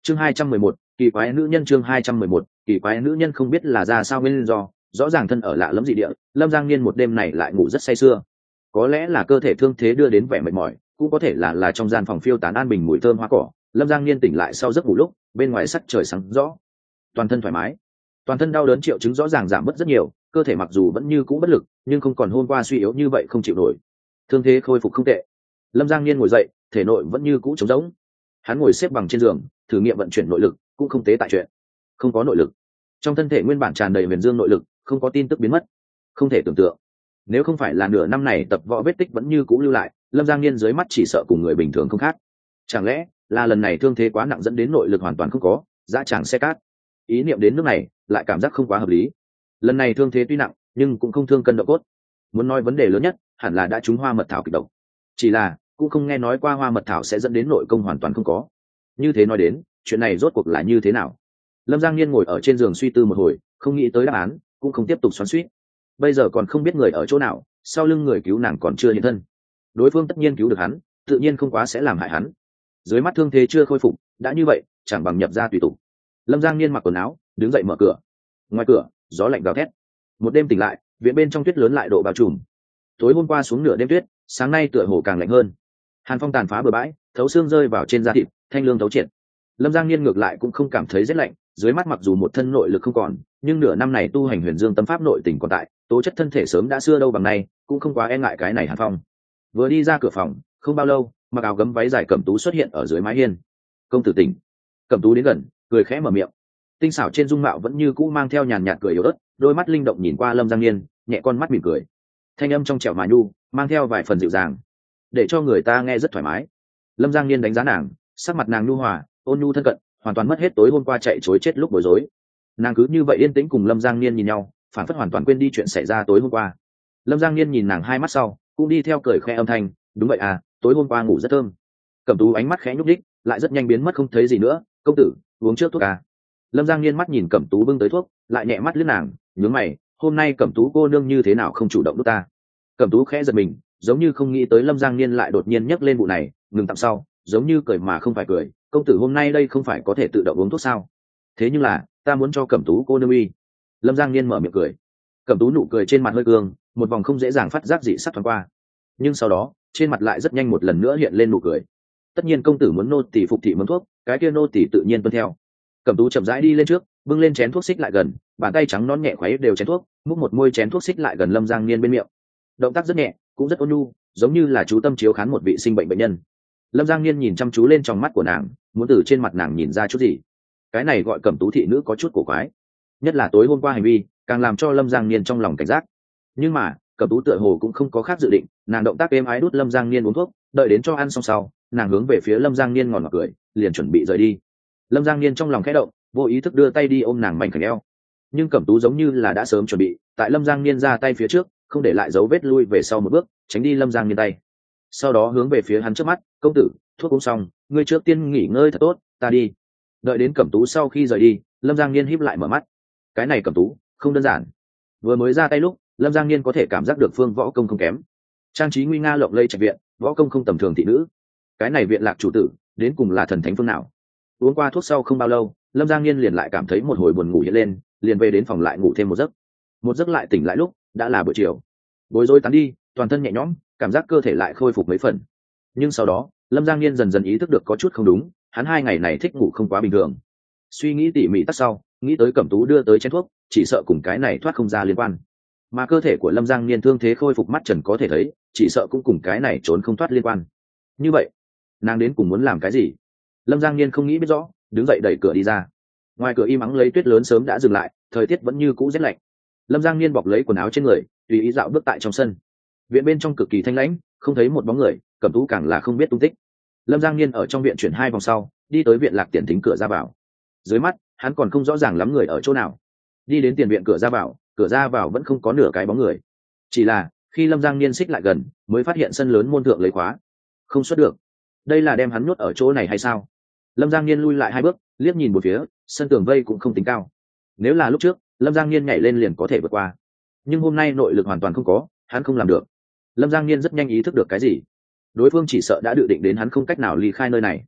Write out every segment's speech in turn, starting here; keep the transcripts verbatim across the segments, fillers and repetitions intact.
chương hai trăm mười một, kỳ quái nữ nhân. Chương hai trăm mười một, kỳ quái nữ nhân. Không biết là ra sao nguyên do, rõ ràng thân ở lạ lẫm dị địa, Lâm Giang Niên một đêm này lại ngủ rất say sưa. Có lẽ là cơ thể thương thế đưa đến vẻ mệt mỏi, cũng có thể là là trong gian phòng phiêu tán an bình mùi thơm hoa cỏ. Lâm Giang Niên tỉnh lại sau giấc ngủ lúc bên ngoài sắc trời sáng rõ, toàn thân thoải mái, toàn thân đau đớn triệu chứng rõ ràng giảm bớt rất nhiều, cơ thể mặc dù vẫn như cũ bất lực nhưng không còn hôm qua suy yếu như vậy không chịu nổi, thương thế khôi phục không tệ. Lâm Giang Niên ngồi dậy, thể nội vẫn như cũ trống rỗng. Hắn ngồi xếp bằng trên giường, thử nghiệm vận chuyển nội lực, cũng không tế tại chuyện. Không có nội lực, trong thân thể nguyên bản tràn đầy huyền dương nội lực không có tin tức biến mất. Không thể tưởng tượng, nếu không phải là nửa năm này tập võ vết tích vẫn như cũ lưu lại, Lâm Giang Niên dưới mắt chỉ sợ cùng người bình thường không khác. Chẳng lẽ là lần này thương thế quá nặng dẫn đến nội lực hoàn toàn không có, dã tràng xe cát? Ý niệm đến nước này lại cảm giác không quá hợp lý. Lần này thương thế tuy nặng nhưng cũng không thương cân độ cốt. Muốn nói vấn đề lớn nhất hẳn là đã trúng hoa mật thảo kịch độc, chỉ là cũng không nghe nói qua hoa mật thảo sẽ dẫn đến nội công hoàn toàn không có. Như thế nói đến, chuyện này rốt cuộc là như thế nào? Lâm Giang Niên ngồi ở trên giường suy tư một hồi, không nghĩ tới đáp án, cũng không tiếp tục xoắn xuýt. Bây giờ còn không biết người ở chỗ nào, sau lưng người cứu nàng còn chưa hiện thân. Đối phương tất nhiên cứu được hắn, tự nhiên không quá sẽ làm hại hắn. Dưới mắt thương thế chưa khôi phục, đã như vậy chẳng bằng nhập ra tùy tục. Lâm Giang Niên mặc quần áo, đứng dậy mở cửa. Ngoài cửa gió lạnh gào thét. Một đêm tỉnh lại, viện bên trong tuyết lớn lại độ bao trùm. Tối hôm qua xuống nửa đêm tuyết, sáng nay tựa hồ càng lạnh hơn. Hàn phong tàn phá bờ bãi, thấu xương rơi vào trên da thịt, thanh lương thấu triệt. Lâm Giang Niên ngược lại cũng không cảm thấy rét lạnh, dưới mắt mặc dù một thân nội lực không còn, nhưng nửa năm này tu hành huyền dương tâm pháp nội tình còn tại, tố chất thân thể sớm đã xưa đâu bằng nay, cũng không quá e ngại cái này hàn phong. Vừa đi ra cửa phòng, không bao lâu, mặc áo gấm váy dài Cẩm Tú xuất hiện ở dưới mái hiên. Công tử tỉnh. Cẩm Tú đến gần, cười khẽ mở miệng. Tinh xảo trên dung mạo vẫn như cũ mang theo nhàn nhạt cười yếu ớt, đôi mắt linh động nhìn qua Lâm Giang Niên, nhẹ con mắt mỉm cười. Thanh âm trong trẻo mà nhu, mang theo vài phần dịu dàng, để cho người ta nghe rất thoải mái. Lâm Giang Niên đánh giá nàng, sắc mặt nàng nhu hòa, ôn nhu thân cận, hoàn toàn mất hết tối hôm qua chạy chối chết lúc bối rối. Nàng cứ như vậy yên tĩnh cùng Lâm Giang Niên nhìn nhau, phản phất hoàn toàn quên đi chuyện xảy ra tối hôm qua. Lâm Giang Niên nhìn nàng hai mắt sau, cũng đi theo cười khẽ âm thanh, đúng vậy à, tối hôm qua ngủ rất thơm. Cẩm Tú ánh mắt khẽ nhúc nhích, lại rất nhanh biến mất không thấy gì nữa. Công tử, uống trước thuốc à? Lâm Giang Niên mắt nhìn Cẩm Tú bưng tới thuốc, lại nhẹ mắt liếc nàng, nhướng mày, hôm nay Cẩm Tú cô nương như thế nào không chủ động đút ta? Cẩm Tú khẽ giật mình, giống như không nghĩ tới Lâm Giang Niên lại đột nhiên nhắc lên vụ này, ngừng tạm sau, giống như cười mà không phải cười, công tử hôm nay đây không phải có thể tự động uống thuốc sao? Thế nhưng là ta muốn cho Cẩm Tú cô nương uy. Lâm Giang Niên mở miệng cười. Cẩm Tú nụ cười trên mặt hơi cương, một vòng không dễ dàng phát giác dị sắc thoáng qua, nhưng sau đó trên mặt lại rất nhanh một lần nữa hiện lên nụ cười. Tất nhiên công tử muốn nô tỳ phục thị mớm thuốc, cái kia nô tỳ tự nhiên tuân theo. Cẩm Tú chậm rãi đi lên trước, bưng lên chén thuốc xích lại gần, bàn tay trắng nón nhẹ khuấy đều chén thuốc, múc một môi chén thuốc xích lại gần Lâm Giang Niên bên miệng. Động tác rất nhẹ, cũng rất ôn nhu, giống như là chú tâm chiếu khán một vị sinh bệnh bệnh nhân. Lâm Giang Niên nhìn chăm chú lên trong mắt của nàng, muốn từ trên mặt nàng nhìn ra chút gì. Cái này gọi Cẩm Tú thị nữ có chút cổ quái, nhất là tối hôm qua hành vi càng làm cho Lâm Giang Niên trong lòng cảnh giác. Nhưng mà Cẩm Tú tựa hồ cũng không có khác dự định, nàng động tác êm ái đút Lâm Giang Niên uống thuốc, đợi đến cho ăn xong sau, nàng hướng về phía Lâm Giang Niên ngòn ngọt cười, liền chuẩn bị rời đi. Lâm Giang Niên trong lòng khẽ động, vô ý thức đưa tay đi ôm nàng mảnh khảnh eo, nhưng Cẩm Tú giống như là đã sớm chuẩn bị, tại Lâm Giang Niên ra tay phía trước, không để lại dấu vết lui về sau một bước, tránh đi Lâm Giang Niên tay. Sau đó hướng về phía hắn trước mắt, công tử, thuốc uống xong, ngươi trước tiên nghỉ ngơi thật tốt, ta đi. Đợi đến Cẩm Tú sau khi rời đi, Lâm Giang Niên híp lại mở mắt. Cái này Cẩm Tú không đơn giản. Vừa mới ra tay lúc, Lâm Giang Niên có thể cảm giác được phương võ công không kém, trang trí nguy nga lộng lẫy trạch viện, võ công không tầm thường thị nữ. Cái này viện lạc chủ tử đến cùng là thần thánh phương nào? Uống qua thuốc sau không bao lâu, Lâm Giang Niên liền lại cảm thấy một hồi buồn ngủ hiện lên, liền về đến phòng lại ngủ thêm một giấc. Một giấc lại tỉnh lại lúc đã là buổi chiều. Bối rối tán đi, toàn thân nhẹ nhõm, cảm giác cơ thể lại khôi phục mấy phần. Nhưng sau đó Lâm Giang Niên dần dần ý thức được có chút không đúng, hắn hai ngày này thích ngủ không quá bình thường. Suy nghĩ tỉ mỉ tắt sau, nghĩ tới Cẩm Tú đưa tới chén thuốc, chỉ sợ cùng cái này thoát không ra liên quan. Mà cơ thể của Lâm Giang Niên thương thế khôi phục mắt trần có thể thấy, chỉ sợ cũng cùng cái này trốn không thoát liên quan. Như vậy nàng đến cùng muốn làm cái gì? Lâm Giang Niên không nghĩ biết rõ, đứng dậy đẩy cửa đi ra. Ngoài cửa im ắng lấy tuyết lớn sớm đã dừng lại, thời tiết vẫn như cũ rét lạnh. Lâm Giang Niên bọc lấy quần áo trên người, tùy ý dạo bước tại trong sân. Viện bên trong cực kỳ thanh lãnh, không thấy một bóng người, Cẩm Tú càng là không biết tung tích. Lâm Giang Niên ở trong viện chuyển hai vòng sau, đi tới viện lạc tiền thính cửa ra vào. Dưới mắt hắn còn không rõ ràng lắm người ở chỗ nào. Đi đến tiền viện cửa ra vào, cửa ra vào vẫn không có nửa cái bóng người. Chỉ là khi Lâm Giang Niên xích lại gần, mới phát hiện sân lớn môn thượng lấy khóa, không xuất được. Đây là đem hắn nhốt ở chỗ này hay sao? Lâm Giang Niên lui lại hai bước, liếc nhìn một phía, sân tường vây cũng không tính cao. Nếu là lúc trước, Lâm Giang Niên nhảy lên liền có thể vượt qua, nhưng hôm nay nội lực hoàn toàn không có, hắn không làm được. Lâm Giang Niên rất nhanh ý thức được cái gì, đối phương chỉ sợ đã dự định đến hắn không cách nào ly khai nơi này.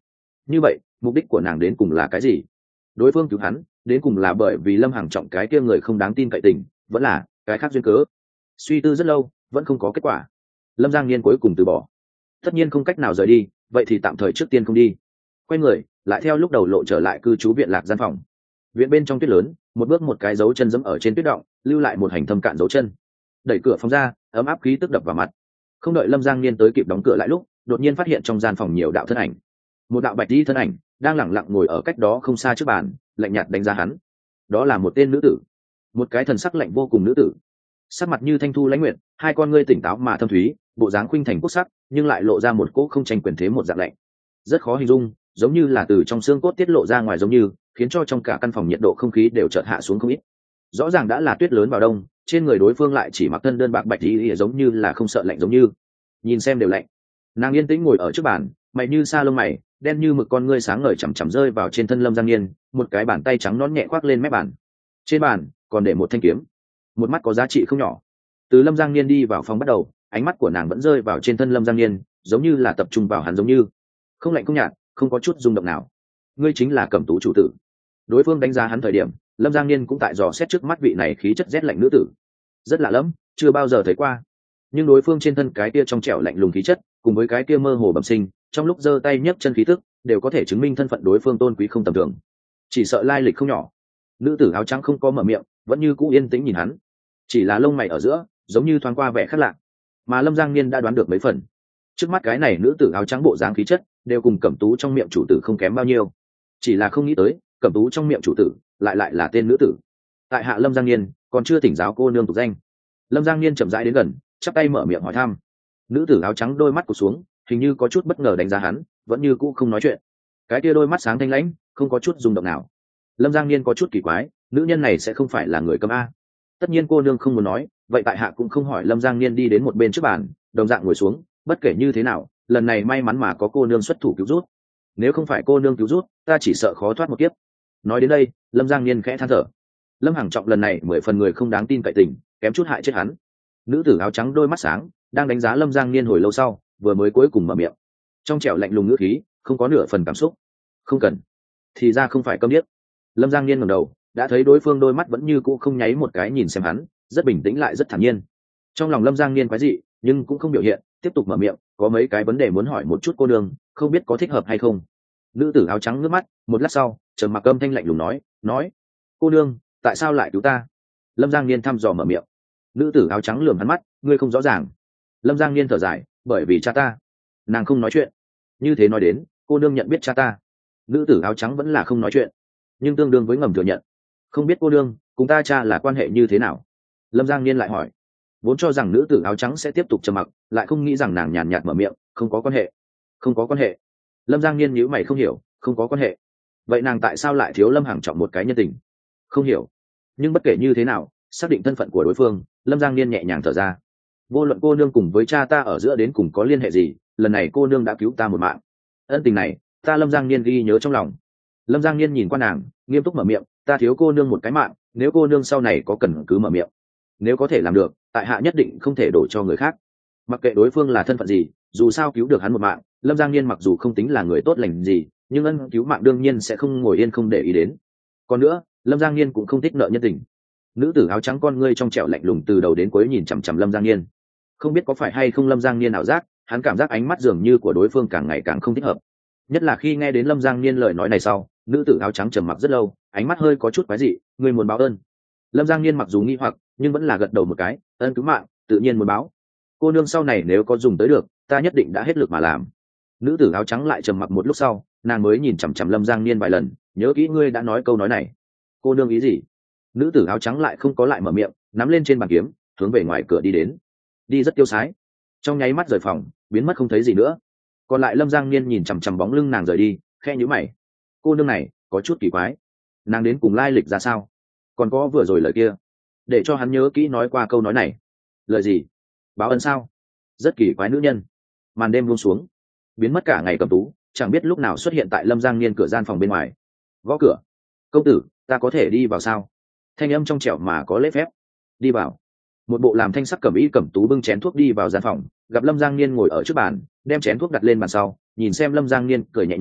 như vậy mục đích của nàng đến cùng là cái gì? Đối phương cứu hắn đến cùng là bởi vì Lâm Hằng Trọng cái kia người không đáng tin cậy tình, vẫn là cái khác duyên cớ? Suy tư rất lâu vẫn không có kết quả, Lâm Giang Niên cuối cùng từ bỏ. Tất nhiên không cách nào rời đi, vậy thì tạm thời trước tiên không đi. Quay người lại theo lúc đầu lộ trở lại cư trú viện Lạc gian phòng. Viện bên trong tuyết lớn, một bước một cái dấu chân dẫm ở trên tuyết động, lưu lại một hành thâm cạn dấu chân. Đẩy cửa phòng ra, ấm áp khí tức đập vào mặt. Không đợi Lâm Giang Niên tới kịp đóng cửa lại lúc, đột nhiên phát hiện trong gian phòng nhiều đạo thân ảnh. Một đạo bạch y thân ảnh đang lẳng lặng ngồi ở cách đó không xa trước bàn, lạnh nhạt đánh giá hắn. Đó là một tên nữ tử, một cái thần sắc lạnh vô cùng nữ tử, sắc mặt như thanh thu lãnh nguyện, hai con ngươi tỉnh táo mà thâm thúy, bộ dáng khuynh thành quốc sắc, nhưng lại lộ ra một cỗ không tranh quyền thế một dạng lạnh, rất khó hình dung, giống như là từ trong xương cốt tiết lộ ra ngoài giống như, khiến cho trong cả căn phòng nhiệt độ không khí đều chợt hạ xuống không ít. Rõ ràng đã là tuyết lớn vào đông, trên người đối phương lại chỉ mặc thân đơn bạc bạch y, giống như là không sợ lạnh giống như, nhìn xem đều lạnh. Nàng yên tĩnh ngồi ở trước bàn, mày như sa lông mày, đen như mực con ngươi sáng ngời chằm chằm rơi vào trên thân Lâm Giang Niên, một cái bàn tay trắng nõn nhẹ khoác lên mép bàn. Trên bàn còn để một thanh kiếm, một mắt có giá trị không nhỏ. Từ Lâm Giang Niên đi vào phòng bắt đầu, ánh mắt của nàng vẫn rơi vào trên thân Lâm Giang Niên, giống như là tập trung vào hắn giống như, không lạnh không nhạt, không có chút rung động nào. Ngươi chính là Cẩm Tú chủ tử. Đối phương đánh giá hắn thời điểm, Lâm Giang Niên cũng tại dò xét trước mắt vị này khí chất rét lạnh nữ tử, rất lạ lẫm, chưa bao giờ thấy qua. Nhưng đối phương trên thân cái kia trong trẻo lạnh lùng khí chất, cùng với cái kia mơ hồ bẩm sinh, trong lúc giơ tay nhấc chân khí tức, đều có thể chứng minh thân phận đối phương tôn quý không tầm thường. Chỉ sợ lai lịch không nhỏ. Nữ tử áo trắng không có mở miệng, vẫn như cũ yên tĩnh nhìn hắn, chỉ là lông mày ở giữa giống như thoáng qua vẻ khác lạ. Mà Lâm Giang Niên đã đoán được mấy phần, trước mắt cái này nữ tử áo trắng bộ dáng khí chất đều cùng Cẩm Tú trong miệng chủ tử không kém bao nhiêu, chỉ là không nghĩ tới Cẩm Tú trong miệng chủ tử lại lại là tên nữ tử. Tại hạ Lâm Giang Niên, còn chưa thỉnh giáo cô nương tục danh. Lâm Giang Niên chậm rãi đến gần, chắp tay mở miệng hỏi thăm. Nữ tử áo trắng đôi mắt cụt xuống, hình như có chút bất ngờ đánh giá hắn, vẫn như cũ không nói chuyện. Cái kia đôi mắt sáng thanh lãnh, không có chút rung động nào. Lâm Giang Niên có chút kỳ quái, nữ nhân này sẽ không phải là người Cấm a? Tất nhiên cô nương không muốn nói, vậy tại hạ cũng không hỏi. Lâm Giang Niên đi đến một bên trước bàn, đồng dạng ngồi xuống. Bất kể như thế nào, lần này may mắn mà có cô nương xuất thủ cứu rút. Nếu không phải cô nương cứu rút, ta chỉ sợ khó thoát một kiếp. Nói đến đây, Lâm Giang Niên khẽ than thở. Lâm Hằng Trọng lần này mười phần người không đáng tin cậy tình, kém chút hại chết hắn. Nữ tử áo trắng đôi mắt sáng, đang đánh giá Lâm Giang Niên hồi lâu sau, vừa mới cuối cùng mở miệng, trong trẻo lạnh lùng ngữ khí, không có nửa phần cảm xúc. Không cần. Thì ra không phải câm điếc. Lâm Giang Niên ngẩng đầu, đã thấy đối phương đôi mắt vẫn như cũ không nháy một cái nhìn xem hắn, rất bình tĩnh lại rất thản nhiên. Trong lòng Lâm Giang Niên quái dị, nhưng cũng không biểu hiện, tiếp tục mở miệng, có mấy cái vấn đề muốn hỏi một chút cô nương, không biết có thích hợp hay không. Nữ tử áo trắng ngước mắt, một lát sau, trầm mặc âm thanh lạnh lùng nói, nói, cô nương, tại sao lại cứu ta? Lâm Giang Niên thăm dò mở miệng. Nữ tử áo trắng lườm hắn mắt, ngươi không rõ ràng. Lâm Giang Niên thở dài, bởi vì cha ta. Nàng không nói chuyện. Như thế nói đến, cô nương nhận biết cha ta. Nữ tử áo trắng vẫn là không nói chuyện, nhưng tương đương với ngầm thừa nhận. Không biết cô nương cùng ta cha là quan hệ như thế nào? Lâm Giang Niên lại hỏi. Vốn cho rằng nữ tử áo trắng sẽ tiếp tục trầm mặc, lại không nghĩ rằng nàng nhàn nhạt mở miệng, không có quan hệ. Không có quan hệ. Lâm Giang Niên nhíu mày không hiểu, không có quan hệ. Vậy nàng tại sao lại thiếu Lâm Hằng Trọng một cái nhân tình? Không hiểu. Nhưng bất kể như thế nào, xác định thân phận của đối phương, Lâm Giang Niên nhẹ nhàng thở ra. Vô luận cô nương cùng với cha ta ở giữa đến cùng có liên hệ gì, lần này cô nương đã cứu ta một mạng. Ân tình này, ta Lâm Giang Niên ghi nhớ trong lòng. Lâm Giang Niên nhìn qua nàng, nghiêm túc mở miệng, ta thiếu cô nương một cái mạng, nếu cô nương sau này có cần cứ mở miệng. Nếu có thể làm được, tại hạ nhất định không thể đổ cho người khác. Mặc kệ đối phương là thân phận gì, dù sao cứu được hắn một mạng, Lâm Giang Niên mặc dù không tính là người tốt lành gì, nhưng ân cứu mạng đương nhiên sẽ không ngồi yên không để ý đến. Còn nữa, Lâm Giang Niên cũng không thích nợ nhân tình. Nữ tử áo trắng con ngươi trong trẻo lạnh lùng từ đầu đến cuối nhìn chằm chằm Lâm Giang Niên. Không biết có phải hay không Lâm Giang Niên ảo giác, hắn cảm giác ánh mắt dường như của đối phương càng ngày càng không thích hợp. Nhất là khi nghe đến Lâm Giang Niên lời nói này sau, nữ tử áo trắng trầm mặc rất lâu, ánh mắt hơi có chút quái dị, người muốn báo ơn. Lâm Giang Niên mặc dù nghi hoặc, nhưng vẫn là gật đầu một cái, ơn cứu mạng, tự nhiên muốn báo. Cô nương sau này nếu có dùng tới được, ta nhất định đã hết lực mà làm. Nữ tử áo trắng lại trầm mặc một lúc sau, nàng mới nhìn chằm chằm Lâm Giang Niên vài lần, nhớ kỹ ngươi đã nói câu nói này. Cô nương ý gì? Nữ tử áo trắng lại không có lại mở miệng, nắm lên trên bàn kiếm, hướng về ngoài cửa đi đến. Đi rất tiêu sái, trong nháy mắt rời phòng, biến mất không thấy gì nữa. Còn lại Lâm Giang Niên nhìn chằm chằm bóng lưng nàng rời đi, khe nhíu mày. Cô nương này có chút kỳ quái, nàng đến cùng lai lịch ra sao? Còn có vừa rồi lời kia, để cho hắn nhớ kỹ nói qua câu nói này. Lời gì? Báo ân sao? Rất kỳ quái nữ nhân. Màn đêm buông xuống, biến mất cả ngày Cẩm Tú, chẳng biết lúc nào xuất hiện tại Lâm Giang Niên cửa gian phòng bên ngoài. Gõ cửa. Công tử, ta có thể đi vào sao? Thanh âm trong trẻo mà có lễ phép. Đi vào. Một bộ làm thanh sắc cẩm y Cẩm Tú bưng chén thuốc đi vào gian phòng, gặp Lâm Giang Niên ngồi ở trước bàn, đem chén thuốc đặt lên bàn sau, nhìn xem Lâm Giang Niên cười nhẹ nhàng,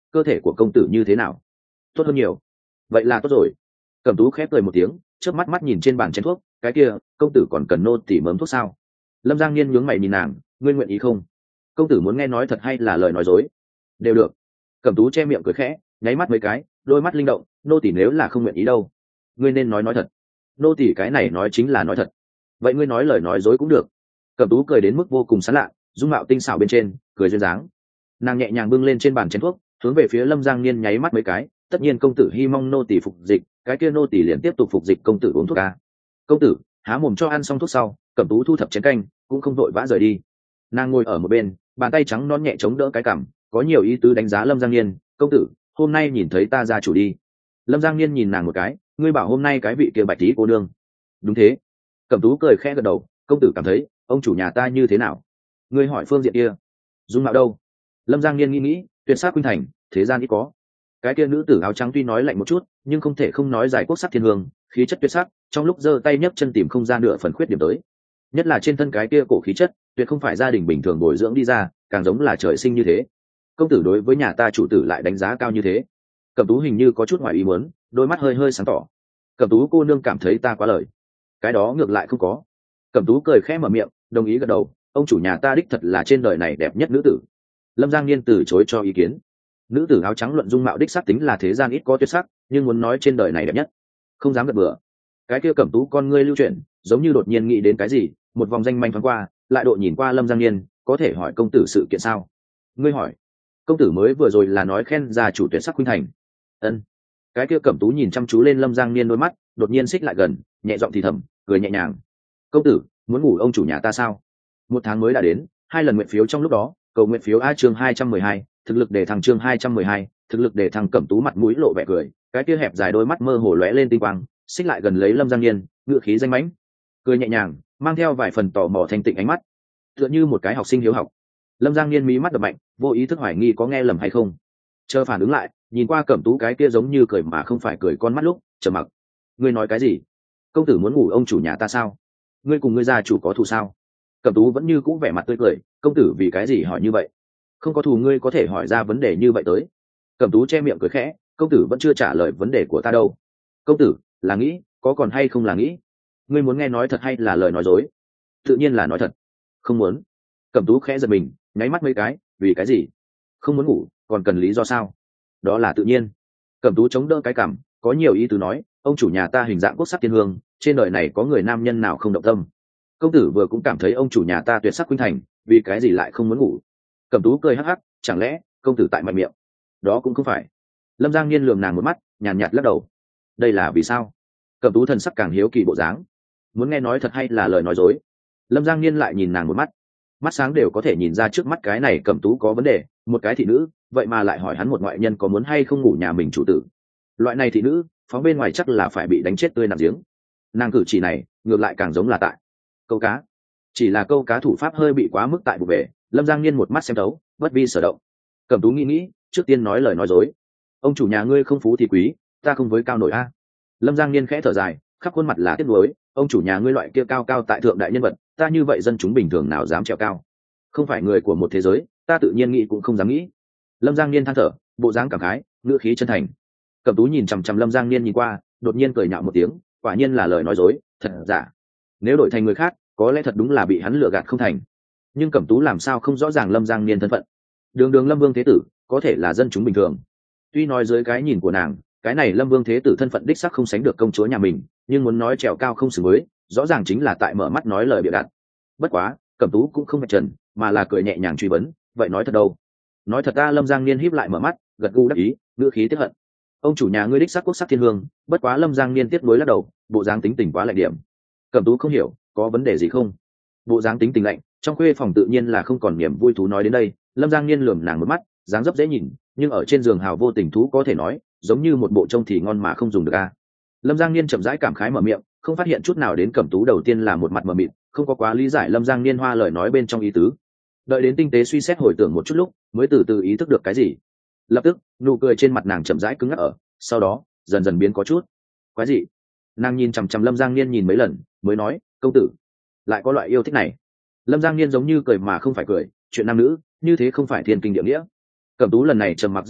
cơ thể của công tử như thế nào? Tốt hơn nhiều. Vậy là tốt rồi. Cẩm Tú khép cười một tiếng, chớp mắt mắt nhìn trên bàn chén thuốc, cái kia, công tử còn cần nô tỉ mớm thuốc sao? Lâm Giang Niên nhướng mày nhìn nàng, ngươi nguyện ý không? Công tử muốn nghe nói thật hay là lời nói dối? Đều được. Cẩm Tú che miệng cười khẽ, nháy mắt mấy cái, đôi mắt linh động, nô tỉ nếu là không nguyện ý đâu, ngươi nên nói nói thật. Nô tỉ cái này nói chính là nói thật. Vậy ngươi nói lời nói dối cũng được. Cẩm Tú cười đến mức vô cùng sán lạ, dung mạo tinh xảo bên trên, cười duyên dáng. Nàng nhẹ nhàng bưng lên trên bàn chén thuốc, hướng về phía Lâm Giang Niên nháy mắt mấy cái, tất nhiên công tử hy mong nô tỉ phục dịch, cái kia nô tỉ liền tiếp tục phục dịch công tử uống thuốc a. Công tử, há mồm cho ăn xong thuốc sau, Cẩm Tú thu thập chén canh, cũng không vội vã rời đi. Nàng ngồi ở một bên, bàn tay trắng non nhẹ chống đỡ cái cằm, có nhiều ý tứ đánh giá Lâm Giang Niên, công tử, hôm nay nhìn thấy ta ra chủ đi. Lâm Giang Niên nhìn nàng một cái, ngươi bảo hôm nay cái vị kia bạch tí cô nương. Đúng thế. Cẩm Tú cười khẽ gật đầu, công tử cảm thấy ông chủ nhà ta như thế nào? Ngươi hỏi phương diện kia. Dung mạo đâu? Lâm Giang Niên nghĩ nghĩ, tuyệt sắc khuynh thành, thế gian ít có. Cái kia nữ tử áo trắng tuy nói lạnh một chút, nhưng không thể không nói giải quốc sắc thiên hương, khí chất tuyệt sắc, trong lúc giơ tay nhấc chân tìm không ra nửa phần khuyết điểm tới. Nhất là trên thân cái kia cổ khí chất, tuyệt không phải gia đình bình thường bồi dưỡng đi ra, càng giống là trời sinh như thế. Công tử đối với nhà ta chủ tử lại đánh giá cao như thế. Cẩm Tú hình như có chút ngoài ý muốn, đôi mắt hơi hơi sáng tỏ. Cẩm Tú cô nương cảm thấy ta quá lời. Cái đó ngược lại không có. Cẩm Tú cười khẽ mở miệng, đồng ý gật đầu, ông chủ nhà ta đích thật là trên đời này đẹp nhất nữ tử. Lâm Giang Niên từ chối cho ý kiến. Nữ tử áo trắng luận dung mạo đích sắc tính là thế gian ít có tuyệt sắc, nhưng muốn nói trên đời này đẹp nhất, không dám gật bừa. Cái kia Cẩm Tú con ngươi lưu chuyển, giống như đột nhiên nghĩ đến cái gì, một vòng danh manh thoáng qua, lại độ nhìn qua Lâm Giang Niên, có thể hỏi công tử sự kiện sao? Ngươi hỏi. Công tử mới vừa rồi là nói khen gia chủ tuyệt sắc khuynh thành. Ân. Cái kia Cẩm Tú nhìn chăm chú lên Lâm Giang Niên đôi mắt, đột nhiên xích lại gần, nhẹ giọng thì thầm, cười nhẹ nhàng. Công tử muốn ngủ ông chủ nhà ta sao? Một tháng mới đã đến, hai lần nguyện phiếu trong lúc đó, cầu nguyện phiếu a chương hai trăm mười hai, thực lực để thằng chương hai trăm mười hai, thực lực để thằng Cẩm Tú mặt mũi lộ vẻ cười, cái kia hẹp dài đôi mắt mơ hồ lóe lên tinh quang, xích lại gần lấy Lâm Giang Niên, ngựa khí danh mãnh, cười nhẹ nhàng, mang theo vài phần tò mò thanh tịnh ánh mắt, tựa như một cái học sinh hiếu học. Lâm Giang Niên mí mắt đập mạnh, vô ý thức hoài nghi có nghe lầm hay không. Chờ phản ứng lại, nhìn qua Cẩm Tú cái kia giống như cười mà không phải cười con mắt lúc, trầm mặc. Ngươi nói cái gì? Công tử muốn ngủ ông chủ nhà ta sao? Ngươi cùng ngươi gia chủ có thù sao? Cẩm Tú vẫn như cũ vẻ mặt tươi cười, công tử vì cái gì hỏi như vậy? Không có thù ngươi có thể hỏi ra vấn đề như vậy tới. Cẩm Tú che miệng cười khẽ, công tử vẫn chưa trả lời vấn đề của ta đâu. Công tử là nghĩ, có còn hay không là nghĩ? Ngươi muốn nghe nói thật hay là lời nói dối? Tự nhiên là nói thật. Không muốn. Cẩm Tú khẽ giật mình, nháy mắt mấy cái, vì cái gì? Không muốn ngủ, còn cần lý do sao? Đó là tự nhiên. Cẩm Tú chống đỡ cái cằm, có nhiều ý tứ nói, ông chủ nhà ta hình dạng quốc sắc thiên hương, trên đời này có người nam nhân nào không động tâm? Công tử vừa cũng cảm thấy ông chủ nhà ta tuyệt sắc khuynh thành, vì cái gì lại không muốn ngủ? Cẩm Tú cười hắc hắc, chẳng lẽ công tử tại mạnh miệng? Đó cũng không phải. Lâm Giang Niên lườm nàng một mắt, nhàn nhạt lắc đầu. Đây là vì sao? Cẩm Tú thần sắc càng hiếu kỳ bộ dáng. Muốn nghe nói thật hay là lời nói dối? Lâm Giang Niên lại nhìn nàng một mắt, mắt sáng đều có thể nhìn ra trước mắt cái này Cẩm Tú có vấn đề, một cái thị nữ, vậy mà lại hỏi hắn một ngoại nhân có muốn hay không ngủ nhà mình chủ tử. Loại này thị nữ, phóng bên ngoài chắc là phải bị đánh chết tươi nằm giếng. Nàng cử chỉ này, ngược lại càng giống là tại câu cá. Chỉ là câu cá thủ pháp hơi bị quá mức tại vụ về, Lâm Giang Niên một mắt xem thấu, bất vi sở động. Cẩm Tú nghĩ nghĩ, trước tiên nói lời nói dối. Ông chủ nhà ngươi không phú thì quý, ta không với cao nổi a. Lâm Giang Niên khẽ thở dài, khắp khuôn mặt là tiếc nuối, ông chủ nhà ngươi loại kia cao cao tại thượng đại nhân vật, ta như vậy dân chúng bình thường nào dám trèo cao. Không phải người của một thế giới, ta tự nhiên nghĩ cũng không dám nghĩ. Lâm Giang Niên than thở, bộ dáng cảm khái, ngữ khí chân thành. Cẩm Tú nhìn chằm chằm Lâm Giang Niên nhìn qua, đột nhiên cười nhạo một tiếng, quả nhiên là lời nói dối, thật giả. Nếu đổi thành người khác, có lẽ thật đúng là bị hắn lừa gạt không thành. Nhưng Cẩm Tú làm sao không rõ ràng Lâm Giang Niên thân phận. Đường đường Lâm Vương thế tử, có thể là dân chúng bình thường. Tuy nói dưới cái nhìn của nàng, cái này Lâm Vương thế tử thân phận đích sắc không sánh được công chúa nhà mình, nhưng muốn nói trèo cao không xứng với, rõ ràng chính là tại mở mắt nói lời bịa đặt. Bất quá, Cẩm Tú cũng không vạch trần, mà là cười nhẹ nhàng truy vấn, vậy nói thật đâu? Nói thật ta. Lâm Giang Niên híp lại mở mắt, gật gù đáp ý, ngữ khí tiếc hận. Ông chủ nhà ngươi đích sắc quốc sắc thiên hương, bất quá Lâm Giang Niên tiếp nối lắc đầu, bộ dáng tính tình quá lạnh điểm. Cẩm Tú không hiểu, có vấn đề gì không? Bộ dáng tính tình lạnh, trong khuê phòng tự nhiên là không còn niềm vui thú nói đến đây. Lâm Giang Niên lườm nàng một mắt, dáng dấp dễ nhìn, nhưng ở trên giường hào vô tình thú có thể nói, giống như một bộ trông thì ngon mà không dùng được a. Lâm Giang Niên chậm rãi cảm khái mở miệng, không phát hiện chút nào đến Cẩm Tú đầu tiên là một mặt mờ mịt, không có quá lý giải Lâm Giang Niên hoa lời nói bên trong ý tứ. Đợi đến tinh tế suy xét hồi tưởng một chút lúc, mới từ từ ý thức được cái gì. Lập tức, nụ cười trên mặt nàng chậm rãi cứng ngắc ở, sau đó dần dần biến có chút quái dị. Nàng nhìn chằm chằm Lâm Giang Niên nhìn mấy lần, mới nói, công tử lại có loại yêu thích này. Lâm Giang Niên giống như cười mà không phải cười, chuyện nam nữ như thế không phải thiên kinh địa nghĩa. Cẩm Tú lần này trầm mặc rất lâu,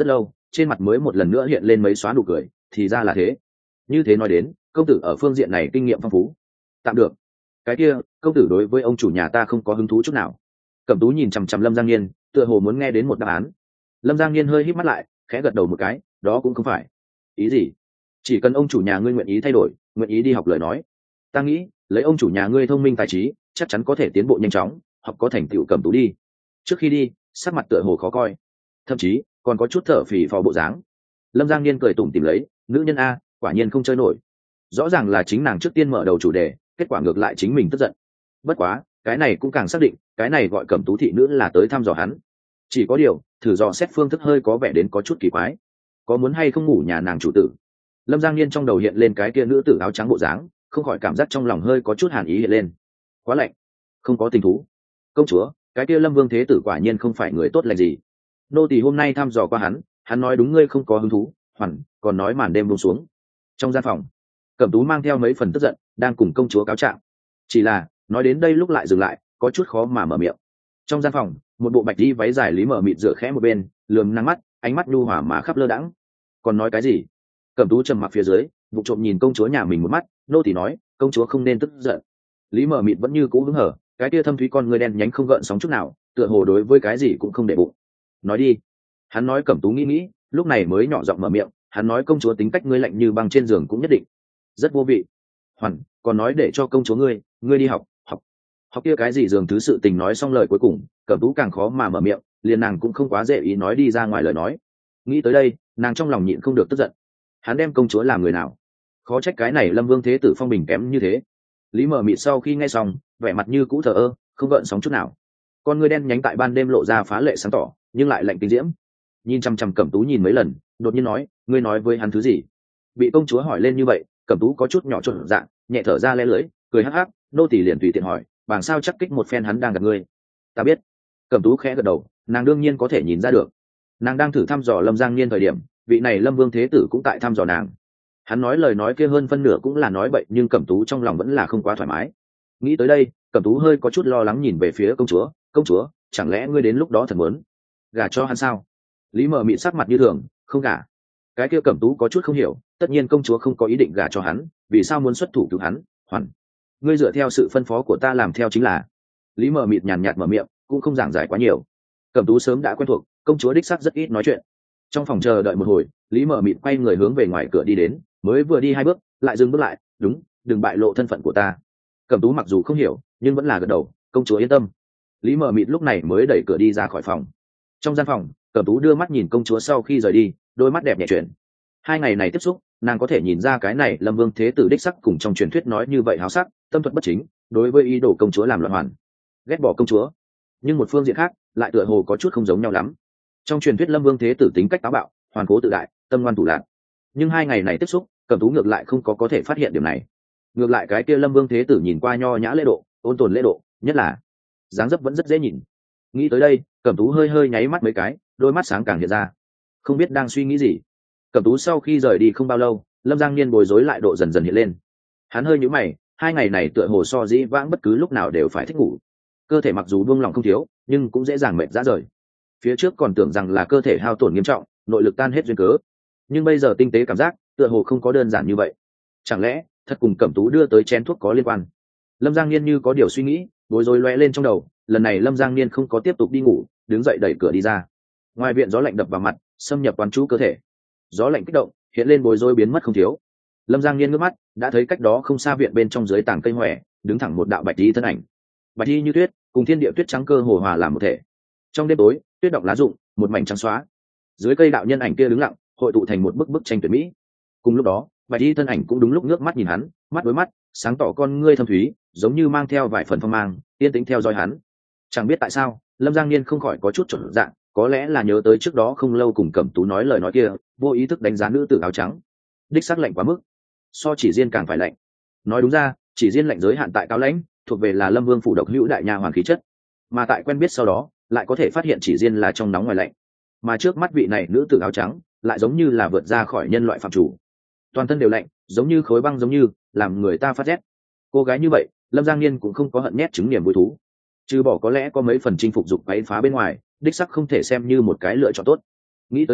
trên mặt mới một lần nữa hiện lên mấy xóa nụ cười. Thì ra là thế. Như thế nói đến, công tử ở phương diện này kinh nghiệm phong phú. Tạm được. Cái kia, công tử đối với ông chủ nhà ta không có hứng thú chút nào. Cẩm Tú nhìn chằm chằm Lâm Giang Niên, tựa hồ muốn nghe đến một đáp án. Lâm Giang Niên hơi híp mắt lại, khẽ gật đầu một cái, đó cũng không phải. Ý gì? Chỉ cần ông chủ nhà ngươi nguyện ý thay đổi, nguyện ý đi học lời nói, ta nghĩ lấy ông chủ nhà ngươi thông minh tài trí, chắc chắn có thể tiến bộ nhanh chóng, học có thành tựu. Cẩm Tú đi. Trước khi đi, sắc mặt tựa hồ khó coi, thậm chí còn có chút thở phì phò bộ dáng. Lâm Giang Niên cười tủm tỉm lấy, nữ nhân a, quả nhiên không chơi nổi. Rõ ràng là chính nàng trước tiên mở đầu chủ đề, kết quả ngược lại chính mình tức giận. Bất quá cái này cũng càng xác định cái này gọi Cẩm Tú thị nữ là tới thăm dò hắn. Chỉ có điều thử dò xét phương thức hơi có vẻ đến có chút kỳ quái. Có muốn hay không ngủ nhà nàng chủ tử? Lâm Giang Niên trong đầu hiện lên cái kia nữ tử áo trắng bộ dáng, không khỏi cảm giác trong lòng hơi có chút hàn ý hiện lên. Quá lạnh, không có tình thú. Công chúa, cái kia Lâm Vương thế tử quả nhiên không phải người tốt lành gì. Nô tỳ hôm nay thăm dò qua hắn, hắn nói đúng ngươi không có hứng thú, hoàn còn nói màn đêm buông xuống. Trong gian phòng, Cẩm Tú mang theo mấy phần tức giận, đang cùng công chúa cáo trạng. Chỉ là nói đến đây lúc lại dừng lại, có chút khó mà mở miệng. Trong gian phòng, một bộ bạch y váy dài Lý Mở Mịt dựa khẽ một bên, lườm năng mắt, ánh mắt nhu hòa mà khắp lơ đãng. Còn nói cái gì? Cẩm Tú trầm mặc phía dưới, vụ trộm nhìn công chúa nhà mình một mắt, nô tỳ nói, công chúa không nên tức giận. Lý Mở Mịt vẫn như cũ hứng hở, cái tia thâm thúy con người đen nhánh không gợn sóng chút nào, tựa hồ đối với cái gì cũng không để bụng. Nói đi. Hắn nói. Cẩm Tú nghĩ nghĩ, lúc này mới nhỏ giọng mở miệng, hắn nói công chúa tính cách ngươi lạnh như băng trên giường cũng nhất định rất vô vị. Hoàn còn nói để cho công chúa ngươi ngươi đi học học học kia cái gì giường thứ sự tình. Nói xong lời cuối cùng, Cẩm Tú càng khó mà mở miệng, liền nàng cũng không quá dễ ý nói đi ra ngoài lời nói. Nghĩ tới đây, nàng trong lòng nhịn không được tức giận. Hắn đem công chúa làm người nào? Khó trách cái này Lâm Vương thế tử phong bình kém như thế. Lý Mở Mịt sau khi nghe xong, vẻ mặt như cũ thờ ơ, không gợn sóng chút nào. Con ngươi đen nhánh tại ban đêm lộ ra phá lệ sáng tỏ, nhưng lại lạnh tinh diễm. Nhìn chăm chăm Cẩm Tú nhìn mấy lần, đột nhiên nói, ngươi nói với hắn thứ gì? Bị công chúa hỏi lên như vậy, Cẩm Tú có chút nhỏ trộn dạng, nhẹ thở ra le lưỡi, cười hắc hắc, nô tỳ liền tùy tiện hỏi, bằng sao chắc kích một phen hắn đang gặp ngươi. Ta biết. Cẩm Tú khẽ gật đầu, nàng đương nhiên có thể nhìn ra được. Nàng đang thử thăm dò Lâm Giang Niên thời điểm, vị này Lâm Vương thế tử cũng tại thăm dò nàng. Hắn nói lời nói kia hơn phân nửa cũng là nói bậy, nhưng Cẩm Tú trong lòng vẫn là không quá thoải mái. Nghĩ tới đây, Cẩm Tú hơi có chút lo lắng nhìn về phía công chúa, công chúa, chẳng lẽ ngươi đến lúc đó thật muốn gả cho hắn sao? Lý Mở Mịt sắc mặt như thường, không gả. Cái kia Cẩm Tú có chút không hiểu, tất nhiên công chúa không có ý định gả cho hắn, vì sao muốn xuất thủ cứu hắn? Hoàn, ngươi dựa theo sự phân phó của ta làm theo chính là. Lý Mở Mịt nhàn nhạt mở miệng, cũng không giảng giải quá nhiều. Cẩm Tú sớm đã quen thuộc, công chúa đích xác rất ít nói chuyện. Trong phòng chờ đợi một hồi, Lý Mở Mịt quay người hướng về ngoài cửa đi đến, mới vừa đi hai bước, lại dừng bước lại, đúng, đừng bại lộ thân phận của ta. Cẩm Tú mặc dù không hiểu, nhưng vẫn là gật đầu, công chúa yên tâm. Lý Mở Mịt lúc này mới đẩy cửa đi ra khỏi phòng. Trong gian phòng, Cẩm Tú đưa mắt nhìn công chúa sau khi rời đi, đôi mắt đẹp nhẹ chuyển. Hai ngày này tiếp xúc, nàng có thể nhìn ra cái này Lâm Vương thế tử đích sắc cùng trong truyền thuyết nói như vậy háo sắc, tâm thuật bất chính, đối với ý đồ công chúa làm loạn hoàn, ghét bỏ công chúa. Nhưng một phương diện khác, lại tựa hồ có chút không giống nhau lắm. Trong truyền thuyết Lâm Vương thế tử tính cách táo bạo, hoàn cố tự đại, tâm ngoan thủ lạn. Nhưng hai ngày này tiếp xúc, Cẩm Tú ngược lại không có có thể phát hiện điểm này. Ngược lại cái kia Lâm Vương thế tử nhìn qua nho nhã lễ độ, ôn tồn lễ độ, nhất là dáng dấp vẫn rất dễ nhìn. Nghĩ tới đây, Cẩm Tú hơi hơi nháy mắt mấy cái, đôi mắt sáng càng hiện ra. Không biết đang suy nghĩ gì. Cẩm Tú sau khi rời đi không bao lâu, Lâm Giang Niên bối rối lại độ dần dần hiện lên. Hắn hơi nhíu mày, hai ngày này tựa hồ so dĩ vãng bất cứ lúc nào đều phải thích ngủ. Cơ thể mặc dù buông lỏng không thiếu, nhưng cũng dễ dàng mệt rã rời. Phía trước còn tưởng rằng là cơ thể hao tổn nghiêm trọng, nội lực tan hết duyên cớ. Nhưng bây giờ tinh tế cảm giác, tựa hồ không có đơn giản như vậy. Chẳng lẽ thật cùng Cẩm Tú đưa tới chén thuốc có liên quan? Lâm Giang Niên như có điều suy nghĩ, bối rối lóe lên trong đầu. Lần này Lâm Giang Niên không có tiếp tục đi ngủ, đứng dậy đẩy cửa đi ra. Ngoài viện gió lạnh đập vào mặt, xâm nhập quán chú cơ thể. Gió lạnh kích động, hiện lên bối rối biến mất không thiếu. Lâm Giang Niên ngước mắt, đã thấy cách đó không xa viện bên trong dưới tảng cây hoè, đứng thẳng một đạo bạch y thân ảnh. Bạch y như tuyết, cùng thiên địa tuyết trắng cơ hồ hòa làm một thể. Trong đêm tối, tuyết động lá rụng, một mảnh trắng xóa. Dưới cây đạo nhân ảnh kia đứng lặng, hội tụ thành một bức bức tranh tuyệt mỹ. Cùng lúc đó, bạch y thân ảnh cũng đúng lúc ngước mắt nhìn hắn, mắt đối mắt, sáng tỏ con ngươi thâm thúy, giống như mang theo vài phần phong mang, yên tĩnh theo dõi hắn. Chẳng biết tại sao, Lâm Giang Niên không khỏi có chút chột dạ, có lẽ là nhớ tới trước đó không lâu cùng Cẩm Tú nói lời nói kia, vô ý thức đánh giá nữ tử áo trắng. Đích xác lạnh quá mức, so chỉ riêng càng phải lạnh. Nói đúng ra, chỉ riêng lạnh giới hạn tại cao lãnh, thuộc về là Lâm Vương phủ độc hữu đại nha hoàn khí chất, mà tại quen biết sau đó, lại có thể phát hiện chỉ riêng là trong nóng ngoài lạnh. Mà trước mắt vị này nữ tử áo trắng, lại giống như là vượt ra khỏi nhân loại phạm chủ, toàn thân đều lạnh, giống như khối băng, giống như làm người ta phát rét. Cô gái như vậy, Lâm Giang Niên cũng không có hận nhét chứng niềm vui thú, trừ bỏ có lẽ có mấy phần chinh phục dục quấy phá bên ngoài, đích sắc không thể xem như một cái lựa chọn tốt. Nghĩ tới đây,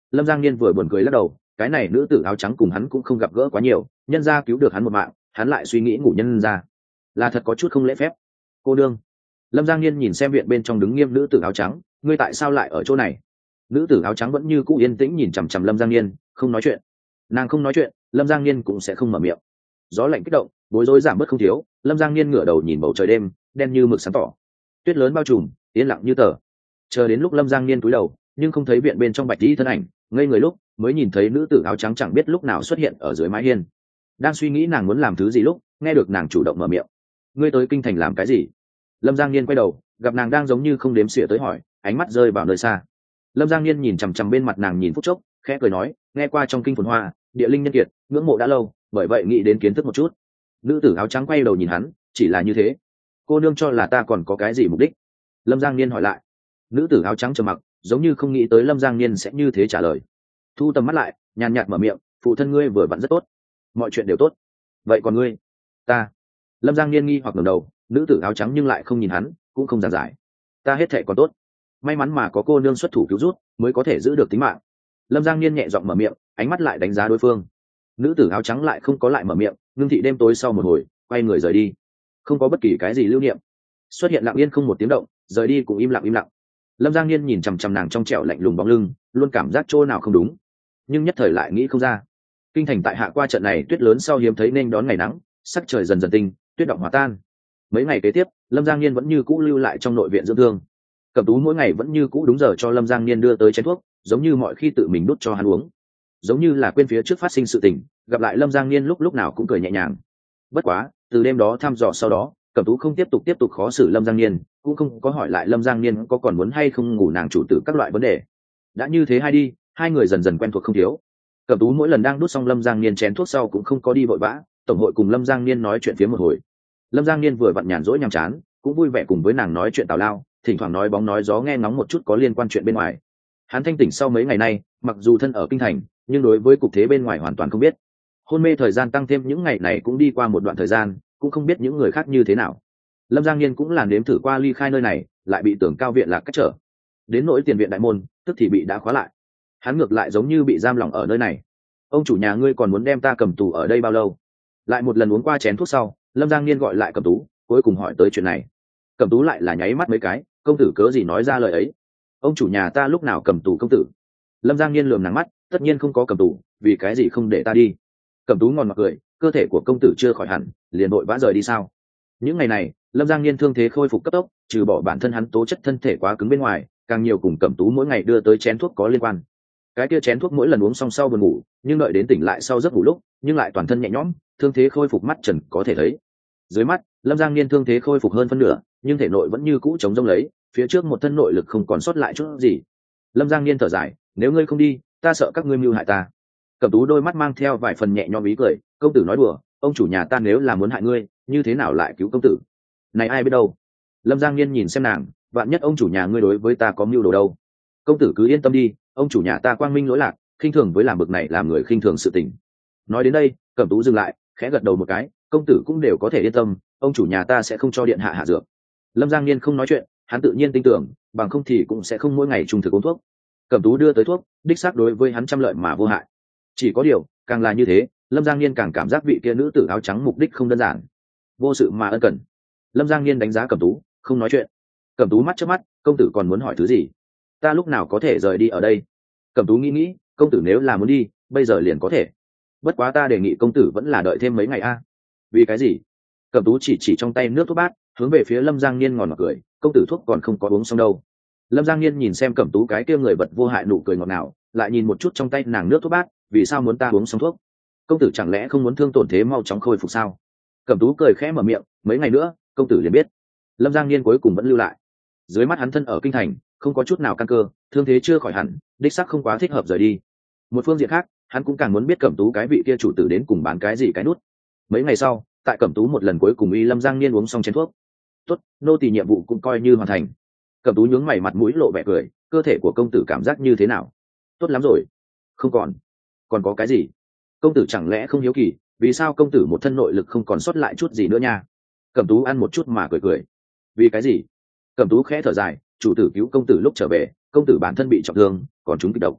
Lâm Giang Niên vừa buồn cười lắc đầu, cái này nữ tử áo trắng cùng hắn cũng không gặp gỡ quá nhiều, nhân gia cứu được hắn một mạng, hắn lại suy nghĩ ngủ nhân gia, là thật có chút không lễ phép. Cô đương. Lâm Giang Niên nhìn xem viện bên trong đứng nghiêm nữ tử áo trắng, ngươi tại sao lại ở chỗ này? Nữ tử áo trắng vẫn như cũ yên tĩnh nhìn chằm chằm Lâm Giang Niên, không nói chuyện. Nàng không nói chuyện, Lâm Giang Niên cũng sẽ không mở miệng. Gió lạnh kích động, bối rối giảm bớt không thiếu. Lâm Giang Niên ngửa đầu nhìn bầu trời đêm, đen như mực sáng tỏ, tuyết lớn bao trùm, yên lặng như tờ. Chờ đến lúc Lâm Giang Niên cúi đầu, nhưng không thấy viện bên trong bạch y thân ảnh, ngây người lúc mới nhìn thấy nữ tử áo trắng chẳng biết lúc nào xuất hiện ở dưới mái hiên. Đang suy nghĩ nàng muốn làm thứ gì lúc nghe được nàng chủ động mở miệng, ngươi tới kinh thành làm cái gì? Lâm Giang Niên quay đầu, gặp nàng đang giống như không đếm xỉa tới hỏi, ánh mắt rơi vào nơi xa. Lâm Giang Niên nhìn chằm chằm bên mặt nàng nhìn phút chốc, khẽ cười nói, nghe qua trong kinh phồn hoa, địa linh nhân kiệt, ngưỡng mộ đã lâu, bởi vậy nghĩ đến kiến thức một chút. Nữ tử áo trắng quay đầu nhìn hắn, chỉ là như thế. Cô nương cho là ta còn có cái gì mục đích? Lâm Giang Niên hỏi lại. Nữ tử áo trắng trầm mặc, giống như không nghĩ tới Lâm Giang Niên sẽ như thế trả lời. Thu tầm mắt lại, nhàn nhạt mở miệng, phụ thân ngươi vừa vặn rất tốt, mọi chuyện đều tốt. Vậy còn ngươi? Ta. Lâm Giang Niên nghi hoặc ngẩng đầu, nữ tử áo trắng nhưng lại không nhìn hắn, cũng không giảng giải. Ta hết thảy còn tốt, may mắn mà có cô nương xuất thủ cứu rút, mới có thể giữ được tính mạng. Lâm Giang Niên nhẹ giọng mở miệng, ánh mắt lại đánh giá đối phương. Nữ tử áo trắng lại không có lại mở miệng, ngưng thị đêm tối sau một hồi, quay người rời đi, không có bất kỳ cái gì lưu niệm, xuất hiện lặng yên không một tiếng động, rời đi cũng im lặng im lặng. Lâm Giang Niên nhìn chằm chằm nàng trong trẻo lạnh lùng bóng lưng, luôn cảm giác chỗ nào không đúng, nhưng nhất thời lại nghĩ không ra. Kinh thành tại hạ qua trận này tuyết lớn sau hiếm thấy nên đón ngày nắng, sắc trời dần dần tinh, tuyết động hòa tan. Mấy ngày kế tiếp, Lâm Giang Niên vẫn như cũ lưu lại trong nội viện dưỡng thương. Cẩm Tú mỗi ngày vẫn như cũ đúng giờ cho Lâm Giang Niên đưa tới chén thuốc, giống như mọi khi tự mình đút cho hắn uống, giống như là quên phía trước phát sinh sự tình, gặp lại Lâm Giang Niên lúc lúc nào cũng cười nhẹ nhàng. Bất quá, từ đêm đó thăm dò sau đó, Cẩm Tú không tiếp tục tiếp tục khó xử Lâm Giang Niên, cũng không có hỏi lại Lâm Giang Niên có còn muốn hay không ngủ nàng chủ tử các loại vấn đề. Đã như thế hai đi, hai người dần dần quen thuộc không thiếu. Cẩm Tú mỗi lần đang đút xong Lâm Giang Niên chén thuốc sau cũng không có đi vội vã, tổng hội cùng Lâm Giang Niên nói chuyện phía một hồi. Lâm Giang Niên vừa vặn nhàn rỗi nhàm chán, cũng vui vẻ cùng với nàng nói chuyện tào lao, thỉnh thoảng nói bóng nói gió nghe ngóng một chút có liên quan chuyện bên ngoài. Hắn thanh tỉnh sau mấy ngày nay, mặc dù thân ở kinh thành, nhưng đối với cục thế bên ngoài hoàn toàn không biết. Hôn mê thời gian tăng thêm những ngày này cũng đi qua một đoạn thời gian, cũng không biết những người khác như thế nào. Lâm Giang Niên cũng làm nếm thử qua ly khai nơi này, lại bị tưởng cao viện lạc cách trở. Đến nỗi tiền viện đại môn, tức thì bị đã khóa lại. Hắn ngược lại giống như bị giam lỏng ở nơi này. Ông chủ nhà ngươi còn muốn đem ta cầm tù ở đây bao lâu? Lại một lần uống qua chén thuốc sau, Lâm Giang Niên gọi lại Cẩm Tú, cuối cùng hỏi tới chuyện này. Cẩm Tú lại là nháy mắt mấy cái, công tử cớ gì nói ra lời ấy? Ông chủ nhà ta lúc nào cầm tù công tử? Lâm Giang Niên lườm nắng mắt, tất nhiên không có cầm tù, vì cái gì không để ta đi? Cẩm Tú ngon mặt cười, cơ thể của công tử chưa khỏi hẳn, liền vội vã rời đi sao? Những ngày này, Lâm Giang Niên thương thế khôi phục cấp tốc, trừ bỏ bản thân hắn tố chất thân thể quá cứng bên ngoài, càng nhiều cùng Cẩm Tú mỗi ngày đưa tới chén thuốc có liên quan. Cái kia chén thuốc mỗi lần uống xong sau buồn ngủ, nhưng đợi đến tỉnh lại sau giấc ngủ lúc, nhưng lại toàn thân nhẹ nhõm, thương thế khôi phục mắt trần có thể thấy. Dưới mắt, Lâm Giang Niên thương thế khôi phục hơn phân nửa, nhưng thể nội vẫn như cũ chống rông lấy, phía trước một thân nội lực không còn sót lại chút gì. Lâm Giang Niên thở dài, nếu ngươi không đi, ta sợ các ngươi mưu hại ta. Cẩm Tú đôi mắt mang theo vài phần nhẹ nhõm ý cười, công tử nói đùa, ông chủ nhà ta nếu là muốn hại ngươi, như thế nào lại cứu công tử? Này ai biết đâu. Lâm Giang Niên nhìn xem nàng, vạn nhất ông chủ nhà ngươi đối với ta có mưu đồ đâu. Công tử cứ yên tâm đi, ông chủ nhà ta quang minh lỗi lạc, khinh thường với làm bực này làm người khinh thường sự tình. Nói đến đây, Cẩm Tú dừng lại, khẽ gật đầu một cái, công tử cũng đều có thể yên tâm, ông chủ nhà ta sẽ không cho điện hạ hạ dược. Lâm Giang Niên không nói chuyện, hắn tự nhiên tin tưởng, bằng không thì cũng sẽ không mỗi ngày trung thực uống thuốc. Cẩm Tú đưa tới thuốc, đích xác đối với hắn trăm lợi mà vô hại. Chỉ có điều, càng là như thế, Lâm Giang Niên càng cảm giác vị kia nữ tử áo trắng mục đích không đơn giản, vô sự mà ân cần. Lâm Giang Niên đánh giá Cẩm Tú, không nói chuyện. Cẩm Tú mắt trước mắt, công tử còn muốn hỏi thứ gì? Ta lúc nào có thể rời đi ở đây? Cẩm Tú nghĩ nghĩ, công tử nếu là muốn đi, bây giờ liền có thể. Bất quá ta đề nghị công tử vẫn là đợi thêm mấy ngày a. Vì cái gì? Cẩm Tú chỉ chỉ trong tay nước thuốc bát, hướng về phía Lâm Giang Niên ngòn ngọt cười, công tử thuốc còn không có uống xong đâu. Lâm Giang Niên nhìn xem Cẩm Tú cái kia người vật vô hại nụ cười ngọt ngào, lại nhìn một chút trong tay nàng nước thuốc bát, vì sao muốn ta uống xong thuốc? Công tử chẳng lẽ không muốn thương tổn thế mau chóng khôi phục sao? Cẩm Tú cười khẽ mở miệng, mấy ngày nữa, công tử liền biết. Lâm Giang Niên cuối cùng vẫn lưu lại. Dưới mắt hắn thân ở kinh thành, không có chút nào căn cơ, thương thế chưa khỏi hẳn, đích xác không quá thích hợp rời đi. Một phương diện khác, hắn cũng càng muốn biết Cẩm Tú cái vị kia chủ tử đến cùng bán cái gì cái nút. Mấy ngày sau, tại Cẩm Tú một lần cuối cùng y Lâm Giang Niên uống xong chén thuốc. Tốt, nô tỳ nhiệm vụ cũng coi như hoàn thành. Cẩm Tú nhướng mày mặt mũi lộ vẻ cười, cơ thể của công tử cảm giác như thế nào? Tốt lắm rồi. Không còn. Còn có cái gì? Công tử chẳng lẽ không hiếu kỳ, vì sao công tử một thân nội lực không còn sót lại chút gì nữa nha? Cẩm Tú ăn một chút mà cười cười. Vì cái gì? Cẩm Tú khẽ thở dài, chủ tử cứu công tử lúc trở về, công tử bản thân bị trọng thương, còn chúng kịch độc.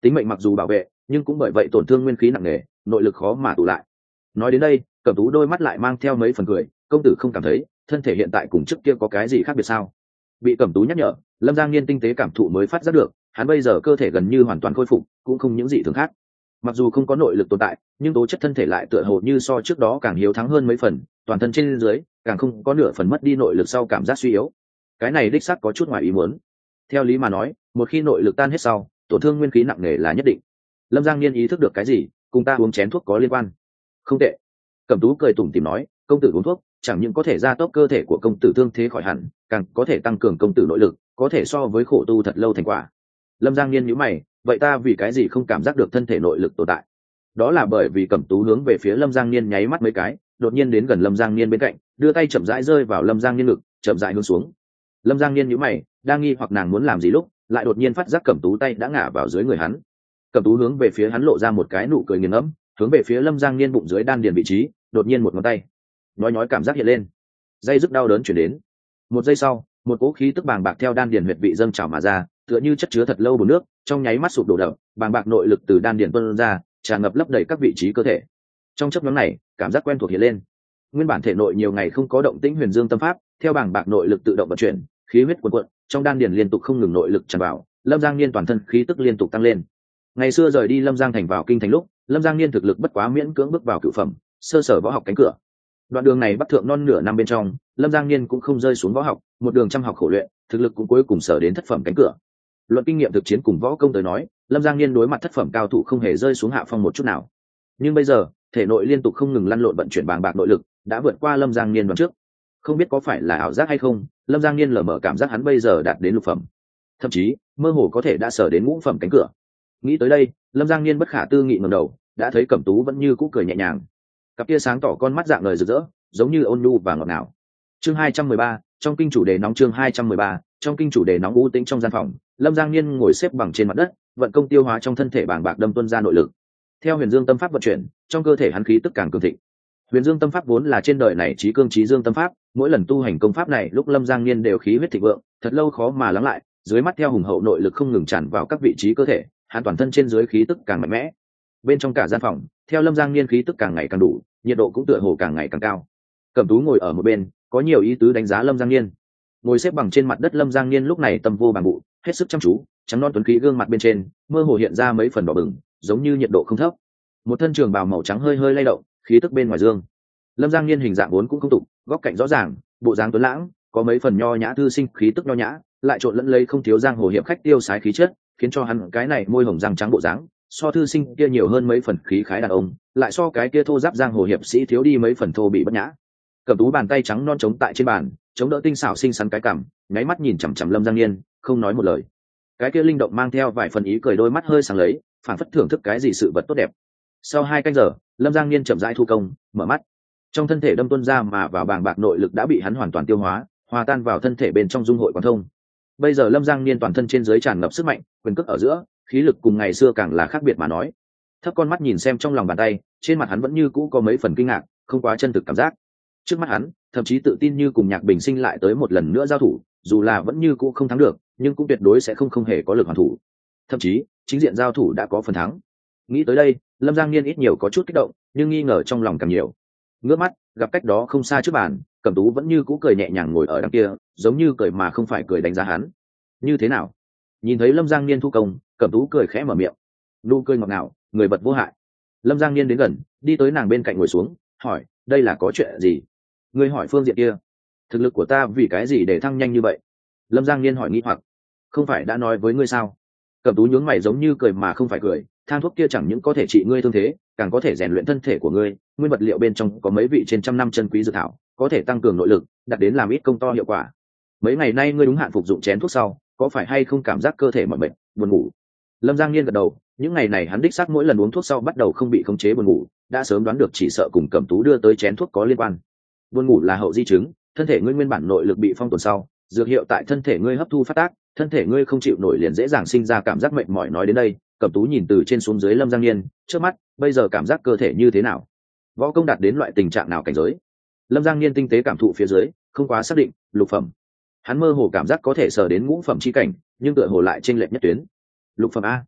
tính mệnh mặc dù bảo vệ nhưng cũng bởi vậy tổn thương nguyên khí nặng nề, nội lực khó mà tụ lại. Nói đến đây, Cẩm Tú đôi mắt lại mang theo mấy phần cười, công tử không cảm thấy thân thể hiện tại cùng trước kia có cái gì khác biệt sao? Bị Cẩm Tú nhắc nhở, Lâm Giang Niên tinh tế cảm thụ mới phát giác được, hắn bây giờ cơ thể gần như hoàn toàn khôi phục, cũng không những gì thường khác. Mặc dù không có nội lực tồn tại, nhưng tố chất thân thể lại tựa hồ như so trước đó càng hiếu thắng hơn mấy phần, toàn thân trên dưới càng không có nửa phần mất đi nội lực sau cảm giác suy yếu. Cái này đích xác có chút ngoài ý muốn. Theo lý mà nói, một khi nội lực tan hết sau, tổn thương nguyên khí nặng nề là nhất định. Lâm Giang Niên ý thức được cái gì, cùng ta uống chén thuốc có liên quan. Không tệ. Cẩm Tú cười tủm tỉm nói, công tử uống thuốc chẳng những có thể gia tốc cơ thể của công tử thương thế khỏi hẳn, càng có thể tăng cường công tử nội lực, có thể so với khổ tu thật lâu thành quả. Lâm Giang Niên nhíu mày, vậy ta vì cái gì không cảm giác được thân thể nội lực tồn tại? Đó là bởi vì Cẩm Tú hướng về phía Lâm Giang Niên nháy mắt mấy cái, đột nhiên đến gần Lâm Giang Niên bên cạnh, đưa tay chậm rãi rơi vào Lâm Giang Niên ngực, chậm rãi hướng xuống. Lâm Giang Niên nhíu mày, đang nghi hoặc nàng muốn làm gì lúc, lại đột nhiên phát giác Cẩm Tú tay đã ngả vào dưới người hắn. Cẩm Tú hướng về phía hắn lộ ra một cái nụ cười nghiền ngẫm, hướng về phía Lâm Giang Niên bụng dưới đan điền vị trí, đột nhiên một ngón tay, nói nói cảm giác hiện lên, dây dứt đau đớn chuyển đến. Một giây sau, một cỗ khí tức bàng bạc theo đan điền huyệt vị dâng trào mà ra, tựa như chất chứa thật lâu bùn nước, trong nháy mắt sụp đổ đập, bàng bạc nội lực từ đan điền tuôn ra, tràn ngập lấp đầy các vị trí cơ thể. Trong chớp nhoáng này, cảm giác quen thuộc hiện lên. Nguyên bản thể nội nhiều ngày không có động tĩnh Huyền Dương tâm pháp, theo bàng bạc nội lực tự động vận chuyển, khí huyết cuồn cuộn, trong đan điền liên tục không ngừng nội lực tràn vào, Lâm Giang Niên toàn thân khí tức liên tục tăng lên. Ngày xưa rời đi Lâm Giang thành vào kinh thành lúc, Lâm Giang Niên thực lực bất quá miễn cưỡng bước vào cửu phẩm, sơ sở võ học cánh cửa. Đoạn đường này bắt thượng non nửa năm bên trong, Lâm Giang Niên cũng không rơi xuống võ học, một đường chăm học khổ luyện, thực lực cũng cuối cùng sở đến thất phẩm cánh cửa. Luận kinh nghiệm thực chiến cùng võ công tới nói, Lâm Giang Niên đối mặt thất phẩm cao thủ không hề rơi xuống hạ phong một chút nào. Nhưng bây giờ, thể nội liên tục không ngừng lăn lộn vận chuyển bàng bạc nội lực, đã vượt qua Lâm Giang Niên đoạn trước. Không biết có phải là ảo giác hay không, Lâm Giang Niên lờ mờ cảm giác hắn bây giờ đạt đến lục phẩm, thậm chí mơ hồ có thể đã sở đến ngũ phẩm cánh cửa. Nghĩ tới đây, Lâm Giang Niên bất khả tư nghị ngẩng đầu, đã thấy Cẩm Tú vẫn như cũ cười nhẹ nhàng, cặp tia sáng tỏ con mắt dạng lời rực rỡ, giống như ôn nhu và ngọt ngào. Chương hai trăm mười ba, trong kinh chủ đề nóng chương hai trăm mười ba, trong kinh chủ đề nóng u tĩnh trong gian phòng, Lâm Giang Niên ngồi xếp bằng trên mặt đất, vận công tiêu hóa trong thân thể bàng bạc đâm tuôn ra nội lực. Theo Huyền Dương tâm pháp vận chuyển, trong cơ thể hắn khí tức càng cường thịnh. Huyền Dương tâm pháp vốn là trên đời này chí cương chí dương tâm pháp, mỗi lần tu hành công pháp này, lúc Lâm Giang Niên đều khí huyết thịnh vượng, thật lâu khó mà lắng lại, dưới mắt theo hùng hậu nội lực không ngừng tràn vào các vị trí cơ thể, hắn toàn thân trên dưới khí tức càng mạnh mẽ. Bên trong cả gian phòng, theo Lâm Giang Niên khí tức càng ngày càng đủ, nhiệt độ cũng tựa hồ càng ngày càng cao. Cẩm Tú ngồi ở một bên, có nhiều ý tứ đánh giá Lâm Giang Niên. Ngồi xếp bằng trên mặt đất Lâm Giang Niên lúc này tâm vô bằng vụ, hết sức chăm chú, trắng non tuấn khí gương mặt bên trên mơ hồ hiện ra mấy phần đỏ bừng, giống như nhiệt độ không thấp. Một thân trường bào màu trắng hơi hơi lay động, khí tức bên ngoài dương. Lâm Giang Niên hình dạng vốn cũng không tục, góc cạnh rõ ràng, bộ dáng tuấn lãng, có mấy phần nho nhã thư sinh khí tức nho nhã, lại trộn lẫn lấy không thiếu giang hồ hiệp khách tiêu sái khí chất, khiến cho hắn cái này môi hồng răng trắng bộ dáng, so thư sinh kia nhiều hơn mấy phần khí khái đàn ông, lại so cái kia thô giáp giang hồ hiệp sĩ thiếu đi mấy phần thô bị bất nhã. Cẩm Tú bàn tay trắng non chống tại trên bàn, chống đỡ tinh xảo xinh xắn cái cằm, nháy mắt nhìn chằm chằm Lâm Giang Niên, không nói một lời. Cái kia linh động mang theo vài phần ý cười, đôi mắt hơi sáng lấy, phản phất thưởng thức cái gì sự vật tốt đẹp. Sau hai canh giờ, Lâm Giang Niên chậm rãi thu công, mở mắt. Trong thân thể đâm tuôn ra mà vào bàng bạc nội lực đã bị hắn hoàn toàn tiêu hóa, hòa tan vào thân thể bên trong dung hội quán thông. Bây giờ Lâm Giang Niên toàn thân trên dưới tràn ngập sức mạnh, quyền cước ở giữa, khí lực cùng ngày xưa càng là khác biệt mà nói. Thấp con mắt nhìn xem trong lòng bàn tay, trên mặt hắn vẫn như cũ có mấy phần kinh ngạc, không quá chân thực cảm giác. Trước mắt hắn, thậm chí tự tin như cùng Nhạc Bình Sinh lại tới một lần nữa giao thủ, dù là vẫn như cũ không thắng được, nhưng cũng tuyệt đối sẽ không không hề có lực hoàn thủ. Thậm chí, chính diện giao thủ đã có phần thắng. Nghĩ tới đây, Lâm Giang Niên ít nhiều có chút kích động, nhưng nghi ngờ trong lòng càng nhiều. Ngước mắt, gặp cách đó không xa trước bàn, Cẩm Tú vẫn như cũ cười nhẹ nhàng ngồi ở đằng kia, giống như cười mà không phải cười đánh giá hắn. Như thế nào? Nhìn thấy Lâm Giang Niên thu công, Cẩm Tú cười khẽ mở miệng, nụ cười ngọt ngào, người bật vô hại. Lâm Giang Niên đến gần, đi tới nàng bên cạnh ngồi xuống, hỏi, đây là có chuyện gì? Ngươi hỏi phương diện kia, thực lực của ta vì cái gì để thăng nhanh như vậy? Lâm Giang Niên hỏi nghi hoặc. Không phải đã nói với ngươi sao? Cẩm Tú nhướng mày giống như cười mà không phải cười, thang thuốc kia chẳng những có thể trị ngươi thương thế, càng có thể rèn luyện thân thể của ngươi, nguyên vật liệu bên trong có mấy vị trên trăm năm chân quý dược thảo, có thể tăng cường nội lực, đạt đến làm ít công to hiệu quả. Mấy ngày nay ngươi đúng hạn phục dụng chén thuốc sau, có phải hay không cảm giác cơ thể mỏi mệt, buồn ngủ? Lâm Giang Niên gật đầu, những ngày này hắn đích xác mỗi lần uống thuốc sau bắt đầu không bị khống chế buồn ngủ, đã sớm đoán được chỉ sợ cùng Cẩm Tú đưa tới chén thuốc có liên quan. Buồn ngủ là hậu di chứng, thân thể ngươi nguyên bản nội lực bị phong tồn sau, dược hiệu tại thân thể ngươi hấp thu phát tác, thân thể ngươi không chịu nổi liền dễ dàng sinh ra cảm giác mệt mỏi. Nói đến đây, Cẩm Tú nhìn từ trên xuống dưới Lâm Giang Niên, trước mắt, bây giờ cảm giác cơ thể như thế nào? Võ công đạt đến loại tình trạng nào cảnh giới? Lâm Giang Niên tinh tế cảm thụ phía dưới, không quá xác định, lục phẩm. Hắn mơ hồ cảm giác có thể sờ đến ngũ phẩm chi cảnh, nhưng tựa hồ lại chênh lệch nhất tuyến. Lục phẩm a?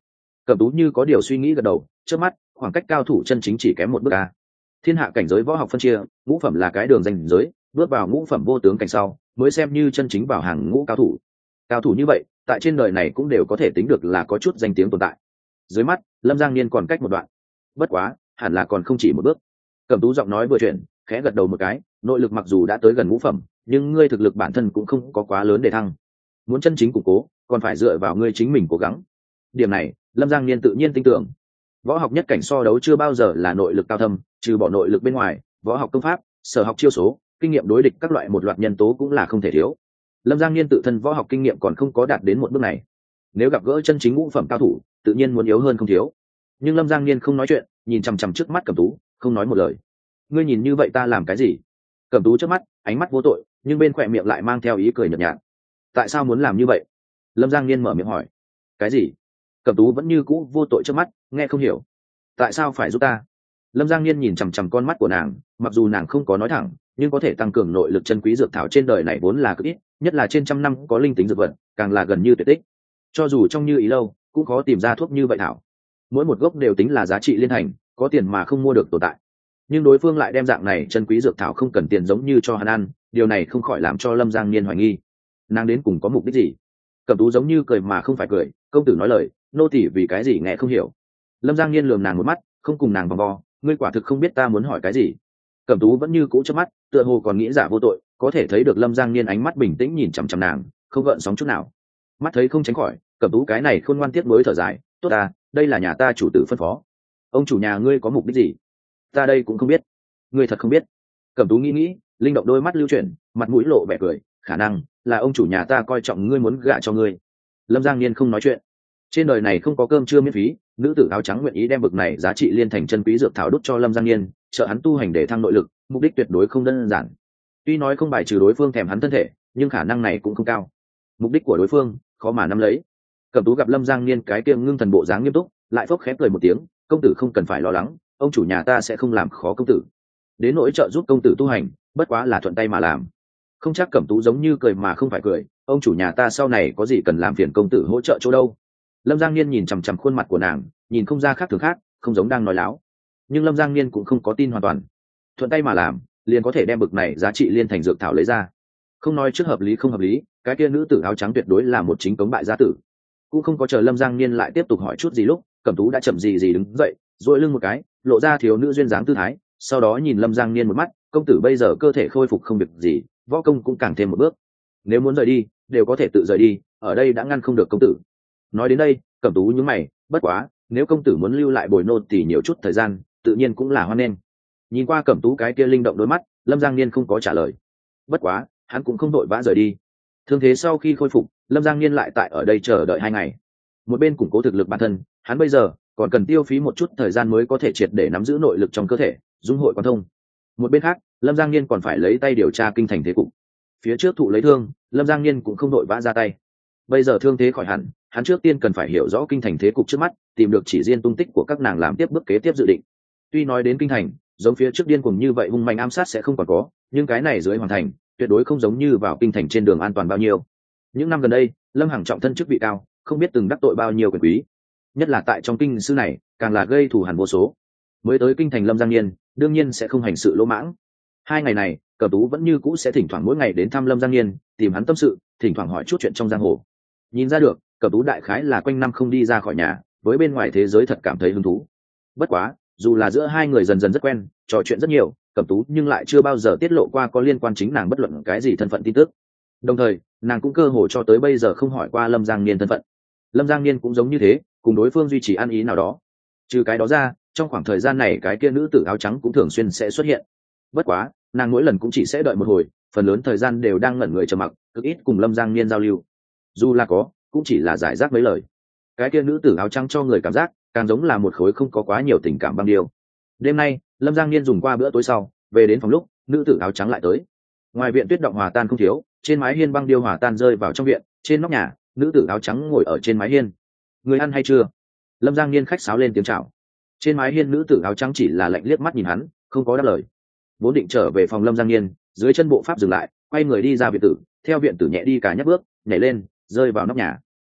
Cẩm Tú như có điều suy nghĩ gật đầu, trước mắt khoảng cách cao thủ chân chính chỉ kém một bước a. Thiên hạ cảnh giới võ học phân chia, ngũ phẩm là cái đường ranh giới, bước vào ngũ phẩm vô tướng cảnh sau mới xem như chân chính vào hàng ngũ cao thủ. Cao thủ như vậy tại trên đời này cũng đều có thể tính được là có chút danh tiếng tồn tại. Dưới mắt Lâm Giang Niên còn cách một đoạn, bất quá hẳn là còn không chỉ một bước. Cẩm Tú giọng nói vừa chuyển, khẽ gật đầu một cái, nội lực mặc dù đã tới gần ngũ phẩm, nhưng ngươi thực lực bản thân cũng không có quá lớn để thăng, muốn chân chính củng cố còn phải dựa vào ngươi chính mình cố gắng. Điểm này Lâm Giang Niên tự nhiên tin tưởng. Võ học nhất cảnh so đấu chưa bao giờ là nội lực cao thâm, trừ bỏ nội lực bên ngoài, võ học công pháp, sở học chiêu số, kinh nghiệm đối địch các loại một loạt nhân tố cũng là không thể thiếu. Lâm Giang Niên tự thân võ học kinh nghiệm còn không có đạt đến một bước này, nếu gặp gỡ chân chính ngũ phẩm cao thủ tự nhiên muốn yếu hơn không thiếu. Nhưng Lâm Giang Niên không nói chuyện, nhìn chằm chằm trước mắt Cẩm Tú, không nói một lời. Ngươi nhìn như vậy ta làm cái gì? Cẩm Tú trước mắt ánh mắt vô tội, nhưng bên khỏe miệng lại mang theo ý cười nhợt nhạt. Tại sao muốn làm như vậy? Lâm Giang Niên mở miệng hỏi. Cái gì? Cẩm Tú vẫn như cũ vô tội trước mắt, nghe không hiểu. Tại sao phải giúp ta? Lâm Giang Niên nhìn chằm chằm con mắt của nàng, mặc dù nàng không có nói thẳng, nhưng có thể tăng cường nội lực chân quý dược thảo trên đời này vốn là cực ít, nhất là trên trăm năm có linh tính dược vật, càng là gần như tuyệt tích. Cho dù trong như ý lâu, cũng khó tìm ra thuốc như vậy thảo. Mỗi một gốc đều tính là giá trị liên thành, có tiền mà không mua được tồn tại. Nhưng đối phương lại đem dạng này chân quý dược thảo không cần tiền giống như cho hắn ăn, điều này không khỏi làm cho Lâm Giang Niên hoài nghi, nàng đến cùng có mục đích gì? Cẩm Tú giống như cười mà không phải cười, công tử nói lời, nô tỳ vì cái gì nghe không hiểu. Lâm Giang Niên lườm nàng một mắt, không cùng nàng vòng vo, ngươi quả thực không biết ta muốn hỏi cái gì. Cẩm Tú vẫn như cũ chớp mắt, tựa hồ còn nghĩ giả vô tội, có thể thấy được Lâm Giang Niên ánh mắt bình tĩnh nhìn chằm chằm nàng, không gợn sóng chút nào. Mắt thấy không tránh khỏi, Cẩm Tú cái này khôn ngoan tiếc nuối thở dài, tốt ta, đây là nhà ta chủ tử phân phó. Ông chủ nhà ngươi có mục đích gì? Ta đây cũng không biết. Ngươi thật không biết? Cẩm Tú nghĩ nghĩ, linh động đôi mắt lưu chuyển, mặt mũi lộ vẻ cười, khả năng là ông chủ nhà ta coi trọng ngươi muốn gả cho ngươi. Lâm Giang Niên không nói chuyện. Trên đời này không có cơm trưa miễn phí, nữ tử áo trắng nguyện ý đem bực này giá trị liên thành chân quý dược thảo đút cho Lâm Giang Niên, trợ hắn tu hành để thăng nội lực, mục đích tuyệt đối không đơn giản. Tuy nói không bài trừ đối phương thèm hắn thân thể, nhưng khả năng này cũng không cao. Mục đích của đối phương khó mà nắm lấy. Cẩm Tú gặp Lâm Giang Niên cái kia ngưng thần bộ dáng nghiêm túc, lại phốc khép cười một tiếng, công tử không cần phải lo lắng, ông chủ nhà ta sẽ không làm khó công tử. Đến nỗi trợ giúp công tử tu hành, bất quá là thuận tay mà làm. Không chắc Cẩm Tú giống như cười mà không phải cười, ông chủ nhà ta sau này có gì cần làm phiền công tử hỗ trợ chỗ đâu. Lâm Giang Niên nhìn chằm chằm khuôn mặt của nàng, nhìn không ra khác thường khác, không giống đang nói láo. Nhưng Lâm Giang Niên cũng không có tin hoàn toàn. Thuận tay mà làm, liền có thể đem bực này giá trị liên thành dược thảo lấy ra. Không nói trước hợp lý không hợp lý, cái kia nữ tử áo trắng tuyệt đối là một chính cống bại gia tử. Cũng không có chờ Lâm Giang Niên lại tiếp tục hỏi chút gì lúc, Cẩm Tú đã chậm gì gì đứng dậy, duỗi lưng một cái, lộ ra thiếu nữ duyên dáng tư thái, sau đó nhìn Lâm Giang Niên một mắt, công tử bây giờ cơ thể khôi phục không việc gì, võ công cũng càng thêm một bước. Nếu muốn rời đi, đều có thể tự rời đi, ở đây đã ngăn không được công tử. Nói đến đây, Cẩm Tú nhướng mày, bất quá, nếu công tử muốn lưu lại bồi nô tỳ nhiều chút thời gian, tự nhiên cũng là hoan nghênh. Nhìn qua Cẩm Tú cái kia linh động đôi mắt, Lâm Giang Niên không có trả lời. Bất quá, hắn cũng không đội vã rời đi. Thương thế sau khi khôi phục, Lâm Giang Niên lại tại ở đây chờ đợi hai ngày. Một bên củng cố thực lực bản thân, hắn bây giờ còn cần tiêu phí một chút thời gian mới có thể triệt để nắm giữ nội lực trong cơ thể, dung hội quan thông. Một bên khác, Lâm Giang Niên còn phải lấy tay điều tra kinh thành thế cục. Phía trước thụ lấy thương, Lâm Giang Niên cũng không đội vã ra tay. Bây giờ thương thế khỏi hẳn, hắn trước tiên cần phải hiểu rõ kinh thành thế cục trước mắt, tìm được chỉ riêng tung tích của các nàng làm tiếp bước kế tiếp dự định. Tuy nói đến kinh thành, giống phía trước điên cuồng như vậy hung manh ám sát sẽ không còn có, nhưng cái này dưới hoàn thành, tuyệt đối không giống như vào kinh thành trên đường an toàn bao nhiêu. Những năm gần đây, Lâm Hằng trọng thân chức vị cao, không biết từng đắc tội bao nhiêu quyền quý, nhất là tại trong kinh sư này, càng là gây thù hằn vô số. Mới tới kinh thành Lâm Giang Niên, đương nhiên sẽ không hành sự lỗ mãng. Hai ngày này, Cẩm Tú vẫn như cũ sẽ thỉnh thoảng mỗi ngày đến thăm Lâm Giang Niên, tìm hắn tâm sự, thỉnh thoảng hỏi chút chuyện trong giang hồ. Nhìn ra được, Cẩm Tú đại khái là quanh năm không đi ra khỏi nhà, với bên ngoài thế giới thật cảm thấy hứng thú. Bất quá, dù là giữa hai người dần dần rất quen, trò chuyện rất nhiều, Cẩm Tú nhưng lại chưa bao giờ tiết lộ qua có liên quan chính nàng bất luận cái gì thân phận tin tức. Đồng thời, nàng cũng cơ hồ cho tới bây giờ không hỏi qua Lâm Giang Niên thân phận. Lâm Giang Niên cũng giống như thế, cùng đối phương duy trì ăn ý nào đó. Trừ cái đó ra, trong khoảng thời gian này cái kia nữ tử áo trắng cũng thường xuyên sẽ xuất hiện. Bất quá, nàng mỗi lần cũng chỉ sẽ đợi một hồi, phần lớn thời gian đều đang ngẩn người trầm mặc, cực ít cùng Lâm Giang Niên giao lưu. Dù là có, cũng chỉ là giải rác mấy lời. Cái kia nữ tử áo trắng cho người cảm giác càng giống là một khối không có quá nhiều tình cảm băng điêu. Đêm nay, Lâm Giang Niên dùng qua bữa tối sau, về đến phòng lúc, nữ tử áo trắng lại tới. Ngoài viện tuyết động hòa tan không thiếu, trên mái hiên băng điêu hòa tan rơi vào trong viện, trên nóc nhà, nữ tử áo trắng ngồi ở trên mái hiên. Người ăn hay chưa? Lâm Giang Niên khách sáo lên tiếng chào. Trên mái hiên nữ tử áo trắng chỉ là lạnh liếc mắt nhìn hắn, không có đáp lời. Vốn định trở về phòng Lâm Giang Niên, dưới chân bộ pháp dừng lại, quay người đi ra viện tử, theo viện tử nhẹ đi cả nhấc bước, nhảy lên, rơi vào nóc nhà.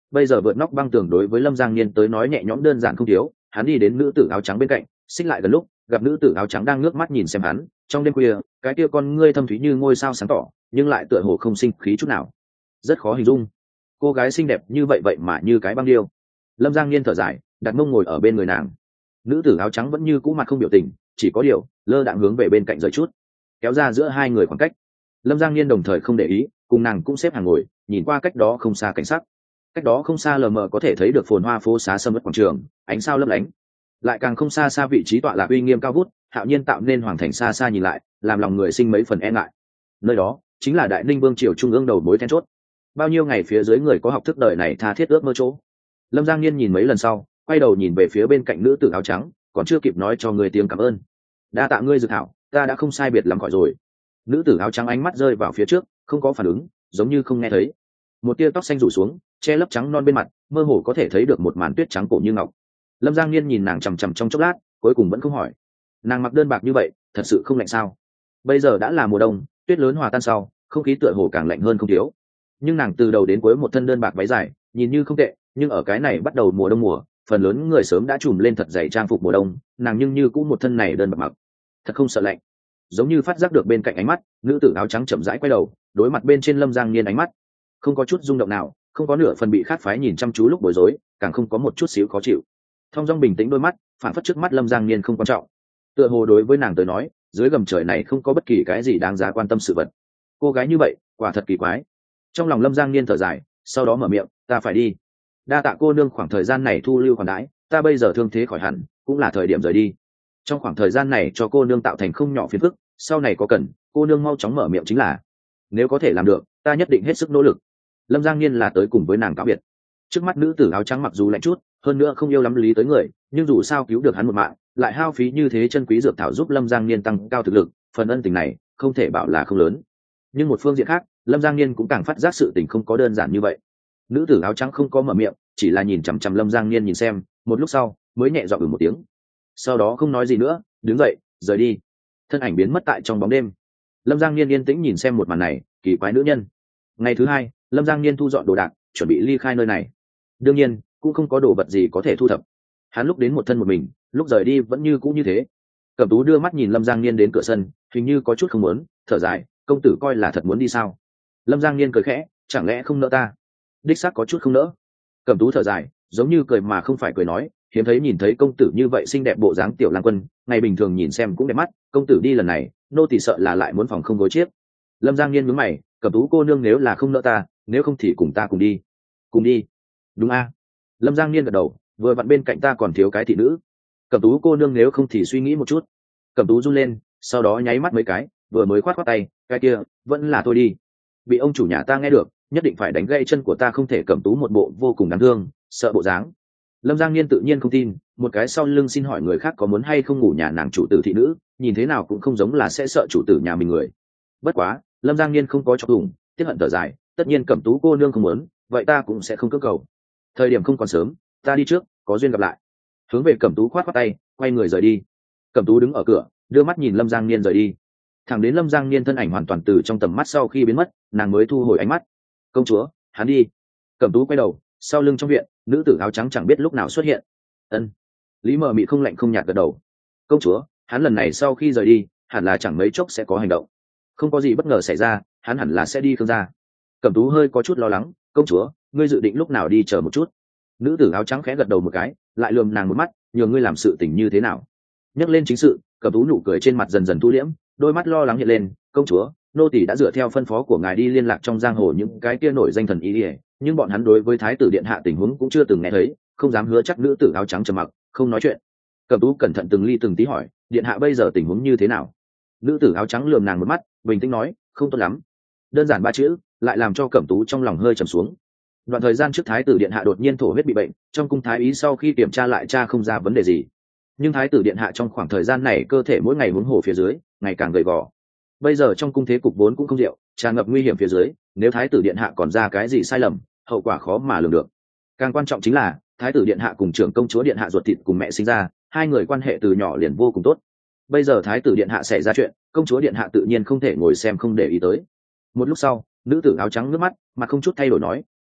bây giờ vượt nóc băng tường đối với Lâm Giang Niên tới nói nhẹ nhõm đơn giản không thiếu. Hắn đi đến nữ tử áo trắng bên cạnh, xích lại gần lúc gặp nữ tử áo trắng đang ngước mắt nhìn xem hắn. Trong đêm khuya, cái kia con ngươi thâm thúy như ngôi sao sáng tỏ, nhưng lại tựa hồ không sinh khí chút nào, rất khó hình dung. Cô gái xinh đẹp như vậy vậy mà như cái băng điêu. Lâm Giang Niên thở dài, đặt mông ngồi ở bên người nàng. Nữ tử áo trắng vẫn như cũ mặt không biểu tình, chỉ có điều lơ đãng hướng về bên cạnh rời chút, kéo ra giữa hai người khoảng cách. Lâm Giang Niên đồng thời không để ý, cùng nàng cũng xếp hàng ngồi, nhìn qua cách đó không xa cảnh sắc. Cách đó không xa lờ mờ có thể thấy được phồn hoa phố xá sầm uất quảng trường, ánh sao lấp lánh. Lại càng không xa xa vị trí tọa lạc uy nghiêm cao vút, hạo nhiên tạo nên hoàng thành xa xa nhìn lại, làm lòng người sinh mấy phần e ngại. Nơi đó chính là Đại Ninh vương triều trung ương đầu mối then chốt. Bao nhiêu ngày phía dưới người có học thức đời này tha thiết ước mơ chỗ. Lâm Giang Niên nhìn mấy lần sau, quay đầu nhìn về phía bên cạnh nữ tử áo trắng, còn chưa kịp nói cho người tiếng cảm ơn. Đa tạ ngươi Dược Thảo, ta đã không sai biệt lắm khỏi rồi. Nữ tử áo trắng ánh mắt rơi vào phía trước, không có phản ứng, giống như không nghe thấy. Một tia tóc xanh rủ xuống, che lấp trắng non bên mặt, mơ hồ có thể thấy được một màn tuyết trắng cổ như ngọc. Lâm Giang Niên nhìn nàng chằm chằm trong chốc lát, cuối cùng vẫn không hỏi. Nàng mặc đơn bạc như vậy, thật sự không lạnh sao? Bây giờ đã là mùa đông, tuyết lớn hòa tan sau, không khí tựa hồ càng lạnh hơn không thiếu. Nhưng nàng từ đầu đến cuối một thân đơn bạc váy dài, nhìn như không tệ, nhưng ở cái này bắt đầu mùa đông mùa, phần lớn người sớm đã trùm lên thật dày trang phục mùa đông, nàng nhưng như cũng một thân này đơn bạc mặc, thật không sợ lạnh. Giống như phát giác được bên cạnh ánh mắt, nữ tử áo trắng chậm rãi quay đầu, đối mặt bên trên Lâm Giang Niên ánh mắt, không có chút rung động nào, không có nửa phần bị khát phái nhìn chăm chú lúc bối rối, càng không có một chút xíu khó chịu. Thông dong bình tĩnh đôi mắt, phản phất trước mắt Lâm Giang Niên không quan trọng. Tựa hồ đối với nàng tới nói, dưới gầm trời này không có bất kỳ cái gì đáng giá quan tâm sự vật. Cô gái như vậy, quả thật kỳ quái. Trong lòng Lâm Giang Niên thở dài, sau đó mở miệng, ta phải đi. Đa tạ cô nương khoảng thời gian này thu lưu khoản đãi, ta bây giờ thương thế khỏi hẳn, cũng là thời điểm rời đi. Trong khoảng thời gian này cho cô nương tạo thành không nhỏ phiền phức, sau này có cần, cô nương mau chóng mở miệng chính là. Nếu có thể làm được, ta nhất định hết sức nỗ lực. Lâm Giang Niên là tới cùng với nàng cáo biệt. Trước mắt nữ tử áo trắng mặc dù lạnh chút, hơn nữa không yêu lắm lý tới người, nhưng dù sao cứu được hắn một mạng, lại hao phí như thế chân quý dược thảo giúp Lâm Giang Niên tăng cao thực lực, phần ân tình này không thể bảo là không lớn. Nhưng một phương diện khác, Lâm Giang Niên cũng càng phát giác sự tình không có đơn giản như vậy. Nữ tử áo trắng không có mở miệng, chỉ là nhìn chằm chằm Lâm Giang Niên nhìn xem, một lúc sau mới nhẹ giọng ừ một tiếng. Sau đó không nói gì nữa, đứng dậy rời đi, thân ảnh biến mất tại trong bóng đêm. Lâm Giang Niên yên tĩnh nhìn xem một màn này, kỳ quái nữ nhân. Ngày thứ hai, Lâm Giang Niên thu dọn đồ đạc, chuẩn bị ly khai nơi này. Đương nhiên cũng không có đồ vật gì có thể thu thập. Hắn lúc đến một thân một mình, lúc rời đi vẫn như cũ như thế. Cẩm Tú đưa mắt nhìn Lâm Giang Niên đến cửa sân, hình như có chút không muốn, thở dài, công tử coi là thật muốn đi sao? Lâm Giang Niên cười khẽ, chẳng lẽ không nỡ ta? Đích xác có chút không nỡ. Cẩm Tú thở dài, giống như cười mà không phải cười nói, hiếm thấy nhìn thấy công tử như vậy xinh đẹp bộ dáng tiểu lang quân, ngày bình thường nhìn xem cũng đẹp mắt, công tử đi lần này, nô tỳ sợ là lại muốn phòng không gối chiếc. Lâm Giang Niên nhướng mày, Cẩm Tú cô nương nếu là không nỡ ta, nếu không thì cùng ta cùng đi. Cùng đi? Đúng a. Lâm Giang Niên gật đầu, vừa vặn bên cạnh ta còn thiếu cái thị nữ. Cẩm Tú cô nương nếu không thì suy nghĩ một chút. Cẩm Tú run lên, sau đó nháy mắt mấy cái, vừa mới khoát khoát tay, cái kia vẫn là thôi đi. Bị ông chủ nhà ta nghe được, nhất định phải đánh gãy chân của ta, không thể. Cẩm Tú một bộ vô cùng đáng thương, sợ bộ dáng. Lâm Giang Niên tự nhiên không tin, một cái sau lưng xin hỏi người khác có muốn hay không ngủ nhà nàng chủ tử thị nữ, nhìn thế nào cũng không giống là sẽ sợ chủ tử nhà mình người. Bất quá, Lâm Giang Niên không có chọc thủng, tiếc hận thở dài, tất nhiên Cẩm Tú cô nương không muốn, vậy ta cũng sẽ không cưỡng cầu. Thời điểm không còn sớm, ta đi trước, có duyên gặp lại. Hướng về Cẩm Tú khoát khoát tay, quay người rời đi. Cẩm Tú đứng ở cửa, đưa mắt nhìn Lâm Giang Niên rời đi. Thẳng đến Lâm Giang Niên thân ảnh hoàn toàn từ trong tầm mắt sau khi biến mất, nàng mới thu hồi ánh mắt. Công chúa, hắn đi. Cẩm Tú quay đầu, sau lưng trong viện, nữ tử áo trắng chẳng biết lúc nào xuất hiện. Ân. Lý Mờ Mị không lạnh không nhạt gật đầu. Công chúa, hắn lần này sau khi rời đi, hẳn là chẳng mấy chốc sẽ có hành động. Không có gì bất ngờ xảy ra, hắn hẳn là sẽ đi Khương gia. Cẩm Tú hơi có chút lo lắng, công chúa, ngươi dự định lúc nào đi chờ một chút. Nữ tử áo trắng khẽ gật đầu một cái, lại lườm nàng một mắt, nhờ ngươi làm sự tình như thế nào. Nhắc lên chính sự, Cẩm Tú nụ cười trên mặt dần dần thu liễm, đôi mắt lo lắng hiện lên, công chúa, nô tỳ đã dựa theo phân phó của ngài đi liên lạc trong giang hồ những cái kia nổi danh thần y, nhưng bọn hắn đối với thái tử điện hạ tình huống cũng chưa từng nghe thấy, không dám hứa chắc. Nữ tử áo trắng trầm mặc, không nói chuyện. Cẩm Tú cẩn thận từng ly từng tí hỏi, điện hạ bây giờ tình huống như thế nào? Nữ tử áo trắng lườm nàng một mắt, bình tĩnh nói, không tốt lắm. Đơn giản ba chữ, lại làm cho Cẩm Tú trong lòng hơi trầm xuống. Đoạn thời gian trước thái tử điện hạ đột nhiên thổ huyết bị bệnh, trong cung thái ý sau khi kiểm tra lại tra không ra vấn đề gì, nhưng thái tử điện hạ trong khoảng thời gian này cơ thể mỗi ngày huống hồ phía dưới, ngày càng gầy gò. Bây giờ trong cung thế cục vốn cũng không diệu, tràn ngập nguy hiểm phía dưới, nếu thái tử điện hạ còn ra cái gì sai lầm, hậu quả khó mà lường được. Càng quan trọng chính là thái tử điện hạ cùng trưởng công chúa điện hạ ruột thịt cùng mẹ sinh ra, hai người quan hệ từ nhỏ liền vô cùng tốt. Bây giờ thái tử điện hạ xảy ra chuyện, công chúa điện hạ tự nhiên không thể ngồi xem không để ý tới. Một lúc sau, nữ tử áo trắng nước mắt, mặt không chút thay đổi nói,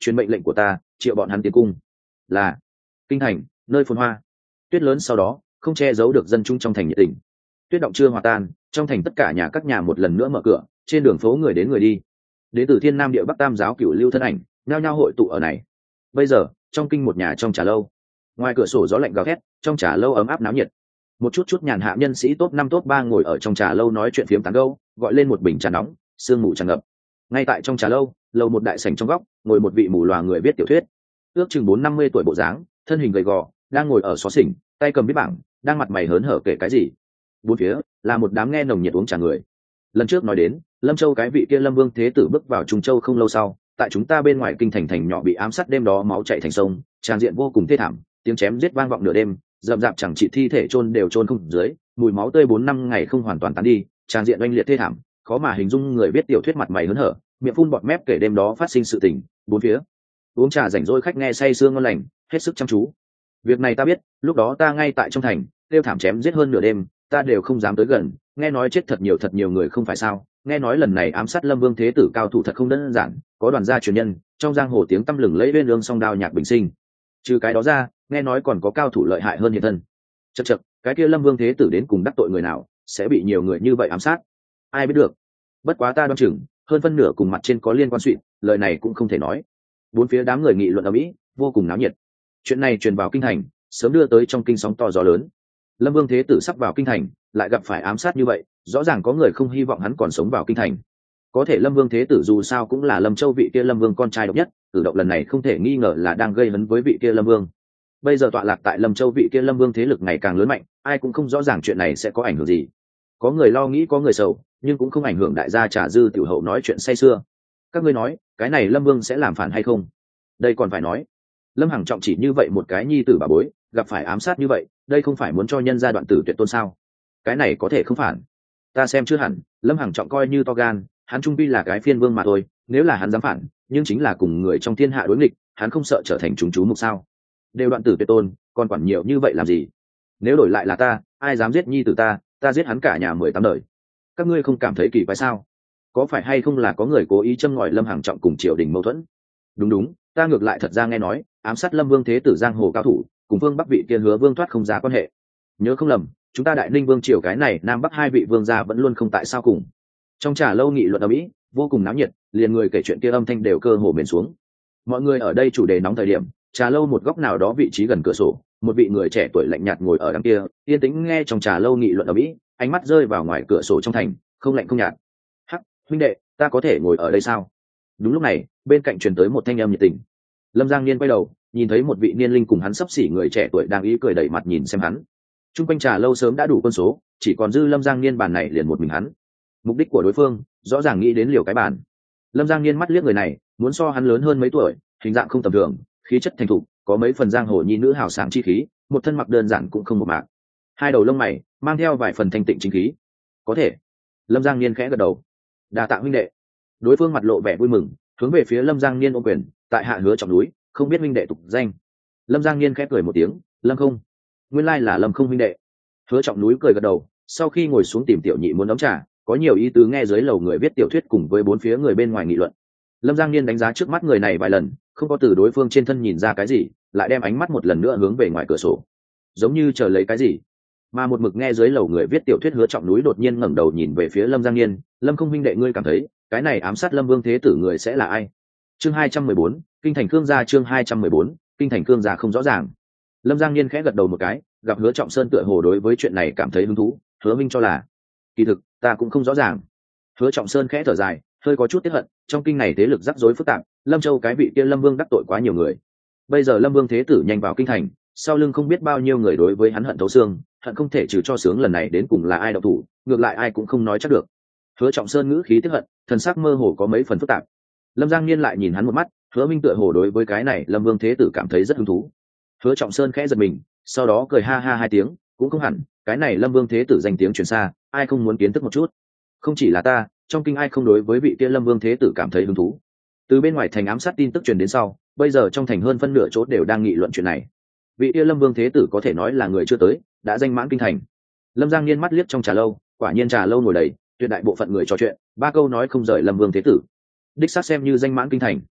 truyền mệnh lệnh của ta, triệu bọn hắn tiến cung. Là. Kinh thành, nơi phồn hoa. Tuyết lớn sau đó, không che giấu được dân chúng trong thành nhiệt tình. Tuyết động chưa hòa tan, trong thành tất cả nhà các nhà một lần nữa mở cửa, trên đường phố người đến người đi. Đến từ Thiên Nam địa Bắc Tam giáo cửu lưu thân ảnh, nhao nhao hội tụ ở này. Bây giờ, trong kinh một nhà trong trà lâu, ngoài cửa sổ gió lạnh gào thét, trong trà lâu ấm áp náo nhiệt. Một chút chút nhàn hạ nhân sĩ top năm top ba ngồi ở trong trà lâu nói chuyện phiếm tán gẫu, gọi lên một bình trà nóng, sương mù tràn ngập. Ngay tại trong trà lâu, lầu một đại sảnh trong góc, ngồi một vị mù lòa người viết tiểu thuyết, ước chừng bốn năm mươi tuổi bộ dáng, thân hình gầy gò, đang ngồi ở xó xỉnh, tay cầm viết bảng, đang mặt mày hớn hở kể cái gì. Bốn phía là một đám nghe nồng nhiệt uống trà người. Lần trước nói đến, Lâm Châu cái vị kia Lâm Vương Thế Tử bước vào Trung Châu không lâu sau, tại chúng ta bên ngoài kinh thành thành nhỏ bị ám sát, đêm đó máu chảy thành sông, tràn diện vô cùng thê thảm, tiếng chém giết vang vọng nửa đêm, rậm rạp chẳng chỉ thi thể chôn đều chôn không dưới, mùi máu tươi bốn năm ngày không hoàn toàn tán đi, tràn diện oanh liệt thê thảm, khó mà hình dung người viết tiểu thuyết mặt mày hớn hở, miệng phun bọt mép kể đêm đó phát sinh sự tình. Bốn phía uống trà rảnh rỗi khách nghe say sưa ngon lành, hết sức chăm chú. Việc này ta biết, lúc đó ta ngay tại trong thành, tiêu thảm chém giết hơn nửa đêm, ta đều không dám tới gần, nghe nói chết thật nhiều thật nhiều người không phải sao? Nghe nói lần này ám sát Lâm Vương Thế Tử cao thủ thật không đơn giản, có đoàn gia truyền nhân, trong giang hồ tiếng tăm lừng lẫy bên lương song đao nhạc bình sinh. Trừ cái đó ra, nghe nói còn có cao thủ lợi hại hơn hiện thân. Chậc chậc, cái kia Lâm Vương Thế Tử đến cùng đắc tội người nào, sẽ bị nhiều người như vậy ám sát? Ai biết được. Bất quá ta đoán chừng, hơn phân nửa cùng mặt trên có liên quan suy, lời này cũng không thể nói. Bốn phía đám người nghị luận ầm ĩ, vô cùng náo nhiệt. Chuyện này truyền vào kinh thành, sớm đưa tới trong kinh sóng to gió lớn. Lâm Vương Thế Tử sắp vào kinh thành, lại gặp phải ám sát như vậy, rõ ràng có người không hy vọng hắn còn sống vào kinh thành. Có thể Lâm Vương Thế Tử dù sao cũng là Lâm Châu vị kia Lâm Vương con trai độc nhất, cử động lần này không thể nghi ngờ là đang gây hấn với vị kia Lâm Vương. Bây giờ tọa lạc tại Lâm Châu vị kia Lâm Vương thế lực ngày càng lớn mạnh, ai cũng không rõ ràng chuyện này sẽ có ảnh hưởng gì. Có người lo nghĩ có người sầu, nhưng cũng không ảnh hưởng đại gia Trà Dư tiểu hậu nói chuyện say sưa. Các ngươi nói, cái này Lâm Vương sẽ làm phản hay không? Đây còn phải nói. Lâm Hằng Trọng chỉ như vậy một cái nhi tử bà bối, gặp phải ám sát như vậy, đây không phải muốn cho nhân gia đoạn tử tuyệt tôn sao? Cái này có thể không phản. Ta xem chưa hẳn, Lâm Hằng Trọng coi như to gan, hắn trung pi là cái phiên vương mà thôi, nếu là hắn dám phản, nhưng chính là cùng người trong thiên hạ đối nghịch, hắn không sợ trở thành chúng chú mục sao? Đều đoạn tử tuyệt tôn, còn quản nhiều như vậy làm gì? Nếu đổi lại là ta, ai dám giết nhi tử ta, ta giết hắn cả nhà mười tám đời. Các ngươi không cảm thấy kỳ quái sao? Có phải hay không là có người cố ý châm ngòi Lâm Hằng Trọng cùng triều đình mâu thuẫn? Đúng đúng, ta ngược lại thật ra nghe nói, ám sát Lâm Vương thế tử giang hồ cao thủ, cùng Vương Bắc vị kia Hứa Vương thoát không ra quan hệ. Nhớ không lầm, chúng ta Đại Ninh Vương triều cái này Nam Bắc hai vị vương gia vẫn luôn không tại sao cùng. Trong trà lâu nghị luận ở mỹ, vô cùng náo nhiệt, liền người kể chuyện kia âm thanh đều cơ hồ mềm xuống. Mọi người ở đây chủ đề nóng thời điểm, trà lâu một góc nào đó vị trí gần cửa sổ, một vị người trẻ tuổi lạnh nhạt ngồi ở đằng kia, yên tĩnh nghe trong trà lâu nghị luận ở mỹ, ánh mắt rơi vào ngoài cửa sổ trong thành, không lạnh không nhạt. Hắc, huynh đệ, ta có thể ngồi ở đây sao? Đúng lúc này, bên cạnh truyền tới một thanh âm nhiệt tình. Lâm Giang Niên quay đầu, nhìn thấy một vị niên linh cùng hắn sắp xỉ người trẻ tuổi đang ý cười đẩy mặt nhìn xem hắn. Trung quanh trà lâu sớm đã đủ quân số, chỉ còn dư Lâm Giang Niên bàn này liền một mình hắn. Mục đích của đối phương, rõ ràng nghĩ đến liều cái bàn. Lâm Giang Niên mắt liếc người này, muốn so hắn lớn hơn mấy tuổi, hình dạng không tầm thường, khí chất thành thục, có mấy phần giang hồ nhi nữ hào sáng chi khí, một thân mặc đơn giản cũng không một mạc. Hai đầu lông mày mang theo vài phần thanh tịnh chính khí. Có thể. Lâm Giang Niên khẽ gật đầu. Đa tạ huynh đệ. Đối phương mặt lộ vẻ vui mừng, hướng về phía Lâm Giang Niên ôm quyền, tại hạ Hứa Trọng núi, không biết huynh đệ tục danh. Lâm Giang Niên khẽ cười một tiếng, Lâm Không. Nguyên lai là Lâm Không huynh đệ. Hứa Trọng núi cười gật đầu, sau khi ngồi xuống tìm tiểu nhị muốn đóng trà, có nhiều ý tứ nghe dưới lầu người viết tiểu thuyết cùng với bốn phía người bên ngoài nghị luận. Lâm Giang Niên đánh giá trước mắt người này vài lần, không có từ đối phương trên thân nhìn ra cái gì, lại đem ánh mắt một lần nữa hướng về ngoài cửa sổ, giống như chờ lấy cái gì. Mà một mực nghe dưới lầu người viết tiểu thuyết Hứa Trọng núi đột nhiên ngẩng đầu nhìn về phía Lâm Giang Niên, Lâm Không huynh đệ, ngươi cảm thấy cái này ám sát Lâm Vương thế tử người sẽ là ai? Chương hai trăm mười bốn, kinh thành Khương gia. Chương hai trăm mười bốn, kinh thành Khương gia không rõ ràng. Lâm Giang Niên khẽ gật đầu một cái, gặp Hứa Trọng Sơn tựa hồ đối với chuyện này cảm thấy hứng thú, Hứa minh cho là, kỳ thực ta cũng không rõ ràng. Hứa Trọng Sơn khẽ thở dài, hơi có chút tiếc hận, trong kinh này thế lực rắc rối phức tạp, Lâm Châu cái vị kia Lâm Vương đắc tội quá nhiều người. Bây giờ Lâm Vương thế tử nhanh vào kinh thành, sau lưng không biết bao nhiêu người đối với hắn hận thấu xương, hận không thể trừ cho sướng lần này đến cùng là ai động thủ, ngược lại ai cũng không nói chắc được. Hứa Trọng Sơn ngữ khí tiếc hận, thần sắc mơ hồ có mấy phần phức tạp. Lâm Giang Niên lại nhìn hắn một mắt, Hứa Minh tựa hồ đối với cái này Lâm Vương thế tử cảm thấy rất hứng thú. Hứa Trọng Sơn khẽ giật mình, sau đó cười ha ha hai tiếng, cũng không hẳn, cái này Lâm Vương thế tử danh tiếng truyền xa, ai không muốn kiến thức một chút. Không chỉ là ta, trong kinh ai không đối với vị kia Lâm Vương thế tử cảm thấy hứng thú. Từ bên ngoài thành ám sát tin tức truyền đến sau, bây giờ trong thành hơn phân nửa chỗ đều đang nghị luận chuyện này. Vị kia Lâm Vương thế tử có thể nói là người chưa tới, đã danh mãn kinh thành. Lâm Giang Niên mắt liếc trong trà lâu, quả nhiên trà lâu ngồi đầy, tuyệt đại bộ phận người trò chuyện, ba câu nói không rời Lâm Vương thế tử. Đích xác xem như danh mãn kinh thành.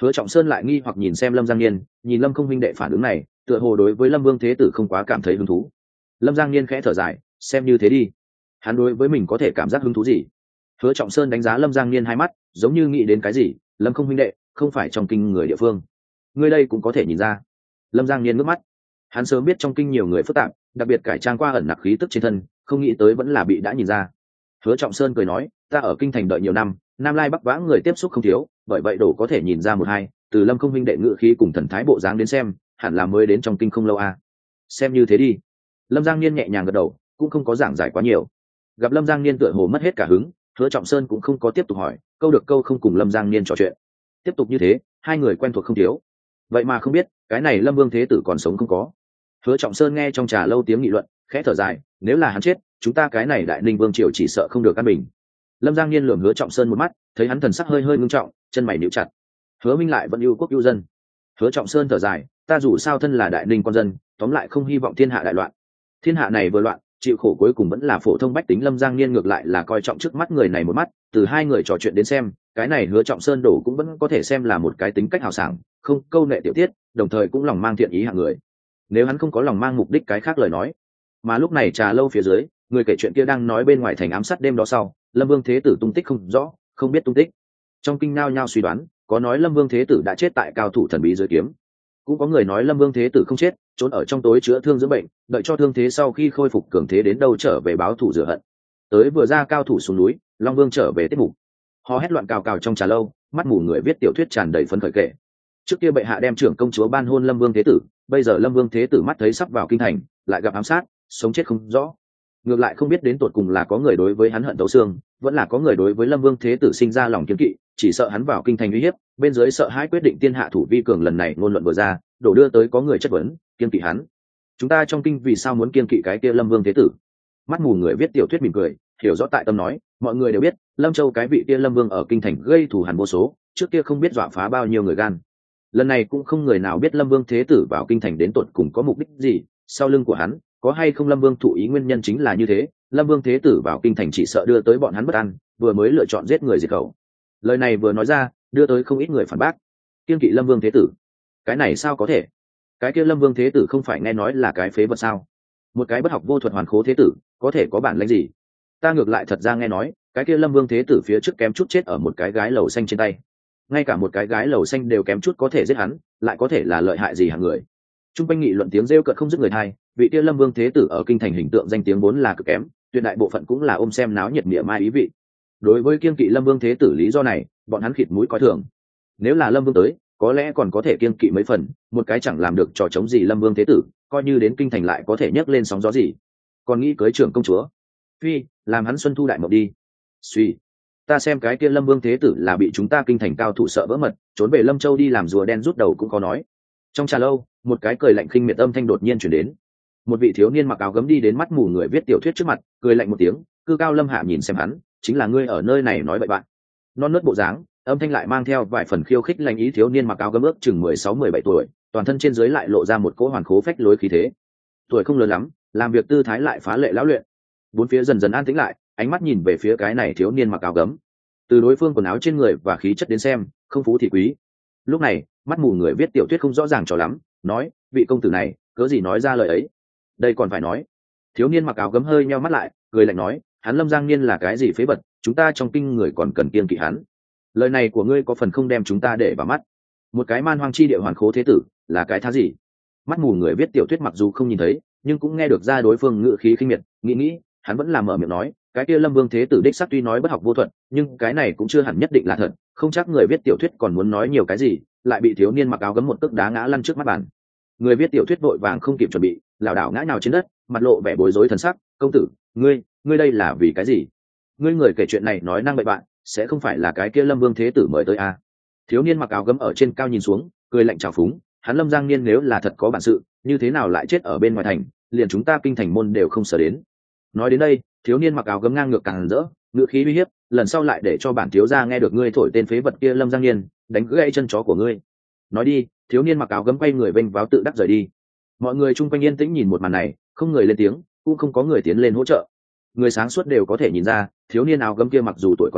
Hứa Trọng Sơn lại nghi hoặc nhìn xem Lâm Giang Niên, nhìn Lâm Không huynh đệ phản ứng này, tựa hồ đối với Lâm Vương Thế Tử không quá cảm thấy hứng thú. Lâm Giang Niên khẽ thở dài, xem như thế đi. Hắn đối với mình có thể cảm giác hứng thú gì? Hứa Trọng Sơn đánh giá Lâm Giang Niên hai mắt, giống như nghĩ đến cái gì. Lâm Không huynh đệ, không phải trong kinh người địa phương, ngươi đây cũng có thể nhìn ra. Lâm Giang Niên ngước mắt, hắn sớm biết trong kinh nhiều người phức tạp, đặc biệt cải trang qua ẩn nặc khí tức trên thân, không nghĩ tới vẫn là bị đã nhìn ra. Hứa Trọng Sơn cười nói, ta ở kinh thành đợi nhiều năm, nam lai bắc vãng người tiếp xúc không thiếu, bởi vậy đổ có thể nhìn ra một hai. Từ Lâm Không huynh đệ ngự khí cùng thần thái bộ dáng đến xem, hẳn là mới đến trong kinh không lâu à. Xem như thế đi. Lâm Giang Niên nhẹ nhàng gật đầu, cũng không có giảng giải quá nhiều. Gặp Lâm Giang Niên tựa hồ mất hết cả hứng, Hứa Trọng Sơn cũng không có tiếp tục hỏi, câu được câu không cùng Lâm Giang Niên trò chuyện. Tiếp tục như thế, hai người quen thuộc không thiếu. Vậy mà không biết, cái này Lâm Vương Thế Tử còn sống không có. Hứa Trọng Sơn nghe trong trà lâu tiếng nghị luận, khẽ thở dài, nếu là hắn chết, chúng ta cái này Đại Ninh Vương triều chỉ sợ không được an bình. Lâm Giang Niên lườm Hứa Trọng Sơn một mắt, thấy hắn thần sắc hơi hơi ngưng trọng, chân mày nhíu chặt. Hứa Minh lại vẫn yêu quốc yêu dân. Hứa Trọng Sơn thở dài, ta dù sao thân là Đại Ninh con dân, tóm lại không hy vọng thiên hạ đại loạn. Thiên hạ này vừa loạn, chịu khổ cuối cùng vẫn là phổ thông bách tính. Lâm Giang Niên ngược lại là coi trọng trước mắt người này một mắt, từ hai người trò chuyện đến xem, cái này Hứa Trọng Sơn đổ cũng vẫn có thể xem là một cái tính cách hào sảng, không câu nệ tiểu tiết, đồng thời cũng lòng mang thiện ý hạng người. Nếu hắn không có lòng mang mục đích cái khác lời nói. Mà lúc này trà lâu phía dưới, người kể chuyện kia đang nói bên ngoài thành ám sát đêm đó sau, Lâm Vương Thế Tử tung tích không rõ, không biết tung tích. Trong kinh nao nhao suy đoán, có nói Lâm Vương Thế Tử đã chết tại cao thủ thần bí dưới kiếm, cũng có người nói Lâm Vương Thế Tử không chết, trốn ở trong tối chữa thương dưỡng bệnh, đợi cho thương thế sau khi khôi phục cường thế đến đâu trở về báo thù rửa hận. Tới vừa ra cao thủ xuống núi, Long Vương trở về tiết mục. Họ hét loạn cào cào trong trà lâu, mắt mù người viết tiểu thuyết tràn đầy phấn khởi kể. Trước kia bệ hạ đem trưởng công chúa ban hôn Lâm Vương Thế Tử, bây giờ Lâm Vương Thế Tử mắt thấy sắp vào kinh thành, lại gặp ám sát, sống chết không rõ. Ngược lại không biết đến tột cùng là có người đối với hắn hận tấu xương, vẫn là có người đối với Lâm Vương Thế Tử sinh ra lòng kiêng kỵ, chỉ sợ hắn vào kinh thành uy hiếp, bên dưới sợ hãi quyết định tiên hạ thủ vi cường lần này ngôn luận vừa ra, đổ đưa tới có người chất vấn, kiêng kỵ hắn. Chúng ta trong kinh vì sao muốn kiêng kỵ cái kia Lâm Vương Thế Tử? Mắt mù người viết tiểu thuyết mỉm cười, hiểu rõ tại tâm nói, mọi người đều biết, Lâm Châu cái vị kia Lâm Vương ở kinh thành gây thù hằn vô số, trước kia không biết dọa phá bao nhiêu người gan. Lần này cũng không người nào biết Lâm Vương Thế Tử vào kinh thành đến tột cùng có mục đích gì, sau lưng của hắn có hay không Lâm Vương thụ ý nguyên nhân chính là như thế. Lâm Vương Thế Tử vào kinh thành chỉ sợ đưa tới bọn hắn bất an, vừa mới lựa chọn giết người diệt khẩu. Lời này vừa nói ra, đưa tới không ít người phản bác, kiêng kỵ Lâm Vương Thế Tử, cái này sao có thể? Cái kia Lâm Vương Thế Tử không phải nghe nói là cái phế vật sao? Một cái bất học vô thuật hoàn khố thế tử, có thể có bản lĩnh gì? Ta ngược lại thật ra nghe nói, cái kia Lâm Vương Thế Tử phía trước kém chút chết ở một cái gái lầu xanh trên tay. Ngay cả một cái gái lầu xanh đều kém chút có thể giết hắn, lại có thể là lợi hại gì hạng người? Trung quanh nghị luận tiếng rêu cợt không dứt người thay, vị kia Lâm Vương Thế Tử ở kinh thành hình tượng danh tiếng vốn là cực kém, tuyệt đại bộ phận cũng là ôm xem náo nhiệt miệng mai ý vị. Đối với kiêng kỵ Lâm Vương Thế Tử lý do này, bọn hắn khịt mũi coi thường. Nếu là Lâm Vương tới, có lẽ còn có thể kiêng kỵ mấy phần, một cái chẳng làm được trò chống gì Lâm Vương Thế Tử, coi như đến kinh thành lại có thể nhấc lên sóng gió gì. Còn nghĩ cưới trưởng công chúa, phi, làm hắn xuân thu đại mộng đi. Suy, ta xem cái kia Lâm Vương Thế Tử là bị chúng ta kinh thành cao thủ sợ vỡ mật, trốn về Lâm Châu đi làm rùa đen rút đầu cũng có nói. Trong trà lâu, một cái cười lạnh khinh miệt âm thanh đột nhiên chuyển đến. Một vị thiếu niên mặc áo gấm đi đến mắt mù người viết tiểu thuyết trước mặt, cười lạnh một tiếng, cư cao lâm hạ nhìn xem hắn, chính là ngươi ở nơi này nói bậy bạn. Non nớt bộ dáng, âm thanh lại mang theo vài phần khiêu khích lạnh ý. Thiếu niên mặc áo gấm ước chừng mười sáu mười bảy tuổi, toàn thân trên dưới lại lộ ra một cỗ hoàn khố phách lối khí thế. Tuổi không lớn lắm, làm việc tư thái lại phá lệ lão luyện. Bốn phía dần dần an tĩnh lại, ánh mắt nhìn về phía cái này thiếu niên mặc áo gấm. Từ đối phương quần áo trên người và khí chất đến xem, không phú thì quý. Lúc này, mắt mù người viết tiểu thuyết không rõ ràng cho lắm, nói, vị công tử này, cớ gì nói ra lời ấy? Đây còn phải nói. Thiếu niên mặc áo gấm hơi nheo mắt lại, cười lạnh nói, hắn Lâm Giang Niên là cái gì phế vật, chúng ta trong kinh người còn cần kiêng kỵ hắn. Lời này của ngươi có phần không đem chúng ta để vào mắt. Một cái man hoang chi địa hoàn khố thế tử, là cái thá gì? Mắt mù người viết tiểu thuyết mặc dù không nhìn thấy, nhưng cũng nghe được ra đối phương ngự khí khinh miệt, nghĩ nghĩ, hắn vẫn làm mở miệng nói, cái kia Lâm Vương Thế Tử đích xác tuy nói bất học vô thuật, nhưng cái này cũng chưa hẳn nhất định là thật, không chắc người viết tiểu thuyết còn muốn nói nhiều cái gì, lại bị thiếu niên mặc áo gấm một cước đá ngã lăn trước mắt bàn. Người viết tiểu thuyết vội vàng không kịp chuẩn bị, lảo đảo ngã nhào trên đất, mặt lộ vẻ bối rối thần sắc, công tử, ngươi, ngươi đây là vì cái gì? Ngươi người kể chuyện này nói năng bậy bạn, sẽ không phải là cái kia Lâm Vương Thế Tử mời tới à? Thiếu niên mặc áo gấm ở trên cao nhìn xuống, cười lạnh trào phúng, hắn Lâm Giang Niên nếu là thật có bản sự, như thế nào lại chết ở bên ngoài thành, liền chúng ta kinh thành môn đều không sợ đến. Nói đến đây, thiếu niên mặc áo gấm ngang ngược càng rỡ, ngựa khí uy hiếp, lần sau lại để cho bản thiếu gia nghe được ngươi thổi tên phế vật kia Lâm Giang Niên, đánh gãy chân chó của ngươi. Nói đi, thiếu niên mặc áo gấm quay người vênh váo tự đắc rời đi. Mọi người chung quanh yên tĩnh nhìn một màn này, không người lên tiếng, cũng không có người tiến lên hỗ trợ. Người sáng suốt đều có thể nhìn ra, thiếu niên áo gấm kia mặc dù tuổi còn nhỏ,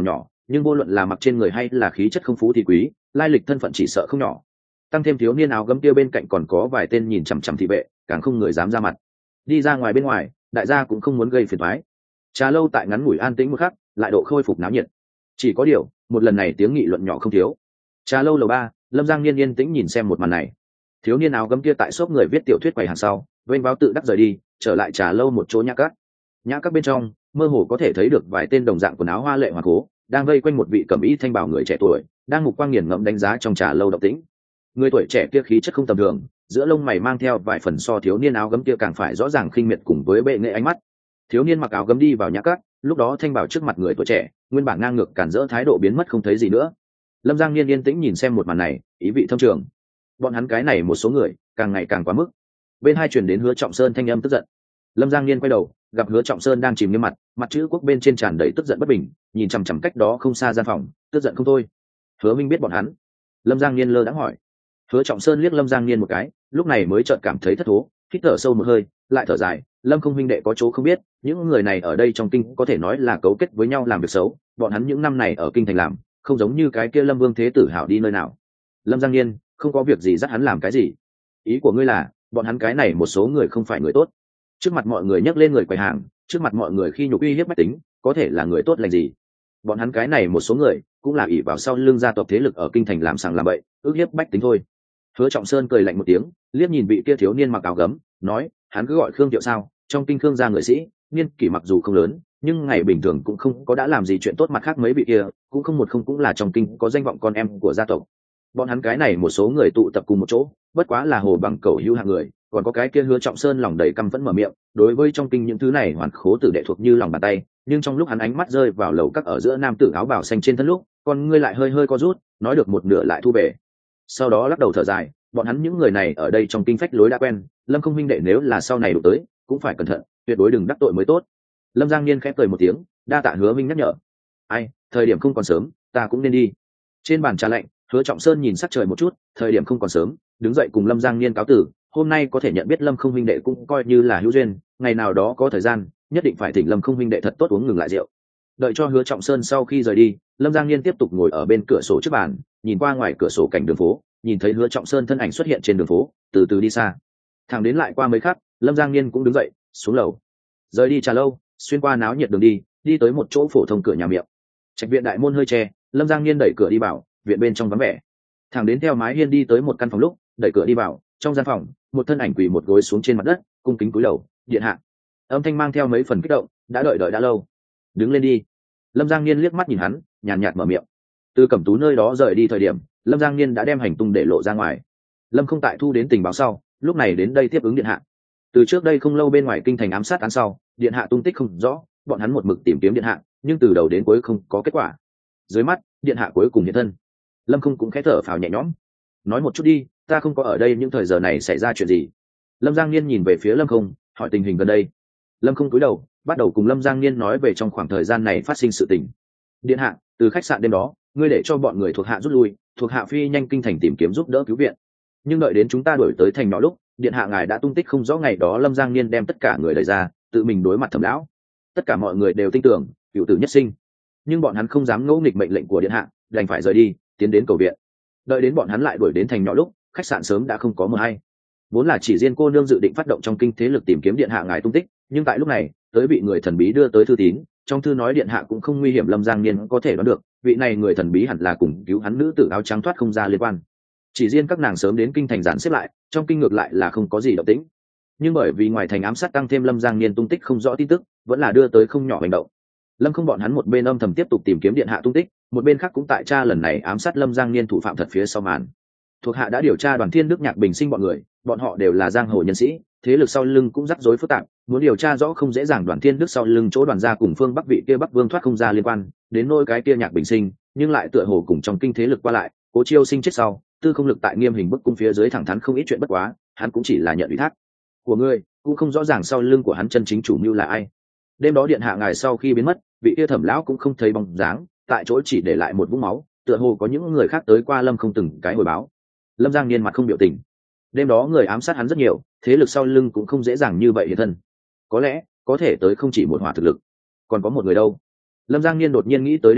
nhưng vô luận là mặc trên người hay là khí chất không phú thì quý, lai lịch thân phận chỉ sợ không nhỏ. Tăng thêm thiếu niên áo gấm kia bên cạnh còn có vài tên nhìn chằm chằm thị vệ, càng không người dám ra mặt. Đi ra ngoài bên ngoài, đại gia cũng không muốn gây phiền toái. Trà lâu tại ngắn ngủi an tĩnh một khắc, lại độ khôi phục náo nhiệt. Chỉ có điều, một lần này tiếng nghị luận nhỏ không thiếu. Trà lâu lầu ba, Lâm Giang Niên yên tĩnh nhìn xem một màn này. Thiếu niên áo gấm kia tại xốp người viết tiểu thuyết quầy hàng sau, vênh váo tự đắc rời đi, trở lại trà lâu một chỗ nhã các. Nhã các bên trong, mơ hồ có thể thấy được vài tên đồng dạng quần áo hoa lệ hoàng cố, đang vây quanh một vị cẩm y thanh bảo người trẻ tuổi, đang mục quang nghiền ngẫm đánh giá trong trà lâu động tĩnh. Người tuổi trẻ kia khí chất không tầm thường, giữa lông mày mang theo vài phần so thiếu niên áo gấm kia càng phải rõ ràng khinh miệt cùng với bệ nghệ ánh mắt. Thiếu niên mặc áo gấm đi vào nhã các, lúc đó thanh bảo trước mặt người tuổi trẻ, nguyên bản ngang ngược cản rỡ thái độ biến mất không thấy gì nữa. Lâm Giang Niên yên tĩnh nhìn xem một màn này, ý vị thâm trường. Bọn hắn cái này một số người, càng ngày càng quá mức. Bên hai truyền đến Hứa Trọng Sơn thanh âm tức giận. Lâm Giang Niên quay đầu, gặp Hứa Trọng Sơn đang chìm nghiêm mặt, mặt chữ quốc bên trên tràn đầy tức giận bất bình, nhìn chằm chằm cách đó không xa gian phòng, tức giận không thôi. Hứa Minh biết bọn hắn. Lâm Giang Niên lơ đãng hỏi. Hứa Trọng Sơn liếc Lâm Giang Niên một cái, lúc này mới chợt cảm thấy thất thố, hít thở sâu một hơi, lại thở dài. Lâm không huynh đệ có chỗ không biết, những người này ở đây trong kinh có thể nói là cấu kết với nhau làm việc xấu, bọn hắn những năm này ở kinh thành làm, không giống như cái kia Lâm Vương Thế Tử hảo đi nơi nào. Lâm Giang Niên, không có việc gì dắt hắn làm cái gì. Ý của ngươi là, bọn hắn cái này một số người không phải người tốt. Trước mặt mọi người nhắc lên người quầy hàng, trước mặt mọi người khi nhục uy hiếp bách tính, có thể là người tốt lành gì? Bọn hắn cái này một số người, cũng là ỷ vào sau lưng gia tộc thế lực ở kinh thành làm sàng làm bậy, ước hiếp bách tính thôi. Hứa Trọng Sơn cười lạnh một tiếng, liếc nhìn vị kia thiếu niên mặc áo gấm, nói, hắn cứ gọi Khương Tiệu sao? Trong kinh Khương gia người sĩ, niên kỷ mặc dù không lớn, nhưng ngày bình thường cũng không có đã làm gì chuyện tốt, mặt khác mấy vị kia, cũng không một không cũng là trong kinh có danh vọng con em của gia tộc. Bọn hắn cái này một số người tụ tập cùng một chỗ, bất quá là hồ bằng cẩu hữu hạng người, còn có cái kia Hứa Trọng Sơn lòng đầy căm phẫn mở miệng, đối với trong kinh những thứ này hoàn khố tử đệ thuộc như lòng bàn tay, nhưng trong lúc hắn ánh mắt rơi vào lầu các ở giữa nam tử áo bào xanh trên thân lúc, con ngươi lại hơi hơi co rút, nói được một nửa lại thu về. Sau đó lắc đầu thở dài, bọn hắn những người này ở đây trong kinh phách lối đã quen, Lâm không huynh đệ nếu là sau này đụng tới, cũng phải cẩn thận, tuyệt đối đừng đắc tội mới tốt. Lâm Giang Niên khẽ cười một tiếng, đa tạ Hứa Minh nhắc nhở. Ai, thời điểm không còn sớm, ta cũng nên đi. Trên bàn trà lạnh, Hứa Trọng Sơn nhìn sắc trời một chút, thời điểm không còn sớm, đứng dậy cùng Lâm Giang Niên cáo tử. Hôm nay có thể nhận biết Lâm không huynh đệ cũng coi như là hữu duyên, ngày nào đó có thời gian, nhất định phải thỉnh Lâm không huynh đệ thật tốt uống ngừng lại rượu. Đợi cho Hứa Trọng Sơn sau khi rời đi, Lâm Giang Niên tiếp tục ngồi ở bên cửa sổ trước bàn, nhìn qua ngoài cửa sổ cảnh đường phố, nhìn thấy Hứa Trọng Sơn thân ảnh xuất hiện trên đường phố, từ từ đi xa. Thẳng đến lại qua mấy khắc, Lâm Giang Niên cũng đứng dậy, xuống lầu, rời đi trà lâu, xuyên qua náo nhiệt đường đi, đi tới một chỗ phổ thông cửa nhà miệng. Trạch viện đại môn hơi che, Lâm Giang Niên đẩy cửa đi vào, viện bên trong vắng vẻ. Thẳng đến theo mái hiên đi tới một căn phòng lúc, đẩy cửa đi vào, trong gian phòng, một thân ảnh quỳ một gối xuống trên mặt đất, cung kính cúi đầu, điện hạ. Âm thanh mang theo mấy phần kích động, đã đợi đợi đã lâu. Đứng lên đi. Lâm Giang Niên liếc mắt nhìn hắn, nhàn nhạt mở miệng. Từ Cẩm Tú nơi đó rời đi thời điểm, Lâm Giang Niên đã đem hành tung để lộ ra ngoài. Lâm không tại thu đến tình báo sau, lúc này đến đây tiếp ứng điện hạ. Từ trước đây không lâu bên ngoài kinh thành ám sát án sau, điện hạ tung tích không rõ, bọn hắn một mực tìm kiếm điện hạ, nhưng từ đầu đến cuối không có kết quả. Dưới mắt, điện hạ cuối cùng hiện thân. Lâm không cũng khẽ thở phào nhẹ nhõm. Nói một chút đi, ta không có ở đây những thời giờ này xảy ra chuyện gì? Lâm Giang Niên nhìn về phía Lâm không, hỏi tình hình gần đây. Lâm không cúi đầu, bắt đầu cùng Lâm Giang Niên nói về trong khoảng thời gian này phát sinh sự tình. Điện hạ, từ khách sạn đêm đó, ngươi để cho bọn người thuộc hạ rút lui, thuộc hạ phi nhanh kinh thành tìm kiếm giúp đỡ cứu viện. Nhưng đợi đến chúng ta đuổi tới thành nhỏ lúc, điện hạ ngài đã tung tích không rõ. Ngày đó Lâm Giang Niên đem tất cả người đẩy ra, tự mình đối mặt Thẩm lão. Tất cả mọi người đều tin tưởng cựu tử nhất sinh, nhưng bọn hắn không dám ngẫu nghịch mệnh lệnh của điện hạ, đành phải rời đi, tiến đến cầu viện. Đợi đến bọn hắn lại đuổi đến thành nhỏ lúc, khách sạn sớm đã không có mờ hay. Vốn là chỉ riêng cô nương dự định phát động trong kinh thế lực tìm kiếm điện hạ ngài tung tích, nhưng tại lúc này, tới bị người thần bí đưa tới thư tín, trong thư nói điện hạ cũng không nguy hiểm. Lâm Giang Niên có thể đoán được, vị này người thần bí hẳn là cùng cứu hắn nữ tử áo trắng thoát không ra liên quan. Chỉ riêng các nàng sớm đến kinh thành dàn xếp lại, trong kinh ngược lại là không có gì động tĩnh. Nhưng bởi vì ngoài thành ám sát tăng thêm Lâm Giang Niên tung tích không rõ tin tức, vẫn là đưa tới không nhỏ hành động. Lâm không bọn hắn một bên âm thầm tiếp tục tìm kiếm điện hạ tung tích, một bên khác cũng tại tra lần này ám sát Lâm Giang Niên thủ phạm thật phía sau màn. Thuộc hạ đã điều tra Đoàn Thiên Đức, Nhạc Bình Sinh bọn người, bọn họ đều là giang hồ nhân sĩ, thế lực sau lưng cũng rắc rối phức tạp, muốn điều tra rõ không dễ dàng. Đoàn Thiên Đức sau lưng chỗ Đoàn gia cùng phương Bắc vị kia Bắc Vương thoát không ra liên quan, đến nỗi cái kia Nhạc Bình Sinh, nhưng lại tựa hồ cùng trong kinh thế lực qua lại. Cố Chiêu Sinh chết sau, Tư Không Lực tại Nghiêm Hình bức cung phía dưới thẳng thắn không ít chuyện, bất quá hắn cũng chỉ là nhận ủy thác của ngươi, cũng không rõ ràng sau lưng của hắn chân chính chủ mưu là ai. Đêm đó điện hạ ngài sau khi biến mất, vị kia Thẩm lão cũng không thấy bóng dáng, tại chỗ chỉ để lại một vũng máu, tựa hồ có những người khác tới qua Lâm không từng cái hồi báo. Lâm Giang Niên mặt không biểu tình. Đêm đó người ám sát hắn rất nhiều, thế lực sau lưng cũng không dễ dàng như vậy hiện thân. Có lẽ có thể tới không chỉ một hỏa thực lực, còn có một người đâu. Lâm Giang Niên đột nhiên nghĩ tới đêm đó,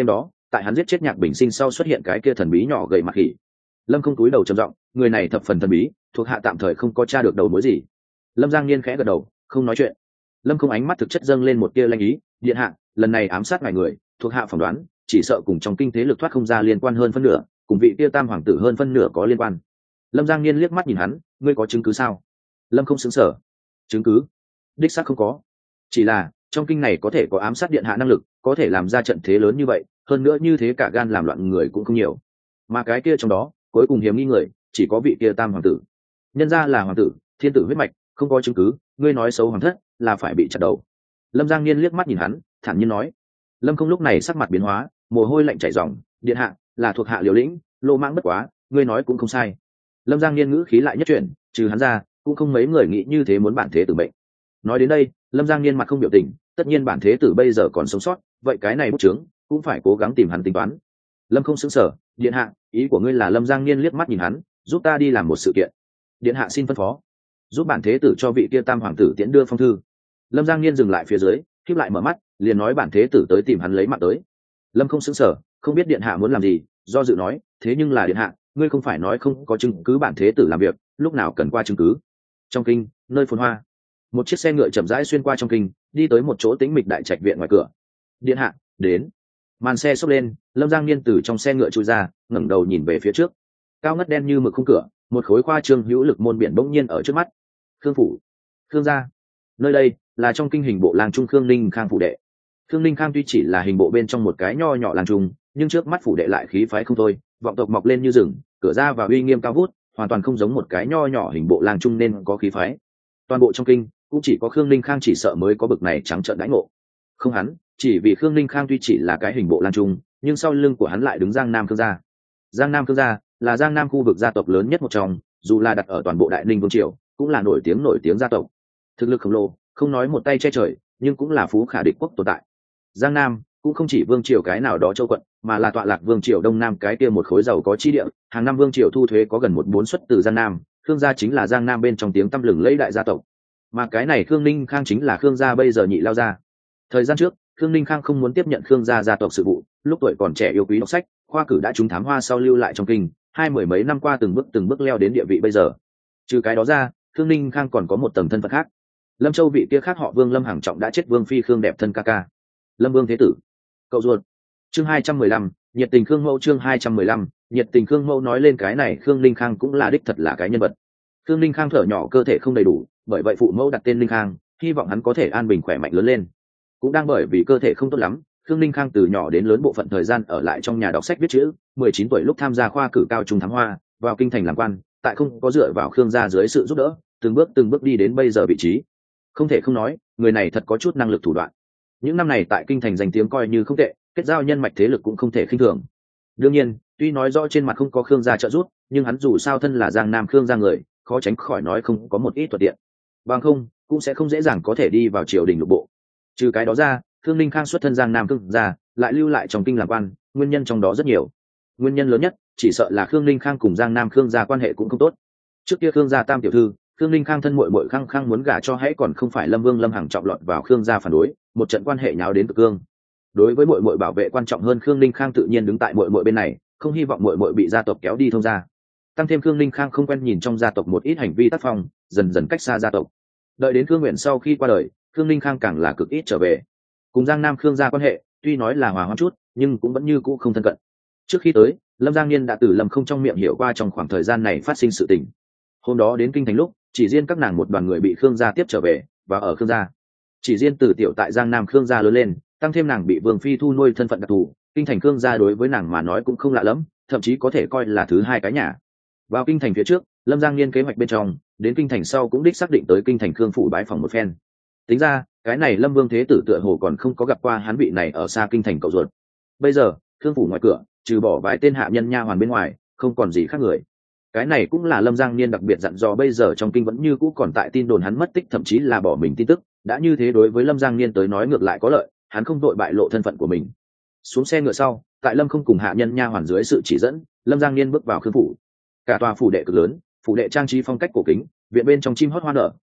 tại hắn giết chết Nhạc Bình Sinh sau xuất hiện cái kia thần bí nhỏ gầy mặt khỉ. Lâm không túi đầu trầm giọng, người này thập phần thần bí, thuộc hạ tạm thời không có tra được đầu mối gì. Lâm Giang Niên khẽ gật đầu, không nói chuyện. Lâm không ánh mắt thực chất dâng lên một tia lanh ý, điện hạ, lần này ám sát ngài người, thuộc hạ phỏng đoán chỉ sợ cùng trong kinh thế lực thoát không ra liên quan hơn phân nửa, cùng vị tia tam hoàng tử hơn phân nửa có liên quan. Lâm Giang Niên liếc mắt nhìn hắn, ngươi có chứng cứ sao? Lâm không xứng sở. Chứng cứ? Đích xác không có. Chỉ là trong kinh này có thể có ám sát điện hạ năng lực, có thể làm ra trận thế lớn như vậy, hơn nữa như thế cả gan làm loạn người cũng không nhiều. Mà cái kia trong đó, cuối cùng hiếm nghi người, chỉ có vị kia tam hoàng tử. Nhân ra là hoàng tử, thiên tử huyết mạch, không có chứng cứ, ngươi nói xấu hoàng thất, là phải bị chặt đầu. Lâm Giang Niên liếc mắt nhìn hắn, thản nhiên nói. Lâm không lúc này sắc mặt biến hóa, mồ hôi lạnh chảy ròng, điện hạ, là thuộc hạ liều lĩnh, lô mãng bất quá, ngươi nói cũng không sai. Lâm Giang Niên ngữ khí lại nhất chuyển, trừ hắn ra, cũng không mấy người nghĩ như thế muốn bản thế tử mệnh. Nói đến đây, Lâm Giang Niên mặt không biểu tình, tất nhiên bản thế tử bây giờ còn sống sót, vậy cái này bút chướng cũng phải cố gắng tìm hắn tính toán. Lâm không sững sờ, điện hạ, ý của ngươi là? Lâm Giang Niên liếc mắt nhìn hắn, giúp ta đi làm một sự kiện. Điện hạ xin phân phó. Giúp bản thế tử cho vị kia tam hoàng tử tiễn đưa phong thư. Lâm Giang Niên dừng lại phía dưới, khép lại mở mắt, liền nói bản thế tử tới tìm hắn lấy mạng tới. Lâm không sững sờ, không biết điện hạ muốn làm gì, do dự nói, thế nhưng là điện hạ, ngươi không phải nói không có chứng cứ bản thế tử làm việc, lúc nào cần qua chứng cứ? Trong kinh, nơi phồn hoa, một chiếc xe ngựa chậm rãi xuyên qua trong kinh, đi tới một chỗ tĩnh mịch đại trạch viện ngoài cửa. Điện hạ, đến. Màn xe xốc lên, Lâm Giang Niên từ trong xe ngựa chui ra, ngẩng đầu nhìn về phía trước. Cao ngất đen như mực khung cửa, một khối khoa trương hữu lực môn biển bỗng nhiên ở trước mắt. Khương phủ, Khương gia. Nơi đây là trong kinh hình bộ làng trung Khương Ninh Khang phủ đệ. Khương Ninh Khang tuy chỉ là hình bộ bên trong một cái nho nhỏ làng trung, nhưng trước mắt phủ đệ lại khí phái không thôi, vọng tộc mọc lên như rừng, cửa ra và uy nghiêm cao vút, hoàn toàn không giống một cái nho nhỏ hình bộ làng trung nên có khí phái. Toàn bộ trong kinh cũng chỉ có Khương Ninh Khang chỉ sợ mới có bực này trắng trợn đãi ngộ. Không hắn, chỉ vì Khương Ninh Khang tuy chỉ là cái hình bộ làng trung, nhưng sau lưng của hắn lại đứng Giang Nam Khương gia. Giang Nam Khương gia là Giang Nam khu vực gia tộc lớn nhất một trong, dù là đặt ở toàn bộ Đại Ninh vương triều, cũng là nổi tiếng nổi tiếng gia tộc. Thực lực khổng lồ, không nói một tay che trời, nhưng cũng là phú khả địch quốc tồn tại. Giang Nam cũng không chỉ vương triều cái nào đó châu quận, mà là tọa lạc vương triều Đông Nam cái kia một khối giàu có chi địa, hàng năm vương triều thu thuế có gần một bốn suất từ Giang Nam, Khương gia chính là Giang Nam bên trong tiếng tăm lừng lẫy đại gia tộc. Mà cái này Khương Ninh Khang chính là Khương gia bây giờ nhị lao gia. Thời gian trước, Khương Ninh Khang không muốn tiếp nhận Khương gia gia tộc sự vụ, lúc tuổi còn trẻ yêu quý đọc sách, khoa cử đã trúng thám hoa sau lưu lại trong kinh, hai mười mấy năm qua từng bước từng bước leo đến địa vị bây giờ. Trừ cái đó ra, Khương Ninh Khang còn có một tầng thân phận khác. Lâm Châu vị kia khác họ Vương Lâm Hằng Trọng đã chết vương phi Khương đẹp thân ca ca. Lâm Vương thế tử, cậu ruột. Chương hai trăm mười lăm, nhiệt tình Khương Mẫu. Chương hai trăm mười lăm, nhiệt tình Khương Mẫu. Nói lên cái này, Khương Ninh Khang cũng là đích thật là cái nhân vật. Khương Ninh Khang thở nhỏ cơ thể không đầy đủ, bởi vậy phụ mẫu đặt tên Ninh Khang, hy vọng hắn có thể an bình khỏe mạnh lớn lên. Cũng đang bởi vì cơ thể không tốt lắm, Khương Ninh Khang từ nhỏ đến lớn bộ phận thời gian ở lại trong nhà đọc sách viết chữ. mười chín tuổi lúc tham gia khoa cử cao trung thám hoa, vào kinh thành làm quan, tại không có dựa vào Khương gia dưới sự giúp đỡ, từng bước từng bước đi đến bây giờ vị trí. Không thể không nói, người này thật có chút năng lực thủ đoạn. Những năm này tại kinh thành danh tiếng coi như không tệ, kết giao nhân mạch thế lực cũng không thể khinh thường. Đương nhiên, tuy nói rõ trên mặt không có Khương gia trợ giúp, nhưng hắn dù sao thân là Giang Nam Khương gia người, khó tránh khỏi nói không có một ít thuận tiện. Bằng không, cũng sẽ không dễ dàng có thể đi vào triều đình lục bộ. Trừ cái đó ra, Khương Ninh Khang xuất thân Giang Nam Khương gia, lại lưu lại trong kinh làm quan, nguyên nhân trong đó rất nhiều. Nguyên nhân lớn nhất, chỉ sợ là Khương Ninh Khang cùng Giang Nam Khương gia quan hệ cũng không tốt. Trước kia Khương gia tam tiểu thư, Khương Ninh Khang thân muội muội Khang Khang muốn gả cho hãy còn không phải Lâm Vương Lâm Hằng Trọng lọt vào Khương gia phản đối, một trận quan hệ nháo đến cực cương. Đối với muội muội bảo vệ quan trọng hơn, Khương Ninh Khang tự nhiên đứng tại muội muội bên này, không hy vọng muội muội bị gia tộc kéo đi thông gia. Tăng thêm Khương Ninh Khang không quen nhìn trong gia tộc một ít hành vi tác phong, dần dần cách xa gia tộc. Đợi đến Khương Nguyện sau khi qua đời, Khương Ninh Khang càng là cực ít trở về. Cùng Giang Nam Khương gia quan hệ tuy nói là hòa hoãn chút, nhưng cũng vẫn như cũ không thân cận. Trước khi tới, Lâm Giang Niên đã từ Lâm không trong miệng hiểu qua trong khoảng thời gian này phát sinh sự tình. Hôm đó đến kinh thành lúc, chỉ riêng các nàng một đoàn người bị Khương gia tiếp trở về, và ở Khương gia. Chỉ riêng từ tiểu tại Giang Nam Khương gia lớn lên, tăng thêm nàng bị Vương phi thu nuôi thân phận đặc thù, kinh thành Khương gia đối với nàng mà nói cũng không lạ lắm, thậm chí có thể coi là thứ hai cái nhà. Vào kinh thành phía trước, Lâm Giang Niên kế hoạch bên trong, đến kinh thành sau cũng đích xác định tới kinh thành Khương phủ bái phòng một phen. Tính ra, cái này Lâm Vương thế tử tựa hồ còn không có gặp qua hắn vị này ở xa kinh thành cậu ruột. Bây giờ, Khương phủ ngoài cửa, trừ bỏ vài tên hạ nhân nha hoàn bên ngoài, không còn gì khác người. Cái này cũng là Lâm Giang Niên đặc biệt dặn dò bây giờ trong kinh vẫn như cũ còn tại tin đồn hắn mất tích, thậm chí là bỏ mình tin tức, đã như thế đối với Lâm Giang Niên tới nói ngược lại có lợi, hắn không vội bại lộ thân phận của mình. Xuống xe ngựa sau, tại Lâm không cùng hạ nhân nha hoàn dưới sự chỉ dẫn, Lâm Giang Niên bước vào Khương phủ. Cả tòa phủ đệ cực lớn, phủ đệ trang trí phong cách cổ kính, viện bên trong chim hót hoa nở,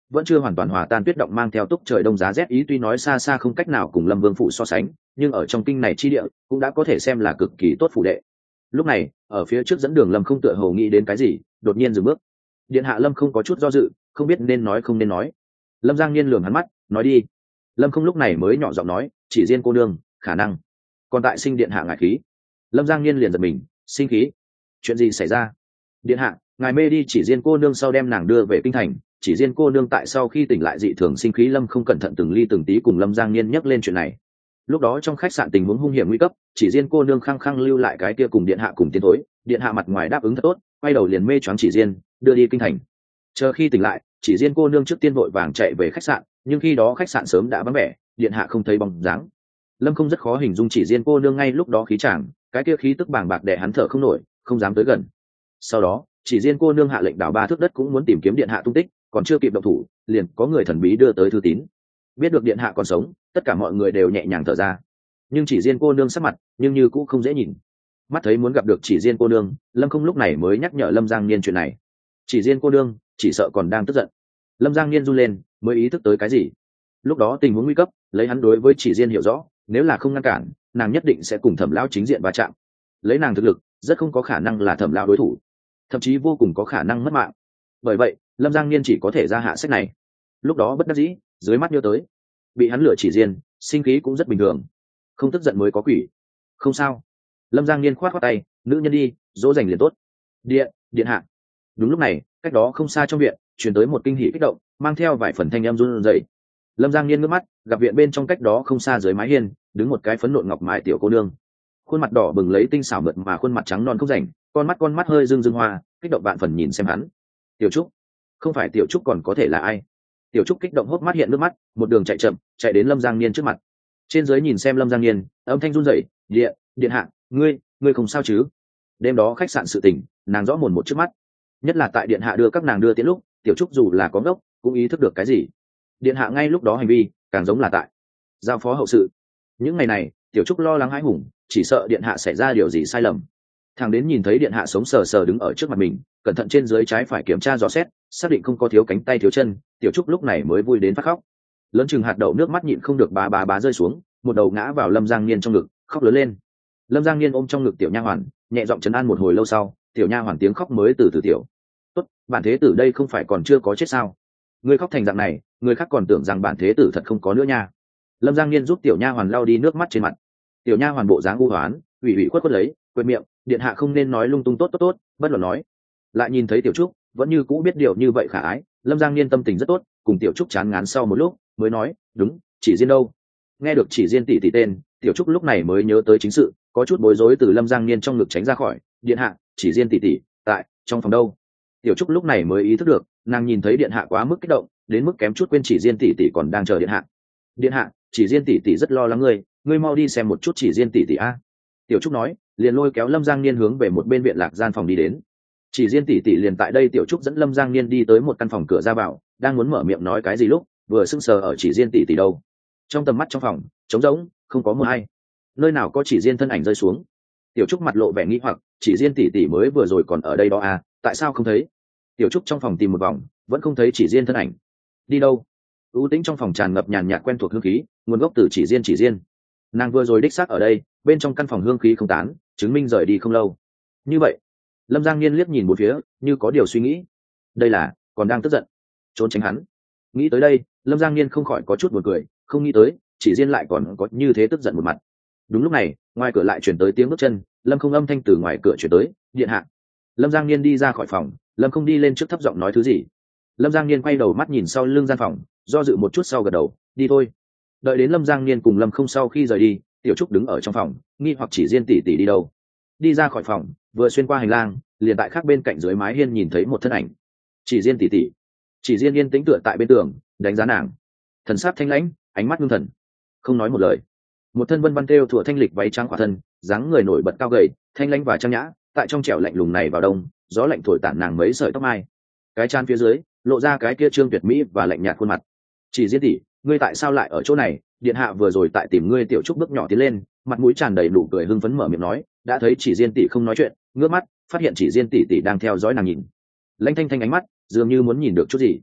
vẫn chưa hoàn toàn hòa tan tuyết động mang theo túc trời đông giá rét ý tuy nói xa xa không cách nào cùng lâm vương phủ so sánh, nhưng ở trong kinh này chi địa cũng đã có thể xem là cực kỳ tốt phủ đệ. Lúc này ở phía trước dẫn đường lâm không tựa hồ nghĩ đến cái gì, đột nhiên dừng bước. Điện hạ. Lâm không có chút do dự, không biết nên nói không nên nói. Lâm Giang Niên lườm hắn mắt, nói đi. Lâm không lúc này mới nhỏ giọng nói, chỉ riêng cô nương khả năng còn tại sinh điện hạ ngài khí. Lâm Giang Niên liền giật mình, sinh khí? Chuyện gì xảy ra? Điện hạ, ngài mê đi chỉ riêng cô nương sau đem nàng đưa về kinh thành, chỉ riêng cô nương tại sau khi tỉnh lại dị thường sinh khí. Lâm không cẩn thận từng ly từng tí cùng Lâm Giang Niên nhắc lên chuyện này. Lúc đó trong khách sạn tình huống hung hiểm nguy cấp, chỉ riêng cô nương khăng khăng lưu lại cái kia cùng điện hạ cùng tiến thối, điện hạ mặt ngoài đáp ứng thật tốt, quay đầu liền mê choáng chỉ riêng, đưa đi kinh thành. Chờ khi tỉnh lại, chỉ riêng cô nương trước tiên vội vàng chạy về khách sạn, nhưng khi đó khách sạn sớm đã vắng vẻ, điện hạ không thấy bóng dáng. Lâm không rất khó hình dung chỉ riêng cô nương ngay lúc đó khí chàng, cái kia khí tức bàng bạc đè hắn thở không nổi, không dám tới gần. Sau đó chỉ riêng cô nương hạ lệnh đào ba thước đất cũng muốn tìm kiếm điện hạ tung tích, còn chưa kịp động thủ liền có người thần bí đưa tới thư tín. Biết được điện hạ còn sống, tất cả mọi người đều nhẹ nhàng thở ra, nhưng chỉ riêng cô nương sắc mặt nhưng như cũng không dễ nhìn. Mắt thấy muốn gặp được chỉ riêng cô nương, Lâm không lúc này mới nhắc nhở Lâm Giang Niên chuyện này. Chỉ riêng cô nương chỉ sợ còn đang tức giận. Lâm Giang Niên run lên, mới ý thức tới cái gì. Lúc đó tình huống nguy cấp, lấy hắn đối với chỉ riêng hiểu rõ, nếu là không ngăn cản, nàng nhất định sẽ cùng Thẩm lão chính diện va chạm. Lấy nàng thực lực, rất không có khả năng là Thẩm lão đối thủ, thậm chí vô cùng có khả năng mất mạng. Bởi vậy Lâm Giang Niên chỉ có thể ra hạ sách này. Lúc đó bất đắc dĩ, dưới mắt nhớ tới bị hắn lừa chỉ riêng, sinh khí cũng rất bình thường, không tức giận mới có quỷ. Không sao. Lâm Giang Niên khoát khoát tay, nữ nhân đi, dỗ dành liền tốt. Điện, điện hạ. Đúng lúc này cách đó không xa trong viện truyền tới một kinh hỉ kích động, mang theo vài phần thanh em run rẩy. Lâm Giang Niên ngước mắt, gặp viện bên trong cách đó không xa dưới mái hiên đứng một cái phấn nộn ngọc mại tiểu cô nương, khuôn mặt đỏ bừng lấy tinh xảo mượt mà khuôn mặt trắng non không rảnh, con mắt con mắt hơi rưng rưng hoa, kích động vạn phần nhìn xem hắn. Tiểu Trúc? Không phải Tiểu Trúc còn có thể là ai? Tiểu Trúc kích động hốc mắt hiện nước mắt, một đường chạy chậm chạy đến Lâm Giang Niên trước mặt. Trên dưới nhìn xem Lâm Giang Niên, âm thanh run rẩy, điện điện hạ, ngươi ngươi không sao chứ? Đêm đó khách sạn sự tình nàng rõ mồn một trước mắt, nhất là tại điện hạ đưa các nàng đưa tiễn lúc, Tiểu Trúc dù là có ngốc cũng ý thức được cái gì. Điện hạ ngay lúc đó hành vi càng giống là tại giao phó hậu sự. Những ngày này Tiểu Trúc lo lắng hãi hùng, chỉ sợ điện hạ xảy ra điều gì sai lầm. Thằng đến nhìn thấy điện hạ sống sờ sờ đứng ở trước mặt mình, cẩn thận trên dưới trái phải kiểm tra dò xét, xác định không có thiếu cánh tay thiếu chân, Tiểu Trúc lúc này mới vui đến phát khóc. Lớn chừng hạt đậu nước mắt nhịn không được bá bá bá rơi xuống, một đầu ngã vào Lâm Giang Niên trong ngực, khóc lớn lên. Lâm Giang Niên ôm trong ngực tiểu nha hoàn, nhẹ giọng trấn an một hồi lâu sau, tiểu nha hoàn tiếng khóc mới từ từ tiểu. Tốt, bản thế tử đây không phải còn chưa có chết sao? Ngươi khóc thành dạng này, người khác còn tưởng rằng bản thế tử thật không có nữa nha. Lâm Giang Niên giúp tiểu nha hoàn lau đi nước mắt trên mặt. Tiểu nha hoàn bộ dáng u hoán, ủy ủy khuất khuất lấy, quệt miệng, điện hạ không nên nói lung tung, tốt tốt tốt, bất luận nói. Lại nhìn thấy Tiểu Trúc vẫn như cũ biết điều như vậy khả ái, Lâm Giang Niên tâm tình rất tốt, cùng Tiểu Trúc chán ngán sau một lúc mới nói, đúng, chỉ riêng đâu? Nghe được chỉ riêng tỷ tỷ tên, Tiểu Trúc lúc này mới nhớ tới chính sự, có chút bối rối từ Lâm Giang Niên trong ngực tránh ra khỏi. Điện hạ, chỉ riêng tỷ tỷ tại trong phòng đâu? Tiểu Trúc lúc này mới ý thức được, nàng nhìn thấy điện hạ quá mức kích động, đến mức kém chút quên chỉ riêng tỷ tỷ còn đang chờ điện hạ. Điện hạ, chỉ riêng tỷ tỷ rất lo lắng ngươi, ngươi mau đi xem một chút chỉ riêng tỷ tỷ a. Tiểu Trúc nói, liền lôi kéo Lâm Giang Niên hướng về một bên viện lạc gian phòng đi đến. Chỉ riêng tỷ tỷ liền tại đây. Tiểu Trúc dẫn Lâm Giang Niên đi tới một căn phòng cửa ra vào, đang muốn mở miệng nói cái gì lúc vừa sững sờ ở chỉ riêng tỷ tỷ đâu. Trong tầm mắt trong phòng trống rỗng, không có một ai, nơi nào có chỉ riêng thân ảnh rơi xuống. Tiểu Trúc mặt lộ vẻ nghi hoặc, chỉ riêng tỷ tỷ mới vừa rồi còn ở đây đó à, tại sao không thấy? Tiểu Trúc trong phòng tìm một vòng, vẫn không thấy chỉ riêng thân ảnh. Đi đâu? U tĩnh trong phòng tràn ngập nhàn nhạt quen thuộc hương khí, nguồn gốc từ chỉ riêng chỉ riêng. Nàng vừa rồi đích xác ở đây, bên trong căn phòng hương khí không tán, chứng minh rời đi không lâu. Như vậy, Lâm Giang Niên liếc nhìn một phía, như có điều suy nghĩ. Đây là còn đang tức giận, trốn tránh hắn. Nghĩ tới đây, Lâm Giang Niên không khỏi có chút buồn cười, không nghĩ tới chỉ riêng lại còn có như thế tức giận một mặt. Đúng lúc này, ngoài cửa lại chuyển tới tiếng bước chân, Lâm không âm thanh từ ngoài cửa chuyển tới, điện hạ. Lâm Giang Niên đi ra khỏi phòng, Lâm không đi lên trước thấp giọng nói thứ gì. Lâm Giang Niên quay đầu mắt nhìn sau lưng gian phòng, do dự một chút sau gật đầu, đi thôi. Đợi đến Lâm Giang Niên cùng Lâm không sau khi rời đi, Tiểu Trúc đứng ở trong phòng, nghi hoặc chỉ riêng tỷ tỷ đi đâu. Đi ra khỏi phòng, vừa xuyên qua hành lang, liền tại khác bên cạnh dưới mái hiên nhìn thấy một thân ảnh. Chỉ riêng tỷ tỷ. Chỉ riêng yên tĩnh tựa tại bên tường, đánh giá nàng. Thần sắc thanh lãnh, ánh mắt ngưng thần, không nói một lời. Một thân vân văn thêu thủa thanh lịch váy trắng khỏa thân, dáng người nổi bật cao gầy, thanh lãnh và trang nhã, tại trong trẻo lạnh lùng này vào đông, gió lạnh thổi tản nàng mấy sợi tóc mai. Cái trán phía dưới lộ ra cái kia trương tuyệt mỹ và lạnh nhạt khuôn mặt. Chỉ riêng tỷ, ngươi tại sao lại ở chỗ này? Điện hạ vừa rồi tại tìm ngươi. Tiểu Trúc bước nhỏ tiến lên, mặt mũi tràn đầy nụ cười hưng phấn mở miệng nói, đã thấy chỉ riêng tỷ không nói chuyện, ngước mắt phát hiện chỉ riêng tỷ tỷ đang theo dõi nàng nhìn. Lãnh thanh thanh ánh mắt dường như muốn nhìn được chút gì.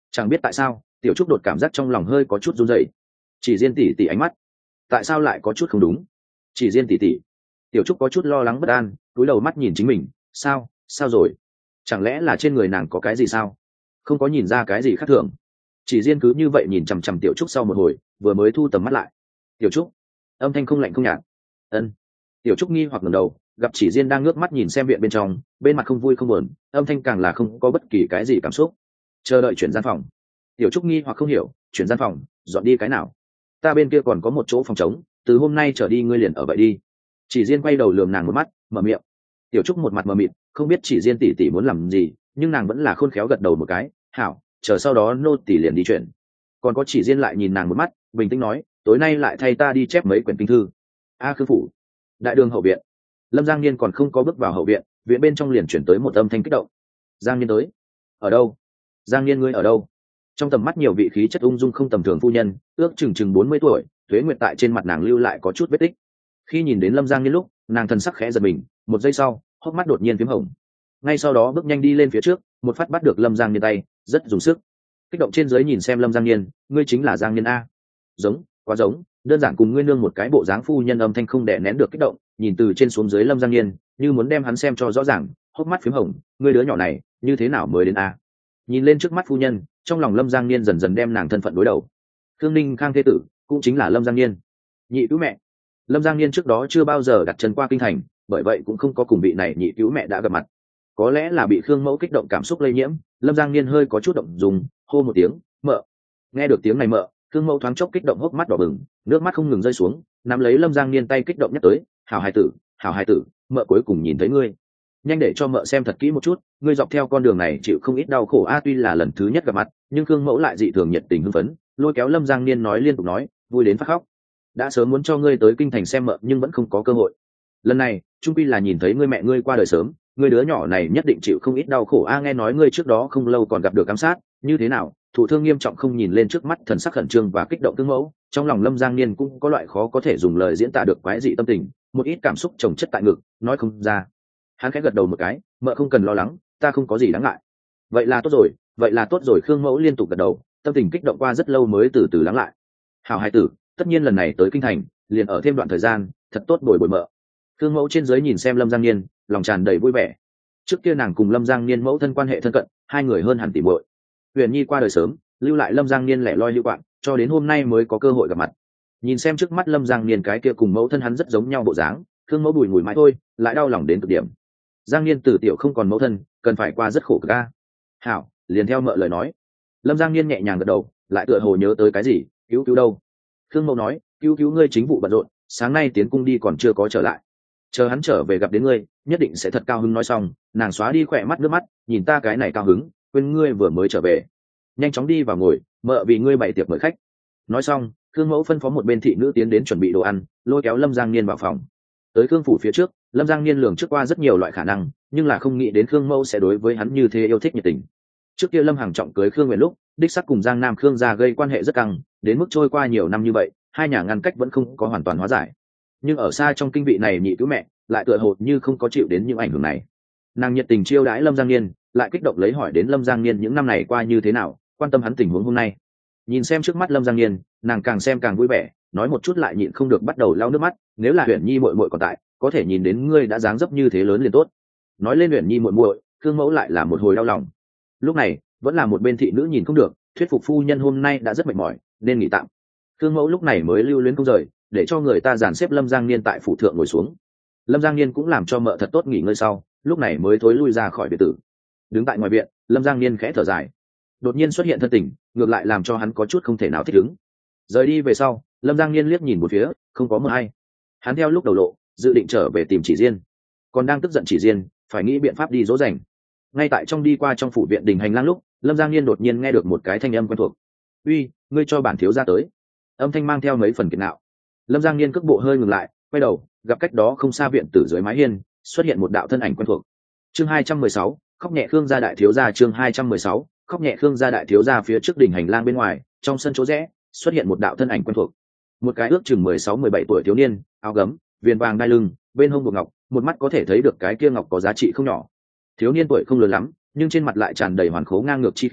Chẳng biết tại sao tiểu trúc đột cảm giác trong lòng hơi có chút run rẩy. Chỉ riêng tỉ tỉ ánh mắt tại sao lại có chút không đúng? Chỉ riêng tỉ tỉ. Tiểu trúc có chút lo lắng bất an, cúi đầu mắt nhìn chính mình. Sao sao rồi? Chẳng lẽ là trên người nàng có cái gì sao? Không có nhìn ra cái gì khác thường. Chỉ riêng cứ như vậy nhìn chằm chằm tiểu trúc sau một hồi, vừa mới thu tầm mắt lại. Tiểu trúc. Âm thanh không lạnh không nhạt. Ân. Tiểu trúc nghi hoặc ngẩng đầu, gặp chỉ riêng đang ngước mắt nhìn xem viện bên trong, bên mặt không vui không buồn, âm thanh càng là không có bất kỳ cái gì cảm xúc. Chờ đợi chuyển gian phòng. Tiểu trúc nghi hoặc không hiểu, chuyển gian phòng, dọn đi cái nào? Ta bên kia còn có một chỗ phòng trống, từ hôm nay trở đi ngươi liền ở vậy đi. Chỉ riêng quay đầu lườm nàng một mắt, mở miệng. Tiểu trúc một mặt mờ mịt, không biết chỉ riêng tỷ tỷ muốn làm gì, nhưng nàng vẫn là khôn khéo gật đầu một cái. Hảo, chờ sau đó nô tỷ liền đi chuyển. Còn có chỉ riêng lại nhìn nàng một mắt, bình tĩnh nói, tối nay lại thay ta đi chép mấy quyển kinh thư. A khương phủ, đại đường hậu viện. Lâm Giang Niên còn không có bước vào hậu viện, viện bên trong liền chuyển tới một âm thanh kích động. Giang Niên tới. Ở đâu? Giang Niên ngươi ở đâu? Trong tầm mắt nhiều vị khí chất ung dung không tầm thường phu nhân, ước chừng chừng bốn mươi tuổi, tuế nguyệt tại trên mặt nàng lưu lại có chút vết tích. Khi nhìn đến Lâm Giang Niên lúc, nàng thần sắc khẽ giật mình, một giây sau, hốc mắt đột nhiên phím hồng. Ngay sau đó bước nhanh đi lên phía trước, một phát bắt được Lâm Giang Niên tay, rất dùng sức. Kích động trên dưới nhìn xem Lâm Giang Niên, ngươi chính là Giang Niên a? Giống, quá giống, đơn giản cùng ngươi nương một cái bộ dáng phu nhân âm thanh không đè nén được kích động, nhìn từ trên xuống dưới Lâm Giang Niên, như muốn đem hắn xem cho rõ ràng, hốc mắt phím hồng, ngươi đứa nhỏ này, như thế nào mới đến a? Nhìn lên trước mắt phu nhân, trong lòng Lâm Giang Niên dần dần đem nàng thân phận đối đầu. Khương Ninh Khang thế tử, cũng chính là Lâm Giang Niên. Nhị cứu mẹ. Lâm Giang Niên trước đó chưa bao giờ đặt chân qua kinh thành, bởi vậy cũng không có cùng vị này nhị cứu mẹ đã gặp mặt. Có lẽ là bị Khương Mẫu kích động cảm xúc lây nhiễm, Lâm Giang Niên hơi có chút động dùng, hô một tiếng, "Mợ." Nghe được tiếng này mợ, Khương Mẫu thoáng chốc kích động hốc mắt đỏ bừng, nước mắt không ngừng rơi xuống, nắm lấy Lâm Giang Niên tay kích động nhắc tới, "Hảo hài tử, hảo hài tử, mợ cuối cùng nhìn thấy ngươi. Nhanh để cho mợ xem thật kỹ một chút, ngươi dọc theo con đường này chịu không ít đau khổ a." Tuy là lần thứ nhất gặp mặt, nhưng Khương Mẫu lại dị thường nhiệt tình hưng phấn, lôi kéo Lâm Giang Niên nói liên tục nói, vui đến phát khóc. "Đã sớm muốn cho ngươi tới kinh thành xem mợ nhưng vẫn không có cơ hội. Lần này, trung quy là nhìn thấy ngươi mẹ ngươi qua đời sớm, ngươi đứa nhỏ này nhất định chịu không ít đau khổ a." Nghe nói ngươi trước đó không lâu còn gặp được ám sát, như thế nào? Thụ thương nghiêm trọng không? Nhìn lên trước mắt thần sắc khẩn trương và kích động Khương Mẫu, trong lòng Lâm Giang Niên cũng có loại khó có thể dùng lời diễn tả được quái dị tâm tình, một ít cảm xúc chồng chất tại ngực, nói không ra. Hắn khẽ gật đầu một cái, "Mợ không cần lo lắng, ta không có gì đáng ngại." "Vậy là tốt rồi, vậy là tốt rồi." Khương Mẫu liên tục gật đầu, tâm tình kích động qua rất lâu mới từ từ lắng lại. "Hảo hài tử, tất nhiên lần này tới kinh thành, liền ở thêm đoạn thời gian, thật tốt bồi bồi mợ." Khương Mẫu trên dưới nhìn xem Lâm Giang Niên, lòng tràn đầy vui vẻ. Trước kia nàng cùng Lâm Giang Niên mẫu thân quan hệ thân cận, hai người hơn hẳn tỉ muội. Huyền Nhi qua đời sớm, lưu lại Lâm Giang Niên lẻ loi hữu quạng, cho đến hôm nay mới có cơ hội gặp mặt. Nhìn xem trước mắt Lâm Giang Niên cái kia cùng mẫu thân hắn rất giống nhau bộ dáng, Khương Mẫu bùi ngùi mãi thôi, lại đau lòng đến cực điểm. Giang Niên từ tiểu không còn mẫu thân, cần phải qua rất khổ cực a. "Hảo, liền theo mợ lời nói." Lâm Giang Niên nhẹ nhàng gật đầu, lại tựa hồ nhớ tới cái gì, "Cứu cứu đâu?" Khương Mẫu nói, "Cứu cứu ngươi chính vụ bận rộn, sáng nay tiến cung đi còn chưa có trở lại. Chờ hắn trở về gặp đến ngươi, nhất định sẽ thật cao hứng." Nói xong, nàng xóa đi khỏe mắt nước mắt, "Nhìn ta cái này cao hứng, quên ngươi vừa mới trở về. Nhanh chóng đi vào ngồi, mợ vì ngươi bày tiệc mời khách." Nói xong, Khương Mẫu phân phó một bên thị nữ tiến đến chuẩn bị đồ ăn, lôi kéo Lâm Giang Niên vào phòng. Tới Khương phủ phía trước, Lâm Giang Niên lường trước qua rất nhiều loại khả năng, nhưng là không nghĩ đến Khương Mẫu sẽ đối với hắn như thế yêu thích nhiệt tình. Trước kia Lâm Hằng trọng cưới Khương Nguyện lúc, đích sắc cùng Giang Nam Khương gia gây quan hệ rất căng, đến mức trôi qua nhiều năm như vậy, hai nhà ngăn cách vẫn không có hoàn toàn hóa giải. Nhưng ở xa trong kinh vị này nhị cứu mẹ, lại tựa hồ như không có chịu đến những ảnh hưởng này. Nàng nhiệt tình chiêu đãi Lâm Giang Niên, lại kích động lấy hỏi đến Lâm Giang Niên những năm này qua như thế nào, quan tâm hắn tình huống hôm nay. Nhìn xem trước mắt Lâm Giang Niên, nàng càng xem càng vui vẻ, nói một chút lại nhịn không được bắt đầu lau nước mắt, "Nếu là Huyền Nhi muội muội còn tại, có thể nhìn đến ngươi đã dáng dấp như thế lớn liền tốt." Nói lên Huyền Nhi muội muội, Khương Mẫu lại là một hồi đau lòng. Lúc này, vẫn là một bên thị nữ nhìn không được, thuyết phục phu nhân hôm nay đã rất mệt mỏi, nên nghỉ tạm. Khương Mẫu lúc này mới lưu luyến không rời, để cho người ta dàn xếp Lâm Giang Niên tại phủ thượng ngồi xuống. Lâm Giang Niên cũng làm cho mợ thật tốt nghỉ ngơi sau, lúc này mới thối lui ra khỏi biệt tử. Đứng tại ngoài viện, Lâm Giang Niên khẽ thở dài. Đột nhiên xuất hiện thân tình, ngược lại làm cho hắn có chút không thể nào thích ứng. Rời đi về sau, Lâm Giang Niên liếc nhìn một phía, không có một ai. Hắn theo lúc đầu lộ, dự định trở về tìm Chỉ Diên. Còn đang tức giận Chỉ Diên, phải nghĩ biện pháp đi dỗ dành. Ngay tại trong đi qua trong phủ viện đình hành lang lúc, Lâm Giang Niên đột nhiên nghe được một cái thanh âm quen thuộc. "Uy, ngươi cho bản thiếu gia tới." Âm thanh mang theo mấy phần kiệt ngạo. Lâm Giang Niên cước bộ hơi ngừng lại, quay đầu, gặp cách đó không xa viện tử dưới mái hiên, xuất hiện một đạo thân ảnh quen thuộc. Chương hai trăm mười sáu, khóc nhẹ Khương gia đại thiếu gia. Chương hai trăm mười sáu, khóc nhẹ Khương gia đại thiếu gia. Phía trước đỉnh hành lang bên ngoài, trong sân chỗ rẽ, xuất hiện một đạo thân ảnh quen thuộc. Một cái ước chừng mười sáu mười bảy tuổi thiếu niên, áo gấm, viền vàng đai lưng, bên hông buộc ngọc, một mắt có thể thấy được cái kia ngọc có giá trị không nhỏ. Thiếu niên tuổi không lớn lắm, nhưng trên mặt lại tràn đầy hoàn khố ngang ngược chi khí,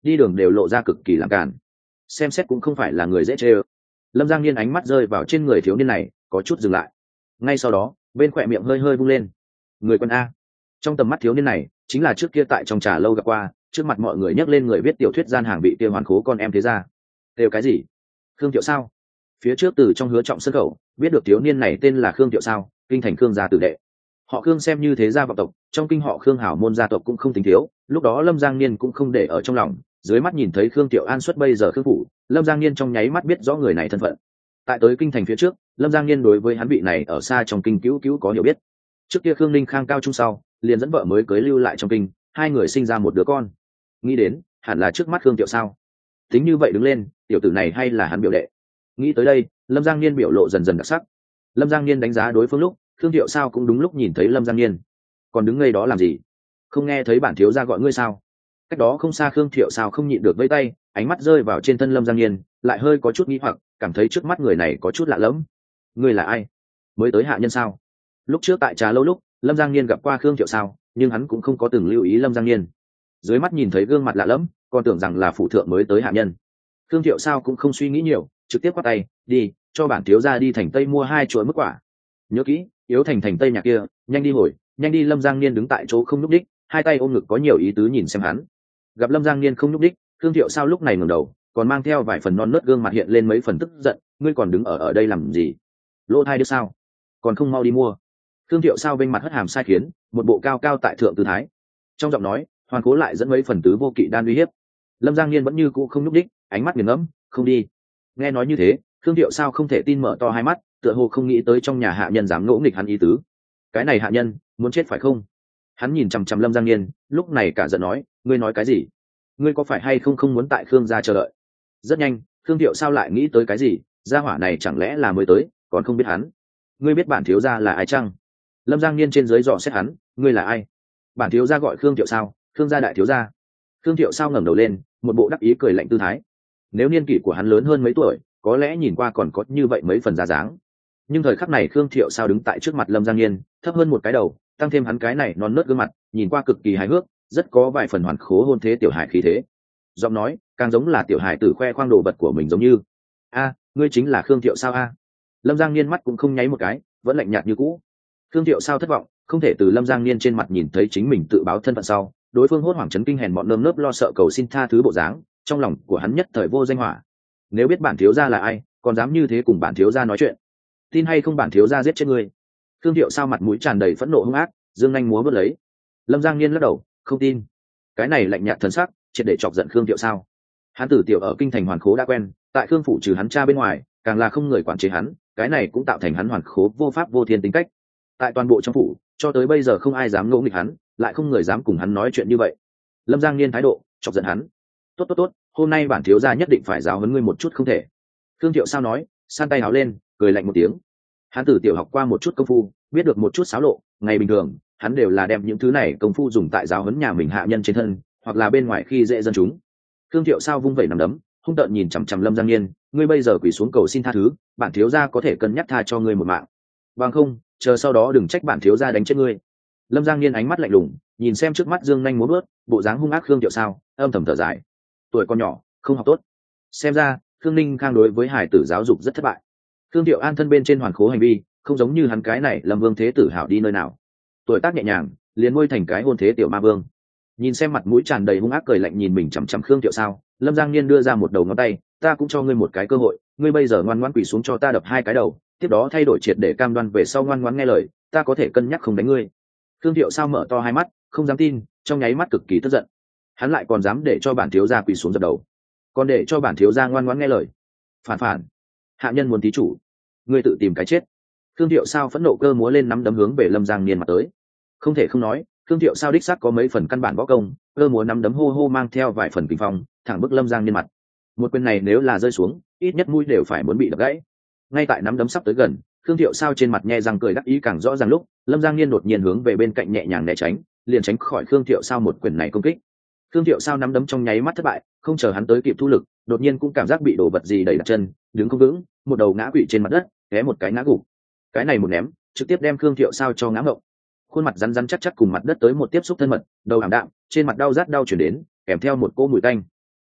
đi đường đều lộ ra cực kỳ làm cản, xem xét cũng không phải là người dễ chê ơ. Lâm Giang Niên ánh mắt rơi vào trên người thiếu niên này, có chút dừng lại. Ngay sau đó bên khỏe miệng hơi hơi vung lên. Người quân a. Trong tầm mắt thiếu niên này chính là trước kia tại trong trà lâu gặp qua, trước mặt mọi người nhắc lên người viết tiểu thuyết gian hàng bị kia hoàn khố con em thế ra. Đều cái gì? Khương Thiệu sao? Phía trước từ trong Hứa Trọng sân khẩu biết được thiếu niên này tên là Khương Thiệu sao, kinh thành Khương gia tử đệ. Họ Khương xem như thế gia vọng tộc, trong kinh họ Khương hảo môn gia tộc cũng không tính thiếu, lúc đó Lâm Giang Niên cũng không để ở trong lòng, dưới mắt nhìn thấy Khương Thiệu an xuất bây giờ Khương phủ, Lâm Giang Niên trong nháy mắt biết rõ người này thân phận. Tại tới kinh thành phía trước, Lâm Giang Niên đối với hắn vị này ở xa trong kinh cứu cứu có hiểu biết. Trước kia Khương Ninh Khang cao trung sau, liền dẫn vợ mới cưới lưu lại trong kinh, hai người sinh ra một đứa con. Nghĩ đến, hẳn là trước mắt Khương Thiệu sao. Tính như vậy đứng lên, tiểu tử này hay là hắn biểu đệ. Nghĩ tới đây, Lâm Giang Niên biểu lộ dần dần đặc sắc. Lâm Giang Niên đánh giá đối phương lúc, Khương Thiệu sao cũng đúng lúc nhìn thấy Lâm Giang Niên. Còn đứng ngây đó làm gì? Không nghe thấy bản thiếu gia gọi ngươi sao? Cách đó không xa Khương Thiệu sao không nhịn được vẫy tay, ánh mắt rơi vào trên thân Lâm Giang Niên, lại hơi có chút nghi hoặc, cảm thấy trước mắt người này có chút lạ lẫm. Ngươi là ai? Mới tới hạ nhân sao? Lúc trước tại trà lâu lúc, Lâm Giang Niên gặp qua Khương Thiệu sao, nhưng hắn cũng không có từng lưu ý Lâm Giang Niên. Dưới mắt nhìn thấy gương mặt lạ lẫm, còn tưởng rằng là phụ thượng mới tới hạ nhân. Khương Thiệu sao cũng không suy nghĩ nhiều, trực tiếp quát tay, đi, cho bản thiếu gia đi thành Tây mua hai chuỗi mức quả. Nhớ kỹ, yếu thành thành Tây nhà kia, nhanh đi hồi, nhanh đi. Lâm Giang Niên đứng tại chỗ không nhúc đích, hai tay ôm ngực có nhiều ý tứ nhìn xem hắn. Gặp Lâm Giang Niên không nhúc đích, Khương Thiệu sao lúc này ngẩng đầu, còn mang theo vài phần non nớt gương mặt hiện lên mấy phần tức giận, ngươi còn đứng ở ở đây làm gì? Lỗ thai đứa sao? Còn không mau đi mua. Khương Thiệu sao bên mặt hất hàm sai khiến, một bộ cao cao tại thượng tư thái. Trong giọng nói, hoàn cố lại dẫn mấy phần tứ vô kỵ đan uy hiếp. Lâm Giang Niên vẫn như cũ không nhúc đích, ánh mắt nghiền ngẫm, không đi. Nghe nói như thế, Khương Thiệu sao không thể tin mở to hai mắt, tựa hồ không nghĩ tới trong nhà hạ nhân dám ngỗ nghịch hắn ý tứ. Cái này hạ nhân muốn chết phải không? Hắn nhìn chằm chằm Lâm Giang Niên, lúc này cả giận nói, ngươi nói cái gì? Ngươi có phải hay không không muốn tại Khương gia chờ đợi? Rất nhanh, Khương Thiệu sao lại nghĩ tới cái gì? Gia hỏa này chẳng lẽ là mới tới, còn không biết hắn? Ngươi biết bản thiếu gia là ai chăng? Lâm Giang Niên trên dưới dò xét hắn, ngươi là ai? Bản thiếu gia gọi Khương Thiệu sao? Khương gia đại thiếu gia. Khương Thiệu sao ngẩng đầu lên, một bộ đắc ý cười lạnh tư thái. Nếu niên kỷ của hắn lớn hơn mấy tuổi, có lẽ nhìn qua còn có như vậy mấy phần ra dáng. Nhưng thời khắc này Khương Thiệu sao đứng tại trước mặt Lâm Giang Niên, thấp hơn một cái đầu, tăng thêm hắn cái này non nớt gương mặt, nhìn qua cực kỳ hài hước, rất có vài phần hoàn khố hôn thế tiểu hài khí thế. Giọng nói càng giống là tiểu hài tử khoe khoang đồ vật của mình, giống như a ngươi chính là Khương Thiệu sao a? Lâm Giang Niên mắt cũng không nháy một cái, vẫn lạnh nhạt như cũ. Khương Thiệu sao thất vọng, không thể từ Lâm Giang Niên trên mặt nhìn thấy chính mình tự báo thân phận sau, đối phương hốt hoảng chấn kinh hèn bọn nơm nớp lo sợ cầu xin tha thứ bộ dáng, trong lòng của hắn nhất thời vô danh hỏa. Nếu biết bản thiếu gia là ai, còn dám như thế cùng bản thiếu gia nói chuyện, tin hay không bản thiếu gia giết chết ngươi. Khương Thiệu sao mặt mũi tràn đầy phẫn nộ hung ác, dương nhanh múa vớt lấy. Lâm Giang Niên lắc đầu, không tin. Cái này lạnh nhạt thần sắc, triệt để chọc giận Khương Thiệu sao. Hắn tử tiểu ở kinh thành hoàn khố đã quen, tại Khương phủ trừ hắn cha bên ngoài, càng là không người quản chế hắn, cái này cũng tạo thành hắn hoàn khố vô pháp vô thiên tính cách. Tại toàn bộ trong phủ, cho tới bây giờ không ai dám ngỗ nghịch hắn, lại không người dám cùng hắn nói chuyện như vậy. Lâm Giang Niên thái độ chọc giận hắn. Tốt tốt tốt, hôm nay bản thiếu gia nhất định phải giáo huấn ngươi một chút không thể. Khương Thiệu sao nói, san tay áo lên, cười lạnh một tiếng. Hắn tử tiểu học qua một chút công phu, biết được một chút xáo lộ, ngày bình thường hắn đều là đem những thứ này công phu dùng tại giáo huấn nhà mình hạ nhân trên thân, hoặc là bên ngoài khi dễ dân chúng. Khương Thiệu sao vung vẩy nằm đấm, hung tợn nhìn chằm chằm Lâm Giang Niên, ngươi bây giờ quỳ xuống cầu xin tha thứ, bản thiếu gia có thể cân nhắc tha cho ngươi một mạng. Bằng không, chờ sau đó đừng trách bản thiếu gia đánh chết ngươi. Lâm Giang Niên ánh mắt lạnh lùng, nhìn xem trước mắt dương nhanh múa bước, bộ dáng hung ác Khương Thiệu sao, âm thầm thở dài. Tuổi con nhỏ, không học tốt. Xem ra, Khương Ninh Khang đối với hải tử giáo dục rất thất bại. Khương Thiệu an thân bên trên hoàn khố hành vi, không giống như hắn cái này Lâm Vương thế tử hảo đi nơi nào. Tuổi tác nhẹ nhàng, liền nuôi thành cái hôn thế tiểu ma vương. Nhìn xem mặt mũi tràn đầy hung ác cười lạnh nhìn mình chằm chằm Khương Thiệu sao, Lâm Giang Niên đưa ra một đầu ngón tay, ta cũng cho ngươi một cái cơ hội, ngươi bây giờ ngoan ngoãn quỳ xuống cho ta đập hai cái đầu, tiếp đó thay đổi triệt để cam đoan về sau ngoan ngoãn nghe lời, ta có thể cân nhắc không đánh ngươi. Khương Thiệu sao mở to hai mắt, không dám tin, trong nháy mắt cực kỳ tức giận. Hắn lại còn dám để cho bản thiếu gia quỳ xuống dập đầu, còn để cho bản thiếu gia ngoan ngoãn nghe lời. Phản phản, hạ nhân muốn thí chủ, ngươi tự tìm cái chết. Khương Thiệu sao phẫn nộ cơ múa lên nắm đấm hướng về Lâm Giang Niên mặt tới. Không thể không nói, Khương Thiệu sao đích xác có mấy phần căn bản võ công, cơ múa nắm đấm hô hô mang theo vài phần kinh phong, thẳng bức Lâm Giang Niên mặt. Một quyền này nếu là rơi xuống, ít nhất mũi đều phải muốn bị đập gãy. Ngay tại nắm đấm sắp tới gần, Khương Thiệu sao trên mặt nhe răng cười đắc ý càng rõ ràng lúc, Lâm Giang Niên đột nhiên hướng về bên cạnh nhẹ nhàng né tránh, liền tránh khỏi Khương Thiệu sao một quyền này công kích. Khương Thiệu sao nắm đấm trong nháy mắt thất bại, không chờ hắn tới kịp thu lực, đột nhiên cũng cảm giác bị đổ vật gì đẩy đặt chân, đứng không vững, một đầu ngã quỵ trên mặt đất, té một cái ngã gục. Cái này một ném, trực tiếp đem Khương Thiệu sao cho ngã ngộng. Khuôn mặt rắn rắn chắc chắc cùng mặt đất tới một tiếp xúc thân mật, đầu ảm đạm, trên mặt đau rát đau chuyển đến, kèm theo một cỗ mùi tanh.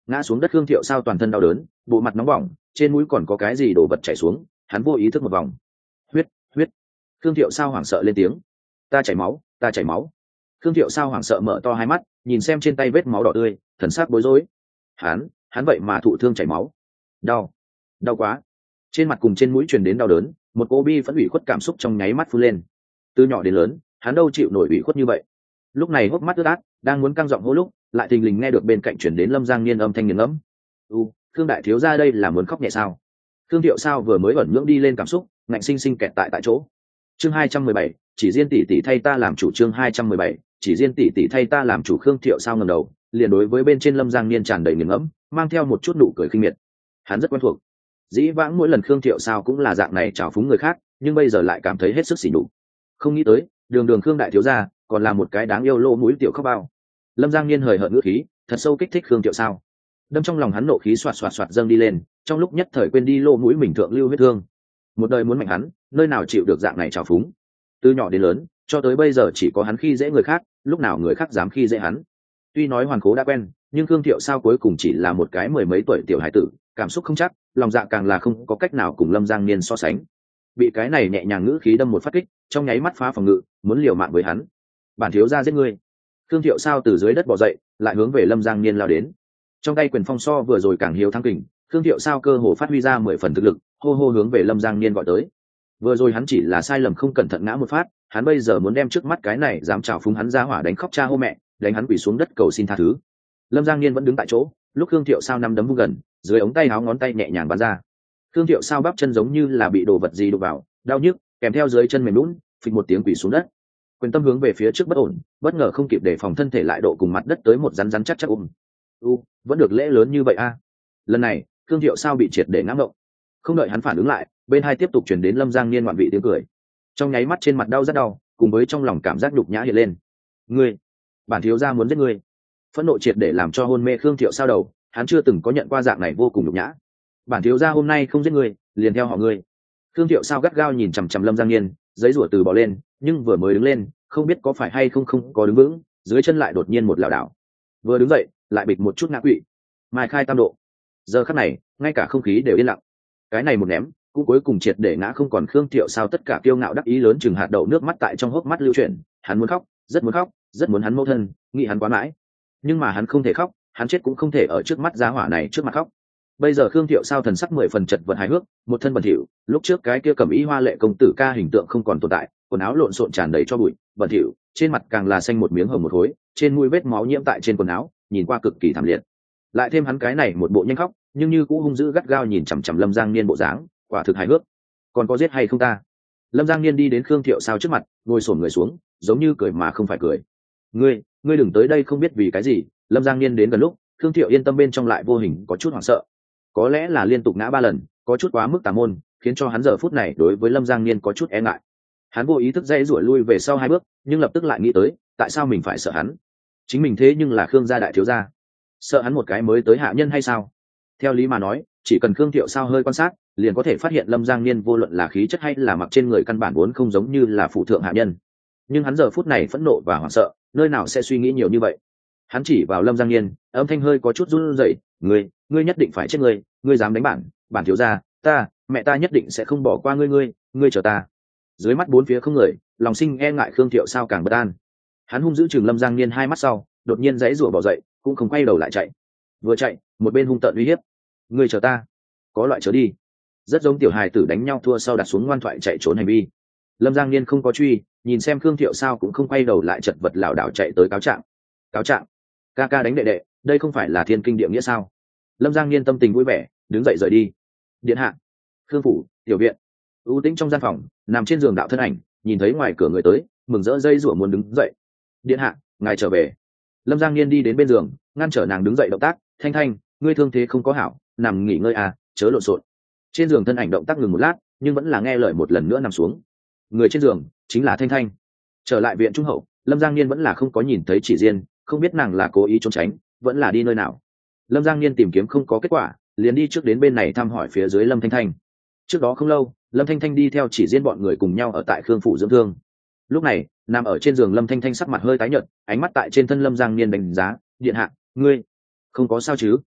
Ngã xuống đất Khương Thiệu Sao toàn thân đau đớn, bộ mặt nóng bỏng, trên mũi còn có cái gì đổ vật chảy xuống, hắn vô ý thức một vòng. Huyết, huyết. Khương Thiệu Sao hoảng sợ lên tiếng. Ta chảy máu, ta chảy máu. Khương Thiệu Sao hoảng sợ mở to hai mắt, nhìn xem trên tay vết máu đỏ tươi, thần sắc bối rối. Hắn, hắn vậy mà thụ thương chảy máu. Đau, đau quá. Trên mặt cùng trên mũi truyền đến đau đớn, một cô bi phẫn ủy khuất cảm xúc trong nháy mắt phun lên. Từ nhỏ đến lớn, hắn đâu chịu nổi ủy khuất như vậy. Lúc này hốc mắt ướt át, đang muốn căng giọng hô lúc, lại thình lình nghe được bên cạnh truyền đến Lâm Giang Niên âm thanh nghiền ngẫm. "U, Khương đại thiếu gia đây là muốn khóc nhẹ sao?" Khương Thiệu Sao vừa mới ẩn nhưỡng đi lên cảm xúc, ngạnh sinh sinh kẹt tại tại chỗ. Chương hai trăm mười bảy, chỉ riêng tỷ tỷ thay ta làm chủ. Chương hai trăm mười bảy, chỉ riêng tỷ tỷ thay ta làm chủ. Khương Thiệu Sao ngẩng đầu, liền đối với bên trên Lâm Giang Niên tràn đầy nghiền ngẫm, mang theo một chút nụ cười khinh miệt. Hắn rất quen thuộc. Dĩ vãng mỗi lần Khương Thiệu Sao cũng là dạng này trào phúng người khác, nhưng bây giờ lại cảm thấy hết sức xỉ nhục. Không nghĩ tới, đường đường Khương đại thiếu gia, còn là một cái đáng yêu lỗ mũi tiểu khóc bao. Lâm Giang Niên hời hợt ngữ khí, thật sâu kích thích Khương Thiệu Sao. Đâm trong lòng hắn nộ khí xoạt xoạt xoạt dâng đi lên, trong lúc nhất thời quên đi lỗ mũi mình thượng lưu huyết thương. Một đời muốn mạnh hắn, nơi nào chịu được dạng này trào phúng. Từ nhỏ đến lớn, cho tới bây giờ chỉ có hắn khi dễ người khác, lúc nào người khác dám khi dễ hắn. Tuy nói hoàn cố đã quen, nhưng Khương Thiệu Sao cuối cùng chỉ là một cái mười mấy tuổi tiểu hải tử, cảm xúc không chắc, lòng dạ càng là không có cách nào cùng Lâm Giang Niên so sánh. Bị cái này nhẹ nhàng ngữ khí đâm một phát kích, trong nháy mắt phá phòng ngự, muốn liều mạng với hắn. Bản thiếu gia giết ngươi. Khương Thiệu Sao từ dưới đất bò dậy, lại hướng về Lâm Giang Niên lao đến. Trong tay quyền phong so vừa rồi càng hiếu thắng kình, Khương Thiệu Sao cơ hồ phát huy ra mười phần thực lực, hô hô hướng về Lâm Giang Niên gọi tới. Vừa rồi hắn chỉ là sai lầm không cẩn thận ngã một phát, hắn bây giờ muốn đem trước mắt cái này dám trào phúng hắn ra hỏa đánh khóc cha hô mẹ, đánh hắn quỳ xuống đất cầu xin tha thứ. Lâm Giang Niên vẫn đứng tại chỗ, lúc Khương Thiệu Sao năm đấm vung gần, dưới ống tay áo ngón tay nhẹ nhàng bắn ra. Khương Thiệu Sao bắp chân giống như là bị đồ vật gì đụng vào, đau nhức, kèm theo dưới chân mềm lún, phịch một tiếng quỳ xuống đất. Quyền tâm hướng về phía trước bất ổn, bất ngờ không kịp để phòng thân thể lại độ cùng mặt đất tới một rắn rắn chắc chắc ôm. U, vẫn được lễ lớn như vậy a. À? Lần này, Khương Thiệu Sao bị triệt để ngã ngộng. Không đợi hắn phản ứng lại, bên hai tiếp tục truyền đến Lâm Giang Niên ngoạn vị tiếng cười. Trong nháy mắt trên mặt đau rất đau, cùng với trong lòng cảm giác nhục nhã hiện lên. Ngươi, bản thiếu gia muốn giết ngươi. Phẫn nộ triệt để làm cho hôn mê Khương Thiệu Sao đầu, hắn chưa từng có nhận qua dạng này vô cùng nhục nhã. Bản thiếu gia hôm nay không giết ngươi, liền theo họ ngươi. Khương Thiệu Sao gắt gao nhìn chằm chằm Lâm Giang Niên, giấy rủa từ bỏ lên, nhưng vừa mới đứng lên, không biết có phải hay không không có đứng vững, dưới chân lại đột nhiên một lảo đảo. Vừa đứng dậy, lại bịch một chút ngã quỵ. Mai khai tam độ. Giờ khắc này, ngay cả không khí đều yên lặng. Cái này một ném, cũng cuối cùng triệt để ngã không còn. Khương Thiệu Sao tất cả kiêu ngạo đắc ý lớn chừng hạt đậu nước mắt tại trong hốc mắt lưu chuyển, hắn muốn khóc, rất muốn khóc, rất muốn hắn mẫu thân, nghĩ hắn quá mãi. Nhưng mà hắn không thể khóc, hắn chết cũng không thể ở trước mắt giá hỏa này trước mặt khóc. Bây giờ Khương Thiệu Sao thần sắc mười phần chật vật hài hước, một thân bẩn thỉu, lúc trước cái kia cẩm ý hoa lệ công tử ca hình tượng không còn tồn tại, quần áo lộn xộn tràn đầy cho bụi, bẩn thỉu, trên mặt càng là xanh một miếng hồng một khối, trên mũi vết máu nhiễm tại trên quần áo, nhìn qua cực kỳ thảm liệt. Lại thêm hắn cái này một bộ nhanh khóc, nhưng như cũng hung dữ gắt gao nhìn chằm chằm Lâm Giang Niên bộ dáng, quả thực hài hước. Còn có giết hay không ta? Lâm Giang Niên đi đến Khương Thiệu Sao trước mặt, ngồi xổm người xuống, giống như cười mà không phải cười. Ngươi, ngươi đừng tới đây không biết vì cái gì. Lâm Giang Niên đến gần lúc, Khương Thiệu yên tâm bên trong lại vô hình có chút hoảng sợ. Có lẽ là liên tục ngã ba lần, có chút quá mức tà môn, khiến cho hắn giờ phút này đối với Lâm Giang Niên có chút e ngại. Hắn vô ý thức dây rủi lui về sau hai bước, nhưng lập tức lại nghĩ tới, tại sao mình phải sợ hắn? Chính mình thế nhưng là Khương gia đại thiếu gia, sợ hắn một cái mới tới hạ nhân hay sao? Theo lý mà nói, chỉ cần Khương Thiệu Sao hơi quan sát, liền có thể phát hiện Lâm Giang Niên vô luận là khí chất hay là mặc trên người căn bản vốn không giống như là phụ thượng hạ nhân. Nhưng hắn giờ phút này phẫn nộ và hoảng sợ, nơi nào sẽ suy nghĩ nhiều như vậy? Hắn chỉ vào Lâm Giang Niên, âm thanh hơi có chút run rẩy, "Ngươi, ngươi nhất định phải chết ngươi, ngươi dám đánh bản, bản thiếu gia, ta, mẹ ta nhất định sẽ không bỏ qua ngươi ngươi, ngươi chờ ta." Dưới mắt bốn phía không người, lòng sinh e ngại Khương Thiệu Sao càng bất an. Hắn hung dữ chừng Lâm Giang Niên hai mắt sau, đột nhiên giãy giụa bỏ dậy, cũng không quay đầu lại chạy. Vừa chạy, một bên hung tợn uy hiếp, "Ngươi chờ ta." Có loại chớ đi. Rất giống tiểu hài tử đánh nhau thua sau đặt xuống ngoan thoại chạy trốn hành vi. Lâm Giang Niên không có truy, nhìn xem Khương Thiệu Sao cũng không quay đầu lại, chật vật lảo đảo chạy tới cáo trạng. "Cáo trạng? Ca ca đánh đệ đệ, đây không phải là thiên kinh địa nghĩa sao?" Lâm Giang Niên tâm tình vui vẻ, đứng dậy rời đi. Điện hạ. Khương phủ, tiểu viện. U tĩnh trong gian phòng, nằm trên giường đạo thân ảnh, nhìn thấy ngoài cửa người tới, mừng rỡ dây rủa muốn đứng dậy. "Điện hạ, ngài trở về." Lâm Giang Niên đi đến bên giường, ngăn trở nàng đứng dậy động tác, "Thanh Thanh, ngươi thương thế không có hảo, nằm nghỉ ngơi à, chớ lộn xộn." Trên giường thân ảnh động tác ngừng một lát, nhưng vẫn là nghe lời một lần nữa nằm xuống. Người trên giường chính là Thanh Thanh. Trở lại viện trung hậu, Lâm Giang Niên vẫn là không có nhìn thấy Chỉ Diên, không biết nàng là cố ý trốn tránh, vẫn là đi nơi nào. Lâm Giang Niên tìm kiếm không có kết quả, liền đi trước đến bên này thăm hỏi phía dưới Lâm Thanh Thanh. Trước đó không lâu, Lâm Thanh Thanh đi theo Chỉ Diên bọn người cùng nhau ở tại Khương phủ dưỡng thương. Lúc này, nằm ở trên giường Lâm Thanh Thanh sắc mặt hơi tái nhợt, ánh mắt tại trên thân Lâm Giang Niên đánh giá, "Điện hạ, ngươi không có sao chứ?"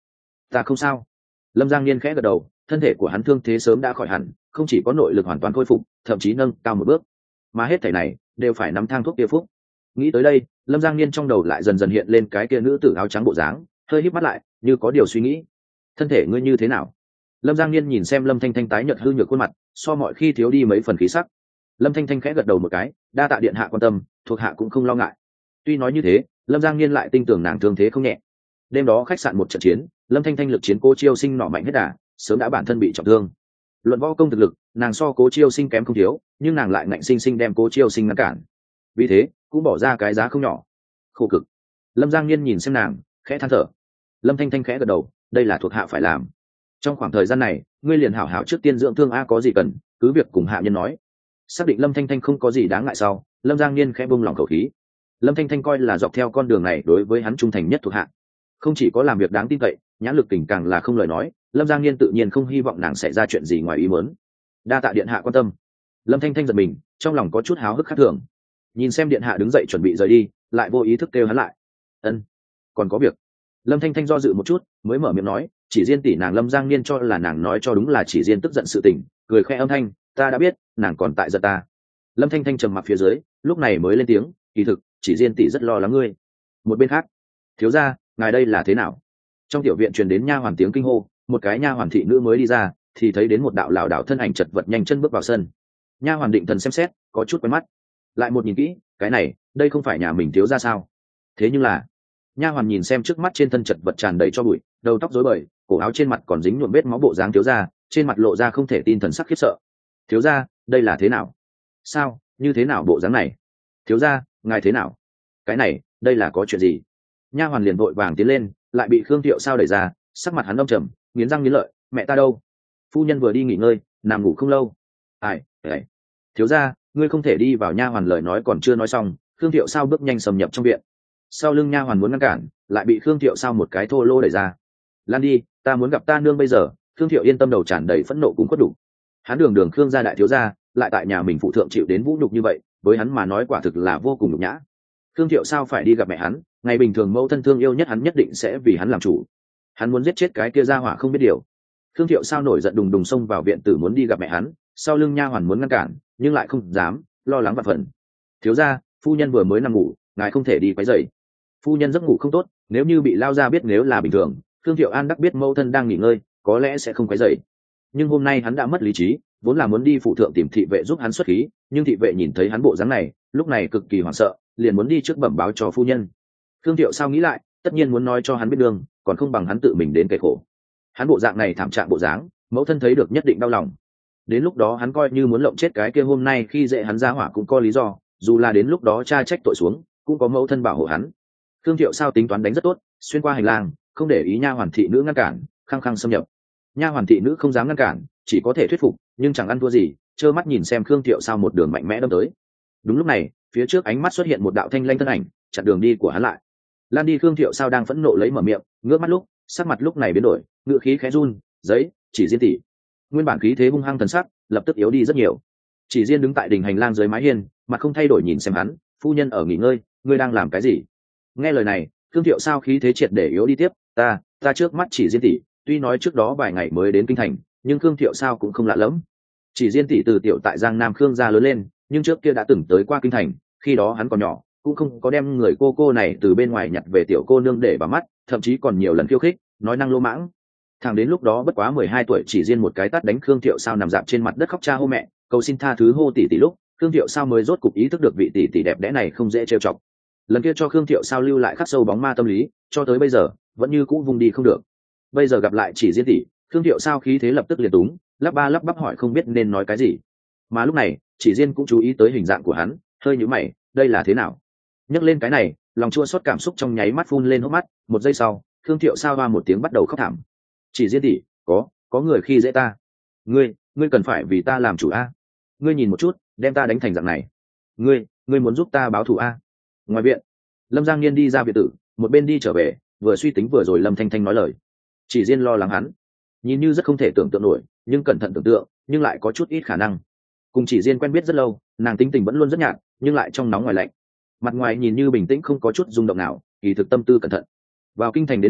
ta không sao. Lâm Giang Niên khẽ gật đầu, thân thể của hắn thương thế sớm đã khỏi hẳn, không chỉ có nội lực hoàn toàn khôi phục, thậm chí nâng cao một bước, mà hết thảy này đều phải nắm thang thuốc kia phúc. Nghĩ tới đây, Lâm Giang Niên trong đầu lại dần dần hiện lên cái kia nữ tử áo trắng bộ dáng, hơi híp mắt lại, như có điều suy nghĩ. Thân thể ngươi như thế nào? Lâm Giang Niên nhìn xem Lâm Thanh Thanh tái nhợt hư nhược khuôn mặt, so mọi khi thiếu đi mấy phần khí sắc. Lâm Thanh Thanh khẽ gật đầu một cái, đa tạ điện hạ quan tâm, thuộc hạ cũng không lo ngại. Tuy nói như thế, Lâm Giang Niên lại tin tưởng nàng thương thế không nhẹ. Đêm đó khách sạn một trận chiến, Lâm Thanh Thanh lực chiến Cố Chiêu Sinh nọ mạnh hết đà, sớm đã bản thân bị trọng thương. Luận võ công thực lực, nàng so Cố Chiêu Sinh kém không thiếu, nhưng nàng lại ngạnh sinh sinh đem Cố Chiêu Sinh ngăn cản. Vì thế, cũng bỏ ra cái giá không nhỏ. Khổ cực. Lâm Giang Niên nhìn xem nàng, khẽ than thở. Lâm Thanh Thanh khẽ gật đầu, đây là thuộc hạ phải làm. Trong khoảng thời gian này, ngươi liền hảo hảo trước tiên dưỡng thương a, có gì cần cứ việc cùng hạ nhân nói. Xác định Lâm Thanh Thanh không có gì đáng ngại sau, Lâm Giang Niên khẽ buông lỏng khẩu khí. Lâm Thanh Thanh coi là dọc theo con đường này đối với hắn trung thành nhất thuộc hạ, không chỉ có làm việc đáng tin cậy, nhãn lực tình càng là không lời nói. Lâm Giang Niên tự nhiên không hy vọng nàng sẽ ra chuyện gì ngoài ý muốn. Đa tạ điện hạ quan tâm. Lâm Thanh Thanh giật mình, trong lòng có chút háo hức khác thường. Nhìn xem điện hạ đứng dậy chuẩn bị rời đi, lại vô ý thức kêu hắn lại. Ân, còn có việc. Lâm Thanh Thanh do dự một chút, mới mở miệng nói, chỉ riêng tỷ nàng. Lâm Giang Niên cho là nàng nói cho đúng là chỉ riêng tức giận sự tình, cười khẽ âm thanh, ta đã biết, nàng còn tại giận ta. Lâm Thanh Thanh trầm mặc phía dưới, lúc này mới lên tiếng, kỳ thực chỉ riêng tỷ rất lo lắng ngươi. Một bên khác, thiếu gia, ngài đây là thế nào? Trong tiểu viện truyền đến nha hoàn tiếng kinh hô, một cái nha hoàn thị nữ mới đi ra, thì thấy đến một đạo lảo đảo thân ảnh chật vật nhanh chân bước vào sân. Nha hoàn định thần xem xét, có chút quen mắt, lại một nhìn kỹ, cái này, đây không phải nhà mình thiếu gia sao? Thế nhưng là, nha hoàn nhìn xem trước mắt trên thân chật vật tràn đầy cho bụi, đầu tóc rối bời, cổ áo trên mặt còn dính nhuộm vết máu bộ dáng thiếu gia, trên mặt lộ ra không thể tin thần sắc khiếp sợ. Thiếu gia, đây là thế nào? Sao, như thế nào bộ dáng này? Thiếu gia, ngài thế nào? Cái này, đây là có chuyện gì? Nha hoàn liền vội vàng tiến lên, lại bị Khương Thiệu Sao đẩy ra, sắc mặt hắn âm trầm, nghiến răng nghiến lợi, mẹ ta đâu? Phu nhân vừa đi nghỉ ngơi, nằm ngủ không lâu. Ai, ai. Thiếu gia, ngươi không thể đi vào. Nha hoàn lời nói còn chưa nói xong, Khương Thiệu Sao bước nhanh xâm nhập trong viện. Sau lưng nha hoàn muốn ngăn cản, lại bị Khương Thiệu Sao một cái thô lô đẩy ra. Lan đi, ta muốn gặp ta nương bây giờ. Khương Thiệu Yên tâm đầu tràn đầy phẫn nộ cũng khuất đủ. Hắn đường đường Khương gia đại thiếu gia, lại tại nhà mình phụ thượng chịu đến vũ nhục như vậy, với hắn mà nói quả thực là vô cùng nhục nhã. Khương Thiệu Sao phải đi gặp mẹ hắn, ngày bình thường mẫu thân thương yêu nhất hắn nhất định sẽ vì hắn làm chủ. Hắn muốn giết chết cái kia gia hỏa không biết điều. Khương Thiệu Sao nổi giận đùng đùng xông vào viện tử muốn đi gặp mẹ hắn, sau lưng nha hoàn muốn ngăn cản, nhưng lại không dám, lo lắng vạn phần. Thiếu gia, phu nhân vừa mới nằm ngủ, ngài không thể đi quấy rầy. Phu nhân giấc ngủ không tốt, nếu như bị lao ra biết nếu là bình thường, Khương Thiệu An đắc biết mẫu thân đang nghỉ ngơi, có lẽ sẽ không quấy rầy. Nhưng hôm nay hắn đã mất lý trí, vốn là muốn đi phụ thượng tìm thị vệ giúp hắn xuất khí, nhưng thị vệ nhìn thấy hắn bộ dáng này, lúc này cực kỳ hoảng sợ, liền muốn đi trước bẩm báo cho phu nhân. Khương Thiệu Sao nghĩ lại, tất nhiên muốn nói cho hắn biết đường, còn không bằng hắn tự mình đến kể khổ. Hắn bộ dạng này thảm trạng bộ dáng, mẫu thân thấy được nhất định đau lòng. Đến lúc đó hắn coi như muốn lộng chết cái kia hôm nay khi dễ hắn ra hỏa cũng có lý do, dù là đến lúc đó cha trách tội xuống, cũng có mẫu thân bảo hộ hắn. Khương Thiệu Sao tính toán đánh rất tốt, xuyên qua hành lang, không để ý nha hoàn thị nữ ngăn cản, khăng khăng xâm nhập. Nha hoàn thị nữ không dám ngăn cản, chỉ có thể thuyết phục, nhưng chẳng ăn thua gì, trơ mắt nhìn xem Khương Thiệu Sao một đường mạnh mẽ đâm tới. Đúng lúc này, phía trước ánh mắt xuất hiện một đạo thanh lanh thân ảnh, chặn đường đi của hắn lại. Lan đi. Khương Thiệu Sao đang phẫn nộ lấy mở miệng, ngước mắt lúc, sắc mặt lúc này biến đổi, ngựa khí khẽ run, giấy, chỉ riêng tỷ. Nguyên bản khí thế hung hăng thần sắc, lập tức yếu đi rất nhiều. Chỉ riêng đứng tại đỉnh hành lang dưới mái hiên, mặt không thay đổi nhìn xem hắn, phu nhân ở nghỉ ngơi, ngươi đang làm cái gì? Nghe lời này, Khương Thiệu Sao khí thế triệt để yếu đi tiếp, ta, ta trước mắt chỉ riêng tỷ, tuy nói trước đó vài ngày mới đến kinh thành, nhưng Khương Thiệu Sao cũng không lạ lẫm. Chỉ riêng tỷ từ tiểu tại Giang Nam Khương gia lớn lên, nhưng trước kia đã từng tới qua kinh thành, khi đó hắn còn nhỏ, cũng không có đem người cô cô này từ bên ngoài nhặt về tiểu cô nương để vào mắt, thậm chí còn nhiều lần khiêu khích, nói năng lô mãng. Thằng đến lúc đó bất quá mười hai tuổi, chỉ riêng một cái tát đánh Khương Thiệu Sao nằm dạp trên mặt đất khóc cha hô mẹ, cầu xin tha thứ hô tỷ tỷ lúc, Khương Thiệu Sao mới rốt cục ý thức được vị tỷ tỷ đẹp đẽ này không dễ trêu chọc. Lần kia cho Khương Thiệu Sao lưu lại khắc sâu bóng ma tâm lý, cho tới bây giờ vẫn như cũ vùng đi không được. Bây giờ gặp lại chỉ riêng tỷ, Khương Thiệu Sao khí thế lập tức liền túng, lắp ba lắp bắp hỏi không biết nên nói cái gì. Mà lúc này, chỉ riêng cũng chú ý tới hình dạng của hắn, hơi nhíu mày, đây là thế nào? Nhắc lên cái này, lòng chua xót cảm xúc trong nháy mắt phun lên hốc mắt, một giây sau, Khương Thiệu Sao ba một tiếng bắt đầu khóc thảm. Chỉ riêng tỷ, có, có người khi dễ ta. Ngươi, ngươi cần phải vì ta làm chủ a. Ngươi nhìn một chút, đem ta đánh thành dạng này. Ngươi, ngươi muốn giúp ta báo thù a. Ngoài viện, Lâm Giang Niên đi ra viện tử, một bên đi trở về, vừa suy tính vừa rồi Lâm Thanh Thanh nói lời. Chỉ riêng lo lắng hắn, nhìn như rất không thể tưởng tượng nổi, nhưng cẩn thận tưởng tượng, nhưng lại có chút ít khả năng. Cùng chỉ riêng quen biết rất lâu, nàng tính tình vẫn luôn rất nhạt, nhưng lại trong nóng ngoài lạnh. Mặt ngoài nhìn như bình tĩnh không có chút rung động nào, kỳ thực tâm tư cẩn thận. Vào kinh thành đến nay,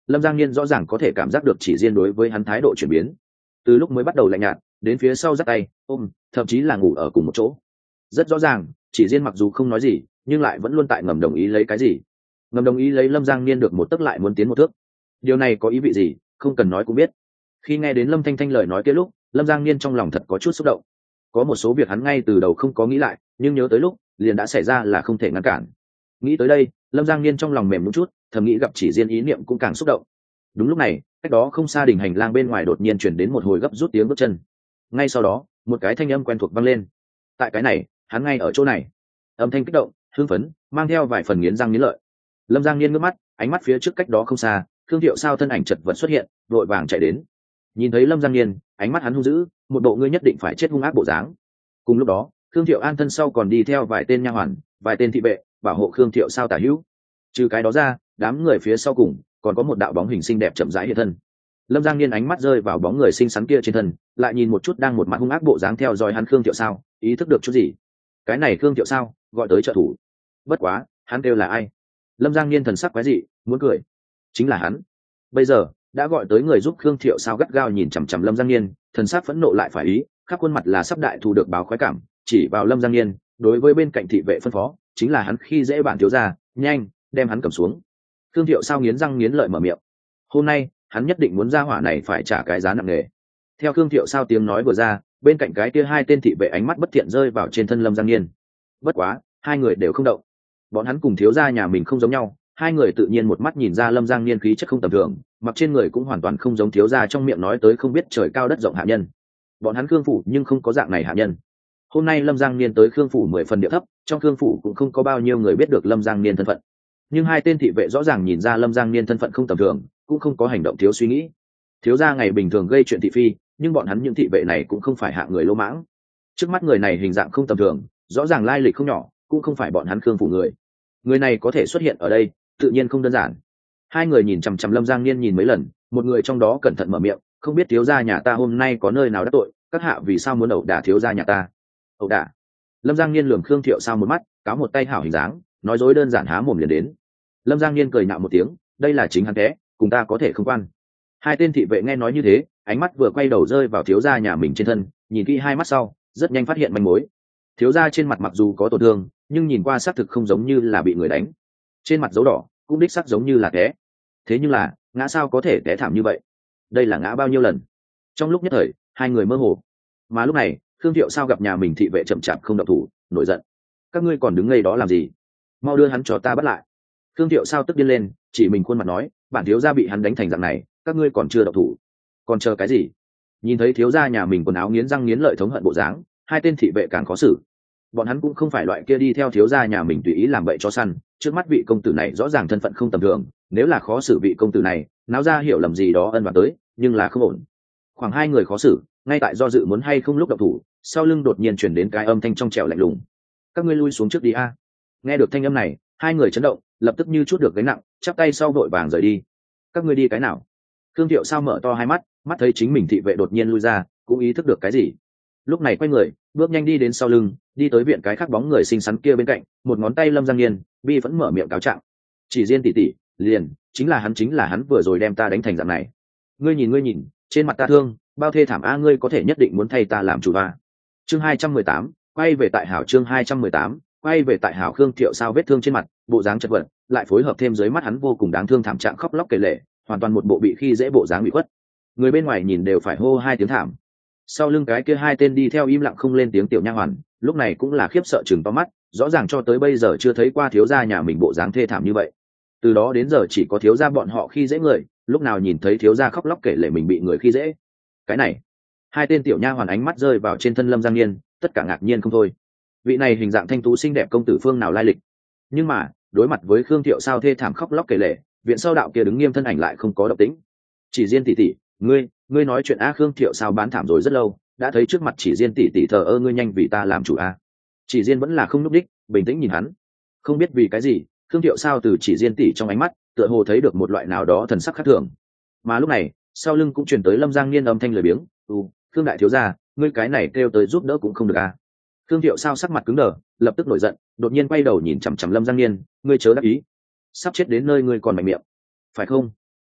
Lâm Giang Niên rõ ràng có thể cảm giác được chỉ riêng đối với hắn thái độ chuyển biến, từ lúc mới bắt đầu lạnh nhạt đến phía sau giắt tay ôm, thậm chí là ngủ ở cùng một chỗ. Rất rõ ràng chỉ riêng mặc dù không nói gì nhưng lại vẫn luôn tại ngầm đồng ý lấy cái gì, ngầm đồng ý lấy Lâm Giang Niên được một tấc lại muốn tiến một thước. Điều này có ý vị gì không cần nói cũng biết. Khi nghe đến Lâm Thanh Thanh lời nói kia lúc, Lâm Giang Niên trong lòng thật có chút xúc động. Có một số việc hắn ngay từ đầu không có nghĩ lại, nhưng nhớ tới lúc liền đã xảy ra là không thể ngăn cản. Nghĩ tới đây, Lâm Giang Niên trong lòng mềm nhũn chút, thầm nghĩ gặp chỉ riêng ý niệm cũng càng xúc động. Đúng lúc này, cách đó không xa đình hành lang bên ngoài đột nhiên chuyển đến một hồi gấp rút tiếng bước chân. Ngay sau đó, một cái thanh âm quen thuộc vang lên. Tại cái này, hắn ngay ở chỗ này. Âm thanh kích động, hưng phấn, mang theo vài phần nghiến răng nghiến lợi. Lâm Giang Niên ngước mắt, ánh mắt phía trước cách đó không xa, Khương Thiệu Sao thân ảnh chật vật xuất hiện, vội vàng chạy đến. Nhìn thấy Lâm Giang Niên, ánh mắt hắn hung dữ, một bộ ngươi nhất định phải chết hung ác bộ dáng. Cùng lúc đó, Khương Thiệu An thân sau còn đi theo vài tên nha hoàn, vài tên thị vệ, bảo hộ Khương Thiệu Sao tả hữu. Trừ cái đó ra, đám người phía sau cùng còn có một đạo bóng hình xinh đẹp chậm rãi hiện thân. Lâm Giang Niên ánh mắt rơi vào bóng người xinh xắn kia trên thân, lại nhìn một chút đang một mặt hung ác bộ dáng theo dõi hắn Khương Thiệu Sao, ý thức được chút gì. Cái này Khương Thiệu Sao, gọi tới trợ thủ. Bất quá, hắn kêu là ai? Lâm Giang Niên thần sắc quái dị, muốn cười. Chính là hắn. Bây giờ, đã gọi tới người giúp Khương Thiệu Sao gắt gao nhìn chằm chằm Lâm Giang Niên, thần sắc phẫn nộ lại phải ý, khắp khuôn mặt là sắp đại thù được báo khoái cảm, chỉ vào Lâm Giang Niên, đối với bên cạnh thị vệ phân phó, chính là hắn khi dễ bản thiếu gia, nhanh, đem hắn cầm xuống. Khương Thiệu Sao nghiến răng nghiến lợi mở miệng. Hôm nay, hắn nhất định muốn ra hỏa này phải trả cái giá nặng nề. Theo Khương Thiệu Sao tiếng nói vừa ra, bên cạnh cái kia hai tên thị vệ ánh mắt bất thiện rơi vào trên thân Lâm Giang Niên. Bất quá, hai người đều không động. Bọn hắn cùng thiếu gia nhà mình không giống nhau, hai người tự nhiên một mắt nhìn ra Lâm Giang Niên khí chất không tầm thường, mặc trên người cũng hoàn toàn không giống thiếu gia trong miệng nói tới không biết trời cao đất rộng hạ nhân. Bọn hắn Khương phủ nhưng không có dạng này hạ nhân. Hôm nay Lâm Giang Niên tới Khương phủ mười phần địa thấp, trong Khương phủ cũng không có bao nhiêu người biết được Lâm Giang Niên thân phận. Nhưng hai tên thị vệ rõ ràng nhìn ra Lâm Giang Niên thân phận không tầm thường, cũng không có hành động thiếu suy nghĩ. Thiếu gia ngày bình thường gây chuyện thị phi, nhưng bọn hắn những thị vệ này cũng không phải hạng người lỗ mãng. Trước mắt người này hình dạng không tầm thường, rõ ràng lai lịch không nhỏ, cũng không phải bọn hắn Khương phủ người. Người này có thể xuất hiện ở đây, tự nhiên không đơn giản. Hai người nhìn chằm chằm Lâm Giang Niên nhìn mấy lần, một người trong đó cẩn thận mở miệng, không biết thiếu gia nhà ta hôm nay có nơi nào đắc tội, các hạ vì sao muốn ẩu đả thiếu gia nhà ta? Ẩu đả? Lâm Giang Niên lườm Khương Thiệu Sao một mắt, cáo một tay hảo hình dáng, nói dối đơn giản há mồm liền đến. Lâm Giang Niên cười nhạo một tiếng, đây là chính hắn té, cùng ta có thể không quan. Hai tên thị vệ nghe nói như thế, ánh mắt vừa quay đầu rơi vào thiếu gia nhà mình trên thân, nhìn kỹ hai mắt sau, rất nhanh phát hiện manh mối. Thiếu gia trên mặt mặc dù có tổn thương, nhưng nhìn qua xác thực không giống như là bị người đánh. Trên mặt dấu đỏ, cũng đích xác giống như là té. Thế nhưng là, ngã sao có thể té thảm như vậy? Đây là ngã bao nhiêu lần? Trong lúc nhất thời, hai người mơ hồ. Mà lúc này, Khương Thiệu Sao gặp nhà mình thị vệ chậm chạp không động thủ, nổi giận. Các ngươi còn đứng ngây đó làm gì? Mau đưa hắn cho ta bắt lại. Khương Thiệu Sao tức điên lên, chỉ mình khuôn mặt nói, bản thiếu gia bị hắn đánh thành dạng này, các ngươi còn chưa động thủ, còn chờ cái gì? Nhìn thấy thiếu gia nhà mình quần áo nghiến răng nghiến lợi thống hận bộ dáng, hai tên thị vệ càng khó xử. Bọn hắn cũng không phải loại kia đi theo thiếu gia nhà mình tùy ý làm bậy cho săn, trước mắt vị công tử này rõ ràng thân phận không tầm thường, nếu là khó xử vị công tử này, náo ra hiểu lầm gì đó ân đoán tới, nhưng là không ổn. Khoảng hai người khó xử, ngay tại do dự muốn hay không lúc động thủ, sau lưng đột nhiên chuyển đến cái âm thanh trong trẻo lạnh lùng. Các ngươi lui xuống trước đi a. Nghe được thanh âm này, hai người chấn động, lập tức như chút được gánh nặng, chắp tay sau vội vàng rời đi. Các ngươi đi cái nào? Khương Thiệu Sao mở to hai mắt, mắt thấy chính mình thị vệ đột nhiên lui ra, cũng ý thức được cái gì. Lúc này quay người, bước nhanh đi đến sau lưng, đi tới viện cái khác bóng người xinh xắn kia bên cạnh, một ngón tay Lâm Giang Niên, bi vẫn mở miệng cáo trạng. Chỉ riêng tỷ tỷ, liền, chính là hắn chính là hắn vừa rồi đem ta đánh thành dạng này. Ngươi nhìn ngươi nhìn, trên mặt ta thương, bao thê thảm a, ngươi có thể nhất định muốn thay ta làm chủ va. Chương hai trăm mười tám, quay về tại hảo chương hai trăm mười tám, quay về tại hảo Khương Thiệu Sao vết thương trên mặt, bộ dáng chật vật, lại phối hợp thêm dưới mắt hắn vô cùng đáng thương thảm trạng khóc lóc kể lể, hoàn toàn một bộ bị khi dễ bộ dáng bị khuất. Người bên ngoài nhìn đều phải hô hai tiếng thảm. Sau lưng cái kia hai tên đi theo im lặng không lên tiếng tiểu nha hoàn, lúc này cũng là khiếp sợ chừng to mắt, rõ ràng cho tới bây giờ chưa thấy qua thiếu gia nhà mình bộ dáng thê thảm như vậy. Từ đó đến giờ chỉ có thiếu gia bọn họ khi dễ người, lúc nào nhìn thấy thiếu gia khóc lóc kể lể mình bị người khi dễ. Cái này, hai tên tiểu nha hoàn ánh mắt rơi vào trên thân Lâm Giang Niên, tất cả ngạc nhiên không thôi. Vị này hình dạng thanh tú xinh đẹp công tử phương nào lai lịch? Nhưng mà, đối mặt với Khương Thiệu Sao thê thảm khóc lóc kể lể, viện sau đạo kia đứng nghiêm thân ảnh lại không có động tĩnh. Chỉ riêng tỷ tỷ, ngươi, ngươi nói chuyện a. Khương Thiệu Sao bán thảm rồi rất lâu, đã thấy trước mặt chỉ riêng tỷ tỷ thờ ơ, ngươi nhanh vì ta làm chủ a. Chỉ riêng vẫn là không núp đích, bình tĩnh nhìn hắn. Không biết vì cái gì, Khương Thiệu Sao từ chỉ riêng tỷ trong ánh mắt, tựa hồ thấy được một loại nào đó thần sắc khác thường. Mà lúc này, sau lưng cũng truyền tới Lâm Giang Niên âm thanh lười biếng, "Ừ, Khương đại thiếu gia, ngươi cái này kêu tới giúp đỡ cũng không được a." Khương Thiệu Sao sắc mặt cứng đờ, lập tức nổi giận, đột nhiên quay đầu nhìn chằm chằm Lâm Giang Niên, "Ngươi chớ đắc ý, sắp chết đến nơi ngươi còn mạnh miệng, phải không?"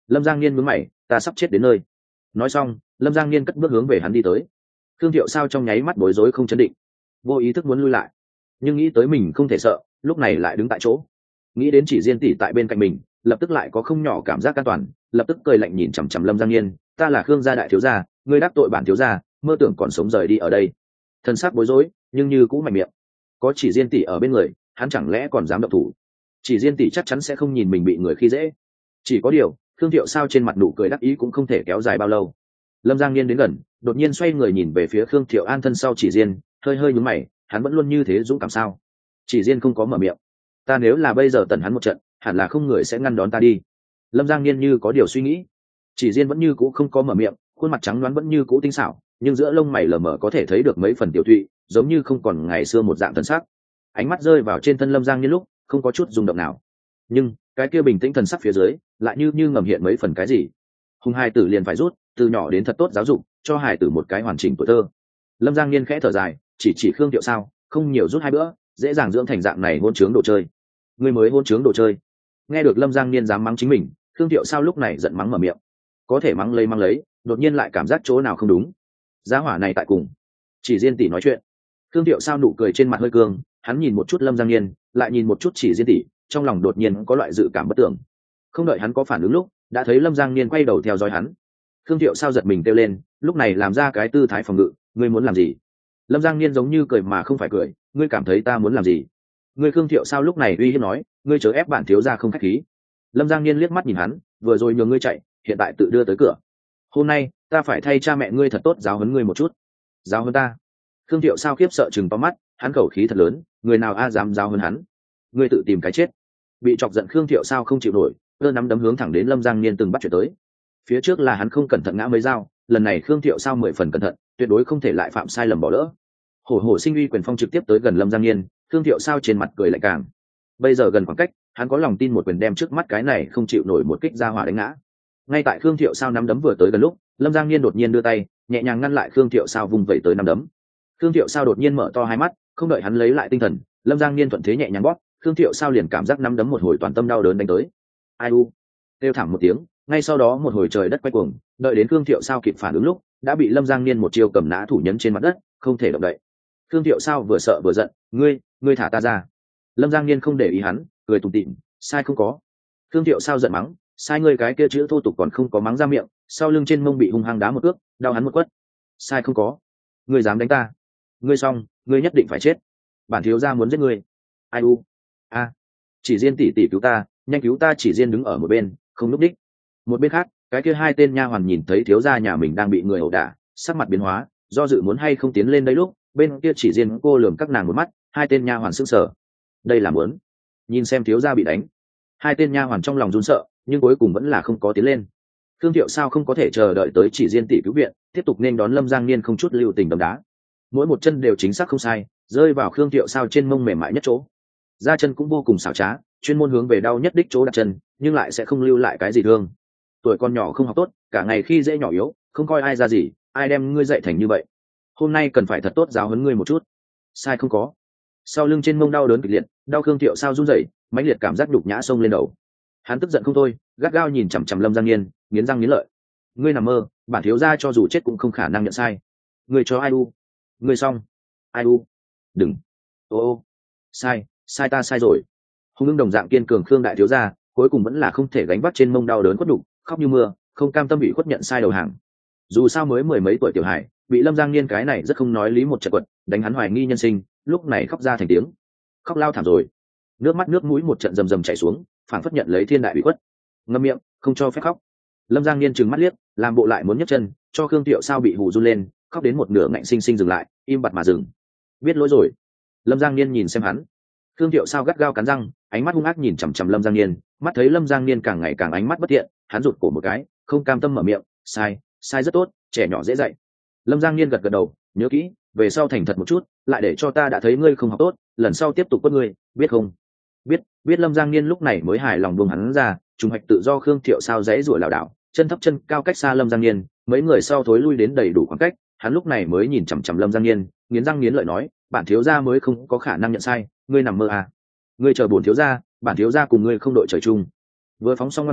Lâm Giang Niên mướn mày, ta sắp chết đến nơi. Nói xong, Lâm Giang Niên cất bước hướng về hắn đi tới. Khương Thiệu Sao trong nháy mắt bối rối không chấn định, vô ý thức muốn lui lại, nhưng nghĩ tới mình không thể sợ, lúc này lại đứng tại chỗ. Nghĩ đến Chỉ Diên tỷ tại bên cạnh mình, lập tức lại có không nhỏ cảm giác an toàn, lập tức cười lạnh nhìn chằm chằm Lâm Giang Niên, ta là Khương gia đại thiếu gia, ngươi đắc tội bản thiếu gia, mơ tưởng còn sống rời đi ở đây. Thân xác bối rối, nhưng như cũng mạnh miệng. Có Chỉ Diên tỷ ở bên người, hắn chẳng lẽ còn dám động thủ? Chỉ Diên tỷ chắc chắn sẽ không nhìn mình bị người khi dễ. Chỉ có điều, Khương Thiệu Sao trên mặt nụ cười đắc ý cũng không thể kéo dài bao lâu. Lâm Giang Niên đến gần, đột nhiên xoay người nhìn về phía Khương Thiệu An thân sau Chỉ Diên, hơi hơi nhướng mày, hắn vẫn luôn như thế dũng cảm sao? Chỉ Diên không có mở miệng. Ta nếu là bây giờ tần hắn một trận, hẳn là không người sẽ ngăn đón ta đi. Lâm Giang Niên như có điều suy nghĩ. Chỉ Diên vẫn như cũ không có mở miệng, khuôn mặt trắng đoán vẫn như cũ tinh xảo, nhưng giữa lông mày lờ mờ có thể thấy được mấy phần tiểu thụy, giống như không còn ngày xưa một dạng thần sắc. Ánh mắt rơi vào trên thân Lâm Giang Niên lúc, không có chút rung động nào. Nhưng cái kia bình tĩnh thần sắc phía dưới, lại như như ngầm hiện mấy phần cái gì. Hùng hai tử liền phải rút, từ nhỏ đến thật tốt giáo dục, cho hài tử một cái hoàn chỉnh tuổi thơ. Lâm Giang Niên khẽ thở dài, chỉ chỉ Khương Thiệu Sao, không nhiều rút hai bữa, dễ dàng dưỡng thành dạng này hôn trướng đồ chơi. Ngươi mới hôn trướng đồ chơi. Nghe được Lâm Giang Niên dám mắng chính mình, Khương Thiệu Sao lúc này giận mắng mở miệng. Có thể mắng lấy mắng lấy, đột nhiên lại cảm giác chỗ nào không đúng. Giá hỏa này tại cùng Chỉ Diên tỷ nói chuyện. Khương Thiệu Sao nụ cười trên mặt hơi cương, hắn nhìn một chút Lâm Giang Niên, lại nhìn một chút Chỉ Diên tỷ, trong lòng đột nhiên có loại dự cảm bất tưởng. Không đợi hắn có phản ứng lúc, đã thấy Lâm Giang Niên quay đầu theo dõi hắn. Khương Thiệu Sao giật mình kêu lên, lúc này làm ra cái tư thái phòng ngự, ngươi muốn làm gì? Lâm Giang Niên giống như cười mà không phải cười, ngươi cảm thấy ta muốn làm gì? Ngươi Khương Thiệu Sao lúc này uy hiếp nói, ngươi chớ ép bản thiếu gia không khách khí. Lâm Giang Niên liếc mắt nhìn hắn, vừa rồi nhường ngươi chạy, hiện tại tự đưa tới cửa. Hôm nay ta phải thay cha mẹ ngươi thật tốt giáo huấn ngươi một chút. Giáo huấn ta? Khương Thiệu Sao khiếp sợ chừng to mắt, hắn khẩu khí thật lớn, người nào a dám giáo huấn hắn? Ngươi tự tìm cái chết. Bị chọc giận Khương Thiệu Sao không chịu nổi, cơ nắm đấm hướng thẳng đến Lâm Giang Niên từng bắt chuyển tới. Phía trước là hắn không cẩn thận ngã mấy dao, lần này Khương Thiệu Sao mười phần cẩn thận, tuyệt đối không thể lại phạm sai lầm bỏ lỡ. Hổ hổ sinh uy quyền phong trực tiếp tới gần Lâm Giang Niên, Khương Thiệu Sao trên mặt cười lại càng. Bây giờ gần khoảng cách, hắn có lòng tin một quyền đem trước mắt cái này không chịu nổi một kích ra hỏa đánh ngã. Ngay tại Khương Thiệu Sao nắm đấm vừa tới gần lúc, Lâm Giang Niên đột nhiên đưa tay, nhẹ nhàng ngăn lại Khương Thiệu Sao vung vẩy tới nắm đấm. Khương Thiệu Sao đột nhiên mở to hai mắt, không đợi hắn lấy lại tinh thần, Lâm Giang Niên thuận thế nhẹ nhàng bóp, Khương Thiệu Sao liền cảm giác nắm đấm một hồi toàn tâm đau đớn đánh tới. Ai u, kêu thảm một tiếng, ngay sau đó một hồi trời đất quay cuồng, đợi đến Khương Thiệu Sao kịp phản ứng lúc, đã bị Lâm Giang Niên một chiêu cầm nã thủ nhấn trên mặt đất, không thể động đậy. Khương Thiệu Sao vừa sợ vừa giận, ngươi, ngươi thả ta ra. Lâm Giang Niên không để ý hắn, cười tủm tỉm, sai không có. Khương Thiệu Sao giận mắng, sai ngươi cái kia chữ thô tục còn không có mắng ra miệng, sau lưng trên mông bị hung hăng đá một cước, đau hắn một quất. Sai không có. Ngươi dám đánh ta? Ngươi xong, ngươi nhất định phải chết. Bản thiếu gia muốn giết ngươi. Ai u? A. Chỉ Diên tỷ tỷ cứu ta, nhanh cứu ta. Chỉ Diên đứng ở một bên, không lúc đích. Một bên khác, cái kia hai tên nha hoàn nhìn thấy thiếu gia nhà mình đang bị người ẩu đả, sắc mặt biến hóa, do dự muốn hay không tiến lên đây lúc, bên kia Chỉ Diên cô lườm các nàng một mắt, hai tên nha hoàn sững sờ. Đây là muốn nhìn xem thiếu gia bị đánh. Hai tên nha hoàn trong lòng run sợ, nhưng cuối cùng vẫn là không có tiến lên. Khương Thiệu Sao không có thể chờ đợi tới Chỉ Diên tỷ cứu viện, tiếp tục nên đón Lâm Giang Niên không chút lưu tình đấm đá. Mỗi một chân đều chính xác không sai, rơi vào Khương Thiệu Sao trên mông mềm mại nhất chỗ. Da chân cũng vô cùng xảo trá, chuyên môn hướng về đau nhất đích chỗ đặt chân, nhưng lại sẽ không lưu lại cái gì thương. Tuổi con nhỏ không học tốt, cả ngày khi dễ nhỏ yếu, không coi ai ra gì, ai đem ngươi dạy thành như vậy. Hôm nay cần phải thật tốt giáo huấn ngươi một chút. Sai không có. Sau lưng trên mông đau đớn kịch liệt, đau Khương Thiệu Sao run rẩy, mãnh liệt cảm giác nhục nhã xông lên đầu. Hắn tức giận không thôi, gắt gao nhìn chằm chằm Lâm Giang Niên, nghiến răng nghiến lợi. Ngươi nằm mơ, bản thiếu gia cho dù chết cũng không khả năng nhận sai. Ngươi cho ai u? Ngươi xong. Ai u? Đừng. Ô ô. Sai, sai ta sai rồi. Hùng ưng đồng dạng kiên cường Khương đại thiếu gia, cuối cùng vẫn là không thể gánh vác trên mông đau đớn khuất nhục, khóc như mưa, không cam tâm bị khuất nhận sai đầu hàng. Dù sao mới mười mấy tuổi tiểu hải, bị Lâm Giang Niên cái này rất không nói lý một trận quật, đánh hắn hoài nghi nhân sinh, lúc này khóc ra thành tiếng. Khóc lao thảm rồi. Nước mắt nước mũi một trận rầm rầm chảy xuống, phảng phất nhận lấy thiên đại bị khuất. Ngậm miệng, không cho phép khóc. Lâm Giang Niên trừng mắt liếc, làm bộ lại muốn nhấc chân, cho Khương Thiệu Sao bị hù run lên, khóc đến một nửa ngạnh sinh sinh dừng lại, im bặt mà dừng. Biết lỗi rồi. Lâm Giang Niên nhìn xem hắn. Khương Thiệu Sao gắt gao cắn răng, ánh mắt hung ác nhìn chằm chằm Lâm Giang Niên, mắt thấy Lâm Giang Niên càng ngày càng ánh mắt bất thiện, hắn rụt cổ một cái, không cam tâm mở miệng, sai, sai rất tốt, trẻ nhỏ dễ dạy. Lâm Giang Niên gật gật đầu, nhớ kỹ, về sau thành thật một chút, lại để cho ta đã thấy ngươi không học tốt, lần sau tiếp tục quất ngươi, biết không? Biết. Biết. Lâm Giang Niên lúc này mới hài lòng buông hắn ra, trùng hoạch tự do Khương Thiệu Sao dãy ruổi lảo đảo, chân thấp chân cao cách xa Lâm Giang Niên, mấy người sau thối lui đến đầy đủ khoảng cách, hắn lúc này mới nhìn chằm chằm Lâm Giang Niên, nghiến răng nghiến lợi nói, bản thiếu gia mới không có khả năng nhận sai, ngươi nằm mơ à? Ngươi chờ bổn thiếu gia, bản thiếu gia cùng ngươi không đội trời chung. Vừa phóng xong ngoan thoại,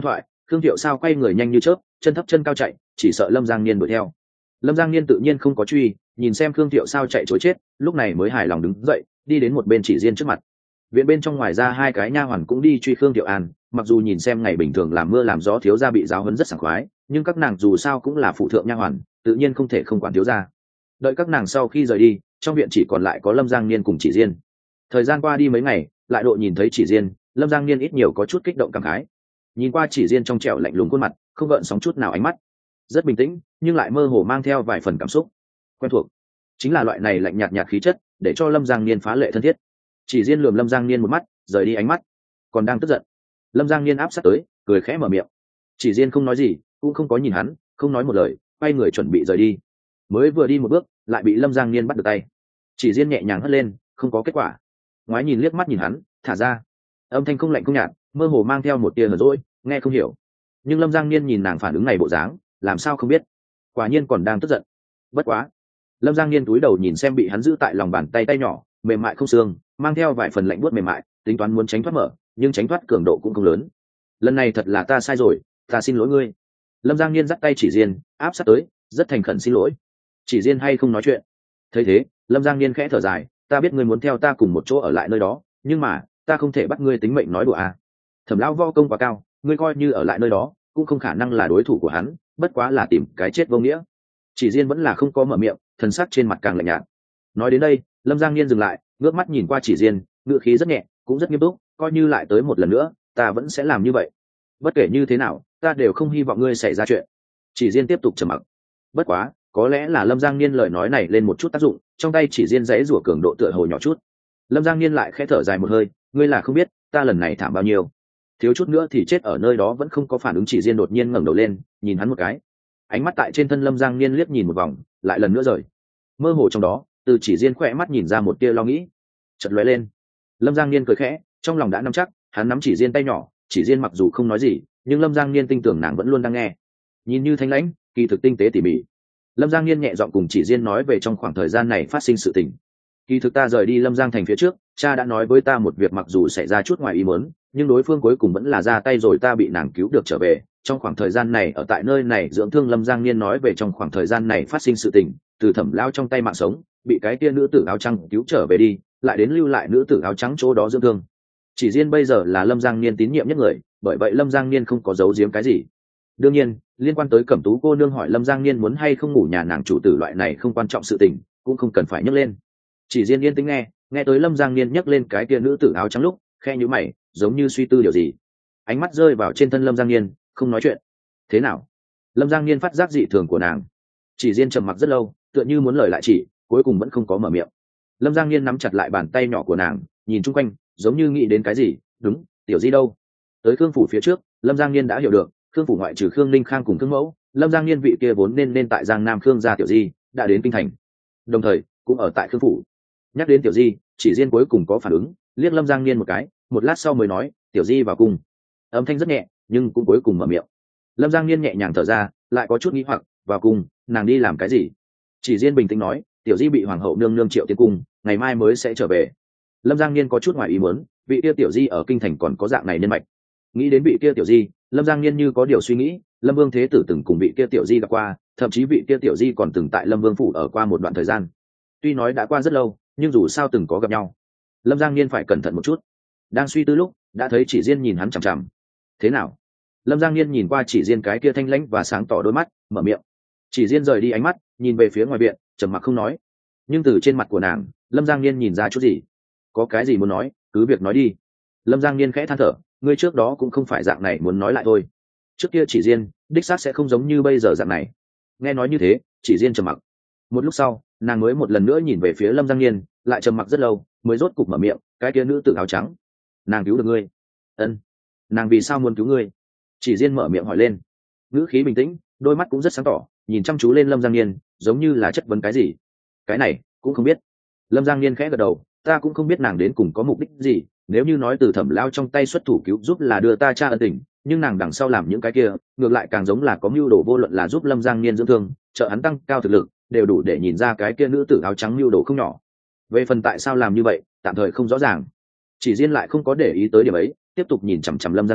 Khương Thiệu Sao quay người nhanh như chớp, chân thấp chân cao chạy, chỉ sợ Lâm Giang Niên đuổi theo. Lâm Giang Niên tự nhiên không có truy, nhìn xem Khương Thiệu Sao chạy trối chết, lúc này mới hài lòng đứng dậy, đi đến một bên Chỉ Diên trước mặt. Viện bên trong ngoài ra hai cái nha hoàn cũng đi truy Khương Thiệu An, mặc dù nhìn xem ngày bình thường làm mưa làm gió thiếu gia bị giáo huấn rất sảng khoái, nhưng các nàng dù sao cũng là phụ thượng nha hoàn, tự nhiên không thể không quản thiếu gia. Đợi các nàng sau khi rời đi, trong viện chỉ còn lại có Lâm Giang Niên cùng Chỉ Diên. Thời gian qua đi mấy ngày, lại độ nhìn thấy Chỉ Diên, Lâm Giang Niên ít nhiều có chút kích động cảm khái. Nhìn qua Chỉ Diên trong trẻo lạnh lùng khuôn mặt, không gợn sóng chút nào ánh mắt, rất bình tĩnh, nhưng lại mơ hồ mang theo vài phần cảm xúc quen thuộc. Chính là loại này lạnh nhạt nhạt khí chất, để cho Lâm Giang Niên phá lệ thân thiết. Chỉ Diên lườm Lâm Giang Niên một mắt, rời đi ánh mắt, còn đang tức giận. Lâm Giang Niên áp sát tới, cười khẽ mở miệng. Chỉ Diên không nói gì, cũng không có nhìn hắn, không nói một lời, quay người chuẩn bị rời đi. Mới vừa đi một bước, lại bị Lâm Giang Niên bắt được tay. Chỉ Diên nhẹ nhàng hất lên, không có kết quả. Ngoái nhìn liếc mắt nhìn hắn, thả ra. Âm thanh không lạnh không nhạt, mơ hồ mang theo một tia hờn dỗi, nghe không hiểu. Nhưng Lâm Giang Niên nhìn nàng phản ứng này bộ dáng, làm sao không biết? Quả nhiên còn đang tức giận. Bất quá, Lâm Giang Niên túi đầu nhìn xem bị hắn giữ tại lòng bàn tay tay nhỏ, mềm mại không xương, mang theo vài phần lạnh buốt mềm mại, tính toán muốn tránh thoát mở, nhưng tránh thoát cường độ cũng không lớn. Lần này thật là ta sai rồi, ta xin lỗi ngươi. Lâm Giang Niên dắt tay Chỉ Diên, áp sát tới, rất thành khẩn xin lỗi. Chỉ Diên hay không nói chuyện. Thấy thế, Lâm Giang Niên khẽ thở dài, ta biết ngươi muốn theo ta cùng một chỗ ở lại nơi đó, nhưng mà ta không thể bắt ngươi tính mệnh nói đùa à. Thẩm lão vo công quá cao, ngươi coi như ở lại nơi đó cũng không khả năng là đối thủ của hắn, bất quá là tìm cái chết vô nghĩa. Chỉ Diên vẫn là không có mở miệng, thần sắc trên mặt càng lạnh nhạt. Nói đến đây, Lâm Giang Niên dừng lại, ngước mắt nhìn qua Chỉ Diên, ngữ khí rất nhẹ, cũng rất nghiêm túc, coi như lại tới một lần nữa, ta vẫn sẽ làm như vậy. Bất kể như thế nào, ta đều không hy vọng ngươi xảy ra chuyện. Chỉ Diên tiếp tục trầm mặc. Bất quá, có lẽ là Lâm Giang Niên lời nói này lên một chút tác dụng, trong tay Chỉ Diên dãy rủa cường độ tựa hồ nhỏ chút. Lâm Giang Niên lại khẽ thở dài một hơi, ngươi là không biết, ta lần này thảm bao nhiêu. Thiếu chút nữa thì chết ở nơi đó vẫn không có phản ứng. Chỉ Diên đột nhiên ngẩng đầu lên, nhìn hắn một cái. Ánh mắt tại trên thân Lâm Giang Niên liếc nhìn một vòng, lại lần nữa rời. Mơ hồ trong đó, từ Chỉ Diên khỏe mắt nhìn ra một tia lo nghĩ. Chợt lóe lên. Lâm Giang Niên cười khẽ, trong lòng đã nắm chắc, hắn nắm Chỉ Diên tay nhỏ, Chỉ Diên mặc dù không nói gì, nhưng Lâm Giang Niên tin tưởng nàng vẫn luôn đang nghe. Nhìn như thanh lãnh, kỳ thực tinh tế tỉ mỉ. Lâm Giang Niên nhẹ giọng cùng Chỉ Diên nói về trong khoảng thời gian này phát sinh sự tình. Kỳ thực ta rời đi Lâm Giang thành phía trước, cha đã nói với ta một việc, mặc dù xảy ra chút ngoài ý muốn, nhưng đối phương cuối cùng vẫn là ra tay rồi, ta bị nàng cứu được trở về. Trong khoảng thời gian này ở tại nơi này dưỡng thương. Lâm Giang Niên nói về trong khoảng thời gian này phát sinh sự tình, từ Thẩm lao trong tay mạng sống, bị cái kia nữ tử áo trắng cứu trở về đi, lại đến lưu lại nữ tử áo trắng chỗ đó dưỡng thương. Chỉ Diên bây giờ là Lâm Giang Niên tín nhiệm nhất người, bởi vậy Lâm Giang Niên không có giấu giếm cái gì. Đương nhiên, liên quan tới Cẩm Tú cô nương hỏi Lâm Giang Niên muốn hay không ngủ nhà nàng chủ tử loại này không quan trọng sự tình, cũng không cần phải nhắc lên. Chỉ Diên yên tĩnh nghe, nghe tới Lâm Giang Niên nhắc lên cái kia nữ tử áo trắng lúc, khe nhíu mày, giống như suy tư điều gì. Ánh mắt rơi vào trên thân Lâm Giang Niên, không nói chuyện. Thế nào? Lâm Giang Niên phát giác dị thường của nàng. Chỉ Diên trầm mặc rất lâu, tựa như muốn lời lại chỉ, cuối cùng vẫn không có mở miệng. Lâm Giang Niên nắm chặt lại bàn tay nhỏ của nàng, nhìn chung quanh, giống như nghĩ đến cái gì. Đúng, Tiểu Di đâu? Tới Khương phủ phía trước, Lâm Giang Niên đã hiểu được, Khương phủ ngoại trừ Khương Ninh Khang cùng Khương Mẫu, Lâm Giang Niên vị kia vốn nên nên tại Giang Nam Khương gia Tiểu Di đã đến kinh thành, đồng thời cũng ở tại Khương phủ. Nhắc đến Tiểu Di, Chỉ Diên cuối cùng có phản ứng, liếc Lâm Giang Niên một cái, một lát sau mới nói, Tiểu Di vào cung. Âm thanh rất nhẹ, nhưng cũng cuối cùng mở miệng. Lâm Giang Niên nhẹ nhàng thở ra, lại có chút nghĩ hoặc, vào cung, nàng đi làm cái gì? Chỉ Diên bình tĩnh nói, Tiểu Di bị hoàng hậu nương nương triệu tiến cung, ngày mai mới sẽ trở về. Lâm Giang Niên có chút ngoài ý muốn, vị kia Tiểu Di ở kinh thành còn có dạng này nhân mạch. Nghĩ đến vị kia Tiểu Di, Lâm Giang Niên như có điều suy nghĩ, Lâm Vương thế tử từng cùng vị kia Tiểu Di gặp qua, thậm chí vị kia Tiểu Di còn từng tại Lâm Vương phủ ở qua một đoạn thời gian. Tuy nói đã qua rất lâu, nhưng dù sao từng có gặp nhau. Lâm Giang Niên phải cẩn thận một chút. Đang suy tư lúc, đã thấy Chỉ Diên nhìn hắn chằm chằm. Thế nào? Lâm Giang Niên nhìn qua Chỉ Diên cái kia thanh lãnh và sáng tỏ đôi mắt, mở miệng. Chỉ Diên rời đi ánh mắt, nhìn về phía ngoài viện, trầm mặc không nói. Nhưng từ trên mặt của nàng, Lâm Giang Niên nhìn ra chút gì. Có cái gì muốn nói, cứ việc nói đi. Lâm Giang Niên khẽ than thở, ngươi trước đó cũng không phải dạng này, muốn nói lại thôi. Trước kia Chỉ Diên, đích xác sẽ không giống như bây giờ dạng này. Nghe nói như thế, Chỉ Diên trầm mặc. Một lúc sau, nàng mới một lần nữa nhìn về phía Lâm Giang Niên, lại trầm mặc rất lâu, mới rốt cục mở miệng, cái kia nữ tử áo trắng, nàng cứu được ngươi? Ân. Nàng vì sao muốn cứu ngươi? Chỉ Diên mở miệng hỏi lên, ngữ khí bình tĩnh, đôi mắt cũng rất sáng tỏ, nhìn chăm chú lên Lâm Giang Niên, giống như là chất vấn cái gì. Cái này cũng không biết. Lâm Giang Niên khẽ gật đầu, ta cũng không biết nàng đến cùng có mục đích gì. Nếu như nói từ Thẩm lao trong tay xuất thủ cứu giúp là đưa ta cha ân tình, nhưng nàng đằng sau làm những cái kia, ngược lại càng giống là có mưu đồ, vô luận là giúp Lâm Giang Niên dưỡng thương, trợ hắn tăng cao thực lực, đều đủ để nhìn ra cái kia nữ tử áo trắng mưu đồ không nhỏ. Về phần tại sao làm như vậy, tạm thời không rõ ràng. Chỉ Diên lại không có để ý tới điểm ấy, tiếp tục nhìn chằm chằm Lâm Giang Niên,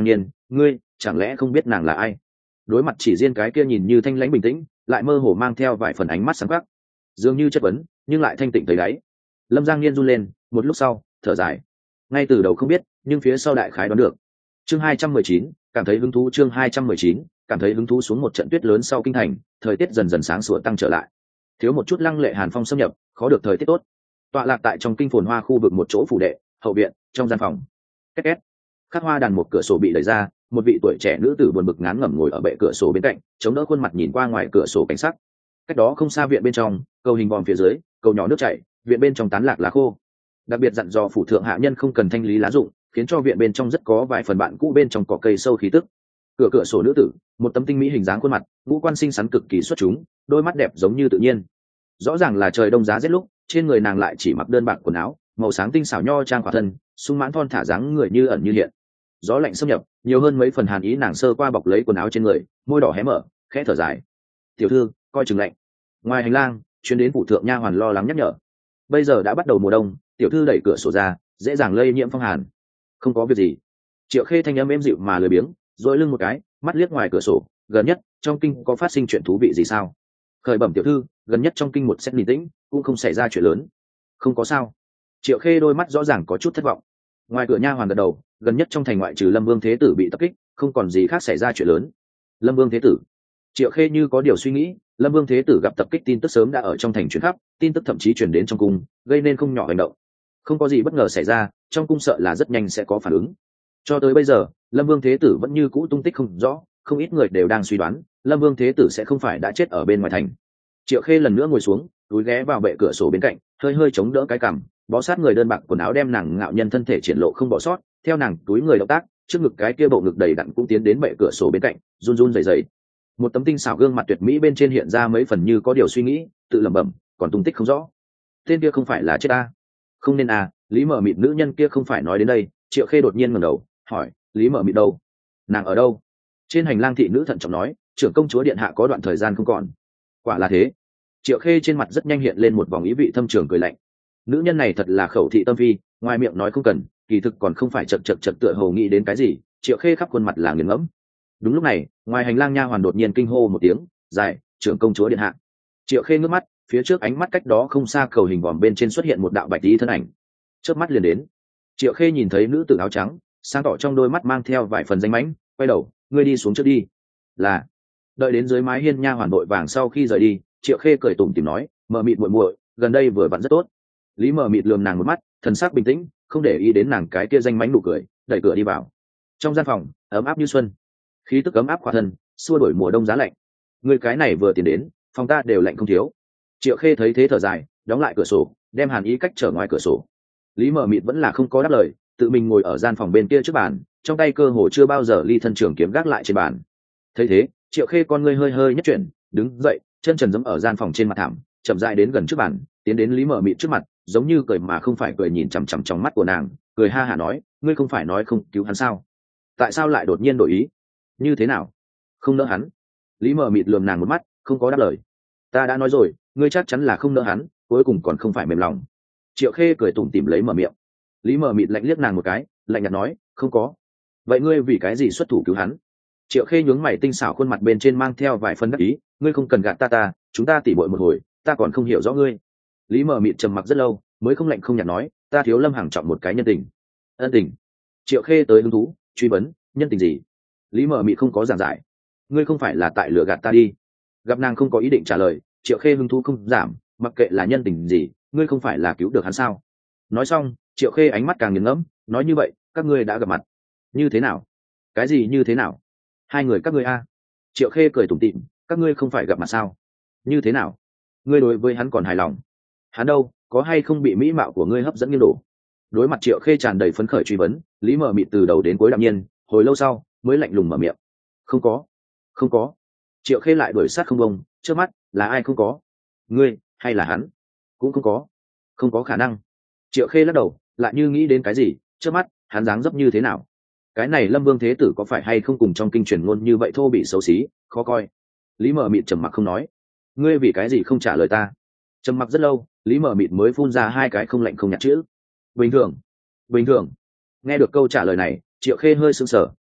ngươi chẳng lẽ không biết nàng là ai? Đối mặt chỉ riêng cái kia nhìn như thanh lãnh bình tĩnh, lại mơ hồ mang theo vài phần ánh mắt sáng khắc, dường như chất vấn nhưng lại thanh tịnh tới đáy. Lâm Giang Niên run lên, một lúc sau thở dài. Ngay từ đầu không biết, nhưng phía sau đại khái đoán được. Chương hai trăm mười chín, cảm thấy hứng thú. Chương hai trăm mười chín, cảm thấy hứng thú. Xuống một trận tuyết lớn sau kinh thành, thời tiết dần dần sáng sủa tăng trở lại. Thiếu một chút lăng lệ hàn phong xâm nhập, khó được thời tiết tốt. Tọa lạc tại trong kinh phồn hoa khu vực một chỗ phủ đệ, hậu viện, trong gian phòng. Két két. Khắc hoa đàn một cửa sổ bị đẩy ra, một vị tuổi trẻ nữ tử buồn bực ngán ngẩm ngồi ở bệ cửa sổ bên cạnh, chống đỡ khuôn mặt nhìn qua ngoài cửa sổ cảnh sắc. Cách đó không xa viện bên trong, cầu hình vòm phía dưới, cầu nhỏ nước chảy, viện bên trong tán lạc lá khô. Đặc biệt dặn dò phủ thượng hạ nhân không cần thanh lý lá rụng, khiến cho viện bên trong rất có vài phần bạn cũ bên trong cỏ cây sâu khí tức. Cửa cửa sổ nữ tử, một tấm tinh mỹ hình dáng khuôn mặt, ngũ quan xinh xắn cực kỳ xuất chúng, đôi mắt đẹp giống như tự nhiên. Rõ ràng là trời đông giá rét lúc, trên người nàng lại chỉ mặc đơn bạc quần áo, màu sáng tinh xảo nho trang khỏa thân, sung mãn thon thả dáng người như ẩn như hiện. Gió lạnh xâm nhập, nhiều hơn mấy phần hàn ý, nàng sơ qua bọc lấy quần áo trên người, môi đỏ hé mở, khẽ thở dài. "Tiểu thư, coi chừng lạnh." Ngoài hành lang, chuyến đến phủ thượng nha hoàn lo lắng nhắc nhở. Bây giờ đã bắt đầu mùa đông, tiểu thư đẩy cửa sổ ra, dễ dàng lây nhiễm phong hàn. "Không có việc gì." Triệu Khê thanh âm êm dịu mà lười biếng, rồi lưng một cái, mắt liếc ngoài cửa sổ, "Gần nhất trong kinh có phát sinh chuyện thú vị gì sao?" "Khởi bẩm tiểu thư, gần nhất trong kinh một xét bình tĩnh, cũng không xảy ra chuyện lớn." "Không có sao." Triệu Khê đôi mắt rõ ràng có chút thất vọng. Ngoài cửa nha hoàn gật đầu, "Gần nhất trong thành ngoại trừ Lâm Vương Thế Tử bị tập kích, không còn gì khác xảy ra chuyện lớn." "Lâm Vương Thế Tử?" Triệu Khê như có điều suy nghĩ, Lâm Vương Thế Tử gặp tập kích tin tức sớm đã ở trong thành truyền khắp, tin tức thậm chí truyền đến trong cung, gây nên không nhỏ hành động. Không có gì bất ngờ xảy ra, trong cung sợ là rất nhanh sẽ có phản ứng. Cho tới bây giờ, Lâm Vương Thế Tử vẫn như cũ tung tích không rõ, không ít người đều đang suy đoán, Lâm Vương Thế Tử sẽ không phải đã chết ở bên ngoài thành. Triệu Khê lần nữa ngồi xuống, túi ghé vào bệ cửa sổ bên cạnh, hơi hơi chống đỡ cái cằm, bó sát người đơn bạc quần áo đem nàng ngạo nhân thân thể triển lộ không bỏ sót, theo nàng túi người động tác, trước ngực cái kia bộ ngực đầy đặn cũng tiến đến bệ cửa sổ bên cạnh, run run rẩy rẩy. Một tấm tinh xảo gương mặt tuyệt mỹ bên trên hiện ra mấy phần như có điều suy nghĩ, tự lẩm bẩm, còn tung tích không rõ. Tên kia không phải là chết ta? Không nên à, Lý Mở Mịt nữ nhân kia không phải nói đến đây. Triệu Khê đột nhiên ngẩng đầu, hỏi, Lý Mở Mịt đâu? Nàng ở đâu? Trên hành lang thị nữ thận trọng nói, trưởng công chúa điện hạ có đoạn thời gian không còn. Quả là thế. Triệu Khê trên mặt rất nhanh hiện lên một vòng ý vị thâm trường cười lạnh. Nữ nhân này thật là khẩu thị tâm phi, ngoài miệng nói không cần, kỳ thực còn không phải chật chật chật tựa hồ nghĩ đến cái gì. Triệu Khê khắp khuôn mặt là nghiền ngẫm. Đúng lúc này, ngoài hành lang nha hoàn đột nhiên kinh hô một tiếng, dài, trưởng công chúa điện hạ. Triệu Khê ngước mắt, phía trước ánh mắt cách đó không xa cầu hình vòm bên trên xuất hiện một đạo bạch tí thân ảnh, chớp mắt liền đến. Triệu Khê nhìn thấy nữ tử áo trắng, sáng tỏ trong đôi mắt mang theo vài phần danh mãnh, quay đầu, ngươi đi xuống trước đi. Là. Đợi đến dưới mái hiên nha hoàn đội vàng sau khi rời đi, Triệu Khê cười tủm tỉm nói, Mờ Mịt muội muội, gần đây vừa vặn rất tốt. Lý Mờ Mịt lườm nàng một mắt, thần sắc bình tĩnh, không để ý đến nàng cái kia danh mãnh nụ cười, đẩy cửa đi vào. Trong gian phòng, ấm áp như xuân, khí tức ấm áp khỏa thân, xua đổi mùa đông giá lạnh. Người cái này vừa tiến đến, phòng ta đều lạnh không thiếu. Triệu Khê thấy thế thở dài, đóng lại cửa sổ, đem hàn ý cách trở ngoài cửa sổ. Lý Mờ Mịt vẫn là không có đáp lời, tự mình ngồi ở gian phòng bên kia trước bàn, trong tay cơ hồ chưa bao giờ ly thân trường kiếm gác lại trên bàn. Thấy thế, Triệu Khê con ngươi hơi hơi nhất chuyển, đứng dậy, chân trần giẫm ở gian phòng trên mặt thảm, chậm rãi đến gần trước bàn, tiến đến Lý Mờ Mịt trước mặt, giống như cười mà không phải cười, nhìn chằm chằm trong mắt của nàng, cười ha hả nói, ngươi không phải nói không cứu hắn sao? Tại sao lại đột nhiên đổi ý? Như thế nào? Không nỡ hắn? Lý Mờ Mịt lườm nàng một mắt, không có đáp lời. Ta đã nói rồi, ngươi chắc chắn là không nỡ hắn, cuối cùng còn không phải mềm lòng. Triệu Khê cười tủm tỉm lấy mở miệng. Lý Mờ Mịt lạnh liếc nàng một cái, lạnh nhạt nói, không có. Vậy ngươi vì cái gì xuất thủ cứu hắn? Triệu Khê nhướng mày tinh xảo khuôn mặt bên trên mang theo vài phân đắc ý, ngươi không cần gạt ta ta, chúng ta tỉ muội một hồi, ta còn không hiểu rõ ngươi. Lý Mờ Mịt trầm mặc rất lâu, mới không lạnh không nhạt nói, ta thiếu Lâm Hằng trọng một cái nhân tình. Ân tình? Triệu Khê tới hứng thú, truy vấn, nhân tình gì? Lý Mờ Mịt không có giảng giải. Ngươi không phải là tại lừa gạt ta đi? Gặp nàng không có ý định trả lời, Triệu Khê hứng thú không giảm, mặc kệ là nhân tình gì, ngươi không phải là cứu được hắn sao? Nói xong, Triệu Khê ánh mắt càng nghiền ngẫm, nói như vậy, các ngươi đã gặp mặt. Như thế nào? Cái gì như thế nào? Hai người các ngươi a? Triệu Khê cười tủm tỉm, các ngươi không phải gặp mặt sao? Như thế nào? Ngươi đối với hắn còn hài lòng? Hắn đâu, có hay không bị mỹ mạo của ngươi hấp dẫn nghiêng đổ? Đối mặt Triệu Khê tràn đầy phấn khởi truy vấn, Lý Mờ Mịt từ đầu đến cuối đạm nhiên, hồi lâu sau mới lạnh lùng mở miệng, không có, không có. Triệu Khê lại đuổi sát không bông, trước mắt là ai không có? Ngươi hay là hắn? Cũng không có, không có khả năng. Triệu Khê lắc đầu, lại như nghĩ đến cái gì, trước mắt hắn dáng dấp như thế nào? Cái này Lâm Vương Thế Tử có phải hay không cùng trong kinh truyền ngôn như vậy thô bị xấu xí, khó coi? Lý Mờ Mịt trầm mặc không nói. Ngươi vì cái gì không trả lời ta? Trầm mặc rất lâu, Lý Mờ Mịt mới phun ra hai cái không lạnh không nhạt chữ, bình thường. Bình thường. Nghe được câu trả lời này, Triệu Khê hơi sững sờ,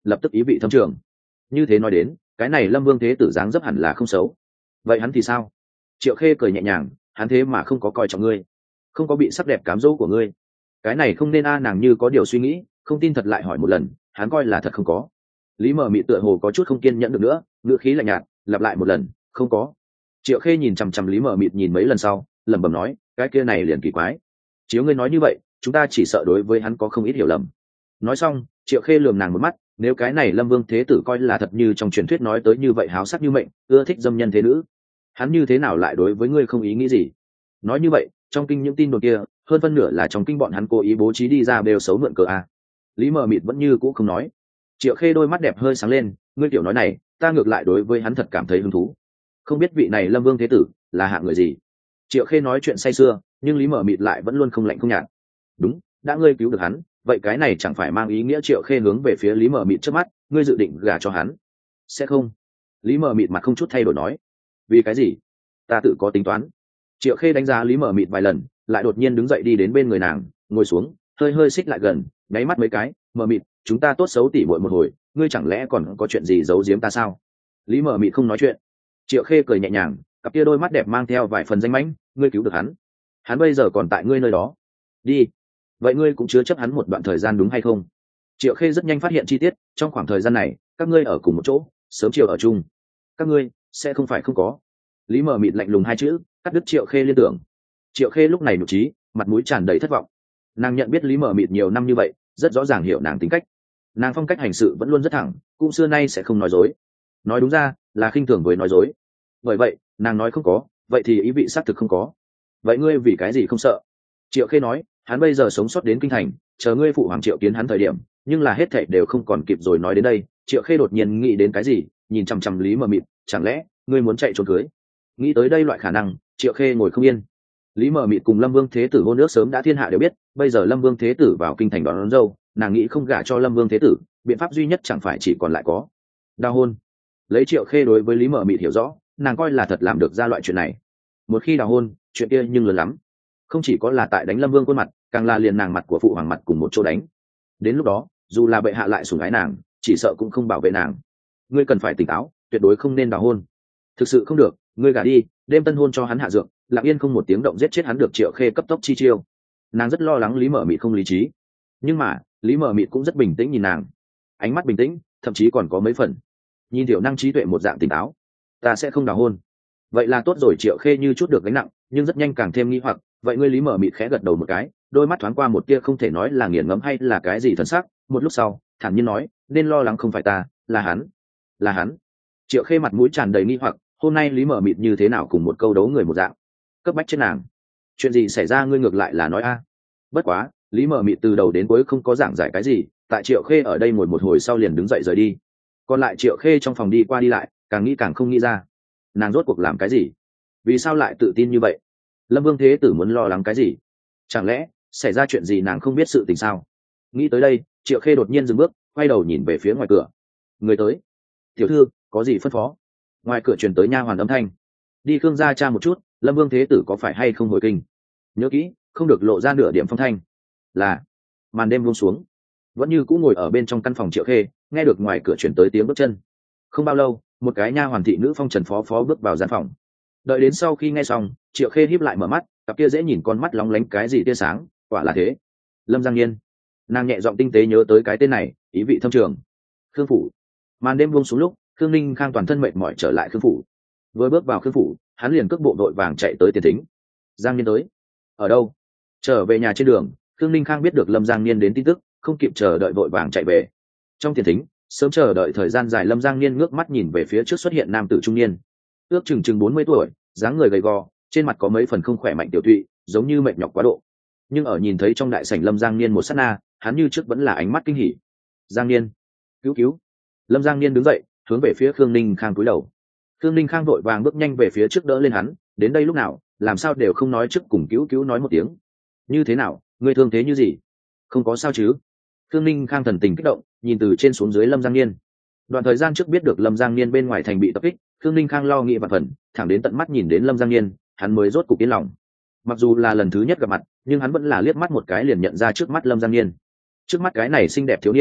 lập tức ý vị thâm trường. Như thế nói đến, cái này Lâm Vương thế tử dáng dấp hẳn là không xấu. Vậy hắn thì sao? Triệu Khê cười nhẹ nhàng, hắn thế mà không có coi trọng ngươi, không có bị sắc đẹp cám dỗ của ngươi. Cái này không nên a. Nàng như có điều suy nghĩ, không tin thật lại hỏi một lần, hắn coi là thật không có. Lý Mờ Mị tựa hồ có chút không kiên nhẫn được nữa, ngữ khí lạnh nhạt, lặp lại một lần, không có. Triệu Khê nhìn chằm chằm Lý Mờ Mịt nhìn mấy lần sau, lẩm bẩm nói, cái kia này liền kỳ quái. Chiếu ngươi nói như vậy, chúng ta chỉ sợ đối với hắn có không ít hiểu lầm. Nói xong, Triệu Khê lườm nàng một mắt, nếu cái này Lâm Vương thế tử coi là thật như trong truyền thuyết nói tới như vậy háo sắc như mệnh, ưa thích dâm nhân thế nữ, hắn như thế nào lại đối với ngươi không ý nghĩ gì? Nói như vậy, trong kinh những tin đồn kia, hơn phân nửa là trong kinh bọn hắn cố ý bố trí đi ra bêu xấu mượn cờ a. Lý Mờ Mịt vẫn như cũ không nói. Triệu Khê đôi mắt đẹp hơi sáng lên, ngươi tiểu nói này, ta ngược lại đối với hắn thật cảm thấy hứng thú. Không biết vị này Lâm Vương thế tử là hạng người gì? Triệu Khê nói chuyện say sưa, nhưng Lý Mờ Mịt lại vẫn luôn không lạnh không nhạt. Đúng, đã ngươi cứu được hắn, vậy cái này chẳng phải mang ý nghĩa Triệu Khê hướng về phía Lý Mờ Mịt trước mắt, ngươi dự định gả cho hắn? Sẽ không. Lý Mờ Mịt mặt không chút thay đổi nói. Vì cái gì? Ta tự có tính toán. Triệu Khê đánh giá Lý Mờ Mịt vài lần, lại đột nhiên đứng dậy đi đến bên người nàng, ngồi xuống, hơi hơi xích lại gần, nháy mắt mấy cái, Mờ Mịt, chúng ta tốt xấu tỉ muội một hồi, ngươi chẳng lẽ còn có chuyện gì giấu giếm ta sao? Lý Mờ Mịt không nói chuyện. Triệu Khê cười nhẹ nhàng, cặp kia đôi mắt đẹp mang theo vài phần danh mãnh, ngươi cứu được hắn, hắn bây giờ còn tại ngươi nơi đó. Đi. Vậy ngươi cũng chứa chấp hắn một đoạn thời gian đúng hay không? Triệu Khê rất nhanh phát hiện chi tiết, trong khoảng thời gian này, các ngươi ở cùng một chỗ, sớm chiều ở chung. Các ngươi sẽ không phải không có. Lý Mờ Mịt lạnh lùng hai chữ, cắt đứt Triệu Khê liên tưởng. Triệu Khê lúc này nhục trí, mặt mũi tràn đầy thất vọng. Nàng nhận biết Lý Mờ Mịt nhiều năm như vậy, rất rõ ràng hiểu nàng tính cách. Nàng phong cách hành sự vẫn luôn rất thẳng, cũng xưa nay sẽ không nói dối. Nói đúng ra là khinh thường với nói dối. Bởi vậy, nàng nói không có, vậy thì ý vị xác thực không có. Vậy ngươi vì cái gì không sợ? Triệu Khê nói, hắn bây giờ sống sót đến kinh thành, chờ ngươi phụ hoàng Triệu kiến hắn thời điểm, nhưng là hết thảy đều không còn kịp rồi. Nói đến đây, Triệu Khê đột nhiên nghĩ đến cái gì, nhìn chằm chằm Lý Mờ Mịt, chẳng lẽ ngươi muốn chạy trốn cưới? Nghĩ tới đây loại khả năng, Triệu Khê ngồi không yên. Lý Mờ Mịt cùng Lâm Vương thế tử hôn ước sớm đã thiên hạ đều biết, bây giờ Lâm Vương thế tử vào kinh thành đón, đón dâu, nàng nghĩ không gả cho Lâm Vương thế tử, biện pháp duy nhất chẳng phải chỉ còn lại có đào hôn. Lấy Triệu Khê đối với Lý Mờ Mịt hiểu rõ, nàng coi là thật làm được ra loại chuyện này. Một khi đào hôn, chuyện kia nhưng lớn lắm, không chỉ có là tại đánh Lâm Vương khuôn mặt, càng là liền nàng mặt của phụ hoàng mặt cùng một chỗ đánh. Đến lúc đó, dù là bệ hạ lại sủng ái nàng, chỉ sợ cũng không bảo vệ nàng. Ngươi cần phải tỉnh táo, tuyệt đối không nên đào hôn. Thực sự không được, ngươi gả đi, đêm tân hôn cho hắn hạ dược, lặng yên không một tiếng động giết chết hắn được. Triệu Khê cấp tốc chi chiêu. Nàng rất lo lắng Lý Mờ Mịt không lý trí, nhưng mà Lý Mờ Mịt cũng rất bình tĩnh nhìn nàng, ánh mắt bình tĩnh, thậm chí còn có mấy phần nhìn thiểu năng trí tuệ một dạng tỉnh táo. Ta sẽ không đào hôn. Vậy là tốt rồi. Triệu Khê như chút được gánh nặng, nhưng rất nhanh càng thêm nghi hoặc. Vậy ngươi? Lý Mờ Mịt khẽ gật đầu một cái, đôi mắt thoáng qua một tia không thể nói là nghiền ngẫm hay là cái gì thần sắc. Một lúc sau, thản nhiên nói, nên lo lắng không phải ta, là hắn. Là hắn. Triệu Khê mặt mũi tràn đầy nghi hoặc, hôm nay Lý Mờ Mịt như thế nào cùng một câu đấu người một dạng, cấp bách trên nàng. Chuyện gì xảy ra? Ngươi ngược lại là nói a. Bất quá, Lý Mờ Mịt từ đầu đến cuối không có giảng giải cái gì, tại Triệu Khê ở đây ngồi một hồi sau liền đứng dậy rời đi. Còn lại Triệu Khê trong phòng đi qua đi lại, càng nghĩ càng không nghĩ ra, nàng rốt cuộc làm cái gì, vì sao lại tự tin như vậy? Lâm Vương thế tử muốn lo lắng cái gì? Chẳng lẽ xảy ra chuyện gì nàng không biết sự tình sao? Nghĩ tới đây, Triệu Khê đột nhiên dừng bước, quay đầu nhìn về phía ngoài cửa. Người tới. Tiểu thư, có gì phân phó? Ngoài cửa truyền tới nha hoàn âm thanh. Đi Khương gia tra một chút, Lâm Vương thế tử có phải hay không hồi kinh, nhớ kỹ, không được lộ ra nửa điểm phong thanh. Là. Màn đêm buông xuống, vẫn như cũng ngồi ở bên trong căn phòng Triệu Khê, nghe được ngoài cửa truyền tới tiếng bước chân. Không bao lâu, một cái nha hoàn thị nữ phong trần phó phó bước vào gian phòng. Đợi đến sau khi nghe xong, Triệu Khê híp lại mở mắt, cặp kia dễ nhìn con mắt lóng lánh cái gì tia sáng, quả là thế. Lâm Giang Nhiên. Nàng nhẹ giọng tinh tế nhớ tới cái tên này, ý vị thâm trường. Khương phủ. Màn đêm buông xuống lúc, Khương Ninh Khang toàn thân mệt mỏi trở lại Khương phủ. Vừa bước vào Khương phủ, hắn liền cước bộ đội vàng chạy tới tiền thính. Giang Nhiên tới. Ở đâu? Trở về nhà trên đường, Khương Ninh Khang biết được Lâm Giang Nhiên đến tin tức, không kịp chờ đợi vội vàng chạy về. Trong tiền thính, sớm chờ đợi thời gian dài Lâm Giang Nhiên ngước mắt nhìn về phía trước xuất hiện nam tử trung niên, ước chừng chừng bốn mươi tuổi, dáng người gầy gò, trên mặt có mấy phần không khỏe mạnh tiểu tụy, giống như mệt nhọc quá độ. Nhưng ở nhìn thấy trong đại sảnh Lâm Giang Nhiên một sát na, hắn như trước vẫn là ánh mắt kinh hỉ. Giang Nhiên, cứu cứu! Lâm Giang Nhiên đứng dậy, hướng về phía Khương Ninh Khang cúi đầu. Khương Ninh Khang vội vàng bước nhanh về phía trước đỡ lên hắn, đến đây lúc nào, làm sao đều không nói trước cùng cứu cứu nói một tiếng. Như thế nào, ngươi thương thế như gì? Không có sao chứ? Khương Ninh Khang thần tình kích động, nhìn từ trên xuống dưới Lâm Giang Nhiên. Đoạn thời gian trước biết được Lâm Giang Nhiên bên ngoài thành bị tập kích, Khương Ninh Khang lo nghĩ vạn phần, thẳng đến tận mắt nhìn đến Lâm Giang Nhiên, hắn mới rốt cục yên lòng. Mặc dù là lần thứ nhất gặp mặt, nhưng hắn vẫn là liếc mắt một cái liền nhận ra trước mắt Lâm Giang Nhiên. Trước mắt cái này xinh đẹp thiếu niên,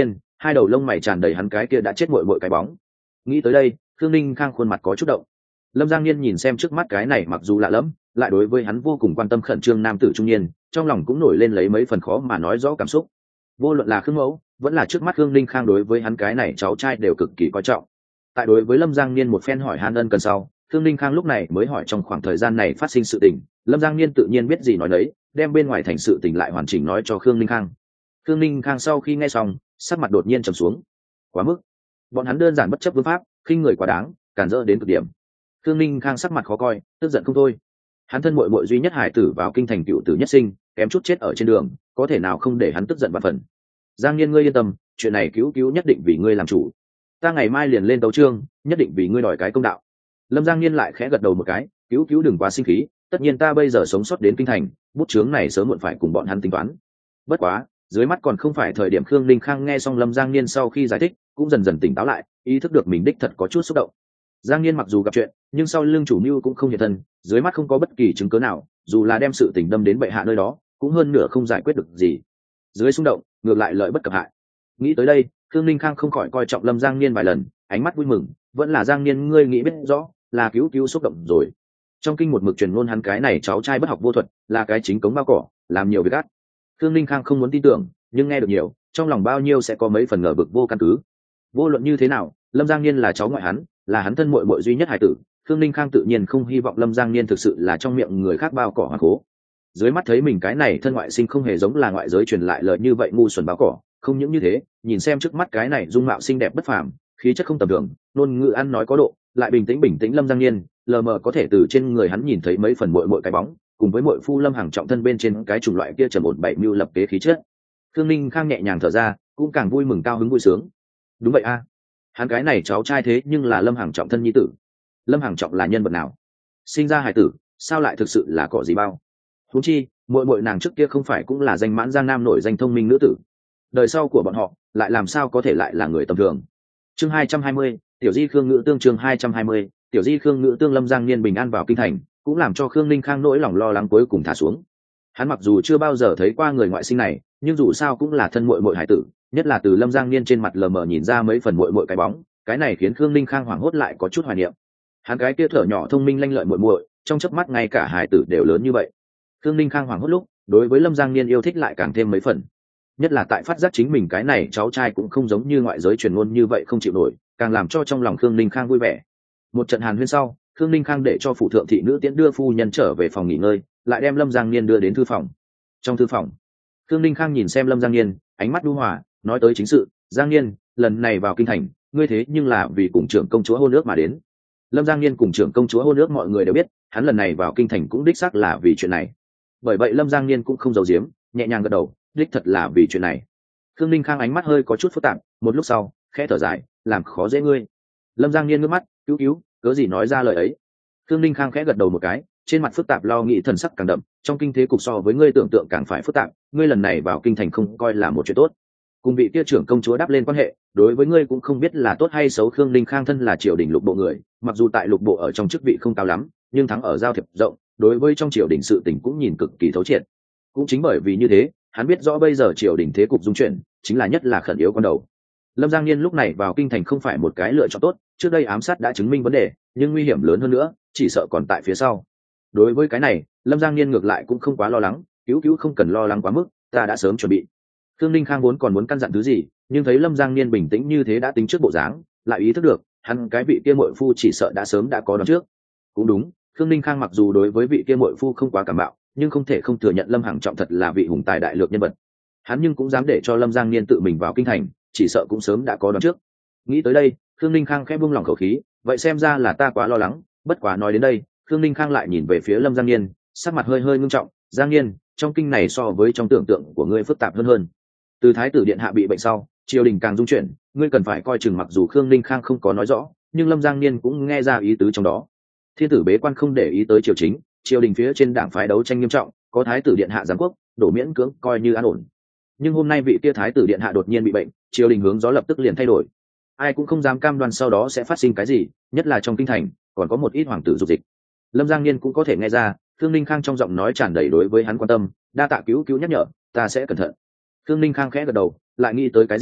hai đầu lông mày tràn đầy hắn cái kia đã chết mội mội cái bóng. Nghĩ tới đây, Khương Ninh Khang khuôn mặt có chút động. Lâm Giang Niên nhìn xem trước mắt cái này mặc dù lạ lẫm, lại đối với hắn vô cùng quan tâm khẩn trương nam tử trung niên, trong lòng cũng nổi lên lấy mấy phần khó mà nói rõ cảm xúc. Vô luận là Khương Mẫu, vẫn là trước mắt Khương Ninh Khang đối với hắn cái này cháu trai đều cực kỳ coi trọng. Tại đối với Lâm Giang Niên một phen hỏi han ân cần sau, Khương Ninh Khang lúc này mới hỏi trong khoảng thời gian này phát sinh sự tình. Lâm Giang Niên tự nhiên biết gì nói đấy, đem bên ngoài thành sự tình lại hoàn chỉnh nói cho Khương Ninh Khang. Khương Ninh Khang sau khi nghe xong, sắc mặt đột nhiên trầm xuống. Quá mức, bọn hắn đơn giản bất chấp vương pháp, khinh người quá đáng, cản rỡ đến cực điểm. Khương Ninh Khang sắc mặt khó coi, tức giận không thôi. Hắn thân muội muội duy nhất hải tử vào kinh thành cựu tử nhất sinh, kém chút chết ở trên đường, có thể nào không để hắn tức giận vạn phần. Giang Niên, ngươi yên tâm, chuyện này cứu cứu nhất định vì ngươi làm chủ. Ta ngày mai liền lên tấu chương, nhất định vì ngươi đòi cái công đạo. Lâm Giang Niên lại khẽ gật đầu một cái, cứu cứu đừng quá sinh khí, tất nhiên ta bây giờ sống sót đến kinh thành, bút chướng này sớm muộn phải cùng bọn hắn tính toán. Bất quá, dưới mắt còn không phải thời điểm. Khương Ninh Khang nghe xong Lâm Giang Niên sau khi giải thích, cũng dần dần tỉnh táo lại, ý thức được mình đích thật có chút xúc động. Giang Niên mặc dù gặp chuyện, nhưng sau lưng chủ mưu cũng không hiện thân, dưới mắt không có bất kỳ chứng cớ nào, dù là đem sự tình đâm đến bệ hạ nơi đó, cũng hơn nửa không giải quyết được gì. Dưới xung động, ngược lại lợi bất cập hại. Nghĩ tới đây, Khương Ninh Khang không khỏi coi trọng Lâm Giang Niên vài lần, ánh mắt vui mừng, vẫn là Giang Niên, ngươi nghĩ biết rõ, là cứu cứu xúc động rồi. Trong kinh một mực truyền ngôn hắn cái này cháu trai bất học vô thuật, là cái chính cống bao cỏ, làm nhiều việc ác. Khương Ninh Khang không muốn tin tưởng, nhưng nghe được nhiều, trong lòng bao nhiêu sẽ có mấy phần ngờ vực vô căn cứ. Vô luận như thế nào, Lâm Giang Niên là cháu ngoại hắn, là hắn thân muội muội duy nhất hải tử. Khương Ninh Khang tự nhiên không hy vọng Lâm Giang Niên thực sự là trong miệng người khác bao cỏ hoàng cố. Dưới mắt thấy mình cái này thân ngoại sinh không hề giống là ngoại giới truyền lại lời như vậy ngu xuẩn bao cỏ, không những như thế, nhìn xem trước mắt cái này dung mạo xinh đẹp bất phàm, khí chất không tầm thường, ngôn ngữ ăn nói có độ, lại bình tĩnh bình tĩnh Lâm Giang Niên, lờ mờ có thể từ trên người hắn nhìn thấy mấy phần muội muội cái bóng, cùng với muội phu Lâm Hằng trọng thân bên trên cái chủng loại kia trầm ổn bảy mưu lập kế khí chất. Khương Ninh Khang nhẹ nhàng thở ra, cũng càng vui mừng cao hứng vui sướng. Đúng vậy a, hắn cái này cháu trai thế nhưng là Lâm Hằng trọng thân nhi tử. Lâm Hằng trọng là nhân vật nào? Sinh ra hài tử, sao lại thực sự là cỏ gì bao? Huống chi, muội muội nàng trước kia không phải cũng là danh mãn giang nam nổi danh thông minh nữ tử. Đời sau của bọn họ, lại làm sao có thể lại là người tầm thường? Chương hai trăm hai mươi, Tiểu Di Khương Ngữ Tương. Chương hai trăm hai mươi, Tiểu Di Khương Ngữ Tương. Lâm Giang Niên bình an vào kinh thành, cũng làm cho Khương Ninh Khang nỗi lòng lo lắng cuối cùng thả xuống. Hắn mặc dù chưa bao giờ thấy qua người ngoại sinh này, nhưng dù sao cũng là thân muội muội hải tử, nhất là từ Lâm Giang Niên trên mặt lờ mờ nhìn ra mấy phần muội muội cái bóng, cái này khiến Khương Ninh Khang hoảng hốt lại có chút hoài niệm. Hắn cái kia thở nhỏ thông minh lanh lợi muội muội, trong chớp mắt ngay cả hải tử đều lớn như vậy. Khương Ninh Khang hoảng hốt lúc, đối với Lâm Giang Niên yêu thích lại càng thêm mấy phần. Nhất là tại phát giác chính mình cái này cháu trai cũng không giống như ngoại giới truyền ngôn như vậy không chịu nổi, càng làm cho trong lòng Khương Ninh Khang vui vẻ. Một trận hàn huyên sau, Khương Ninh Khang để cho phụ thượng thị nữ tiễn đưa phu nhân trở về phòng nghỉ ngơi, lại đem Lâm Giang Niên đưa đến thư phòng. Trong thư phòng, Khương Ninh Khang nhìn xem Lâm Giang Niên, ánh mắt nhu hòa, nói tới chính sự. Giang Niên, lần này vào kinh thành, ngươi thế nhưng là vì cùng trưởng công chúa hôn ước mà đến. Lâm Giang Niên cùng trưởng công chúa hôn ước mọi người đều biết, hắn lần này vào kinh thành cũng đích xác là vì chuyện này. Bởi vậy Lâm Giang Niên cũng không giấu giếm, nhẹ nhàng gật đầu, đích thật là vì chuyện này. Khương Ninh Khang ánh mắt hơi có chút phức tạp, một lúc sau, khẽ thở dài, làm khó dễ ngươi. Lâm Giang Niên ngước mắt, cứu cứu, cớ gì nói ra lời ấy. Khương Ninh Khang khẽ gật đầu một cái, trên mặt phức tạp lo nghĩ thần sắc càng đậm, trong kinh thế cục so với ngươi tưởng tượng càng phải phức tạp, ngươi lần này vào kinh thành không coi là một chuyện tốt. Cùng vị kia trưởng công chúa đáp lên quan hệ, đối với ngươi cũng không biết là tốt hay xấu. Khương Ninh Khang thân là triều đình lục bộ người, mặc dù tại lục bộ ở trong chức vị không cao lắm, nhưng thắng ở giao thiệp rộng, đối với trong triều đình sự tình cũng nhìn cực kỳ thấu triệt. Cũng chính bởi vì như thế, hắn biết rõ bây giờ triều đình thế cục dung chuyển, chính là nhất là khẩn yếu con đầu. Lâm Giang Niên lúc này vào kinh thành không phải một cái lựa chọn tốt, trước đây ám sát đã chứng minh vấn đề, nhưng nguy hiểm lớn hơn nữa, chỉ sợ còn tại phía sau. Đối với cái này, Lâm Giang Niên ngược lại cũng không quá lo lắng, cứu cứu không cần lo lắng quá mức, ta đã sớm chuẩn bị. Khương Ninh Khang vốn còn muốn căn dặn thứ gì, nhưng thấy Lâm Giang Niên bình tĩnh như thế đã tính trước bộ dáng, lại ý thức được, hắn cái vị kia muội phu chỉ sợ đã sớm đã có đoán trước. Cũng đúng, Khương Ninh Khang mặc dù đối với vị kia muội phu không quá cảm mạo, nhưng không thể không thừa nhận Lâm Hằng Trọng thật là vị hùng tài đại lược nhân vật. Hắn nhưng cũng dám để cho Lâm Giang Niên tự mình vào kinh thành, chỉ sợ cũng sớm đã có đoán trước. Nghĩ tới đây, Khương Ninh Khang khẽ buông lòng khẩu khí, vậy xem ra là ta quá lo lắng. Bất quá nói đến đây, Khương Ninh Khang lại nhìn về phía Lâm Giang Niên, sắc mặt hơi hơi ngưng trọng. Giang Niên, trong kinh này so với trong tưởng tượng của ngươi phức tạp hơn hơn. Từ thái tử điện hạ bị bệnh sau, triều đình càng dung chuyển, ngươi cần phải coi chừng. Mặc dù Khương Ninh Khang không có nói rõ, nhưng Lâm Giang Niên cũng nghe ra ý tứ trong đó. Thiên tử bế quan không để ý tới triều chính, triều đình phía trên đảng phái đấu tranh nghiêm trọng, có thái tử điện hạ giám quốc, đổ miễn cưỡng coi như an ổn. Nhưng hôm nay vị kia thái tử điện hạ đột nhiên bị bệnh, triều đình hướng gió lập tức liền thay đổi. Ai cũng không dám cam đoan sau đó sẽ phát sinh cái gì, nhất là trong kinh thành còn có một ít hoàng tử dục dịch. Lâm Giang Niên cũng có thể nghe ra, Khương Ninh Khang trong giọng nói tràn đầy đối với hắn quan tâm, đa tạ cứu cứu nhắc nhở, ta sẽ cẩn thận. Khương Ninh Khang khẽ gật đầu, lại nghĩ tới cái gì,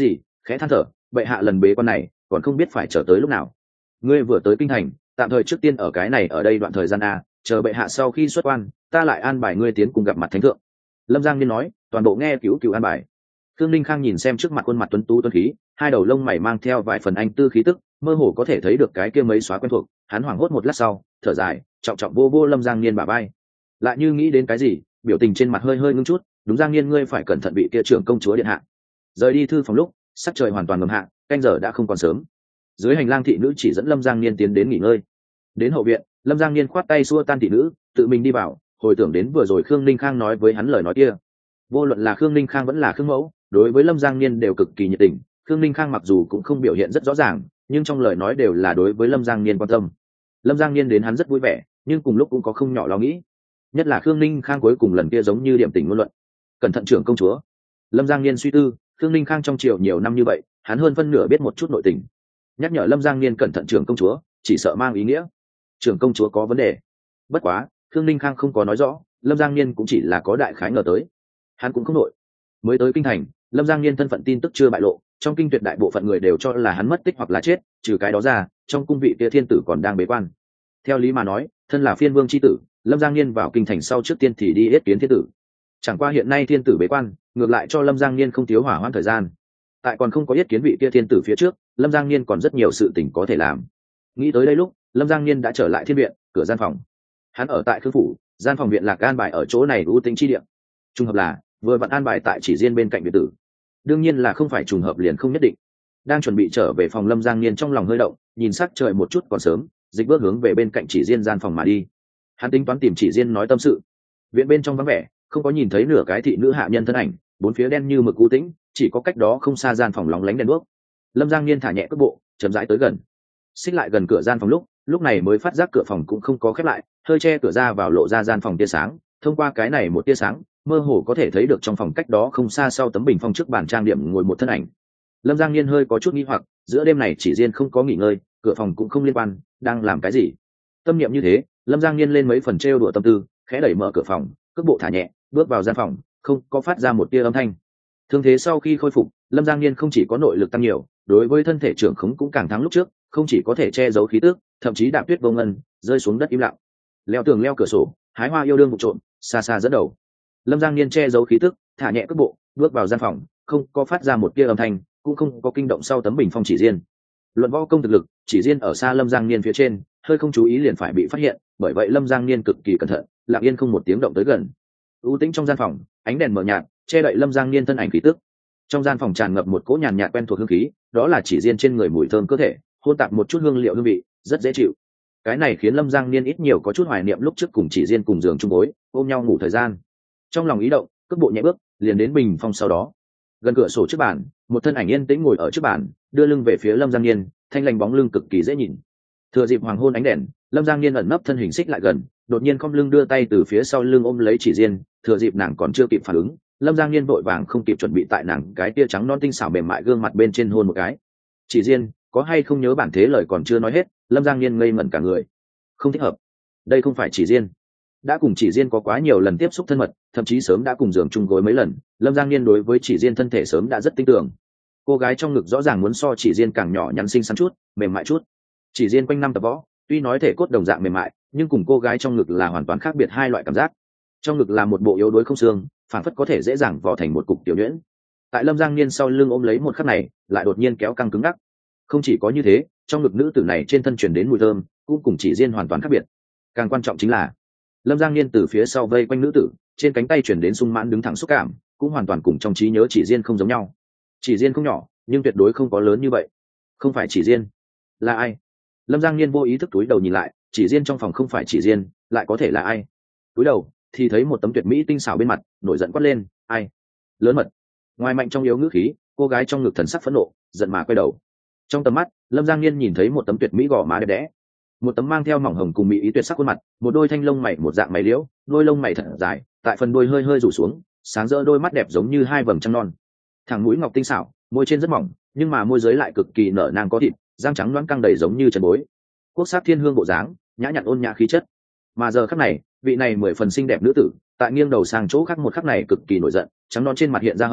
khẽ than thở, bệ hạ lần bế quan này còn không biết phải chờ tới lúc nào. Ngươi vừa tới kinh thành, tạm thời trước tiên ở cái này ở đây đoạn thời gian a, chờ bệ hạ sau khi xuất quan, ta lại an bài ngươi tiến cùng gặp mặt thánh thượng. Lâm Giang Niên nói, toàn bộ nghe cứu cứu an bài. Khương Ninh Khang nhìn xem trước mặt khuôn mặt tuấn tú tuấn khí, hai đầu lông mày mang theo vài phần anh tư khí tức, mơ hồ có thể thấy được cái kia mấy xóa quen thuộc. Hắn hoảng hốt một lát sau, thở dài, trọng trọng vô vô Lâm Giang Niên bả vai, lại như nghĩ đến cái gì, biểu tình trên mặt hơi hơi ngưng chút. Đúng, Giang Niên, ngươi phải cẩn thận bị kia trưởng công chúa điện hạ. Rời đi thư phòng lúc, sắc trời hoàn toàn ngầm hạ, canh giờ đã không còn sớm. Dưới hành lang thị nữ chỉ dẫn Lâm Giang Niên tiến đến nghỉ ngơi. Đến hậu viện, Lâm Giang Niên khoát tay xua tan thị nữ, tự mình đi vào, hồi tưởng đến vừa rồi Khương Ninh Khang nói với hắn lời nói kia. Vô luận là Khương Ninh Khang vẫn là Khương Mẫu, đối với Lâm Giang Niên đều cực kỳ nhiệt tình. Khương Ninh Khang mặc dù cũng không biểu hiện rất rõ ràng, nhưng trong lời nói đều là đối với Lâm Giang Niên quan tâm. Lâm Giang Niên đến hắn rất vui vẻ, nhưng cùng lúc cũng có không nhỏ lo nghĩ. Nhất là Khương Ninh Khang cuối cùng lần kia giống như điểm tình ngôn luận. Cẩn thận trưởng công chúa. Lâm Giang Niên suy tư, Khương Ninh Khang trong triều nhiều năm như vậy, hắn hơn phân nửa biết một chút nội tình. Nhắc nhở Lâm Giang Niên cẩn thận trưởng công chúa, chỉ sợ mang ý nghĩa trưởng công chúa có vấn đề. Bất quá, Khương Ninh Khang không có nói rõ, Lâm Giang Niên cũng chỉ là có đại khái ngờ tới. Hắn cũng không nội. Mới tới kinh thành, Lâm Giang Niên thân phận tin tức chưa bại lộ, trong kinh tuyệt đại bộ phận người đều cho là hắn mất tích hoặc là chết, trừ cái đó ra, trong cung vị kia thiên tử còn đang bế quan. Theo lý mà nói, thân là phiên vương chi tử, Lâm Giang Niên vào kinh thành sau trước tiên thì đi yết kiến thiên tử. Chẳng qua hiện nay thiên tử bế quan, ngược lại cho Lâm Giang Niên không thiếu hỏa hoãn thời gian. Tại còn không có yết kiến vị kia thiên tử phía trước, Lâm Giang Niên còn rất nhiều sự tình có thể làm. Nghĩ tới đây lúc, Lâm Giang Niên đã trở lại thiên viện, cửa gian phòng. Hắn ở tại Khương phủ, gian phòng viện lạc an bài ở chỗ này ưu tính chi địa. Trùng hợp là vừa vặn an bài tại chỉ riêng bên cạnh biệt tử. Đương nhiên là không phải trùng hợp liền không nhất định. Đang chuẩn bị trở về phòng, Lâm Giang Niên trong lòng hơi động, nhìn sắc trời một chút còn sớm, dịch bước hướng về bên cạnh chỉ riêng gian phòng mà đi. Hắn tính toán tìm chỉ riêng nói tâm sự. Viện bên trong vắng vẻ, không có nhìn thấy nửa cái thị nữ hạ nhân thân ảnh, bốn phía đen như mực u tĩnh, chỉ có cách đó không xa gian phòng lóng lánh đèn đuốc. Lâm Giang Niên thả nhẹ cước bộ, chậm rãi tới gần. Xích lại gần cửa gian phòng lúc, lúc này mới phát giác cửa phòng cũng không có khép lại, hơi che cửa ra vào lộ ra gian phòng tia sáng. Thông qua cái này một tia sáng, mơ hồ có thể thấy được trong phòng cách đó không xa sau tấm bình phong trước bàn trang điểm ngồi một thân ảnh. Lâm Giang Niên hơi có chút nghi hoặc, giữa đêm này chỉ riêng không có nghỉ ngơi, cửa phòng cũng không liên quan, đang làm cái gì? Tâm niệm như thế, Lâm Giang Niên lên mấy phần trêu đùa tâm tư, khẽ đẩy mở cửa phòng, cước bộ thả nhẹ, bước vào gian phòng, không có phát ra một tia âm thanh. Thương thế sau khi khôi phục, Lâm Giang Niên không chỉ có nội lực tăng nhiều, đối với thân thể trưởng khống cũng càng thắng lúc trước, không chỉ có thể che giấu khí tức, thậm chí đạp tuyết vô ngân, rơi xuống đất im lặng. Leo tường leo cửa sổ, hái hoa yêu đương vụ trộm, xa xa dẫn đầu. Lâm Giang Niên che giấu khí tức, thả nhẹ cước bộ, bước vào gian phòng, không có phát ra một tia âm thanh, cũng không có kinh động sau tấm bình phong chỉ riêng. Luận võ công thực lực, chỉ riêng ở xa Lâm Giang Niên phía trên, hơi không chú ý liền phải bị phát hiện, bởi vậy Lâm Giang Niên cực kỳ cẩn thận, lặng yên không một tiếng động tới gần. U tĩnh trong gian phòng, ánh đèn mờ nhạt, che đậy Lâm Giang Niên thân ảnh khí tức. Trong gian phòng tràn ngập một cỗ nhàn nhạt quen thuộc hương khí, đó là chỉ riêng trên người mùi thơm cơ thể, hôn tạp một chút hương liệu hương vị, rất dễ chịu. Cái này khiến Lâm Giang Niên ít nhiều có chút hoài niệm lúc trước cùng chỉ riêng cùng giường chung gối, ôm nhau ngủ thời gian. Trong lòng ý động, cước bộ nhẹ bước, liền đến bình phong sau đó. Gần cửa sổ trước bàn, một thân ảnh yên tĩnh ngồi ở trước bàn, đưa lưng về phía Lâm Giang Niên, thanh lành bóng lưng cực kỳ dễ nhìn. Thừa dịp hoàng hôn ánh đèn, Lâm Giang Niên ẩn nấp thân hình xích lại gần, đột nhiên khom lưng đưa tay từ phía sau lưng ôm lấy chỉ riêng, thừa dịp nàng còn chưa kịp phản ứng, Lâm Giang Niên vội vàng không kịp chuẩn bị tại nàng cái tia trắng non tinh xảo mềm mại gương mặt bên trên hôn một cái. Chỉ riêng, có hay không nhớ bản thế lời còn chưa nói hết, Lâm Giang Niên ngây ngẩn cả người. Không thích hợp, đây không phải chỉ riêng. Đã cùng chỉ riêng có quá nhiều lần tiếp xúc thân mật, thậm chí sớm đã cùng giường chung gối mấy lần, Lâm Giang Niên đối với chỉ riêng thân thể sớm đã rất tin tưởng. Cô gái trong ngực rõ ràng muốn so chỉ riêng càng nhỏ nhắn xinh xắn chút, mềm mại chút. Chỉ riêng quanh năm tập võ, tuy nói thể cốt đồng dạng mềm mại, nhưng cùng cô gái trong ngực là hoàn toàn khác biệt hai loại cảm giác. Trong ngực là một bộ yếu đuối không xương, phản phất có thể dễ dàng vò thành một cục tiểu nhuyễn. Tại Lâm Giang Niên sau lưng ôm lấy một khắc này, lại đột nhiên kéo căng cứng ngắc. Không chỉ có như thế, trong ngực nữ tử này trên thân truyền đến mùi thơm, cũng cùng chỉ riêng hoàn toàn khác biệt. Càng quan trọng chính là, Lâm Giang Niên từ phía sau vây quanh nữ tử, trên cánh tay truyền đến sung mãn đứng thẳng xúc cảm, cũng hoàn toàn cùng trong trí nhớ chỉ riêng không giống nhau. Chỉ riêng không nhỏ, nhưng tuyệt đối không có lớn như vậy. Không phải chỉ riêng, là ai? Lâm Giang Niên vô ý thức túi đầu nhìn lại, chỉ riêng trong phòng không phải chỉ riêng, lại có thể là ai? Túi đầu thì thấy một tấm tuyệt mỹ tinh xảo bên mặt, nổi giận quát lên, ai? Lớn mật. Ngoài mạnh trong yếu ngữ khí, cô gái trong ngực thần sắc phẫn nộ, giận mà quay đầu. Trong tầm mắt, Lâm Giang Niên nhìn thấy một tấm tuyệt mỹ gò má đẹp đẽ, một tấm mang theo mỏng hồng cùng mỹ ý tuyệt sắc khuôn mặt, một đôi thanh lông mày một dạng mày liễu, đôi lông mày thật dài, tại phần đuôi hơi hơi rủ xuống, sáng rỡ đôi mắt đẹp giống như hai vầng trăng non. Thẳng mũi ngọc tinh xảo, môi trên rất mỏng, nhưng mà môi dưới lại cực kỳ nở nang có thịt, răng trắng loáng căng đầy giống như chân bối. Quốc sắc thiên hương bộ dáng, nhã nhặn ôn nhã khí chất. Mà giờ khắc này, vị này mười phần xinh đẹp nữ tử, tại nghiêng đầu sang chỗ khác một khắc này cực kỳ nổi giận, trắng non trên mặt hiện ra hồng,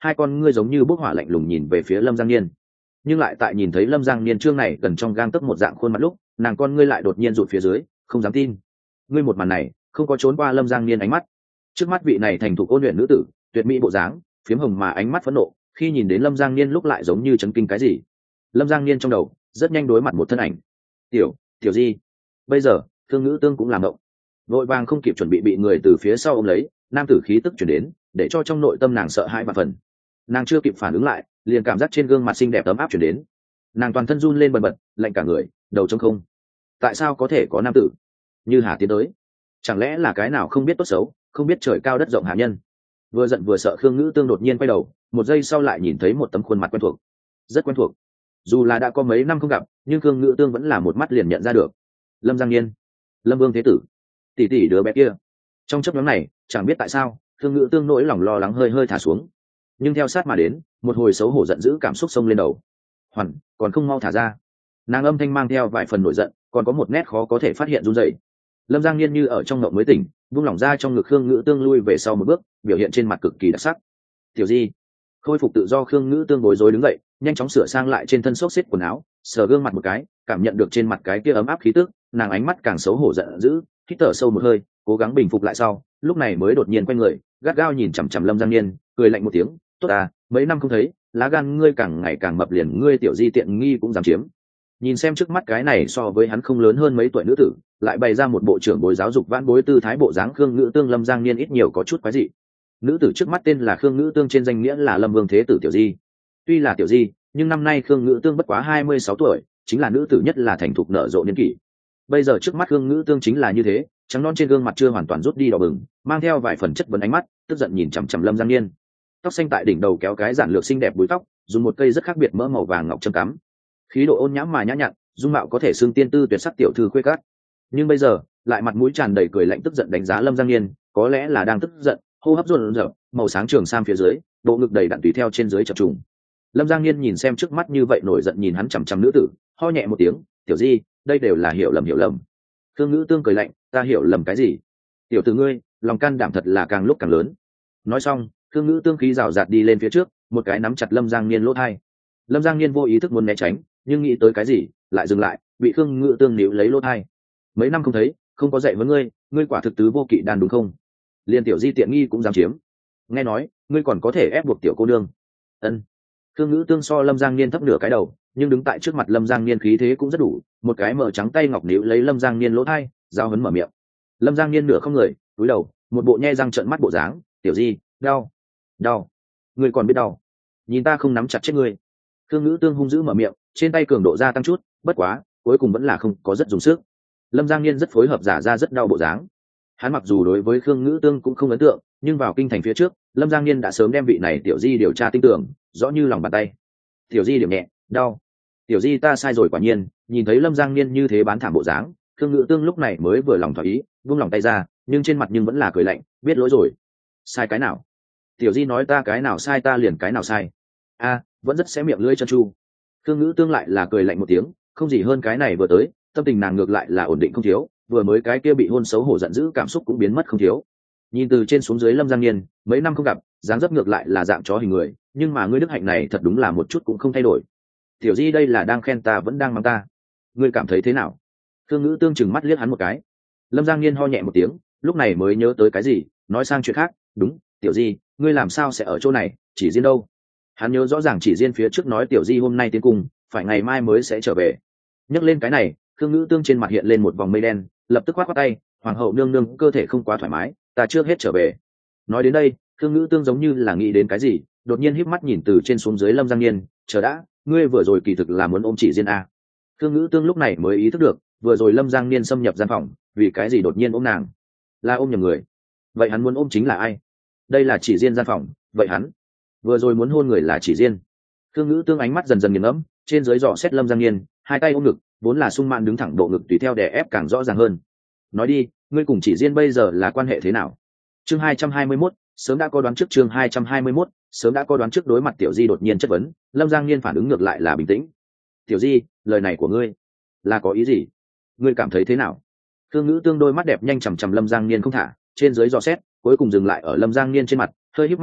hai con ngươi giống như bốc hỏa lạnh lùng nhìn về phía Lâm Giang Niên. Nhưng lại tại nhìn thấy Lâm Giang Niên trương này gần trong gang tấc một dạng khuôn mặt lúc, nàng con ngươi lại đột nhiên rụt phía dưới, không dám tin. Ngươi một màn này, không có trốn qua Lâm Giang Niên ánh mắt. Trước mắt vị này thành thục ôn luyện nữ tử, tuyệt mỹ bộ dáng, phiếm hồng mà ánh mắt phẫn nộ, khi nhìn đến Lâm Giang Niên lúc lại giống như chấn kinh cái gì. Lâm Giang Niên trong đầu rất nhanh đối mặt một thân ảnh. Tiểu, tiểu Di. Bây giờ, Thương Ngữ Tương cũng làm động. Vội vàng không kịp chuẩn bị bị người từ phía sau ôm lấy, nam tử khí tức chuyển đến, để cho trong nội tâm nàng sợ hãi và phần. Nàng chưa kịp phản ứng lại, liền cảm giác trên gương mặt xinh đẹp ấm áp chuyển đến. Nàng toàn thân run lên bần bật, lạnh cả người, đầu trống không. Tại sao có thể có nam tử như Hà tiến tới? Chẳng lẽ là cái nào không biết tốt xấu, không biết trời cao đất rộng hạ nhân? Vừa giận vừa sợ Khương Ngữ Tương đột nhiên quay đầu, một giây sau lại nhìn thấy một tấm khuôn mặt quen thuộc, rất quen thuộc. Dù là đã có mấy năm không gặp, nhưng Khương Ngữ Tương vẫn là một mắt liền nhận ra được. Lâm Giang Niên, Lâm Vương Thế Tử, tỷ tỷ đứa bé kia. Trong chốc ngắn này, chẳng biết tại sao, Khương Ngữ Tương nỗi lòng lo lắng hơi hơi thả xuống. Nhưng theo sát mà đến, một hồi xấu hổ giận dữ cảm xúc xông lên đầu. Hoàn, còn không mau thả ra. Nàng âm thanh mang theo vài phần nổi giận, còn có một nét khó có thể phát hiện run rẩy. Lâm Giang Niên như ở trong ngộng mới tỉnh, vung lỏng ra trong ngực Khương Ngữ Tương lui về sau một bước, biểu hiện trên mặt cực kỳ đặc sắc. Tiểu Di, khôi phục tự do Khương Ngữ Tương bối rối đứng dậy, nhanh chóng sửa sang lại trên thân xốc xếp quần áo, sờ gương mặt một cái, cảm nhận được trên mặt cái kia ấm áp khí tức, nàng ánh mắt càng xấu hổ giận dữ, hít thở sâu một hơi, cố gắng bình phục lại sau, lúc này mới đột nhiên quay người, gắt gao nhìn chằm chằm Lâm Giang Niên, cười lạnh một tiếng, tốt à, mấy năm không thấy, lá gan ngươi càng ngày càng mập liền ngươi tiểu Di tiện nghi cũng dám chiếm. Nhìn xem trước mắt cái này so với hắn không lớn hơn mấy tuổi nữ tử, lại bày ra một bộ trưởng bối giáo dục vãn bối tư thái bộ dáng Khương Ngữ Tương Lâm Giang Niên ít nhiều có chút quái dị. Nữ tử trước mắt tên là Khương Ngữ Tương, trên danh nghĩa là Lâm Vương Thế Tử tiểu Di. Tuy là tiểu Di, nhưng năm nay Khương Ngữ Tương bất quá hai mươi sáu tuổi, chính là nữ tử nhất là thành thục nở rộ niên kỷ. Bây giờ trước mắt Khương Ngữ Tương chính là như thế, trắng non trên gương mặt chưa hoàn toàn rút đi đỏ bừng, mang theo vài phần chất vấn ánh mắt, tức giận nhìn chằm chằm Lâm Giang Niên. Tóc xanh tại đỉnh đầu kéo cái giản lược xinh đẹp búi tóc, dùng một cây rất khác biệt mỡ màu vàng ngọc châm cắm. Khí độ ôn nhã mà nhã nhặn, dung mạo có thể xưng tiên tư tuyệt sắc tiểu thư khuê cát. Nhưng bây giờ, lại mặt mũi tràn đầy cười lạnh tức giận đánh giá Lâm Giang Niên, có lẽ là đang tức giận, hô hấp run rẩy, màu sáng trường sam phía dưới, bộ ngực đầy đặn tùy theo trên dưới chập trùng. Lâm Giang Niên nhìn xem trước mắt như vậy nổi giận nhìn hắn chằm chằm nữ tử, ho nhẹ một tiếng, "Tiểu Di, đây đều là hiểu lầm hiểu lầm." Khương Ngữ Tương cười lạnh, "Ta hiểu lầm cái gì? Tiểu tử ngươi, lòng can đảm thật là càng lúc càng lớn." Nói xong, Khương Ngữ Tương khí rào rạt đi lên phía trước, một cái nắm chặt Lâm Giang Niên lỗ tai. Lâm Giang Niên vô ý thức muốn né tránh, nhưng nghĩ tới cái gì, lại dừng lại, bị Khương Ngữ Tương níu lấy lỗ tai. "Mấy năm không thấy, không có dạy với ngươi, ngươi quả thực tứ vô kỵ đàn đúng không? Liên tiểu Di tiện nghi cũng dám chiếm. Nghe nói, ngươi còn có thể ép buộc tiểu cô nương." Ân. Khương Ngữ Tương so Lâm Giang Niên thấp nửa cái đầu, nhưng đứng tại trước mặt Lâm Giang Niên khí thế cũng rất đủ, một cái mở trắng tay ngọc níu lấy Lâm Giang Niên lỗ tai, giao hấn mở miệng. Lâm Giang Niên nửa không người, cúi đầu, một bộ nhe răng trợn mắt bộ dáng, "Tiểu Di, đau, đau, ngươi còn biết đau? Nhìn ta không nắm chặt chết ngươi." Khương Ngữ Tương hung dữ mở miệng, trên tay cường độ gia tăng chút, bất quá, cuối cùng vẫn là không có rất dùng sức. Lâm Giang Niên rất phối hợp giả ra rất đau bộ dáng. Hắn mặc dù đối với Khương Ngữ Tương cũng không ấn tượng, nhưng vào kinh thành phía trước, Lâm Giang Niên đã sớm đem vị này tiểu Di điều tra tinh tường, rõ như lòng bàn tay. "Tiểu Di điểm nhẹ, đau. Tiểu Di ta sai rồi quả nhiên." Nhìn thấy Lâm Giang Niên như thế bán thảm bộ dáng, Khương Ngữ Tương lúc này mới vừa lòng thỏa ý, buông lòng tay ra, nhưng trên mặt nhưng vẫn là cười lạnh, "Biết lỗi rồi." "Sai cái nào?" "Tiểu Di nói ta cái nào sai ta liền cái nào sai." A, vẫn rất xé miệng lưỡi chân chu. Khương Ngữ Tương lại là cười lạnh một tiếng, không gì hơn cái này vừa tới, tâm tình nàng ngược lại là ổn định không thiếu, vừa mới cái kia bị hôn xấu hổ giận dữ cảm xúc cũng biến mất không thiếu. Nhìn từ trên xuống dưới Lâm Giang Niên, mấy năm không gặp, dáng dấp ngược lại là dạng chó hình người, nhưng mà ngươi đức hạnh này thật đúng là một chút cũng không thay đổi. Tiểu Di đây là đang khen ta vẫn đang mắng ta, ngươi cảm thấy thế nào? Khương Ngữ Tương chừng mắt liếc hắn một cái. Lâm Giang Niên ho nhẹ một tiếng, lúc này mới nhớ tới cái gì, nói sang chuyện khác, "Đúng, Tiểu Di, ngươi làm sao sẽ ở chỗ này, Chỉ Diên đâu?" Hắn nhớ rõ ràng Chỉ Diên phía trước nói Tiểu Di hôm nay tiến cung, phải ngày mai mới sẽ trở về. Nhắc lên cái này, Khương Ngữ Tương trên mặt hiện lên một vòng mây đen, lập tức khoát khoát tay, "Hoàng hậu nương nương cơ thể không quá thoải mái, ta trước hết trở về." Nói đến đây, Khương Ngữ Tương giống như là nghĩ đến cái gì, đột nhiên híp mắt nhìn từ trên xuống dưới Lâm Giang Niên, "Chờ đã, ngươi vừa rồi kỳ thực là muốn ôm Chỉ Diên à?" Khương Ngữ Tương lúc này mới ý thức được, vừa rồi Lâm Giang Niên xâm nhập gian phòng, vì cái gì đột nhiên ôm nàng? Là ôm nhầm người. Vậy hắn muốn ôm chính là ai? Đây là Chỉ Diên gian phòng, vậy hắn vừa rồi muốn hôn người là Chỉ Diên. Khương Ngữ Tương ánh mắt dần dần nghiền ngẫm, trên dưới dò xét Lâm Giang Niên, hai tay ôm ngực, vốn là sung mãn đứng thẳng bộ ngực tùy theo đè ép càng rõ ràng hơn. "Nói đi, ngươi cùng Chỉ Diên bây giờ là quan hệ thế nào?" Chương hai trăm hai mươi mốt, sớm đã có đoán trước chương hai trăm hai mươi mốt, sớm đã có đoán trước đối mặt Tiểu Di đột nhiên chất vấn, Lâm Giang Niên phản ứng ngược lại là bình tĩnh. "Tiểu Di, lời này của ngươi là có ý gì? Ngươi cảm thấy thế nào?" Khương Ngữ Tương đôi mắt đẹp nhanh chằm chằm Lâm Giang Niên không thả, trên dưới dò xét, cuối cùng dừng lại ở Lâm Giang Niên trên mặt, hơi híp mắt lại,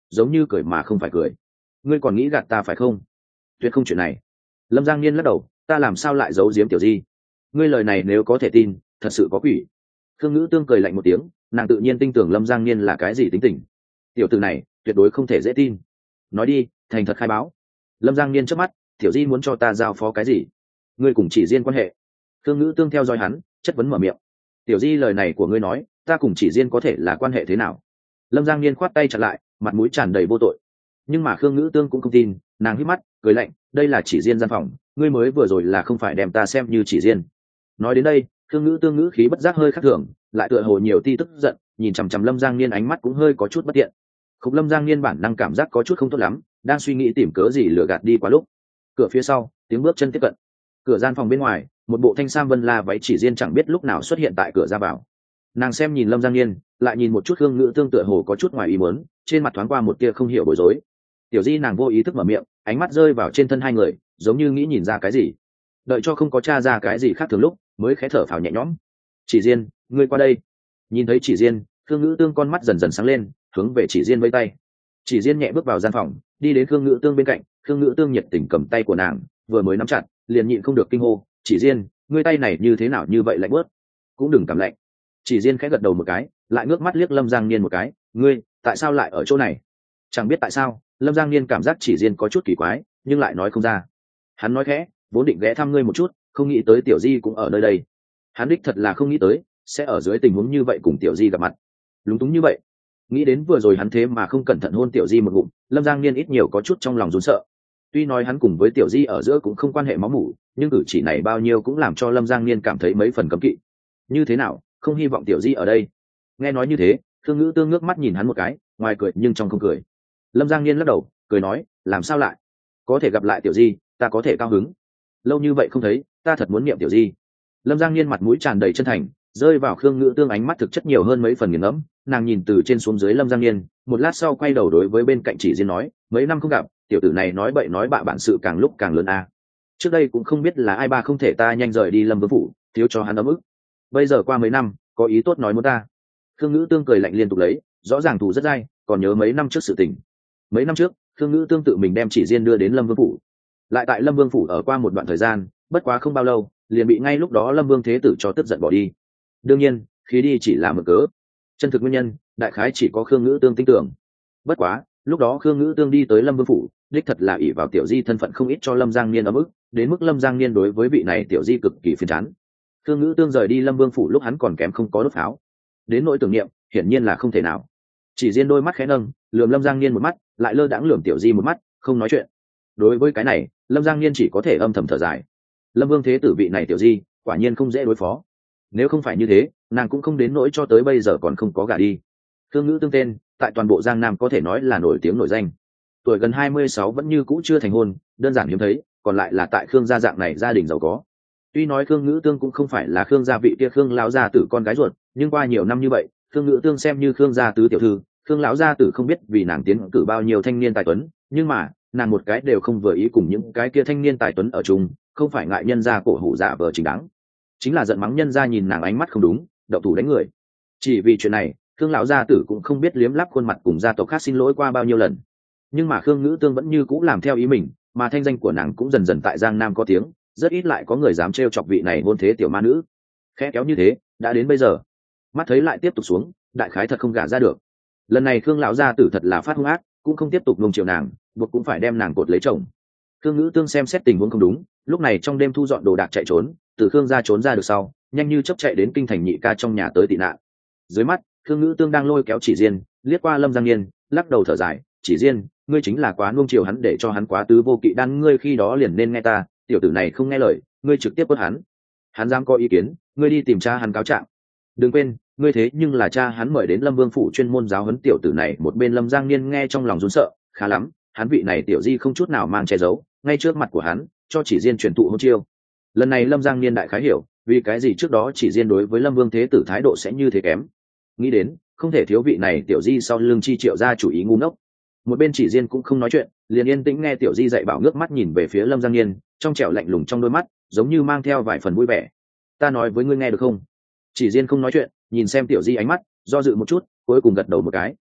giống như cười mà không phải cười. Ngươi còn nghĩ gạt ta phải không? Tuyệt không chuyện này. Lâm Giang Niên lắc đầu, ta làm sao lại giấu giếm tiểu di? Ngươi lời này nếu có thể tin, thật sự có quỷ. Khương Ngữ Tương cười lạnh một tiếng, nàng tự nhiên tin tưởng Lâm Giang Niên là cái gì tính tình. Tiểu tử này tuyệt đối không thể dễ tin. Nói đi, thành thật khai báo. Lâm Giang Niên chớp mắt, tiểu di muốn cho ta giao phó cái gì? Ngươi cùng Chỉ Diên quan hệ? Khương Ngữ Tương theo dõi hắn, chất vấn mở miệng. Tiểu di, lời này của ngươi nói, ta cùng Chỉ Diên có thể là quan hệ thế nào? Lâm Giang Niên khoát tay chặn lại, mặt mũi tràn đầy vô tội. Nhưng mà Khương Ngữ Tương cũng không tin, nàng hít mắt cười lạnh, đây là Chỉ Diên gian phòng, ngươi mới vừa rồi là không phải đem ta xem như Chỉ Diên. Nói đến đây, Khương Ngữ Tương ngữ khí bất giác hơi khác thường, lại tựa hồ nhiều ti tức giận, nhìn chằm chằm Lâm Giang Niên ánh mắt cũng hơi có chút bất tiện. Khúc Lâm Giang Niên bản năng cảm giác có chút không tốt lắm, đang suy nghĩ tìm cớ gì lừa gạt đi quá lúc. Cửa phía sau, tiếng bước chân tiếp cận. Cửa gian phòng bên ngoài, một bộ thanh sam vân la váy Chỉ Diên chẳng biết lúc nào xuất hiện tại cửa ra vào. Nàng xem nhìn Lâm Giang Niên, lại nhìn một chút Khương Ngữ Tương tựa hồ có chút ngoài ý muốn, trên mặt thoáng qua một tia không hiểu bối rối. Tiểu Di nàng vô ý thức mở miệng, ánh mắt rơi vào trên thân hai người, giống như nghĩ nhìn ra cái gì. Đợi cho không có tra ra cái gì khác thường lúc, mới khẽ thở phào nhẹ nhõm. Chỉ Diên, ngươi qua đây. Nhìn thấy Chỉ Diên, Khương Ngữ Tương con mắt dần dần sáng lên, hướng về Chỉ Diên vẫy tay. Chỉ Diên nhẹ bước vào gian phòng, đi đến Khương Ngữ Tương bên cạnh, Khương Ngữ Tương nhiệt tình cầm tay của nàng, vừa mới nắm chặt, liền nhịn không được kinh hô, Chỉ Diên, ngươi tay này như thế nào như vậy lạnh bớt? Cũng đừng cảm lạnh. Chỉ Diên khẽ gật đầu một cái, lại ngước mắt liếc Lâm Giang Niên một cái, ngươi, tại sao lại ở chỗ này? Chẳng biết tại sao, Lâm Giang Niên cảm giác Chỉ Diên có chút kỳ quái, nhưng lại nói không ra. Hắn nói khẽ, vốn định ghé thăm ngươi một chút, không nghĩ tới Tiểu Di cũng ở nơi đây. Hắn đích thật là không nghĩ tới, sẽ ở dưới tình huống như vậy cùng Tiểu Di gặp mặt. Lúng túng như vậy. Nghĩ đến vừa rồi hắn thế mà không cẩn thận hôn Tiểu Di một ngụm, Lâm Giang Niên ít nhiều có chút trong lòng run sợ. Tuy nói hắn cùng với Tiểu Di ở giữa cũng không quan hệ máu mủ, nhưng cử chỉ này bao nhiêu cũng làm cho Lâm Giang Niên cảm thấy mấy phần cấm kỵ. Như thế nào, không hy vọng Tiểu Di ở đây? Nghe nói như thế, Khương Ngữ Tương ngước mắt nhìn hắn một cái, ngoài cười nhưng trong không cười. Lâm Giang Niên lắc đầu, cười nói, làm sao lại? Có thể gặp lại Tiểu Di, ta có thể cao hứng. Lâu như vậy không thấy, ta thật muốn niệm Tiểu Di. Lâm Giang Niên mặt mũi tràn đầy chân thành, rơi vào Khương Ngữ Tương ánh mắt thực chất nhiều hơn mấy phần nghiền ngẫm. Nàng nhìn từ trên xuống dưới Lâm Giang Niên, một lát sau quay đầu đối với bên cạnh Chỉ Diên nói, mấy năm không gặp, tiểu tử này nói bậy nói bạ bản sự càng lúc càng lớn a. À. Trước đây cũng không biết là ai ba không thể ta nhanh rời đi Lâm Vương phủ, thiếu cho hắn ấm ức. Bây giờ qua mấy năm, có ý tốt nói muốn ta. Khương Ngữ Tương cười lạnh liên tục lấy, rõ ràng thù rất dai, còn nhớ mấy năm trước sự tình. Mấy năm trước, Khương Ngữ Tương tự mình đem Chỉ Diên đưa đến Lâm Vương phủ. Lại tại Lâm Vương phủ ở qua một đoạn thời gian, bất quá không bao lâu, liền bị ngay lúc đó Lâm Vương thế tử cho tức giận bỏ đi. Đương nhiên, khi đi chỉ là mượn cớ. Chân thực nguyên nhân, đại khái chỉ có Khương Ngữ Tương tin tưởng. Bất quá, lúc đó Khương Ngữ Tương đi tới Lâm Vương phủ, đích thật là ỷ vào Tiểu Di thân phận không ít cho Lâm Giang Niên ấm ức, đến mức Lâm Giang Niên đối với vị này Tiểu Di cực kỳ phiền chán. Khương Ngữ Tương rời đi Lâm Vương phủ lúc hắn còn kém không có đốt pháo. Đến nỗi tưởng niệm, hiển nhiên là không thể nào. Chỉ Diên đôi mắt khẽ nâng, lườm Lâm Giang Niên một mắt, lại lơ đãng lườm Tiểu Di một mắt, không nói chuyện. Đối với cái này, Lâm Giang Niên chỉ có thể âm thầm thở dài. Lâm Vương thế tử vị này Tiểu Di, quả nhiên không dễ đối phó. Nếu không phải như thế, nàng cũng không đến nỗi cho tới bây giờ còn không có gả đi. Khương Ngữ Tương tên, tại toàn bộ Giang Nam có thể nói là nổi tiếng nổi danh. Tuổi gần hai mươi sáu vẫn như cũ chưa thành hôn, đơn giản hiếm thấy, còn lại là tại Khương gia dạng này gia đình giàu có. Tuy nói Khương Ngữ Tương cũng không phải là Khương gia vị kia Khương lão gia tử con gái ruột, nhưng qua nhiều năm như vậy, Khương Ngữ Tương xem như Khương gia tứ tiểu thư, Khương lão gia tử không biết vì nàng tiến cử bao nhiêu thanh niên tài tuấn, nhưng mà, nàng một cái đều không vừa ý cùng những cái kia thanh niên tài tuấn ở chung, không phải ngại nhân gia cổ hủ giả vờ chính đáng, chính là giận mắng nhân gia nhìn nàng ánh mắt không đúng, động thủ đánh người. Chỉ vì chuyện này, Khương lão gia tử cũng không biết liếm láp khuôn mặt cùng gia tộc khác xin lỗi qua bao nhiêu lần. Nhưng mà Khương Ngữ Tương vẫn như cũ làm theo ý mình, mà thanh danh của nàng cũng dần dần tại Giang Nam có tiếng, rất ít lại có người dám trêu chọc vị này hôn thế tiểu ma nữ. Khẽ kéo như thế, đã đến bây giờ. Mắt thấy lại tiếp tục xuống, đại khái thật không gả ra được. Lần này Khương lão gia tử thật là phát hung ác, cũng không tiếp tục nung chiều nàng, buộc cũng phải đem nàng cột lấy chồng. Khương Ngữ Tương xem xét tình huống không đúng, lúc này trong đêm thu dọn đồ đạc chạy trốn, từ Khương gia trốn ra được sau, nhanh như chớp chạy đến kinh thành nhị ca trong nhà tới tị nạn. Dưới mắt, Khương Ngữ Tương đang lôi kéo Chỉ Diên, liếc qua Lâm Giang Niên, lắc đầu thở dài, Chỉ Diên, ngươi chính là quá nuông chiều hắn để cho hắn quá tứ vô kỵ đan, ngươi khi đó liền nên nghe ta, tiểu tử này không nghe lời, ngươi trực tiếp quất hắn. Hắn dám có ý kiến, ngươi đi tìm cha hắn cáo trạng. Đừng quên, ngươi thế nhưng là cha hắn mời đến Lâm Vương phủ chuyên môn giáo huấn tiểu tử này. Một bên Lâm Giang Niên nghe trong lòng run sợ, khá lắm, hắn vị này tiểu di không chút nào mang che giấu, ngay trước mặt của hắn, cho Chỉ Diên truyền thụ hôn chiêu. Lần này Lâm Giang Niên đại khái hiểu, vì cái gì trước đó Chỉ Diên đối với Lâm Vương thế tử thái độ sẽ như thế kém. Nghĩ đến, không thể thiếu vị này tiểu di sau lưng chi triệu ra chủ ý ngu ngốc. Một bên Chỉ Diên cũng không nói chuyện, liền yên tĩnh nghe tiểu di dạy bảo, ngước mắt nhìn về phía Lâm Giang Niên, trong trẻo lạnh lùng trong đôi mắt, giống như mang theo vài phần vui vẻ. Ta nói với ngươi nghe được không? Chỉ Diên không nói chuyện, nhìn xem tiểu di ánh mắt, do dự một chút, cuối cùng gật đầu một cái.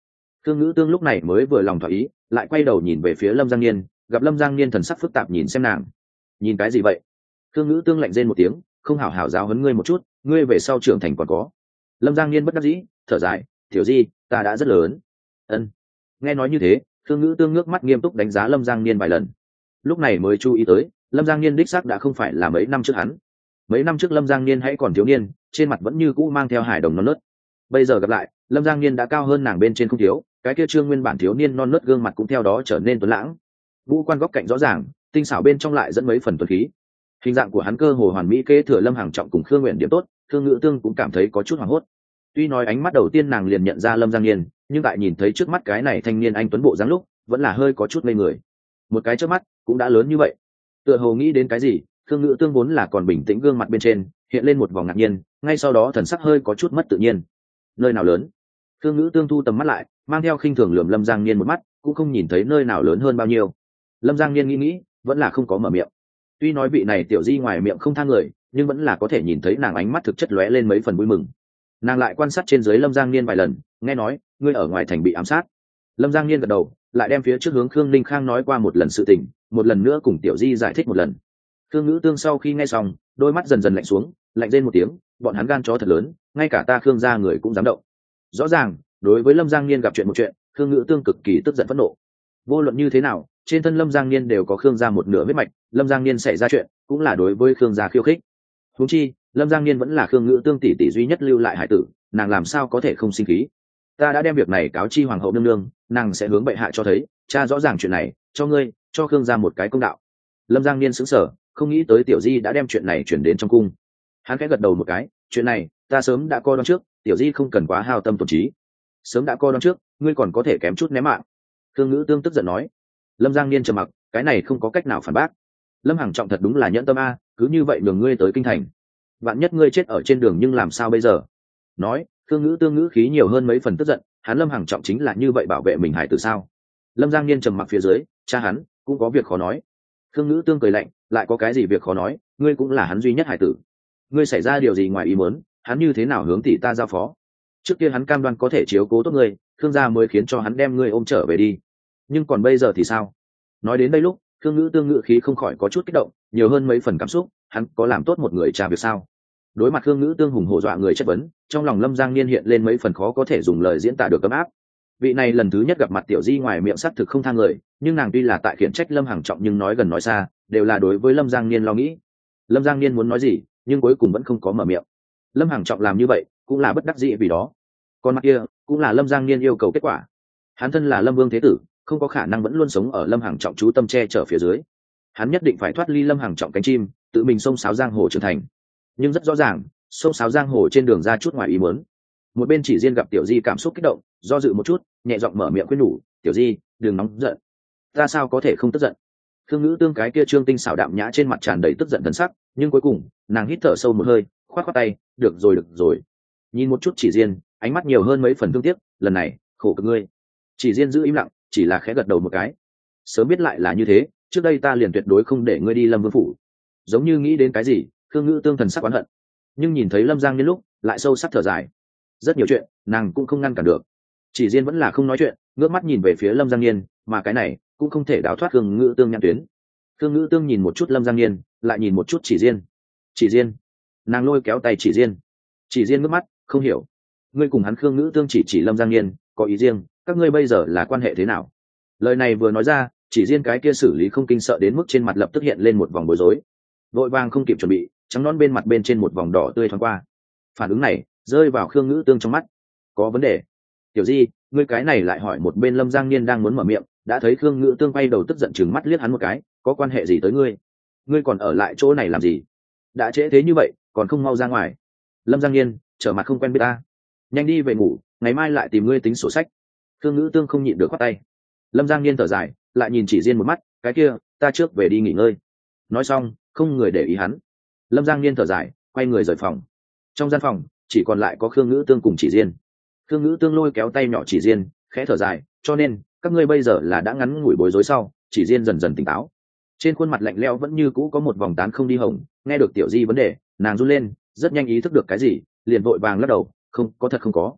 Khương Ngữ Tương lúc này mới vừa lòng thỏa ý, lại quay đầu nhìn về phía Lâm Giang Niên, gặp Lâm Giang Niên thần sắc phức tạp nhìn xem nàng. Nhìn cái gì vậy? Khương Ngữ Tương lạnh rên một tiếng, không hảo hảo giáo huấn ngươi một chút, ngươi về sau trưởng thành còn có. Lâm Giang Niên bất đắc dĩ, thở dài, tiểu di, ta đã rất lớn. Ân. Nghe nói như thế, Khương Ngữ Tương ngước mắt nghiêm túc đánh giá Lâm Giang Niên vài lần. Lúc này mới chú ý tới, Lâm Giang Niên đích xác đã không phải là mấy năm trước hắn. Mấy năm trước Lâm Giang Niên hãy còn thiếu niên, trên mặt vẫn như cũ mang theo hài đồng non nớt. Bây giờ gặp lại, Lâm Giang Niên đã cao hơn nàng bên trên không thiếu, cái kia trương nguyên bản thiếu niên non nớt gương mặt cũng theo đó trở nên tuấn lãng. Vũ quan góc cạnh rõ ràng, tinh xảo bên trong lại dẫn mấy phần tuấn khí. Hình dạng của hắn cơ hồ hoàn mỹ kế thừa Lâm Hằng Trọng cùng Khương Nguyện điểm tốt, Khương Ngữ Tương cũng cảm thấy có chút hoảng hốt. Tuy nói ánh mắt đầu tiên nàng liền nhận ra Lâm Giang Niên, nhưng tại nhìn thấy trước mắt cái này thanh niên anh tuấn bộ dáng lúc, vẫn là hơi có chút ngây người. Một cái trước mắt cũng đã lớn như vậy. Tựa hồ nghĩ đến cái gì, Khương Ngữ Tương vốn là còn bình tĩnh gương mặt bên trên, hiện lên một vòng ngạc nhiên, ngay sau đó thần sắc hơi có chút mất tự nhiên. Nơi nào lớn? Khương Ngữ Tương thu tầm mắt lại, mang theo khinh thường lườm Lâm Giang Niên một mắt, cũng không nhìn thấy nơi nào lớn hơn bao nhiêu. Lâm Giang Niên nghĩ nghĩ, vẫn là không có mở miệng. Tuy nói vị này tiểu di ngoài miệng không tha người, nhưng vẫn là có thể nhìn thấy nàng ánh mắt thực chất lóe lên mấy phần vui mừng. Nàng lại quan sát trên dưới Lâm Giang Niên vài lần, nghe nói ngươi ở ngoài thành bị ám sát. Lâm Giang Niên gật đầu, lại đem phía trước hướng Khương Linh Khang nói qua một lần sự tình, một lần nữa cùng tiểu di giải thích một lần. Khương Ngữ Tương sau khi nghe xong, đôi mắt dần dần lạnh xuống, lạnh rên một tiếng, bọn hắn gan chó thật lớn, ngay cả ta Khương gia người cũng dám động. Rõ ràng, đối với Lâm Giang Niên gặp chuyện một chuyện, Khương Ngữ Tương cực kỳ tức giận phẫn nộ. Vô luận như thế nào, trên thân Lâm Giang Niên đều có Khương gia một nửa huyết mạch, Lâm Giang Niên xảy ra chuyện, cũng là đối với Khương gia khiêu khích. Huống chi, Lâm Giang Niên vẫn là Khương Ngữ Tương tỷ tỷ duy nhất lưu lại hải tử, nàng làm sao có thể không sinh khí. Ta đã đem việc này cáo chi hoàng hậu nương nương, nàng sẽ hướng bệ hạ cho thấy, cha rõ ràng chuyện này, cho ngươi, cho Khương gia một cái công đạo. Lâm Giang Niên sững sờ, không nghĩ tới tiểu di đã đem chuyện này chuyển đến trong cung. Hắn khẽ gật đầu một cái, chuyện này ta sớm đã coi đoán trước, tiểu di không cần quá hao tâm tổn trí. Sớm đã coi đoán trước, ngươi còn có thể kém chút ném mạng. Khương Ngữ Tương tức giận nói. Lâm Giang Niên trầm mặc, cái này không có cách nào phản bác. Lâm Hằng Trọng thật đúng là nhẫn tâm a, cứ như vậy nhường ngươi tới kinh thành, vạn nhất ngươi chết ở trên đường nhưng làm sao bây giờ? Nói, Khương Ngữ Tương ngữ khí nhiều hơn mấy phần tức giận, hắn Lâm Hằng Trọng chính là như vậy bảo vệ mình hải tử sao? Lâm Giang Niên trầm mặc phía dưới, cha hắn cũng có việc khó nói. Khương Ngữ Tương cười lạnh, lại có cái gì việc khó nói, ngươi cũng là hắn duy nhất hải tử. Ngươi xảy ra điều gì ngoài ý muốn, hắn như thế nào hướng tỷ ta giao phó? Trước kia hắn cam đoan có thể chiếu cố tốt ngươi, Khương gia mới khiến cho hắn đem ngươi ôm trở về đi. Nhưng còn bây giờ thì sao? Nói đến đây lúc, Khương Ngữ Tương ngữ khí không khỏi có chút kích động, nhiều hơn mấy phần cảm xúc, hắn có làm tốt một người cha việc sao? Đối mặt Khương Ngữ Tương hùng hổ dọa người chất vấn, trong lòng Lâm Giang Niên hiện lên mấy phần khó có thể dùng lời diễn tả được ấm áp. Vị này lần thứ nhất gặp mặt tiểu di ngoài miệng sắc thực không tha người, nhưng nàng tuy là tại khiển trách Lâm Hằng Trọng nhưng nói gần nói xa, đều là đối với Lâm Giang Niên lo nghĩ. Lâm Giang Niên muốn nói gì, nhưng cuối cùng vẫn không có mở miệng. Lâm Hằng Trọng làm như vậy, cũng là bất đắc dĩ vì đó. Còn mặt kia, cũng là Lâm Giang Niên yêu cầu kết quả. Hắn thân là Lâm Vương thế tử, không có khả năng vẫn luôn sống ở Lâm Hằng Trọng chú tâm che chở phía dưới. Hắn nhất định phải thoát ly Lâm Hằng Trọng cánh chim, tự mình xông xáo giang hồ trưởng thành. Nhưng rất rõ ràng, xông xáo giang hồ trên đường ra chút ngoài ý muốn. Một bên Chỉ Diên gặp tiểu di cảm xúc kích động, do dự một chút, nhẹ giọng mở miệng khuyên nhủ, tiểu di đừng nóng giận. Ta sao có thể không tức giận? Khương Ngữ Tương cái kia trương tinh xảo đạm nhã trên mặt tràn đầy tức giận thần sắc, nhưng cuối cùng nàng hít thở sâu một hơi, khoát khoát tay, được rồi được rồi. Nhìn một chút Chỉ Diên, ánh mắt nhiều hơn mấy phần thương tiếc, lần này khổ cực ngươi. Chỉ Diên giữ im lặng, chỉ là khẽ gật đầu một cái. Sớm biết lại là như thế, trước đây ta liền tuyệt đối không để ngươi đi Lâm Vương phủ. Giống như nghĩ đến cái gì, Khương Ngữ Tương thần sắc oán hận, nhưng nhìn thấy Lâm Giang Niên lúc, lại sâu sắc thở dài. Rất nhiều chuyện, nàng cũng không ngăn cản được. Chỉ Diên vẫn là không nói chuyện, ngước mắt nhìn về phía Lâm Giang Niên, mà cái này cũng không thể đào thoát Khương Ngữ Tương nhãn tuyến. Khương Ngữ Tương nhìn một chút Lâm Giang Niên, lại nhìn một chút Chỉ Diên. Chỉ Diên, nàng lôi kéo tay Chỉ Diên. Chỉ Diên ngước mắt, không hiểu. Ngươi cùng hắn Khương Ngữ Tương chỉ chỉ Lâm Giang Niên, có ý riêng, các ngươi bây giờ là quan hệ thế nào? Lời này vừa nói ra, Chỉ Diên cái kia xử lý không kinh sợ đến mức trên mặt lập tức hiện lên một vòng bối rối. Vội vàng không kịp chuẩn bị, trắng nón bên mặt bên trên một vòng đỏ tươi thoáng qua. Phản ứng này rơi vào Khương Ngữ Tương trong mắt. Có vấn đề. Tiểu di, ngươi cái này lại hỏi một bên Lâm Giang Niên đang muốn mở miệng, đã thấy Khương Ngữ Tương quay đầu tức giận chừng mắt liếc hắn một cái, có quan hệ gì tới ngươi? Ngươi còn ở lại chỗ này làm gì? Đã trễ thế như vậy, còn không mau ra ngoài. Lâm Giang Niên trở mặt không quen biết ta, nhanh đi về ngủ, ngày mai lại tìm ngươi tính sổ sách. Khương Ngữ Tương không nhịn được khoát tay. Lâm Giang Niên thở dài, lại nhìn Chỉ Diên một mắt, cái kia, ta trước về đi nghỉ ngơi. Nói xong, không người để ý hắn. Lâm Giang Niên thở dài, quay người rời phòng. Trong gian phòng chỉ còn lại có Khương Ngữ Tương cùng Chỉ Diên. Khương Ngữ Tương lôi kéo tay nhỏ Chỉ Diên, khẽ thở dài, cho nên các ngươi bây giờ là đã ngắn ngủi bối rối sau. Chỉ Diên dần dần tỉnh táo, trên khuôn mặt lạnh lẽo vẫn như cũ có một vòng tán không đi hồng. Nghe được tiểu di vấn đề, nàng run lên, rất nhanh ý thức được cái gì, liền vội vàng lắc đầu, không có thật không có.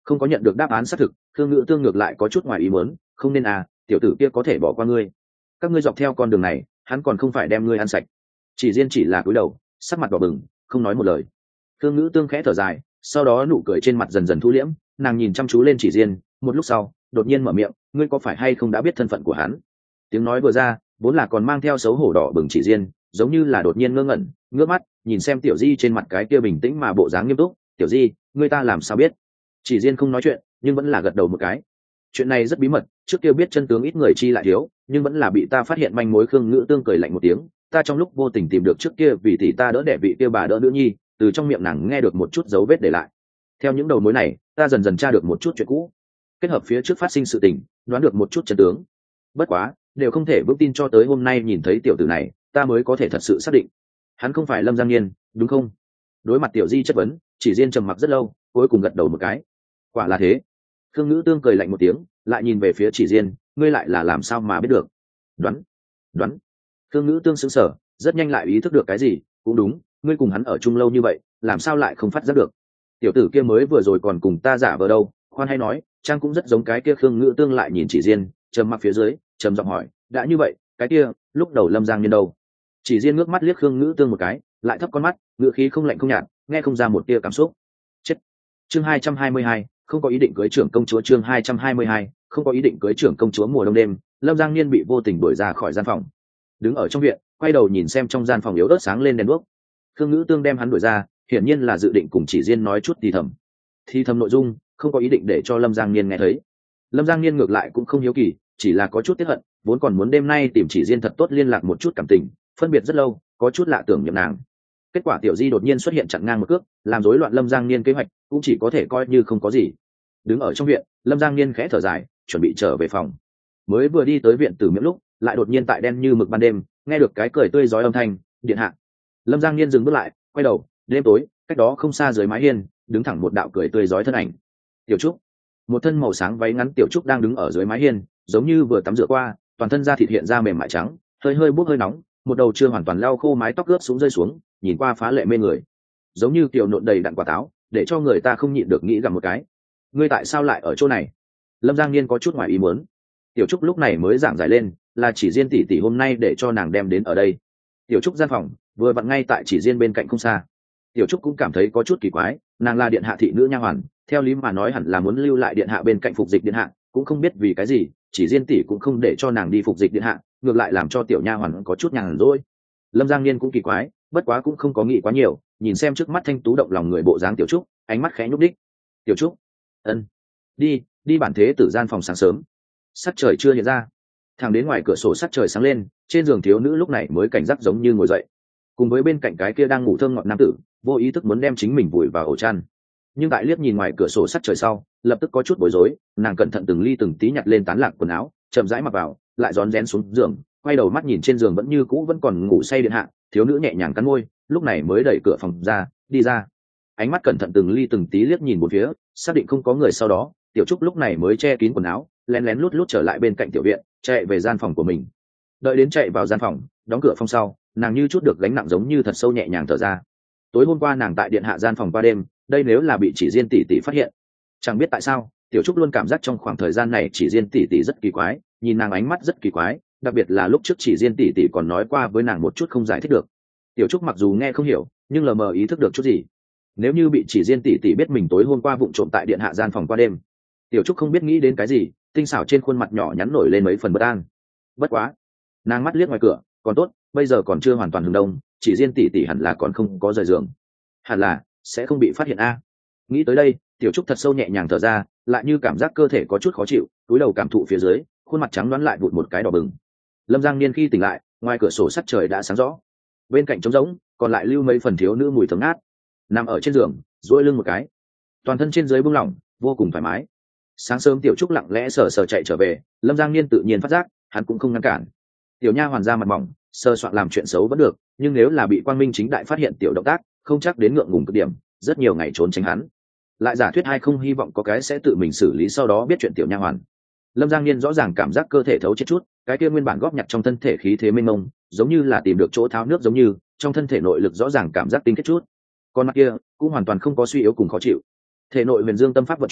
Không có nhận được đáp án xác thực, Khương Ngữ Tương ngược lại có chút ngoài ý muốn, không nên à, tiểu tử kia có thể bỏ qua ngươi. Các ngươi dọc theo con đường này, hắn còn không phải đem ngươi ăn sạch. Chỉ Diên chỉ là cúi đầu, sắc mặt đỏ bừng, không nói một lời. Khương Ngữ Tương khẽ thở dài, sau đó nụ cười trên mặt dần dần thu liễm, nàng nhìn chăm chú lên Chỉ Diên, một lúc sau, đột nhiên mở miệng, ngươi có phải hay không đã biết thân phận của hắn? Tiếng nói vừa ra, vốn là còn mang theo xấu hổ đỏ bừng Chỉ Diên, giống như là đột nhiên ngơ ngẩn, ngước mắt, nhìn xem Tiểu Di trên mặt cái kia bình tĩnh mà bộ dáng nghiêm túc, "Tiểu Di, ngươi ta làm sao biết?" Chỉ Diên không nói chuyện, nhưng vẫn là gật đầu một cái. Chuyện này rất bí mật, trước kia biết chân tướng ít người chi lại thiếu, nhưng vẫn là bị ta phát hiện manh mối. Khương Ngữ Tương cười lạnh một tiếng, ta trong lúc vô tình tìm được trước kia vì tỷ ta đỡ đẻ vị kia bà đỡ nữ nhi, từ trong miệng nàng nghe được một chút dấu vết để lại. Theo những đầu mối này, ta dần dần tra được một chút chuyện cũ, kết hợp phía trước phát sinh sự tình, đoán được một chút chân tướng. Bất quá, đều không thể vững tin cho tới hôm nay nhìn thấy tiểu tử này, ta mới có thể thật sự xác định, hắn không phải Lâm Giang Nghiên, đúng không? Đối mặt Tiểu Di chất vấn, Chỉ Diên trầm mặc rất lâu, cuối cùng gật đầu một cái. Quả là thế. Khương Ngữ Tương cười lạnh một tiếng, lại nhìn về phía Chỉ Diên, ngươi lại là làm sao mà biết được? Đoán, đoán. Khương Ngữ Tương sững sờ, rất nhanh lại ý thức được cái gì, cũng đúng, ngươi cùng hắn ở chung lâu như vậy, làm sao lại không phát giác được? Tiểu tử kia mới vừa rồi còn cùng ta giả vờ đâu, khoan hay nói, trang cũng rất giống cái kia. Khương Ngữ Tương lại nhìn Chỉ Diên, trầm mặc phía dưới, trầm giọng hỏi, đã như vậy, cái kia, lúc đầu Lâm Giang Nghiên đâu? Chỉ Diên ngước mắt liếc Khương Ngữ Tương một cái, lại thấp con mắt, ngữ khí không lạnh không nhạt, nghe không ra một tia cảm xúc. Chết. Chương hai trăm hai mươi hai, không có ý định cưới trưởng công chúa. Chương hai trăm hai mươi hai, không có ý định cưới trưởng công chúa. Mùa đông đêm, Lâm Giang Niên bị vô tình đuổi ra khỏi gian phòng, đứng ở trong viện, quay đầu nhìn xem trong gian phòng yếu ớt sáng lên đèn đuốc. Khương Ngữ Tương đem hắn đuổi ra, hiển nhiên là dự định cùng Chỉ Diên nói chút thì thầm. Thì thầm nội dung, không có ý định để cho Lâm Giang Niên nghe thấy. Lâm Giang Niên ngược lại cũng không hiếu kỳ, chỉ là có chút tiếc hận, vốn còn muốn đêm nay tìm Chỉ Diên thật tốt liên lạc một chút cảm tình, phân biệt rất lâu, có chút lạ tưởng niệm nàng. Kết quả Tiểu Di đột nhiên xuất hiện chặn ngang một cước, làm rối loạn Lâm Giang Niên kế hoạch, cũng chỉ có thể coi như không có gì. Đứng ở trong viện, Lâm Giang Niên khẽ thở dài, chuẩn bị trở về phòng. Mới vừa đi tới viện tử miễn lúc, lại đột nhiên tại đen như mực ban đêm, nghe được cái cười tươi rói âm thanh, điện hạ. Lâm Giang Niên dừng bước lại, quay đầu, đêm tối, cách đó không xa dưới mái hiên, đứng thẳng một đạo cười tươi rói thân ảnh. Tiểu Trúc. Một thân màu sáng váy ngắn Tiểu Trúc đang đứng ở dưới mái hiên, giống như vừa tắm rửa qua, toàn thân da thịt hiện ra mềm mại trắng, hơi hơi bốc hơi nóng, một đầu chưa hoàn toàn lau khô mái tóc ướt xuống rơi xuống, nhìn qua phá lệ mê người, giống như tiểu nộn đầy đặn quả táo, để cho người ta không nhịn được nghĩ gặm một cái. Ngươi tại sao lại ở chỗ này? Lâm Giang Niên có chút ngoài ý muốn. Tiểu Trúc lúc này mới giảng giải lên, là Chỉ Diên tỷ tỷ hôm nay để cho nàng đem đến ở đây. Tiểu Trúc gian phòng vừa vặn ngay tại Chỉ Diên bên cạnh không xa. Tiểu Trúc cũng cảm thấy có chút kỳ quái, nàng là điện hạ thị nữ nha hoàn, theo lý mà nói hẳn là muốn lưu lại điện hạ bên cạnh phục dịch điện hạ, cũng không biết vì cái gì, Chỉ Diên tỷ cũng không để cho nàng đi phục dịch điện hạ, ngược lại làm cho tiểu nha hoàn có chút nhàn rỗi. Lâm Giang Niên cũng kỳ quái, bất quá cũng không có nghĩ quá nhiều, nhìn xem trước mắt thanh tú động lòng người bộ dáng Tiểu Trúc, ánh mắt khẽ nhúc đích. Tiểu Trúc, ân, đi đi bản thế tử gian phòng. Sáng sớm, sắc trời chưa hiện ra, thẳng đến ngoài cửa sổ sắc trời sáng lên, trên giường thiếu nữ lúc này mới cảnh giác giống như ngồi dậy, cùng với bên cạnh cái kia đang ngủ thơm ngọt nam tử, vô ý thức muốn đem chính mình vùi vào ổ chăn. Nhưng tại liếc nhìn ngoài cửa sổ sắc trời sau, lập tức có chút bối rối, nàng cẩn thận từng ly từng tí nhặt lên tán lạc quần áo, chậm rãi mặc vào, lại rón rén xuống giường, quay đầu mắt nhìn trên giường vẫn như cũ vẫn còn ngủ say điện hạ, thiếu nữ nhẹ nhàng cắn môi, lúc này mới đẩy cửa phòng ra, đi ra. Ánh mắt cẩn thận từng ly từng tí liếc nhìn một phía, xác định không có người sau đó, Tiểu Trúc lúc này mới che kín quần áo, lén lén lút lút trở lại bên cạnh tiểu viện, chạy về gian phòng của mình. Đợi đến chạy vào gian phòng, đóng cửa phòng sau, nàng như chút được gánh nặng giống như thật sâu nhẹ nhàng thở ra. Tối hôm qua nàng tại điện hạ gian phòng qua đêm, đây nếu là bị Chỉ Diên tỷ tỷ phát hiện, chẳng biết tại sao, Tiểu Trúc luôn cảm giác trong khoảng thời gian này Chỉ Diên tỷ tỷ rất kỳ quái, nhìn nàng ánh mắt rất kỳ quái, đặc biệt là lúc trước Chỉ Diên tỷ tỷ còn nói qua với nàng một chút không giải thích được. Tiểu Trúc mặc dù nghe không hiểu, nhưng lờ mờ ý thức được chút gì. Nếu như bị Chỉ Diên tỷ tỷ biết mình tối hôm qua vụng trộm tại điện hạ gian phòng qua đêm, Tiểu Trúc không biết nghĩ đến cái gì, tinh xảo trên khuôn mặt nhỏ nhắn nổi lên mấy phần bất an. Bất quá, nàng mắt liếc ngoài cửa, còn tốt, bây giờ còn chưa hoàn toàn hừng đông, Chỉ Diên tỷ tỷ hẳn là còn không có rời giường, hẳn là sẽ không bị phát hiện a. Nghĩ tới đây, Tiểu Trúc thật sâu nhẹ nhàng thở ra, lại như cảm giác cơ thể có chút khó chịu, cúi đầu cảm thụ phía dưới, khuôn mặt trắng đoán lại vụt một cái đỏ bừng. Lâm Giang Niên khi tỉnh lại, ngoài cửa sổ sắc trời đã sáng rõ, bên cạnh trống rỗng, còn lại lưu mấy phần thiếu nữ mùi thơm ngát. Nằm ở trên giường, duỗi lưng một cái, toàn thân trên dưới buông lỏng, vô cùng thoải mái. Sáng sớm Tiểu Trúc lặng lẽ sờ sờ chạy trở về, Lâm Giang Niên tự nhiên phát giác, hắn cũng không ngăn cản. Tiểu nha hoàn ra mặt mỏng, sơ soạn làm chuyện xấu vẫn được, nhưng nếu là bị quang minh chính đại phát hiện tiểu động tác, không chắc đến ngượng ngùng cực điểm, rất nhiều ngày trốn tránh hắn. Lại giả thuyết hay không hy vọng có cái sẽ tự mình xử lý sau đó biết chuyện tiểu nha hoàn. Lâm Giang Niên rõ ràng cảm giác cơ thể thấu chết chút, cái kia nguyên bản góp nhặt trong thân thể khí thế mênh mông, giống như là tìm được chỗ tháo nước giống như, trong thân thể nội lực rõ ràng cảm giác tinh kết chút. Con mắt kia cũng hoàn toàn không có suy yếu cùng khó chịu. Thể nội huyền dương tâm pháp vận chuyển,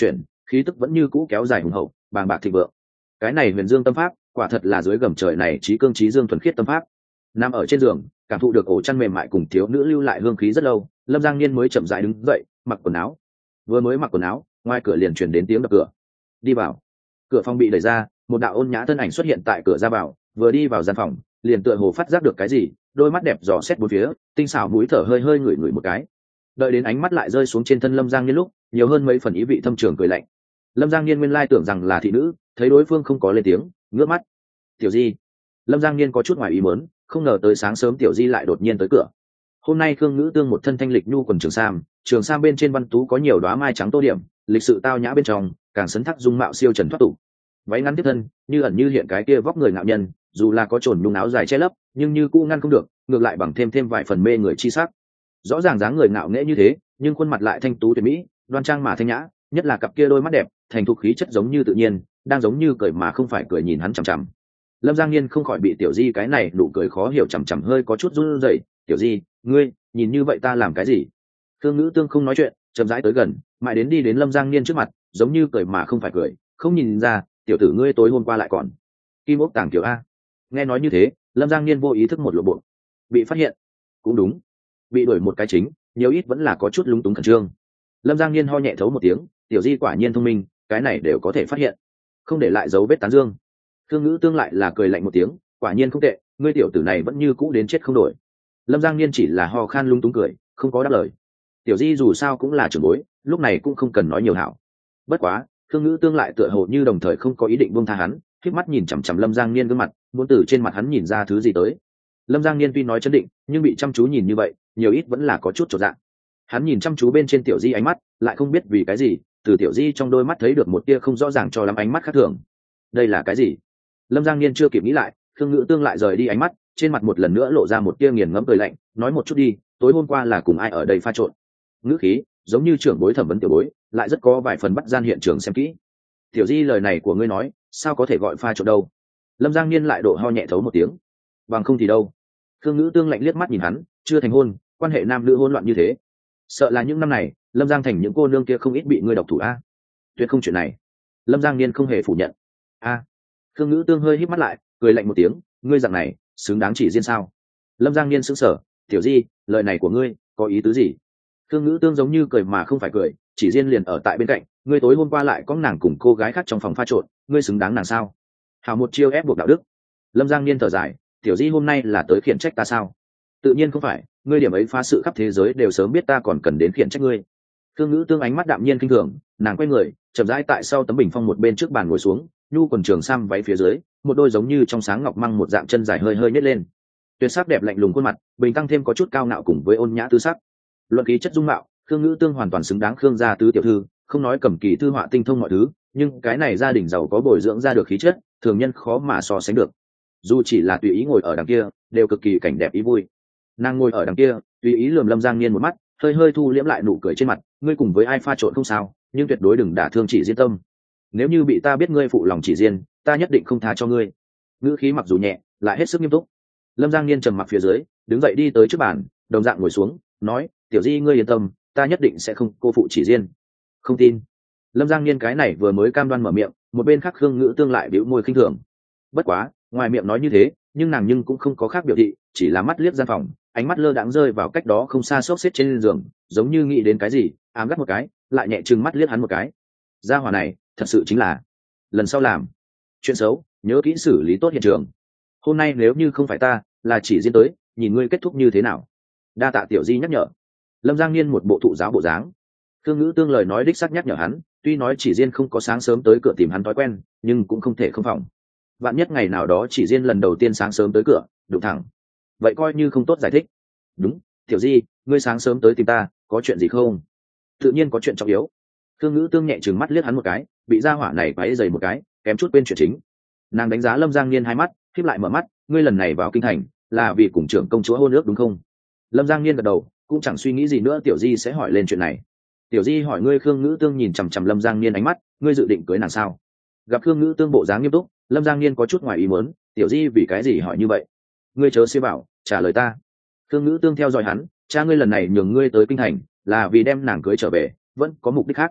khí tức vẫn như cũ kéo dài hùng hậu bàng bạc thịnh vượng. Cái này huyền dương tâm pháp quả thật là dưới gầm trời này trí cương trí dương thuần khiết tâm pháp. Nằm ở trên giường cảm thụ được ổ chăn mềm mại cùng thiếu nữ lưu lại hương khí rất lâu, Lâm Giang Niên mới chậm rãi đứng dậy mặc quần áo. Vừa mới mặc quần áo, ngoài cửa liền truyền đến tiếng đập cửa. Đi vào. Cửa phòng bị đẩy ra, một đạo ôn nhã thân ảnh xuất hiện tại cửa ra vào, vừa đi vào gian phòng liền tựa hồ phát giác được cái gì, đôi mắt đẹp dò xét bốn phía, tinh xảo mũi thở hơi hơi ngửi ngửi một cái. Đợi đến ánh mắt lại rơi xuống trên thân Lâm Giang Niên lúc, nhiều hơn mấy phần ý vị thâm trường cười lạnh. Lâm Giang Niên nguyên lai tưởng rằng là thị nữ, thấy đối phương không có lên tiếng, ngước mắt. Tiểu Di. Lâm Giang Niên có chút ngoài ý muốn, không ngờ tới sáng sớm Tiểu Di lại đột nhiên tới cửa. Hôm nay Khương Ngữ Tương một thân thanh lịch nhu quần trường sam, trường sam bên trên văn tú có nhiều đóa mai trắng tô điểm, lịch sự tao nhã bên trong, càng sấn thắc dung mạo siêu trần thoát tục. Váy ngắn tiếp thân, như ẩn như hiện cái kia vóc người ngạo nhân, dù là có trồn nhung áo dài che lấp, nhưng như cũ ngăn không được, ngược lại bằng thêm thêm vài phần mê người chi sắc. Rõ ràng dáng người ngạo nghễ như thế, nhưng khuôn mặt lại thanh tú tuyệt mỹ, đoan trang mà thanh nhã, nhất là cặp kia đôi mắt đẹp, thành thục khí chất giống như tự nhiên, đang giống như cười mà không phải cười nhìn hắn chằm chằm. Lâm Giang Niên không khỏi bị Tiểu Di cái này nụ cười khó hiểu chằm chằm hơi có chút run rẩy. Tiểu Di, ngươi nhìn như vậy ta làm cái gì? Khương Ngữ Tương không nói chuyện, chậm rãi tới gần, mãi đến đi đến Lâm Giang Niên trước mặt, giống như cười mà không phải cười, không nhìn ra, tiểu tử ngươi tối hôm qua lại còn kim ốc tàng kiểu a. Nghe nói như thế, Lâm Giang Niên vô ý thức một lộ bộ, bị phát hiện. Cũng đúng, bị đuổi một cái chính, nhiều ít vẫn là có chút lúng túng khẩn trương. Lâm Giang Niên ho nhẹ thấu một tiếng, Tiểu Di quả nhiên thông minh, cái này đều có thể phát hiện, không để lại dấu vết tán dương. Khương Ngữ Tương lại là cười lạnh một tiếng, quả nhiên không tệ, ngươi tiểu tử này vẫn như cũ đến chết không đổi. Lâm Giang Niên chỉ là ho khan lung túng cười, không có đáp lời. Tiểu Di dù sao cũng là trưởng bối, lúc này cũng không cần nói nhiều hảo. Bất quá, Khương Ngữ Tương lại tựa hồ như đồng thời không có ý định buông tha hắn, khép mắt nhìn chằm chằm Lâm Giang Niên gương mặt, muốn từ trên mặt hắn nhìn ra thứ gì tới. Lâm Giang Niên tuy nói chấn định, nhưng bị chăm chú nhìn như vậy, nhiều ít vẫn là có chút chột dạ. Hắn nhìn chăm chú bên trên Tiểu Di ánh mắt, lại không biết vì cái gì, từ Tiểu Di trong đôi mắt thấy được một tia không rõ ràng cho lắm ánh mắt khác thường. Đây là cái gì? Lâm Giang Niên chưa kịp nghĩ lại, Khương Ngữ Tương lại rời đi ánh mắt, trên mặt một lần nữa lộ ra một tia nghiền ngẫm cười lạnh, nói một chút đi, tối hôm qua là cùng ai ở đây pha trộn? Ngữ khí giống như trưởng bối thẩm vấn tiểu bối, lại rất có vài phần bắt gian hiện trường xem kỹ. Tiểu Di, lời này của ngươi nói, sao có thể gọi pha trộn đâu? Lâm Giang Niên lại độ ho nhẹ thấu một tiếng. Bằng không thì đâu? Khương Ngữ Tương lạnh liếc mắt nhìn hắn, chưa thành hôn, quan hệ nam nữ hỗn loạn như thế, sợ là những năm này Lâm Giang thành những cô nương kia không ít bị ngươi độc thủ a. Tuyệt không chuyện này. Lâm Giang Niên không hề phủ nhận. A. Khương Ngữ Tương hơi híp mắt lại, cười lạnh một tiếng, ngươi dạng này xứng đáng chỉ riêng sao? Lâm Giang Niên sững sờ, Tiểu Di, lời này của ngươi có ý tứ gì? Khương Ngữ Tương giống như cười mà không phải cười, chỉ riêng liền ở tại bên cạnh, ngươi tối hôm qua lại có nàng cùng cô gái khác trong phòng pha trộn, ngươi xứng đáng nàng sao? Hảo một chiêu ép buộc đạo đức. Lâm Giang Niên thở dài, Tiểu Di hôm nay là tới khiển trách ta sao? Tự nhiên không phải, ngươi điểm ấy phá sự khắp thế giới đều sớm biết ta còn cần đến khiển trách ngươi. Khương Ngữ Tương ánh mắt đạm nhiên kinh thường, nàng quay người, chậm rãi tại sau tấm bình phong một bên trước bàn ngồi xuống, nhu quần trường sam váy phía dưới, một đôi giống như trong sáng ngọc măng một dạng chân dài hơi hơi nhếch lên. Tuyệt sắc đẹp lạnh lùng khuôn mặt, bình tăng thêm có chút cao ngạo cùng với ôn nhã tư sắc. Luận khí chất dung mạo, Khương Ngữ Tương hoàn toàn xứng đáng Khương gia tứ tiểu thư, không nói cầm kỳ thư họa tinh thông mọi thứ, nhưng cái này gia đình giàu có bồi dưỡng ra được khí chất, thường nhân khó mà so sánh được. Dù chỉ là tùy ý ngồi ở đằng kia, đều cực kỳ cảnh đẹp ý vui. Nàng ngồi ở đằng kia, tùy ý lườm Lâm Giang Niên một mắt, hơi hơi thu liễm lại nụ cười trên mặt, ngươi cùng với ai pha trộn không sao, nhưng tuyệt đối đừng đả thương Chỉ Diên tâm. Nếu như bị ta biết ngươi phụ lòng Chỉ Diên, ta nhất định không tha cho ngươi. Ngữ khí mặc dù nhẹ, lại hết sức nghiêm túc. Lâm Giang Niên trầm mặc phía dưới, đứng dậy đi tới trước bàn, đồng dạng ngồi xuống, nói, Tiểu Di ngươi yên tâm, ta nhất định sẽ không cô phụ Chỉ Diên. Không tin. Lâm Giang Niên cái này vừa mới cam đoan mở miệng, một bên khác Khương Ngữ Tương lại bĩu môi khinh thường. Bất quá, ngoài miệng nói như thế, nhưng nàng nhưng cũng không có khác biểu thị, chỉ là mắt liếc gian phòng, ánh mắt lơ đãng rơi vào cách đó không xa xốc xếp trên giường, giống như nghĩ đến cái gì, ám gắt một cái, lại nhẹ trừng mắt liếc hắn một cái. Gia hỏa này, thật sự chính là lần sau làm chuyện xấu, nhớ kỹ xử lý tốt hiện trường. Hôm nay nếu như không phải ta, là Chỉ Diên tới, nhìn ngươi kết thúc như thế nào. Đa tạ Tiểu Di nhắc nhở. Lâm Giang Niên một bộ thụ giáo bộ dáng. Khương Ngữ Tương lời nói đích xác nhắc nhở hắn, tuy nói Chỉ Diên không có sáng sớm tới cửa tìm hắn thói quen, nhưng cũng không thể không phòng. Vạn nhất ngày nào đó Chỉ Diên lần đầu tiên sáng sớm tới cửa, đụng thẳng, vậy coi như không tốt giải thích. Đúng, Tiểu Di, ngươi sáng sớm tới tìm ta, có chuyện gì không? Tự nhiên có chuyện trọng yếu. Khương Ngữ Tương nhẹ trừng mắt liếc hắn một cái, bị gia hỏa này váy dày một cái, kém chút quên chuyện chính. Nàng đánh giá Lâm Giang Niên hai mắt, khép lại mở mắt, ngươi lần này vào kinh thành là vì cùng trưởng công chúa hôn ước đúng không? Lâm Giang Niên gật đầu, cũng chẳng suy nghĩ gì nữa, Tiểu Di sẽ hỏi lên chuyện này. Tiểu Di hỏi ngươi. Khương Ngữ Tương nhìn chằm chằm Lâm Giang Niên ánh mắt, ngươi dự định cưới nàng sao? Gặp Khương Ngữ Tương bộ dáng nghiêm túc, Lâm Giang Niên có chút ngoài ý muốn, Tiểu Di vì cái gì hỏi như vậy? Ngươi chớ suy bảo, trả lời ta. Khương Ngữ Tương theo dõi hắn, cha ngươi lần này nhường ngươi tới kinh thành là vì đem nàng cưới trở về, vẫn có mục đích khác.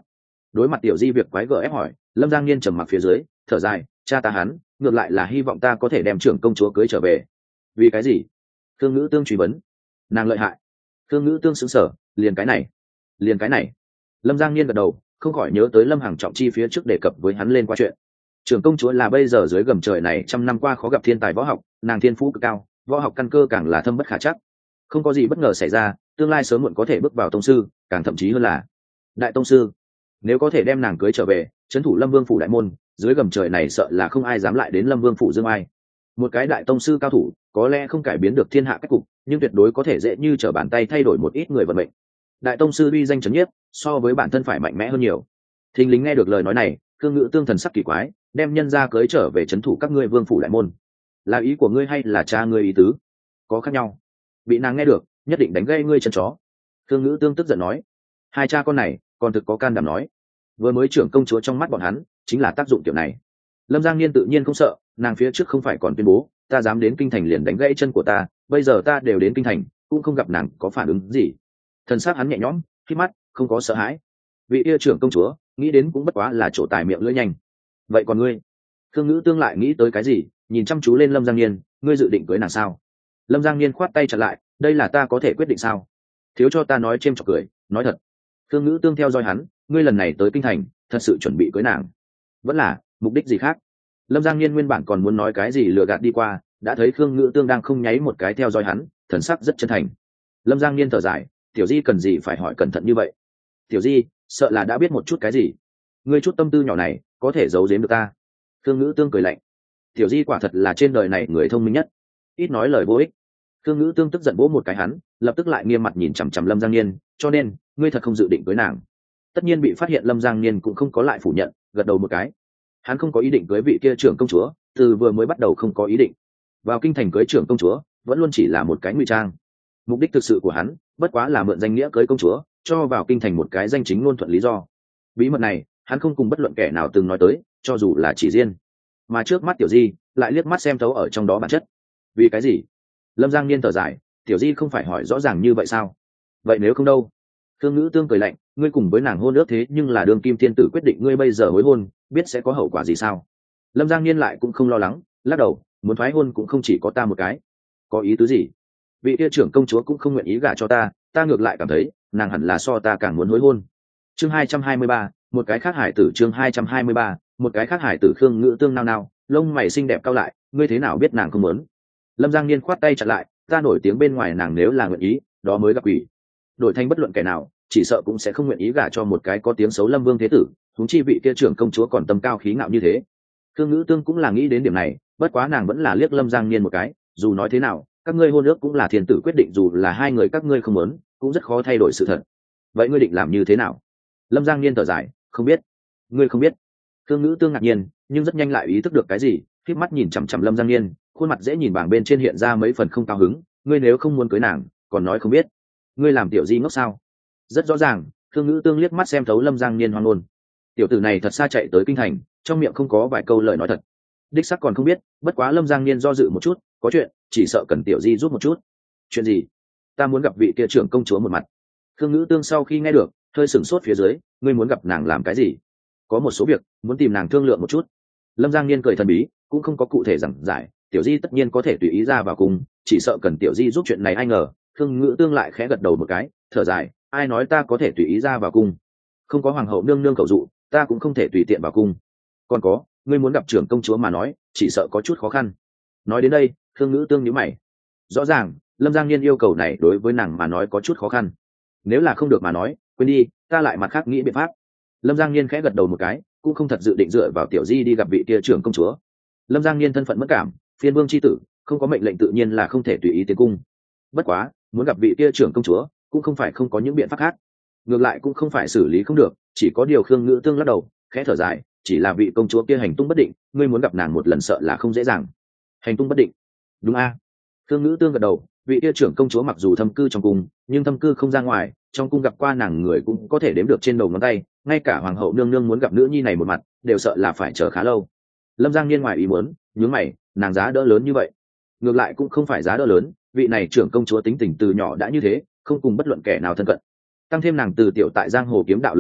Đối mặt tiểu di việc quái gở ép hỏi, Lâm Giang Niên trầm mặc phía dưới, thở dài, cha ta hắn ngược lại là hy vọng ta có thể đem trưởng công chúa cưới trở về. Vì cái gì? Thương Ngữ Tương truy vấn. Nàng lợi hại. Thương Ngữ Tương sững sờ, liền cái này liền cái này Lâm Giang Niên gật đầu, không khỏi nhớ tới Lâm Hằng Trọng Chi phía trước đề cập với hắn lên qua chuyện. Trưởng công chúa là bây giờ dưới gầm trời này trăm năm qua khó gặp thiên tài võ học, nàng thiên phú cực cao, võ học căn cơ càng là thâm bất khả chắc. Không có gì bất ngờ xảy ra, tương lai sớm muộn có thể bước vào tông sư, càng thậm chí hơn là đại tông sư. Nếu có thể đem nàng cưới trở về, trấn thủ Lâm Vương phủ đại môn, dưới gầm trời này sợ là không ai dám lại đến Lâm Vương phủ dương ai. Một cái đại tông sư cao thủ, có lẽ không cải biến được thiên hạ cách cục, nhưng tuyệt đối có thể dễ như trở bàn tay thay đổi một ít người vận mệnh. Đại tông sư uy danh chấn nhiếp, so với bản thân phải mạnh mẽ hơn nhiều. Thình lính nghe được lời nói này, Cương Ngữ Tương thần sắc kỳ quái, đem nhân gia cưới trở về trấn thủ các ngươi vương phủ đại môn, là ý của ngươi hay là cha ngươi ý tứ? Có khác nhau. Bị nàng nghe được, nhất định đánh gây ngươi chân chó. Cương Ngữ Tương tức giận nói, hai cha con này còn thực có can đảm nói, vừa mới trưởng công chúa trong mắt bọn hắn chính là tác dụng kiểu này. Lâm Giang Niên tự nhiên không sợ, nàng phía trước không phải còn tuyên bố, ta dám đến kinh thành liền đánh gãy chân của ta, bây giờ ta đều đến kinh thành, cũng không gặp nàng có phản ứng gì. Thần sắc hắn nhẹ nhõm, khi mắt không có sợ hãi. Vị yêu trưởng công chúa nghĩ đến cũng bất quá là chỗ tài miệng lưỡi nhanh. Vậy còn ngươi? Khương Ngữ Tương lại nghĩ tới cái gì, nhìn chăm chú lên Lâm Giang Niên, ngươi dự định cưới nàng sao? Lâm Giang Niên khoát tay chặn lại, đây là ta có thể quyết định sao? Thiếu cho ta nói chêm chọc cười, nói thật. Khương Ngữ Tương theo dõi hắn, ngươi lần này tới kinh thành, thật sự chuẩn bị cưới nàng, vẫn là mục đích gì khác? Lâm Giang Niên nguyên bản còn muốn nói cái gì lừa gạt đi qua, đã thấy Khương Ngữ Tương đang không nháy một cái theo dõi hắn, thần sắc rất chân thành. Lâm Giang Niên thở dài, tiểu di cần gì phải hỏi cẩn thận như vậy? Tiểu di sợ là đã biết một chút cái gì, ngươi chút tâm tư nhỏ này có thể giấu giếm được ta? Khương Ngữ Tương cười lạnh, tiểu di quả thật là trên đời này người thông minh nhất, ít nói lời vô ích. Khương Ngữ Tương tức giận vỗ một cái hắn, lập tức lại nghiêm mặt nhìn chằm chằm Lâm Giang Niên, cho nên ngươi thật không dự định cưới nàng? Tất nhiên bị phát hiện, Lâm Giang Niên cũng không có lại phủ nhận, gật đầu một cái. Hắn không có ý định cưới vị kia trưởng công chúa, từ vừa mới bắt đầu không có ý định. Vào kinh thành cưới trưởng công chúa vẫn luôn chỉ là một cái ngụy trang, mục đích thực sự của hắn bất quá là mượn danh nghĩa cưới công chúa, cho vào kinh thành một cái danh chính ngôn thuận lý do. Bí mật này hắn không cùng bất luận kẻ nào từng nói tới, cho dù là chỉ riêng. Mà trước mắt tiểu di lại liếc mắt xem thấu ở trong đó bản chất. Vì cái gì? Lâm Giang Niên thở dài, tiểu di không phải hỏi rõ ràng như vậy sao? Vậy nếu không đâu? Thương Ngữ Tương cười lạnh, ngươi cùng với nàng hôn ước thế nhưng là đương kim thiên tử quyết định, ngươi bây giờ hối hôn biết sẽ có hậu quả gì sao? Lâm Giang Niên lại cũng không lo lắng, lắc đầu, muốn thoái hôn cũng không chỉ có ta một cái. Có ý tứ gì? Vị kia trưởng công chúa cũng không nguyện ý gả cho ta, ta ngược lại cảm thấy nàng hẳn là so ta càng muốn hối hôn. Chương hai trăm hai mươi ba, một cái khác hải tử. Chương hai trăm hai mươi ba, một cái khác hải tử. Khương Ngữ Tương nao nao, lông mày xinh đẹp cao lại, ngươi thế nào biết nàng không muốn? Lâm Giang Niên khoát tay chặn lại, ta nổi tiếng bên ngoài, nàng nếu là nguyện ý, đó mới gặp quỷ. Đổi thành bất luận kẻ nào, chỉ sợ cũng sẽ không nguyện ý gả cho một cái có tiếng xấu Lâm Vương thế tử, huống chi vị kia trưởng công chúa còn tâm cao khí ngạo như thế. Khương Ngữ Tương cũng là nghĩ đến điểm này, bất quá nàng vẫn là liếc Lâm Giang Niên một cái, dù nói thế nào, các ngươi hôn ước cũng là thiên tử quyết định, dù là hai người các ngươi không muốn, cũng rất khó thay đổi sự thật. Vậy ngươi định làm như thế nào? Lâm Giang Niên thở dài, không biết. Ngươi không biết? Khương Ngữ Tương ngạc nhiên, nhưng rất nhanh lại ý thức được cái gì, khép mắt nhìn chằm chằm Lâm Giang Niên, khuôn mặt dễ nhìn bảng bên trên hiện ra mấy phần không cao hứng, ngươi nếu không muốn cưới nàng, còn nói không biết, ngươi làm tiểu di ngốc sao? Rất rõ ràng, Khương Ngữ Tương liếc mắt xem thấu Lâm Giang Niên hoang ngôn. Tiểu tử này thật xa chạy tới kinh thành, trong miệng không có vài câu lời nói thật. Đích xác còn không biết, bất quá Lâm Giang Niên do dự một chút, có chuyện, chỉ sợ cần tiểu di giúp một chút. Chuyện gì? Ta muốn gặp vị kia trưởng công chúa một mặt. Khương Ngữ Tương sau khi nghe được, hơi sửng sốt phía dưới, ngươi muốn gặp nàng làm cái gì? Có một số việc muốn tìm nàng thương lượng một chút. Lâm Giang Niên cười thần bí, cũng không có cụ thể giảng giải, tiểu di tất nhiên có thể tùy ý ra vào cùng, chỉ sợ cần tiểu di giúp chuyện này. Ai ngờ Khương Ngữ Tương lại khẽ gật đầu một cái, thở dài, ai nói ta có thể tùy ý ra vào cung? Không có hoàng hậu nương nương cầu dụ, ta cũng không thể tùy tiện vào cung. Còn có, ngươi muốn gặp trưởng công chúa mà nói, chỉ sợ có chút khó khăn. Nói đến đây, Khương Ngữ Tương nhíu mày. Rõ ràng Lâm Giang Niên yêu cầu này đối với nàng mà nói có chút khó khăn. Nếu là không được mà nói, quên đi, ta lại mặt khác nghĩ biện pháp. Lâm Giang Niên khẽ gật đầu một cái, cũng không thật dự định dựa vào tiểu di đi gặp vị kia trưởng công chúa. Lâm Giang Niên thân phận mất cảm, phiên vương chi tử, không có mệnh lệnh tự nhiên là không thể tùy ý tiến cung. Bất quá, muốn gặp vị kia trưởng công chúa, cũng không phải không có những biện pháp khác. Ngược lại cũng không phải xử lý không được, chỉ có điều Khương Ngữ Tương lắc đầu, khẽ thở dài, chỉ là vị công chúa kia hành tung bất định, ngươi muốn gặp nàng một lần sợ là không dễ dàng. Hành tung bất định? Đúng a. À? Khương Ngữ Tương gật đầu, vị kia trưởng công chúa mặc dù thâm cư trong cung, nhưng thâm cư không ra ngoài, trong cung gặp qua nàng người cũng có thể đếm được trên đầu ngón tay, ngay cả hoàng hậu nương nương muốn gặp nữ nhi này một mặt, đều sợ là phải chờ khá lâu. Lâm Giang Niên ngoài ý muốn, nhướng mày, nàng giá đỡ lớn như vậy? Ngược lại cũng không phải giá đỡ lớn, vị này trưởng công chúa tính tình từ nhỏ đã như thế, không cùng bất luận kẻ nào thân cận. Tăng thêm nàng từ tiểu tại giang hồ kiếm đạo lớn lên,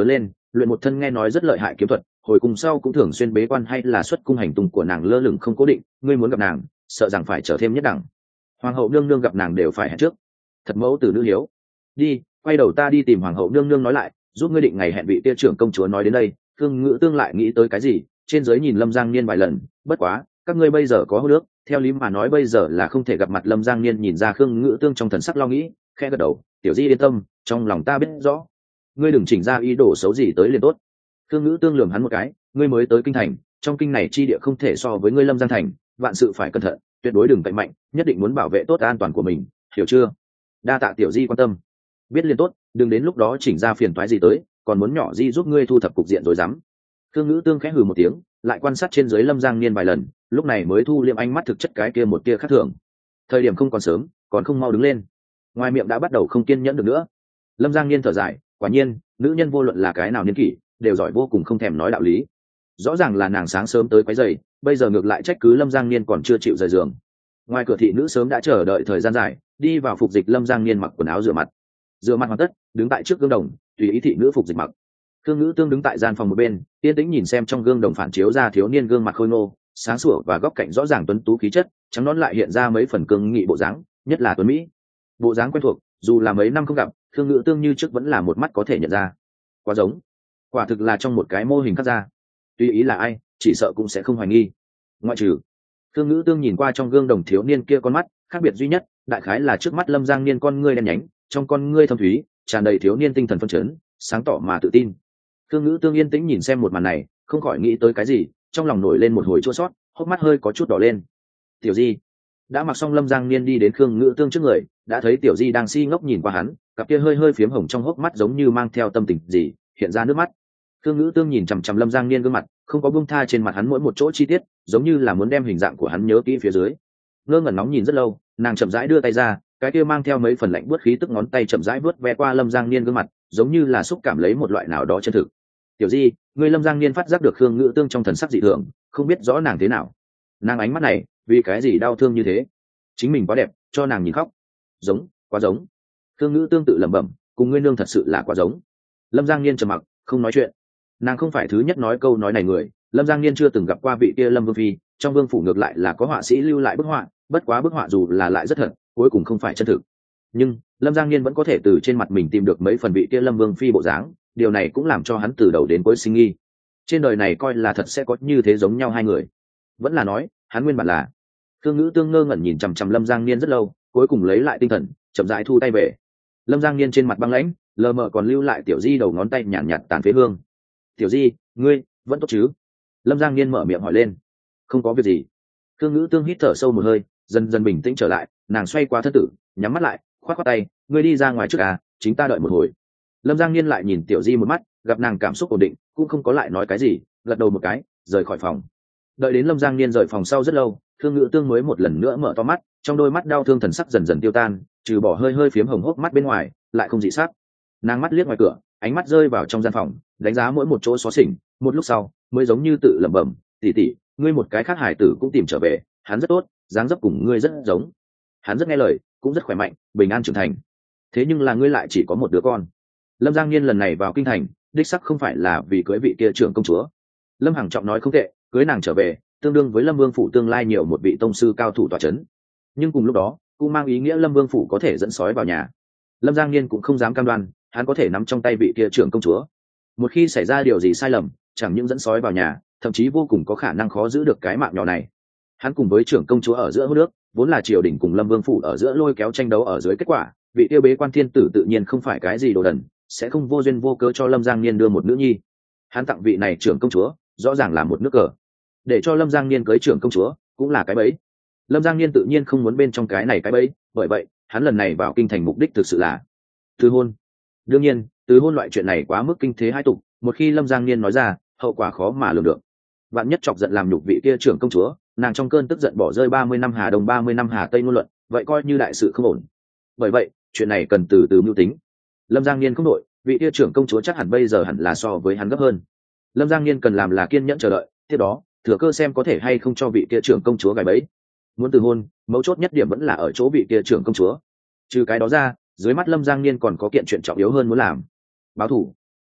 luyện một thân nghe nói rất lợi hại kiếm thuật, hồi cùng sau cũng thường xuyên bế quan hay là xuất cung hành tung của nàng lơ lửng không cố định, ngươi muốn gặp nàng sợ rằng phải trở thêm nhất đẳng. Hoàng hậu nương nương gặp nàng đều phải hẹn trước, thật mẫu từ nữ hiếu. Đi, quay đầu ta đi tìm hoàng hậu nương nương nói lại, giúp ngươi định ngày hẹn vị tia trưởng công chúa. Nói đến đây Khương Ngữ Tương lại nghĩ tới cái gì, trên giới nhìn Lâm Giang Niên vài lần, bất quá các ngươi bây giờ có hô nước, theo lý mà nói bây giờ là không thể gặp mặt. Lâm Giang Niên nhìn ra Khương Ngữ Tương trong thần sắc lo nghĩ, khẽ gật đầu, tiểu di yên tâm, trong lòng ta biết rõ, ngươi đừng chỉnh ra ý đồ xấu gì tới liền tốt. Khương Ngữ Tương lườm hắn một cái, ngươi mới tới kinh thành, trong kinh này chi địa không thể so với ngươi Lâm Giang thành, vạn sự phải cẩn thận, tuyệt đối đừng cậy mạnh, nhất định muốn bảo vệ tốt an toàn của mình, hiểu chưa? Đa tạ tiểu di quan tâm, biết liền tốt, đừng đến lúc đó chỉnh ra phiền toái gì tới, còn muốn nhỏ di giúp ngươi thu thập cục diện rồi dám. Khương Ngữ Tương khẽ hừ một tiếng, lại quan sát trên dưới Lâm Giang Niên vài lần, lúc này mới thu liệm ánh mắt thực chất cái kia một tia khác thường. Thời điểm không còn sớm, còn không mau đứng lên. Ngoài miệng đã bắt đầu không kiên nhẫn được nữa. Lâm Giang Niên thở dài, quả nhiên, nữ nhân vô luận là cái nào niên kỷ, đều giỏi vô cùng không thèm nói đạo lý. Rõ ràng là nàng sáng sớm tới quấy rầy, bây giờ ngược lại trách cứ Lâm Giang Niên còn chưa chịu rời giường. Ngoài cửa thị nữ sớm đã chờ đợi thời gian dài, đi vào phục dịch Lâm Giang Niên mặc quần áo rửa mặt. Rửa mặt hoàn tất, đứng tại trước gương đồng, tùy ý thị nữ phục dịch mặc. Khương Ngữ Tương đứng tại gian phòng một bên, yên tĩnh nhìn xem trong gương đồng phản chiếu ra thiếu niên gương mặt khôi ngô, sáng sủa và góc cạnh rõ ràng tuấn tú khí chất, trắng nõn lại hiện ra mấy phần cương nghị bộ dáng, nhất là tuấn mỹ. Bộ dáng quen thuộc, dù là mấy năm không gặp, Khương Ngữ Tương như trước vẫn là một mắt có thể nhận ra. Quá giống, quả thực là trong một cái mô hình cắt ra. Tuy ý là ai, chỉ sợ cũng sẽ không hoài nghi. Ngoại trừ, Khương Ngữ Tương nhìn qua trong gương đồng thiếu niên kia con mắt, khác biệt duy nhất, đại khái là trước mắt Lâm Giang Niên con ngươi đen nhánh, trong con ngươi thâm thúy, tràn đầy thiếu niên tinh thần phấn chấn, sáng tỏ mà tự tin. Khương Ngữ Tương yên tĩnh nhìn xem một màn này, không khỏi nghĩ tới cái gì, trong lòng nổi lên một hồi chua xót, hốc mắt hơi có chút đỏ lên. Tiểu Di đã mặc xong, Lâm Giang Niên đi đến Khương Ngữ Tương trước người, đã thấy Tiểu Di đang si ngốc nhìn qua hắn, cặp kia hơi hơi phiếm hồng trong hốc mắt giống như mang theo tâm tình gì, hiện ra nước mắt. Khương Ngữ Tương nhìn chằm chằm Lâm Giang Niên gương mặt, không có buông tha trên mặt hắn mỗi một chỗ chi tiết, giống như là muốn đem hình dạng của hắn nhớ kỹ phía dưới. Ngơ ngẩn nóng nhìn rất lâu, nàng chậm rãi đưa tay ra, cái kia mang theo mấy phần lạnh buốt khí tức ngón tay chậm rãi vớt ve qua Lâm Giang Niên gương mặt, giống như là xúc cảm lấy một loại nào đó chân thực. Tiểu Di, người Lâm Giang Niên phát giác được Khương Ngữ Tương trong thần sắc dị thường, không biết rõ nàng thế nào. Nàng ánh mắt này, vì cái gì đau thương như thế? Chính mình quá đẹp, cho nàng nhìn khóc. Giống, quá giống. Khương Ngữ Tương tự lẩm bẩm, cùng ngươi nương thật sự là quá giống. Lâm Giang Niên trầm mặc, không nói chuyện. Nàng không phải thứ nhất nói câu nói này người, Lâm Giang Niên chưa từng gặp qua vị kia Lâm Vương phi, trong vương phủ ngược lại là có họa sĩ lưu lại bức họa, bất quá bức họa dù là lại rất thật, cuối cùng không phải chân thực. Nhưng Lâm Giang Niên vẫn có thể từ trên mặt mình tìm được mấy phần vị kia Lâm Vương phi bộ dáng, điều này cũng làm cho hắn từ đầu đến cuối sinh nghi. Trên đời này coi là thật sẽ có như thế giống nhau hai người, vẫn là nói hắn nguyên bản là. Khương Ngữ Tương ngơ ngẩn nhìn chằm chằm Lâm Giang Niên rất lâu, cuối cùng lấy lại tinh thần, chậm rãi thu tay về. Lâm Giang Niên trên mặt băng lãnh, lờ mờ còn lưu lại Tiểu Di đầu ngón tay nhàn nhạt, nhạt tàn phế hương. Tiểu Di, ngươi vẫn tốt chứ? Lâm Giang Niên mở miệng hỏi lên. Không có việc gì. Khương Ngữ Tương hít thở sâu một hơi, dần dần bình tĩnh trở lại, nàng xoay qua thân tử, nhắm mắt lại, khoát khoát tay, ngươi đi ra ngoài trước à, chính ta đợi một hồi. Lâm Giang Niên lại nhìn Tiểu Di một mắt, gặp nàng cảm xúc ổn định, cũng không có lại nói cái gì, gật đầu một cái, rời khỏi phòng. Đợi đến Lâm Giang Niên rời phòng sau rất lâu, Khương Ngữ Tương mới một lần nữa mở to mắt, trong đôi mắt đau thương thần sắc dần dần tiêu tan, trừ bỏ hơi hơi phiếm hồng hốc mắt bên ngoài, lại không dị sắc. Nàng mắt liếc ngoài cửa, ánh mắt rơi vào trong gian phòng, đánh giá mỗi một chỗ xó xỉnh, một lúc sau, mới giống như tự lẩm bẩm, tỷ tỷ, ngươi một cái khác hải tử cũng tìm trở về, hắn rất tốt, dáng dấp cùng ngươi rất giống. Hắn rất nghe lời, cũng rất khỏe mạnh, bình an trưởng thành. Thế nhưng là ngươi lại chỉ có một đứa con. Lâm Giang Niên lần này vào kinh thành, đích sắc không phải là vì cưới vị kia trưởng công chúa. Lâm Hằng Trọng nói không tệ, cưới nàng trở về, tương đương với Lâm Vương phủ tương lai nhiều một vị tông sư cao thủ tọa chấn. Nhưng cùng lúc đó, cũng mang ý nghĩa Lâm Vương phủ có thể dẫn sói vào nhà. Lâm Giang Niên cũng không dám cam đoan, hắn có thể nắm trong tay vị kia trưởng công chúa. Một khi xảy ra điều gì sai lầm, chẳng những dẫn sói vào nhà, thậm chí vô cùng có khả năng khó giữ được cái mạng nhỏ này. Hắn cùng với trưởng công chúa ở giữa hô nước, vốn là triều đình cùng Lâm Vương phủ ở giữa lôi kéo tranh đấu ở dưới kết quả, vị tiêu bế quan thiên tử tự nhiên không phải cái gì đồ đần, sẽ không vô duyên vô cớ cho Lâm Giang Niên đưa một nữ nhi. Hắn tặng vị này trưởng công chúa, rõ ràng là một nước cờ, để cho Lâm Giang Niên cưới trưởng công chúa, cũng là cái bẫy. Lâm Giang Niên tự nhiên không muốn bên trong cái này cái bẫy, bởi vậy hắn lần này vào kinh thành mục đích thực sự là từ hôn. Đương nhiên, từ hôn loại chuyện này quá mức kinh thế hai tục, một khi Lâm Giang Niên nói ra, hậu quả khó mà lường được. Vạn nhất chọc giận làm nhục vị kia trưởng công chúa, nàng trong cơn tức giận bỏ rơi ba mươi năm Hà Đông ba mươi năm Hà Tây ngôn luận, vậy coi như đại sự không ổn. Bởi vậy, chuyện này cần từ từ mưu tính. Lâm Giang Niên không đội, vị kia trưởng công chúa chắc hẳn bây giờ hẳn là so với hắn gấp hơn. Lâm Giang Niên cần làm là kiên nhẫn chờ đợi, tiếp đó thừa cơ xem có thể hay không cho vị kia trưởng công chúa gài bẫy. Muốn từ hôn, mấu chốt nhất điểm vẫn là ở chỗ vị kia trưởng công chúa. Trừ cái đó ra, dưới mắt Lâm Giang Niên còn có kiện chuyện trọng yếu hơn muốn làm. Báo thủ.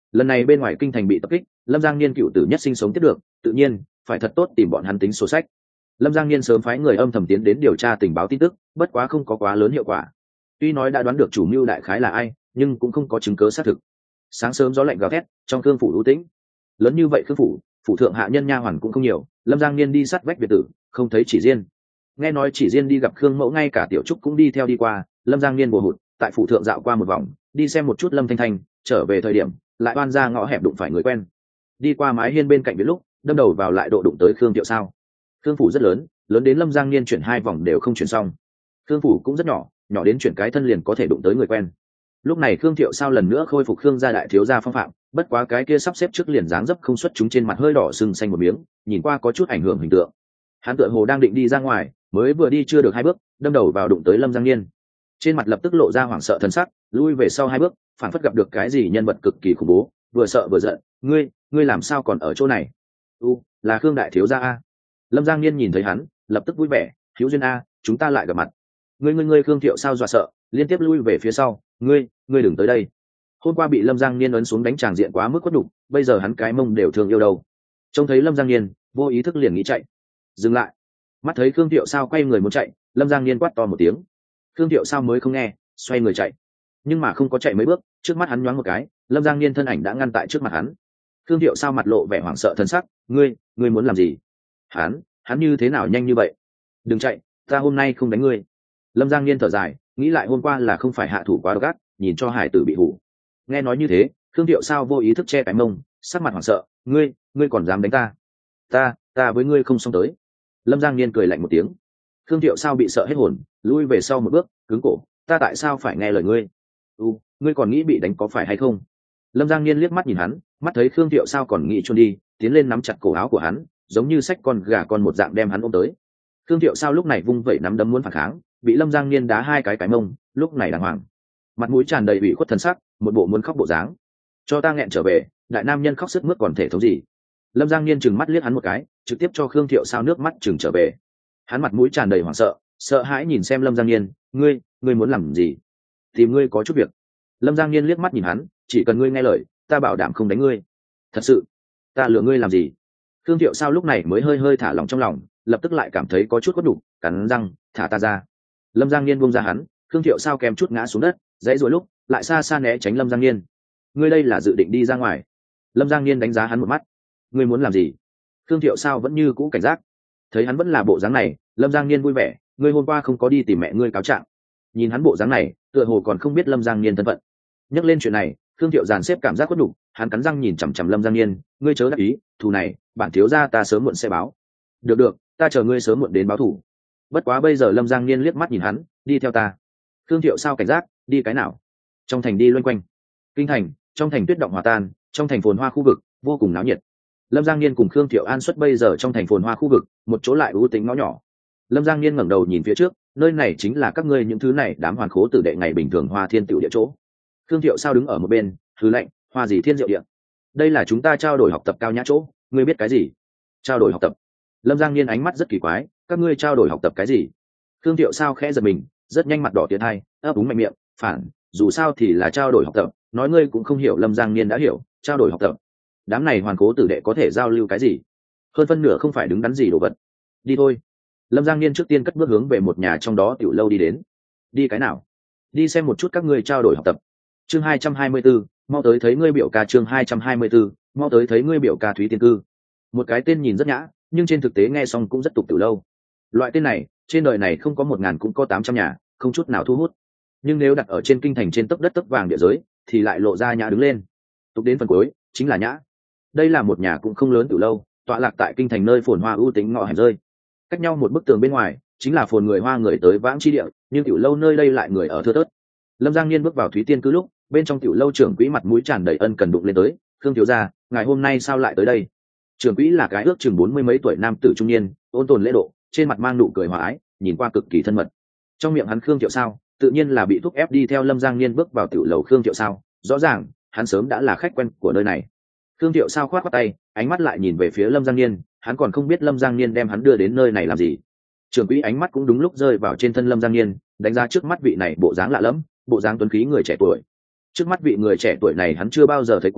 lần này bên ngoài kinh thành bị tập kích, Lâm Giang Niên cựu tử nhất sinh sống tiếp được, tự nhiên phải thật tốt tìm bọn hắn tính sổ sách. Lâm Giang Niên sớm phái người âm thầm tiến đến điều tra tình báo tin tức, bất quá không có quá lớn hiệu quả. Tuy nói đã đoán được chủ mưu đại khái là ai, nhưng cũng không có chứng cứ xác thực. Sáng sớm gió lạnh gào thét, trong Khương phủ u tĩnh. Lớn như vậy Khương phủ, phủ thượng hạ nhân nha hoàn cũng không nhiều, Lâm Giang Niên đi sát vách biệt tử, không thấy Chỉ Diên. Nghe nói Chỉ Diên đi gặp Khương Mẫu, ngay cả Tiểu Trúc cũng đi theo đi qua, Lâm Giang Niên bồ hụt, tại phủ thượng dạo qua một vòng, đi xem một chút Lâm Thanh Thanh, trở về thời điểm, lại oan ra ngõ hẹp đụng phải người quen. Đi qua mái hiên bên cạnh biệt lúc, đâm đầu vào lại độ đụng tới Khương Thiệu Sao. Khương phủ rất lớn, lớn đến Lâm Giang Niên chuyển hai vòng đều không chuyển xong. Khương phủ cũng rất nhỏ, nhỏ đến chuyển cái thân liền có thể đụng tới người quen. Lúc này Khương Thiệu Sao lần nữa khôi phục Khương gia đại thiếu gia phong phạm, bất quá cái kia sắp xếp trước liền dáng dấp không xuất chúng, trên mặt hơi đỏ sưng xanh một miếng, nhìn qua có chút ảnh hưởng hình tượng. Hắn tựa hồ đang định đi ra ngoài, mới vừa đi chưa được hai bước, đâm đầu vào đụng tới Lâm Giang Niên. Trên mặt lập tức lộ ra hoảng sợ thần sắc, lui về sau hai bước, phản phất gặp được cái gì nhân vật cực kỳ khủng bố, vừa sợ vừa giận. Ngươi, ngươi làm sao còn ở chỗ này? U, là Khương đại thiếu gia a. Lâm Giang Niên nhìn thấy hắn, lập tức vui vẻ. Hữu duyên a, chúng ta lại gặp mặt. Ngươi ngươi ngươi Khương Thiệu Sao dọa sợ, liên tiếp lui về phía sau. Ngươi, ngươi đừng tới đây. Hôm qua bị Lâm Giang Niên ấn xuống đánh tràng diện quá mức quất đục, bây giờ hắn cái mông đều thương yêu đâu. Trông thấy Lâm Giang Niên, vô ý thức liền nghĩ chạy. Dừng lại. Mắt thấy Khương Thiệu Sao quay người muốn chạy, Lâm Giang Niên quát to một tiếng. Khương Thiệu Sao mới không nghe, xoay người chạy. Nhưng mà không có chạy mấy bước, trước mắt hắn nhoáng một cái, Lâm Giang Niên thân ảnh đã ngăn tại trước mặt hắn. Khương Thiệu Sao mặt lộ vẻ hoảng sợ thần sắc. Ngươi, ngươi muốn làm gì? Hắn, hắn như thế nào nhanh như vậy? Đừng chạy, ta hôm nay không đánh ngươi. Lâm Giang Niên thở dài, nghĩ lại hôm qua là không phải hạ thủ quá độc ác, nhìn cho hải tử bị hủ. Nghe nói như thế, Khương Thiệu Sao vô ý thức che cái mông, sắc mặt hoảng sợ. Ngươi, ngươi còn dám đánh ta? Ta, ta với ngươi không xong tới. Lâm Giang Niên cười lạnh một tiếng. Khương Thiệu Sao bị sợ hết hồn, lui về sau một bước, cứng cổ. Ta tại sao phải nghe lời ngươi? U, ngươi còn nghĩ bị đánh có phải hay không? Lâm Giang Niên liếc mắt nhìn hắn, mắt thấy Khương Thiệu Sao còn nghĩ trốn đi, tiến lên nắm chặt cổ áo của hắn, giống như xách con gà con một dạng đem hắn ôm tới. Khương Thiệu Sao lúc này vung vẩy nắm đấm muốn phản kháng, bị Lâm Giang Niên đá hai cái cái mông, lúc này đàng hoàng, mặt mũi tràn đầy ủy khuất thần sắc, một bộ muốn khóc bộ dáng. Cho ta nghẹn trở về, đại nam nhân khóc sướt mướt còn thể thống gì? Lâm Giang Niên trừng mắt liếc hắn một cái, trực tiếp cho Khương Thiệu Sao nước mắt trừng trở về. Hắn mặt mũi tràn đầy hoảng sợ, sợ hãi nhìn xem Lâm Giang Niên. Ngươi, ngươi muốn làm gì? Tìm ngươi có chút việc. Lâm Giang Niên liếc mắt nhìn hắn, chỉ cần ngươi nghe lời, ta bảo đảm không đánh ngươi. Thật sự? Ta lừa ngươi làm gì? Khương Thiệu Sao lúc này mới hơi hơi thả lòng trong lòng, lập tức lại cảm thấy có chút có đủ, cắn răng, thả ta ra. Lâm Giang Niên buông ra hắn, Khương Thiệu Sao kèm chút ngã xuống đất, dãy rồi lúc lại xa xa né tránh Lâm Giang Niên. Ngươi đây là dự định đi ra ngoài? Lâm Giang Niên đánh giá hắn một mắt. Ngươi muốn làm gì? Khương Thiệu Sao vẫn như cũ cảnh giác. Thấy hắn vẫn là bộ dáng này, Lâm Giang Niên vui vẻ. Ngươi hôm qua không có đi tìm mẹ ngươi cáo trạng? Nhìn hắn bộ dáng này, tựa hồ còn không biết Lâm Giang Niên thân phận. Nhắc lên chuyện này, Khương Thiệu dàn xếp cảm giác quất đủ, hắn cắn răng nhìn chằm chằm Lâm Giang Niên. Ngươi chớ đắc ý, thù này bản thiếu gia ta sớm muộn sẽ báo. Được được, ta chờ ngươi sớm muộn đến báo thù. Bất quá bây giờ Lâm Giang Niên liếc mắt nhìn hắn. Đi theo ta. Khương Thiệu Sao cảnh giác, đi cái nào? Trong thành đi loanh quanh. Kinh thành, trong thành tuyết động hòa tan, trong thành phồn hoa khu vực vô cùng náo nhiệt. Lâm Giang Niên cùng Khương Thiệu An xuất bây giờ trong thành phồn hoa khu vực, một chỗ lại ưu tính ngõ nhỏ. Lâm Giang Niên ngẩng đầu nhìn phía trước, nơi này chính là các ngươi những thứ này đám hoàn khố tử đệ ngày bình thường hoa thiên tiểu địa chỗ. Khương Thiệu Sao đứng ở một bên, hứ lạnh, hoa gì thiên diệu địa? Đây là chúng ta trao đổi học tập cao nhã chỗ, ngươi biết cái gì? Trao đổi học tập? Lâm Giang Niên ánh mắt rất kỳ quái, các ngươi trao đổi học tập cái gì? Khương Thiệu Sao khẽ giật mình, rất nhanh mặt đỏ tiến hai, ấp úng mạnh miệng, phản, dù sao thì là trao đổi học tập, nói ngươi cũng không hiểu. Lâm Giang Niên đã hiểu, trao đổi học tập. Đám này hoàn cố tử đệ có thể giao lưu cái gì? Hơn phân nửa không phải đứng đắn gì đồ vật. Đi thôi. Lâm Giang Niên trước tiên cất bước hướng về một nhà trong đó tiểu lâu đi đến. Đi cái nào? Đi xem một chút các ngươi trao đổi học tập. Chương hai trăm hai mươi bốn, mau tới thấy ngươi biểu ca. Chương hai trăm hai mươi bốn, mau tới thấy ngươi biểu ca. Thúy Tiên Cư. Một cái tên nhìn rất nhã, nhưng trên thực tế nghe xong cũng rất tục tiểu lâu. Loại tên này, trên đời này không có một ngàn cũng có tám trăm nhà, không chút nào thu hút. Nhưng nếu đặt ở trên kinh thành trên tấc đất tấc vàng địa giới, thì lại lộ ra nhã đứng lên. Tục đến phần cuối, chính là nhã. Đây là một nhà cũng không lớn tiểu lâu, tọa lạc tại kinh thành nơi phồn hoa ưu tính ngõ hẻm rơi. Cách nhau một bức tường bên ngoài, chính là phồn người hoa người tới vãng chi địa, nhưng tiểu lâu nơi đây lại người ở thưa thớt. Lâm Giang Niên bước vào Thúy Tiên Cư lúc, bên trong tiểu lâu trưởng quỹ mặt mũi tràn đầy ân cần đụng lên tới. Khương thiếu gia, ngài hôm nay sao lại tới đây? Trưởng quỹ là cái ước chừng bốn mươi mấy tuổi nam tử trung niên, ôn tồn lễ độ, trên mặt mang nụ cười hòa ái, nhìn qua cực kỳ thân mật. Trong miệng hắn Khương Thiệu Sao, tự nhiên là bị thúc ép đi theo Lâm Giang Niên bước vào tiểu lầu Khương Thiệu Sao, rõ ràng hắn sớm đã là khách quen của nơi này. Khương Thiệu Sao khoát khoát tay, ánh mắt lại nhìn về phía Lâm Giang Niên, hắn còn không biết Lâm Giang Niên đem hắn đưa đến nơi này làm gì. Trưởng quỹ ánh mắt cũng đúng lúc rơi vào trên thân Lâm Giang Niên, đánh giá trước mắt vị này bộ dáng lạ lẫm, bộ dáng tuấn khí người trẻ tuổi. Trước mắt vị người trẻ tuổi này hắn chưa bao giờ thấy qua,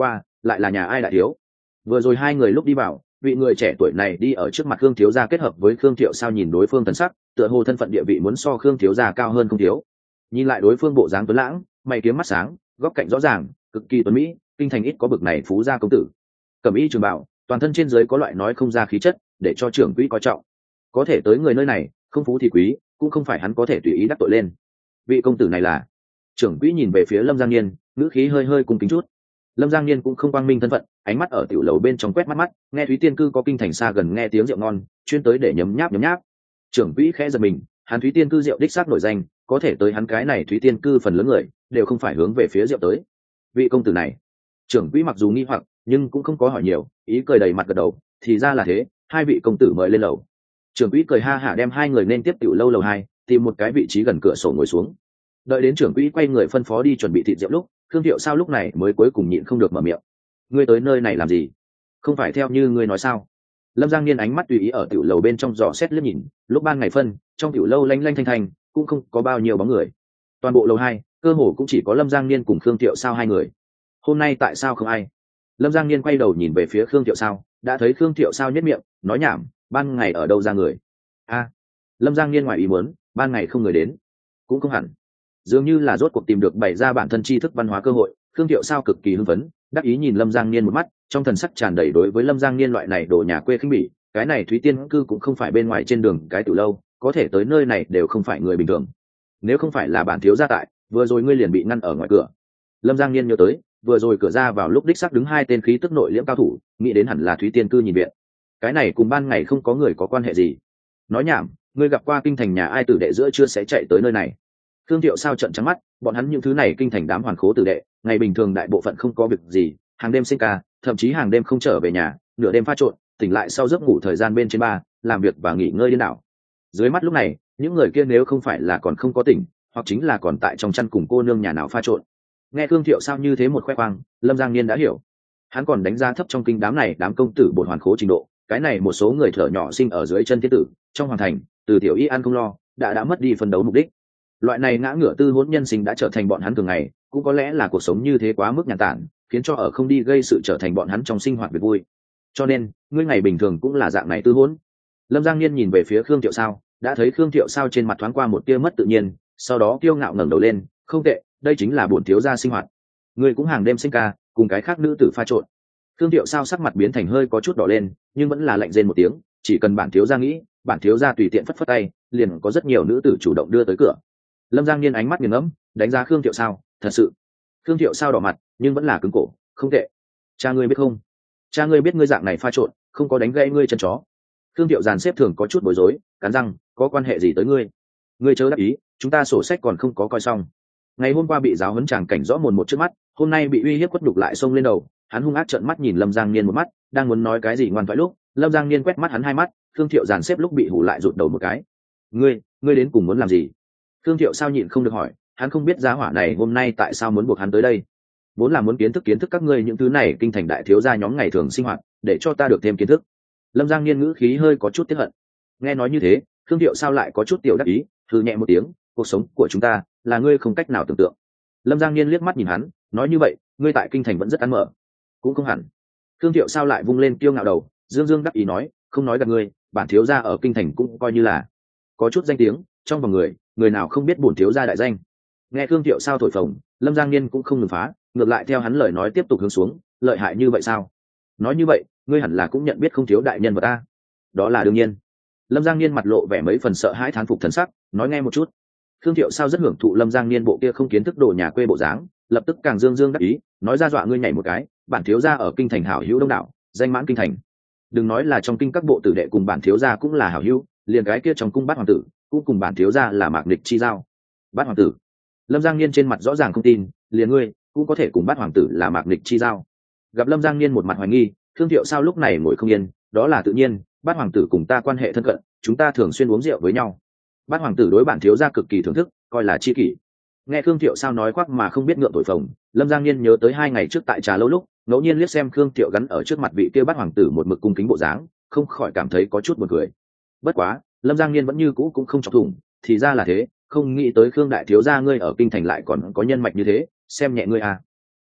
lại là nhà ai đại thiếu? Vừa rồi hai người lúc đi vào, vị người trẻ tuổi này đi ở trước mặt Khương thiếu gia kết hợp với Khương Thiệu Sao nhìn đối phương thần sắc, tựa hồ thân phận địa vị muốn so Khương thiếu gia cao hơn không thiếu. Nhìn lại đối phương bộ dáng tuấn lãng, mày kiếm mắt sáng, góc cạnh rõ ràng, cực kỳ tuấn mỹ, kinh thành ít có bực này phú gia công tử. Cẩm y trường bảo, toàn thân trên dưới có loại nói không ra khí chất, để cho trưởng quỹ coi trọng. Có thể tới người nơi này, không phú thì quý, cũng không phải hắn có thể tùy ý đắc tội lên. Vị công tử này là? Trưởng quỹ nhìn về phía Lâm Giang Niên, ngữ khí hơi hơi cung kính chút. Lâm Giang Niên cũng không quang minh thân phận, ánh mắt ở tiểu lầu bên trong quét mắt mắt, nghe Thúy Tiên cư có kinh thành xa gần nghe tiếng rượu ngon, chuyên tới để nhấm nháp nhấm nháp. Trưởng quỹ khẽ giật mình, hắn Thúy Tiên cư rượu đích xác nổi danh, có thể tới hắn cái này Thúy Tiên cư phần lớn người đều không phải hướng về phía rượu tới. Vị công tử này, trưởng quỹ mặc dù nghi hoặc, nhưng cũng không có hỏi nhiều, ý cười đầy mặt gật đầu, thì ra là thế, hai vị công tử mời lên lầu. Trưởng quỹ cười ha hả đem hai người nên tiếp tiểu lâu lầu hai, tìm một cái vị trí gần cửa sổ ngồi xuống. Đợi đến trưởng quỹ quay người phân phó đi chuẩn bị thịt rượu lúc, Khương Thiệu Sao lúc này mới cuối cùng nhịn không được mở miệng. Ngươi tới nơi này làm gì? Không phải theo như ngươi nói sao? Lâm Giang Niên ánh mắt tùy ý ở tiểu lầu bên trong dò xét liếc nhìn, lúc ban ngày phân, trong tiểu lâu lanh lanh thanh thanh, cũng không có bao nhiêu bóng người. Toàn bộ lầu hai, cơ hồ cũng chỉ có Lâm Giang Niên cùng Khương Thiệu Sao hai người. Hôm nay tại sao không ai? Lâm Giang Niên quay đầu nhìn về phía Khương Thiệu Sao, đã thấy Khương Thiệu Sao nhếch miệng, nói nhảm, ban ngày ở đâu ra người? A, Lâm Giang Niên ngoài ý muốn, ban ngày không người đến, cũng không hẳn. Dường như là rốt cuộc tìm được bày ra bản thân tri thức văn hóa cơ hội, Khương Thiệu Sao cực kỳ hưng phấn, đắc ý nhìn Lâm Giang Niên một mắt, trong thần sắc tràn đầy đối với Lâm Giang Niên loại này đồ nhà quê khinh bỉ, cái này Thúy Tiên cư cũng không phải bên ngoài trên đường cái tiểu lâu, có thể tới nơi này đều không phải người bình thường. Nếu không phải là bản thiếu gia tại, vừa rồi ngươi liền bị ngăn ở ngoài cửa. Lâm Giang Niên nhớ tới, vừa rồi cửa ra vào lúc đích xác đứng hai tên khí tức nội liễm cao thủ, nghĩ đến hẳn là Thúy Tiên cư nhìn viện. Cái này cùng ban ngày không có người có quan hệ gì. Nói nhảm, ngươi gặp qua kinh thành nhà ai tử đệ giữa chưa sẽ chạy tới nơi này? Khương Thiệu Sao trận trắng mắt, bọn hắn những thứ này kinh thành đám hoàn khố tử đệ, ngày bình thường đại bộ phận không có việc gì, hàng đêm sinh ca, thậm chí hàng đêm không trở về nhà, nửa đêm pha trộn, tỉnh lại sau giấc ngủ thời gian bên trên ba, làm việc và nghỉ ngơi điên đảo. Dưới mắt lúc này, những người kia nếu không phải là còn không có tỉnh, hoặc chính là còn tại trong chăn cùng cô nương nhà nào pha trộn. Nghe Khương Thiệu Sao như thế một khoe khoang, Lâm Giang Niên đã hiểu. Hắn còn đánh giá thấp trong kinh đám này đám công tử bột hoàn khố trình độ, cái này một số người thở nhỏ sinh ở dưới chân thiên tử, trong hoàng thành, từ tiểu y ăn không lo, đã đã mất đi phân đấu mục đích. Loại này ngã ngửa tư hỗn nhân sinh đã trở thành bọn hắn thường ngày, cũng có lẽ là cuộc sống như thế quá mức nhàn tản, khiến cho ở không đi gây sự trở thành bọn hắn trong sinh hoạt việc vui. Cho nên, ngươi ngày bình thường cũng là dạng này tư hỗn. Lâm Giang Niên nhìn về phía Khương Thiệu Sao, đã thấy Khương Thiệu Sao trên mặt thoáng qua một tia mất tự nhiên, sau đó kiêu ngạo ngẩng đầu lên, không tệ, đây chính là bổn thiếu gia sinh hoạt. Ngươi cũng hàng đêm sinh ca, cùng cái khác nữ tử pha trộn. Khương Thiệu Sao sắc mặt biến thành hơi có chút đỏ lên, nhưng vẫn là lạnh rên một tiếng, chỉ cần bản thiếu gia nghĩ, bản thiếu gia tùy tiện phất phất tay, liền có rất nhiều nữ tử chủ động đưa tới cửa. Lâm Giang Niên ánh mắt nghiền ngẫm, đánh giá Khương Thiệu Sao, thật sự. Khương Thiệu Sao đỏ mặt, nhưng vẫn là cứng cổ, không tệ. Cha ngươi biết không? Cha ngươi biết ngươi dạng này pha trộn, không có đánh gãy ngươi chân chó. Khương Thiệu dàn xếp thường có chút bối rối, cắn răng, có quan hệ gì tới ngươi? Ngươi chớ đắc ý, chúng ta sổ sách còn không có coi xong. Ngày hôm qua bị giáo huấn chàng cảnh rõ mồn một trước mắt, hôm nay bị uy hiếp quất đục lại xông lên đầu, hắn hung ác trợn mắt nhìn Lâm Giang Niên một mắt, đang muốn nói cái gì ngoan thoại lúc, Lâm Giang Niên quét mắt hắn hai mắt, Khương Thiệu dàn xếp lúc bị hù lại rụt đầu một cái. Ngươi, ngươi đến cùng muốn làm gì? Khương Thiệu Sao nhịn không được hỏi, hắn không biết giá hỏa này hôm nay tại sao muốn buộc hắn tới đây. Vốn là muốn kiến thức kiến thức các ngươi những thứ này kinh thành đại thiếu gia nhóm ngày thường sinh hoạt, để cho ta được thêm kiến thức. Lâm Giang Niên ngữ khí hơi có chút tiếc hận. Nghe nói như thế, Khương Thiệu Sao lại có chút tiểu đắc ý, thư nhẹ một tiếng, cuộc sống của chúng ta là ngươi không cách nào tưởng tượng. Lâm Giang Niên liếc mắt nhìn hắn, nói như vậy, ngươi tại kinh thành vẫn rất ăn mở. Cũng không hẳn. Khương Thiệu Sao lại vung lên kiêu ngạo đầu, dương dương đắc ý nói, không nói gặp ngươi, bản thiếu gia ở kinh thành cũng coi như là có chút danh tiếng, trong vòng người, người nào không biết bổn thiếu gia đại danh. Nghe Khương Thiệu Sao thổi phồng, Lâm Giang Niên cũng không ngừng phá, ngược lại theo hắn lời nói tiếp tục hướng xuống, lợi hại như vậy sao? Nói như vậy, ngươi hẳn là cũng nhận biết không thiếu đại nhân vật ta. Đó là đương nhiên. Lâm Giang Niên mặt lộ vẻ mấy phần sợ hãi thán phục thần sắc, nói nghe một chút. Khương Thiệu Sao rất hưởng thụ Lâm Giang Niên bộ kia không kiến thức đồ nhà quê bộ dáng, lập tức càng dương dương đắc ý, nói ra dọa ngươi nhảy một cái, bản thiếu gia ở kinh thành hảo hữu đông đảo, danh mãn kinh thành. Đừng nói là trong kinh các bộ tử đệ cùng bản thiếu gia cũng là hảo hữu, liền cái kia trong cung bát hoàng tử cũng cùng bản thiếu gia là mạc địch chi giao. Bát hoàng tử? Lâm Giang Niên trên mặt rõ ràng không tin, liền ngươi cũng có thể cùng bát hoàng tử là mạc địch chi giao? Gặp Lâm Giang Niên một mặt hoài nghi, Khương Thiệu Sao lúc này ngồi không yên, đó là tự nhiên, bát hoàng tử cùng ta quan hệ thân cận, chúng ta thường xuyên uống rượu với nhau. Bát hoàng tử đối bản thiếu gia cực kỳ thưởng thức, coi là chi kỷ. Nghe Khương Thiệu Sao nói khoác mà không biết ngượng thổi phồng, Lâm Giang Niên nhớ tới hai ngày trước tại trà lâu lúc, ngẫu nhiên liếc xem Khương Thiệu gắn ở trước mặt vị kia bát hoàng tử một mực cung kính bộ dáng, không khỏi cảm thấy có chút buồn cười. Bất quá, Lâm Giang Niên vẫn như cũ cũng không chọc thủng, thì ra là thế, không nghĩ tới Khương đại thiếu gia ngươi ở kinh thành lại còn có nhân mạch như thế, xem nhẹ ngươi à?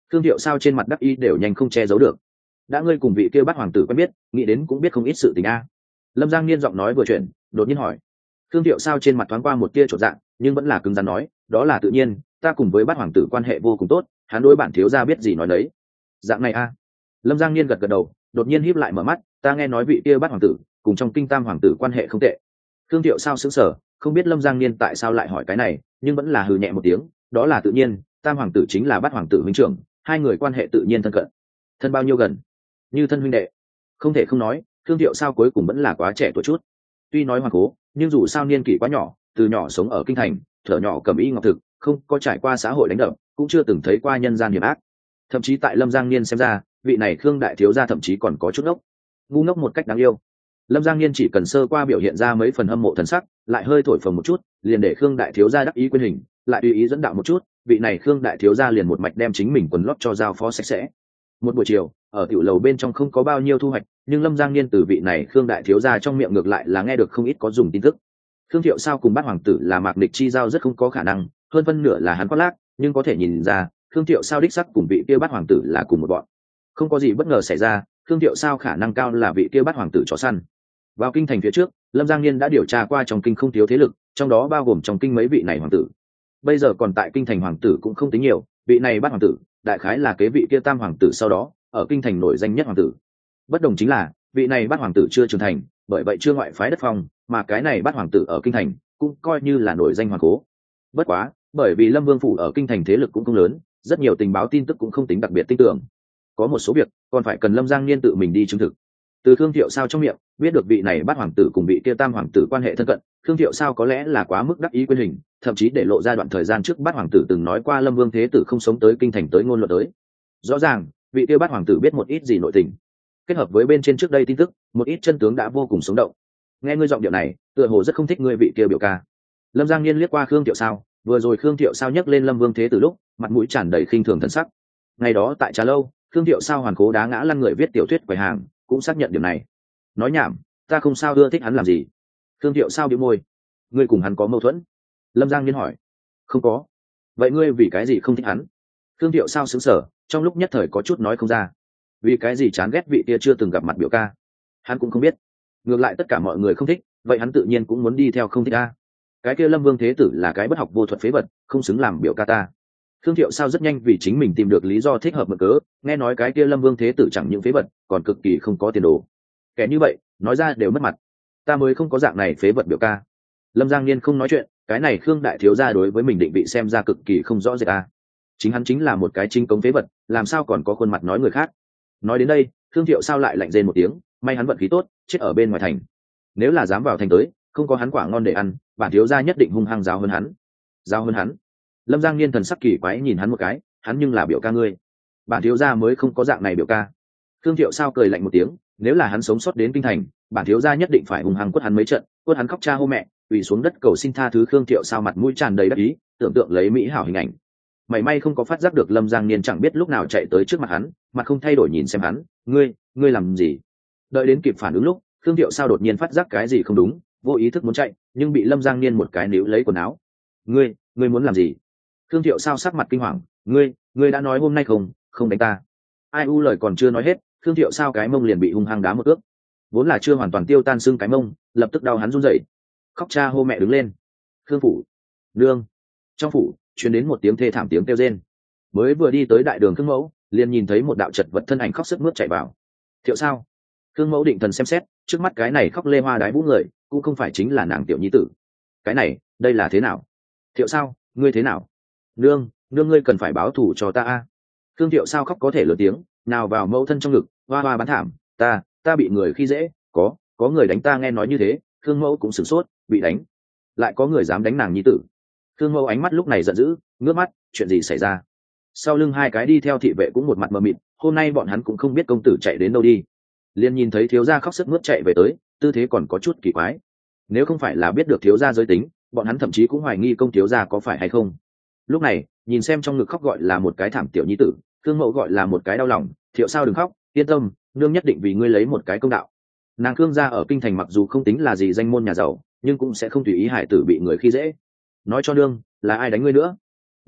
Khương Thiệu Sao trên mặt đắc ý đều nhanh không che giấu được. Đã ngươi cùng vị kia Bát hoàng tử quen biết, nghĩ đến cũng biết không ít sự tình a. Lâm Giang Niên giọng nói vừa chuyển, đột nhiên hỏi. Khương Thiệu Sao trên mặt thoáng qua một tia chột dạ, nhưng vẫn là cứng rắn nói, đó là tự nhiên, ta cùng với Bát hoàng tử quan hệ vô cùng tốt, hắn đối bản thiếu gia biết gì nói đấy. Dạng này a. Lâm Giang Niên gật gật đầu, đột nhiên híp lại mở mắt, ta nghe nói vị kia Bát hoàng tử cùng trong kinh Tam hoàng tử quan hệ không tệ. Khương Thiệu Sao sững sờ, không biết Lâm Giang Niên tại sao lại hỏi cái này, nhưng vẫn là hừ nhẹ một tiếng, đó là tự nhiên, Tam hoàng tử chính là Bát hoàng tử huynh trưởng, hai người quan hệ tự nhiên thân cận. Thân bao nhiêu gần? Như thân huynh đệ. Không thể không nói, Khương Thiệu Sao cuối cùng vẫn là quá trẻ tuổi chút. Tuy nói hoàng cố, nhưng dù sao niên kỷ quá nhỏ, từ nhỏ sống ở kinh thành, thở nhỏ cầm y ngọc thực, không có trải qua xã hội đánh đập, cũng chưa từng thấy qua nhân gian hiểm ác. Thậm chí tại Lâm Giang Niên xem ra, vị này Khương đại thiếu gia thậm chí còn có chút ngốc, ngu ngốc một cách đáng yêu. Lâm Giang Niên chỉ cần sơ qua biểu hiện ra mấy phần hâm mộ thần sắc, lại hơi thổi phồng một chút, liền để Khương đại thiếu gia đắc ý quyên hình, lại tùy ý dẫn đạo một chút, vị này Khương đại thiếu gia liền một mạch đem chính mình quần lót cho giao phó sạch sẽ. Một buổi chiều, ở tiểu lầu bên trong không có bao nhiêu thu hoạch, nhưng Lâm Giang Niên từ vị này Khương đại thiếu gia trong miệng ngược lại là nghe được không ít có dùng tin tức. Khương Thiệu Sao cùng Bát hoàng tử là mạc địch chi giao rất không có khả năng, hơn phân nửa là hắn khoác lác, nhưng có thể nhìn ra, Khương Thiệu Sao đích sắc cùng vị kia Bát hoàng tử là cùng một bọn. Không có gì bất ngờ xảy ra, Khương Thiệu Sao khả năng cao là vị kia Bát hoàng tử chó săn. Vào kinh thành phía trước, Lâm Giang Niên đã điều tra qua trong kinh không thiếu thế lực, trong đó bao gồm trong kinh mấy vị này hoàng tử. Bây giờ còn tại kinh thành hoàng tử cũng không tính nhiều, vị này Bát hoàng tử, đại khái là kế vị kia Tam hoàng tử sau đó, ở kinh thành nổi danh nhất hoàng tử. Bất đồng chính là, vị này Bát hoàng tử chưa trưởng thành, bởi vậy chưa ngoại phái đất phong, mà cái này Bát hoàng tử ở kinh thành cũng coi như là nổi danh hoàng cố. Bất quá, bởi vì Lâm Vương phủ ở kinh thành thế lực cũng không lớn, rất nhiều tình báo tin tức cũng không tính đặc biệt tin tưởng. Có một số việc còn phải cần Lâm Giang Niên tự mình đi chứng thực. Từ Khương Thiệu Sao trong miệng biết được vị này Bát hoàng tử cùng vị kia Tam hoàng tử quan hệ thân cận, Khương Thiệu Sao có lẽ là quá mức đắc ý quyên hình, thậm chí để lộ ra đoạn thời gian trước Bát hoàng tử từng nói qua Lâm Vương thế tử không sống tới kinh thành tới ngôn luận tới. Rõ ràng, vị kia Bát hoàng tử biết một ít gì nội tình. Kết hợp với bên trên trước đây tin tức, một ít chân tướng đã vô cùng sống động. Nghe ngươi giọng điệu này, tựa hồ rất không thích ngươi vị kia biểu ca. Lâm Giang Niên liếc qua Khương Thiệu Sao, vừa rồi Khương Thiệu Sao nhắc lên Lâm Vương thế tử lúc, mặt mũi tràn đầy khinh thường thần sắc. Ngày đó tại trà lâu, Khương Thiệu Sao hoàn cố đá ngã lăn người viết tiểu thuyết quầy hàng, cũng xác nhận điểm này. Nói nhảm, ta không sao ưa thích hắn làm gì. Khương Thiệu Sao bĩu môi. Ngươi cùng hắn có mâu thuẫn? Lâm Giang Niên hỏi. Không có. Vậy ngươi vì cái gì không thích hắn? Khương Thiệu Sao sững sờ, trong lúc nhất thời có chút nói không ra. Vì cái gì chán ghét vị kia chưa từng gặp mặt biểu ca? Hắn cũng không biết. Ngược lại tất cả mọi người không thích, vậy hắn tự nhiên cũng muốn đi theo không thích a. Cái kia Lâm Vương thế tử là cái bất học vô thuật phế vật, không xứng làm biểu ca ta. Khương Thiệu Sao rất nhanh vì chính mình tìm được lý do thích hợp mượn cớ, nghe nói cái kia Lâm Vương thế tử chẳng những phế vật, còn cực kỳ không có tiền đồ. Kẻ như vậy, nói ra đều mất mặt. Ta mới không có dạng này phế vật biểu ca. Lâm Giang Niên không nói chuyện, cái này Khương đại thiếu gia đối với mình định vị xem ra cực kỳ không rõ rệt a. Chính hắn chính là một cái chính cống phế vật, làm sao còn có khuôn mặt nói người khác. Nói đến đây, Khương Thiệu Sao lại lạnh rên một tiếng, may hắn vận khí tốt, chết ở bên ngoài thành. Nếu là dám vào thành tới, không có hắn quả ngon để ăn, bản thiếu gia nhất định hung hăng giáo hơn hắn. Giáo hơn hắn? Lâm Giang Niên thần sắc kỳ quái nhìn hắn một cái, hắn nhưng là biểu ca ngươi. Bản thiếu gia mới không có dạng này biểu ca. Khương Thiệu Sao cười lạnh một tiếng, nếu là hắn sống sót đến kinh thành, bản thiếu gia nhất định phải hung hăng quất hắn mấy trận, quất hắn khóc cha hô mẹ, quỳ xuống đất cầu xin tha thứ. Khương Thiệu Sao mặt mũi tràn đầy đắc ý, tưởng tượng lấy mỹ hảo hình ảnh. Mảy may không có phát giác được Lâm Giang Niên chẳng biết lúc nào chạy tới trước mặt hắn, mặt không thay đổi nhìn xem hắn, ngươi, ngươi làm gì? Đợi đến kịp phản ứng lúc, Khương Thiệu Sao đột nhiên phát giác cái gì không đúng, vô ý thức muốn chạy, nhưng bị Lâm Giang Niên một cái níu lấy quần áo. Ngươi, ngươi muốn làm gì? Khương Thiệu Sao sắc mặt kinh hoàng, ngươi, ngươi đã nói hôm nay không, không đánh ta. Ai u lời còn chưa nói hết, Khương Thiệu Sao cái mông liền bị hung hăng đá một ước. Vốn là chưa hoàn toàn tiêu tan xương cái mông, lập tức đau hắn run rẩy, khóc cha hô mẹ đứng lên. Khương phủ, nương. Trong phủ truyền đến một tiếng thê thảm tiếng kêu rên. Mới vừa đi tới đại đường Khương mẫu, liền nhìn thấy một đạo chật vật thân ảnh khóc sướt mướt chạy vào. Thiệu Sao? Khương mẫu định thần xem xét, trước mắt cái này khóc lê hoa đái vũ người, cũng không phải chính là nàng tiểu nhi tử. Cái này, đây là thế nào? Thiệu Sao, ngươi thế nào? Nương, nương ngươi cần phải báo thù cho ta a. Khương Thiệu Sao khóc có thể lớn tiếng, nào vào mẫu thân trong ngực, hoa hoa bán thảm, ta, ta bị người khi dễ, có, có người đánh ta. Nghe nói như thế, Khương mẫu cũng sửng sốt, bị đánh, lại có người dám đánh nàng nhi tử. Khương mẫu ánh mắt lúc này giận dữ, ngước mắt, chuyện gì xảy ra? Sau lưng hai cái đi theo thị vệ cũng một mặt mờ mịt, hôm nay bọn hắn cũng không biết công tử chạy đến đâu đi. Liền nhìn thấy thiếu gia khóc sức mướt chạy về tới, tư thế còn có chút kỳ quái. Nếu không phải là biết được thiếu gia giới tính, bọn hắn thậm chí cũng hoài nghi công thiếu gia có phải hay không. Lúc này, nhìn xem trong ngực khóc gọi là một cái thảm tiểu nhi tử, Khương mẫu gọi là một cái đau lòng. Thiệu Sao đừng khóc, yên tâm, nương nhất định vì ngươi lấy một cái công đạo. Nàng Khương gia ở kinh thành mặc dù không tính là gì danh môn nhà giàu, nhưng cũng sẽ không tùy ý hải tử bị người khi dễ. Nói cho nương, là ai đánh ngươi nữa? Là,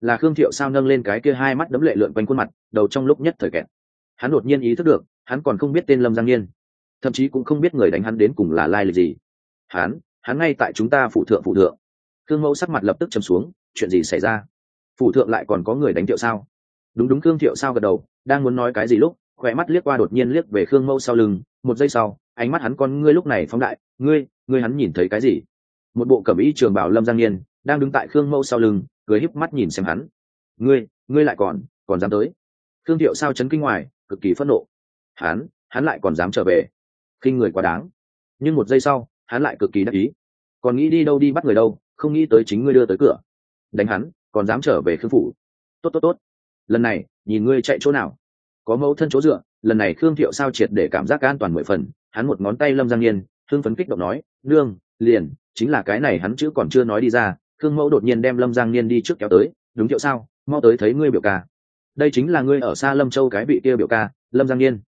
là Khương Thiệu sao nâng lên cái kia hai mắt đấm lệ lượn quanh khuôn mặt, đầu trong lúc nhất thời kẹt. Hắn đột nhiên ý thức được, hắn còn không biết tên Lâm Giang Niên, thậm chí cũng không biết người đánh hắn đến cùng là lai lịch gì. Hắn, hắn ngay tại chúng ta phụ thượng phụ thượng. Khương Mẫu sắc mặt lập tức trầm xuống, chuyện gì xảy ra? Phụ thượng lại còn có người đánh Thiệu sao? Đúng đúng, Khương Thiệu sao gật đầu, đang muốn nói cái gì lúc, khỏe mắt liếc qua đột nhiên liếc về Khương Mẫu sau lưng, một giây sau, ánh mắt hắn con ngươi lúc này phóng đại, ngươi, ngươi hắn nhìn thấy cái gì? Một bộ cẩm y trường bào Lâm Giang Niên đang đứng tại Khương Mẫu sau lưng, cười híp mắt nhìn xem hắn. Ngươi, ngươi lại còn, còn dám tới? Khương Thiệu sao chấn kinh ngoài, cực kỳ phẫn nộ. Hắn, hắn lại còn dám trở về, khinh người quá đáng. Nhưng một giây sau, hắn lại cực kỳ đắc ý, còn nghĩ đi đâu đi bắt người đâu, không nghĩ tới chính ngươi đưa tới cửa. Đánh hắn, còn dám trở về Khương phủ. Tốt tốt tốt, lần này nhìn ngươi chạy chỗ nào. Có mẫu thân chỗ dựa, lần này Khương Thiệu sao triệt để cảm giác an toàn mười phần. Hắn một ngón tay Lâm Giang Niên, hưng phấn kích động nói, nương, liền chính là cái này. Hắn chữ còn chưa nói đi ra, Khương Mẫu đột nhiên đem Lâm Giang Niên đi trước kéo tới. Đúng Thiệu sao, mau tới thấy ngươi biểu ca. Đây chính là ngươi ở xa Lâm Châu cái vị kia biểu ca, Lâm Giang Niên.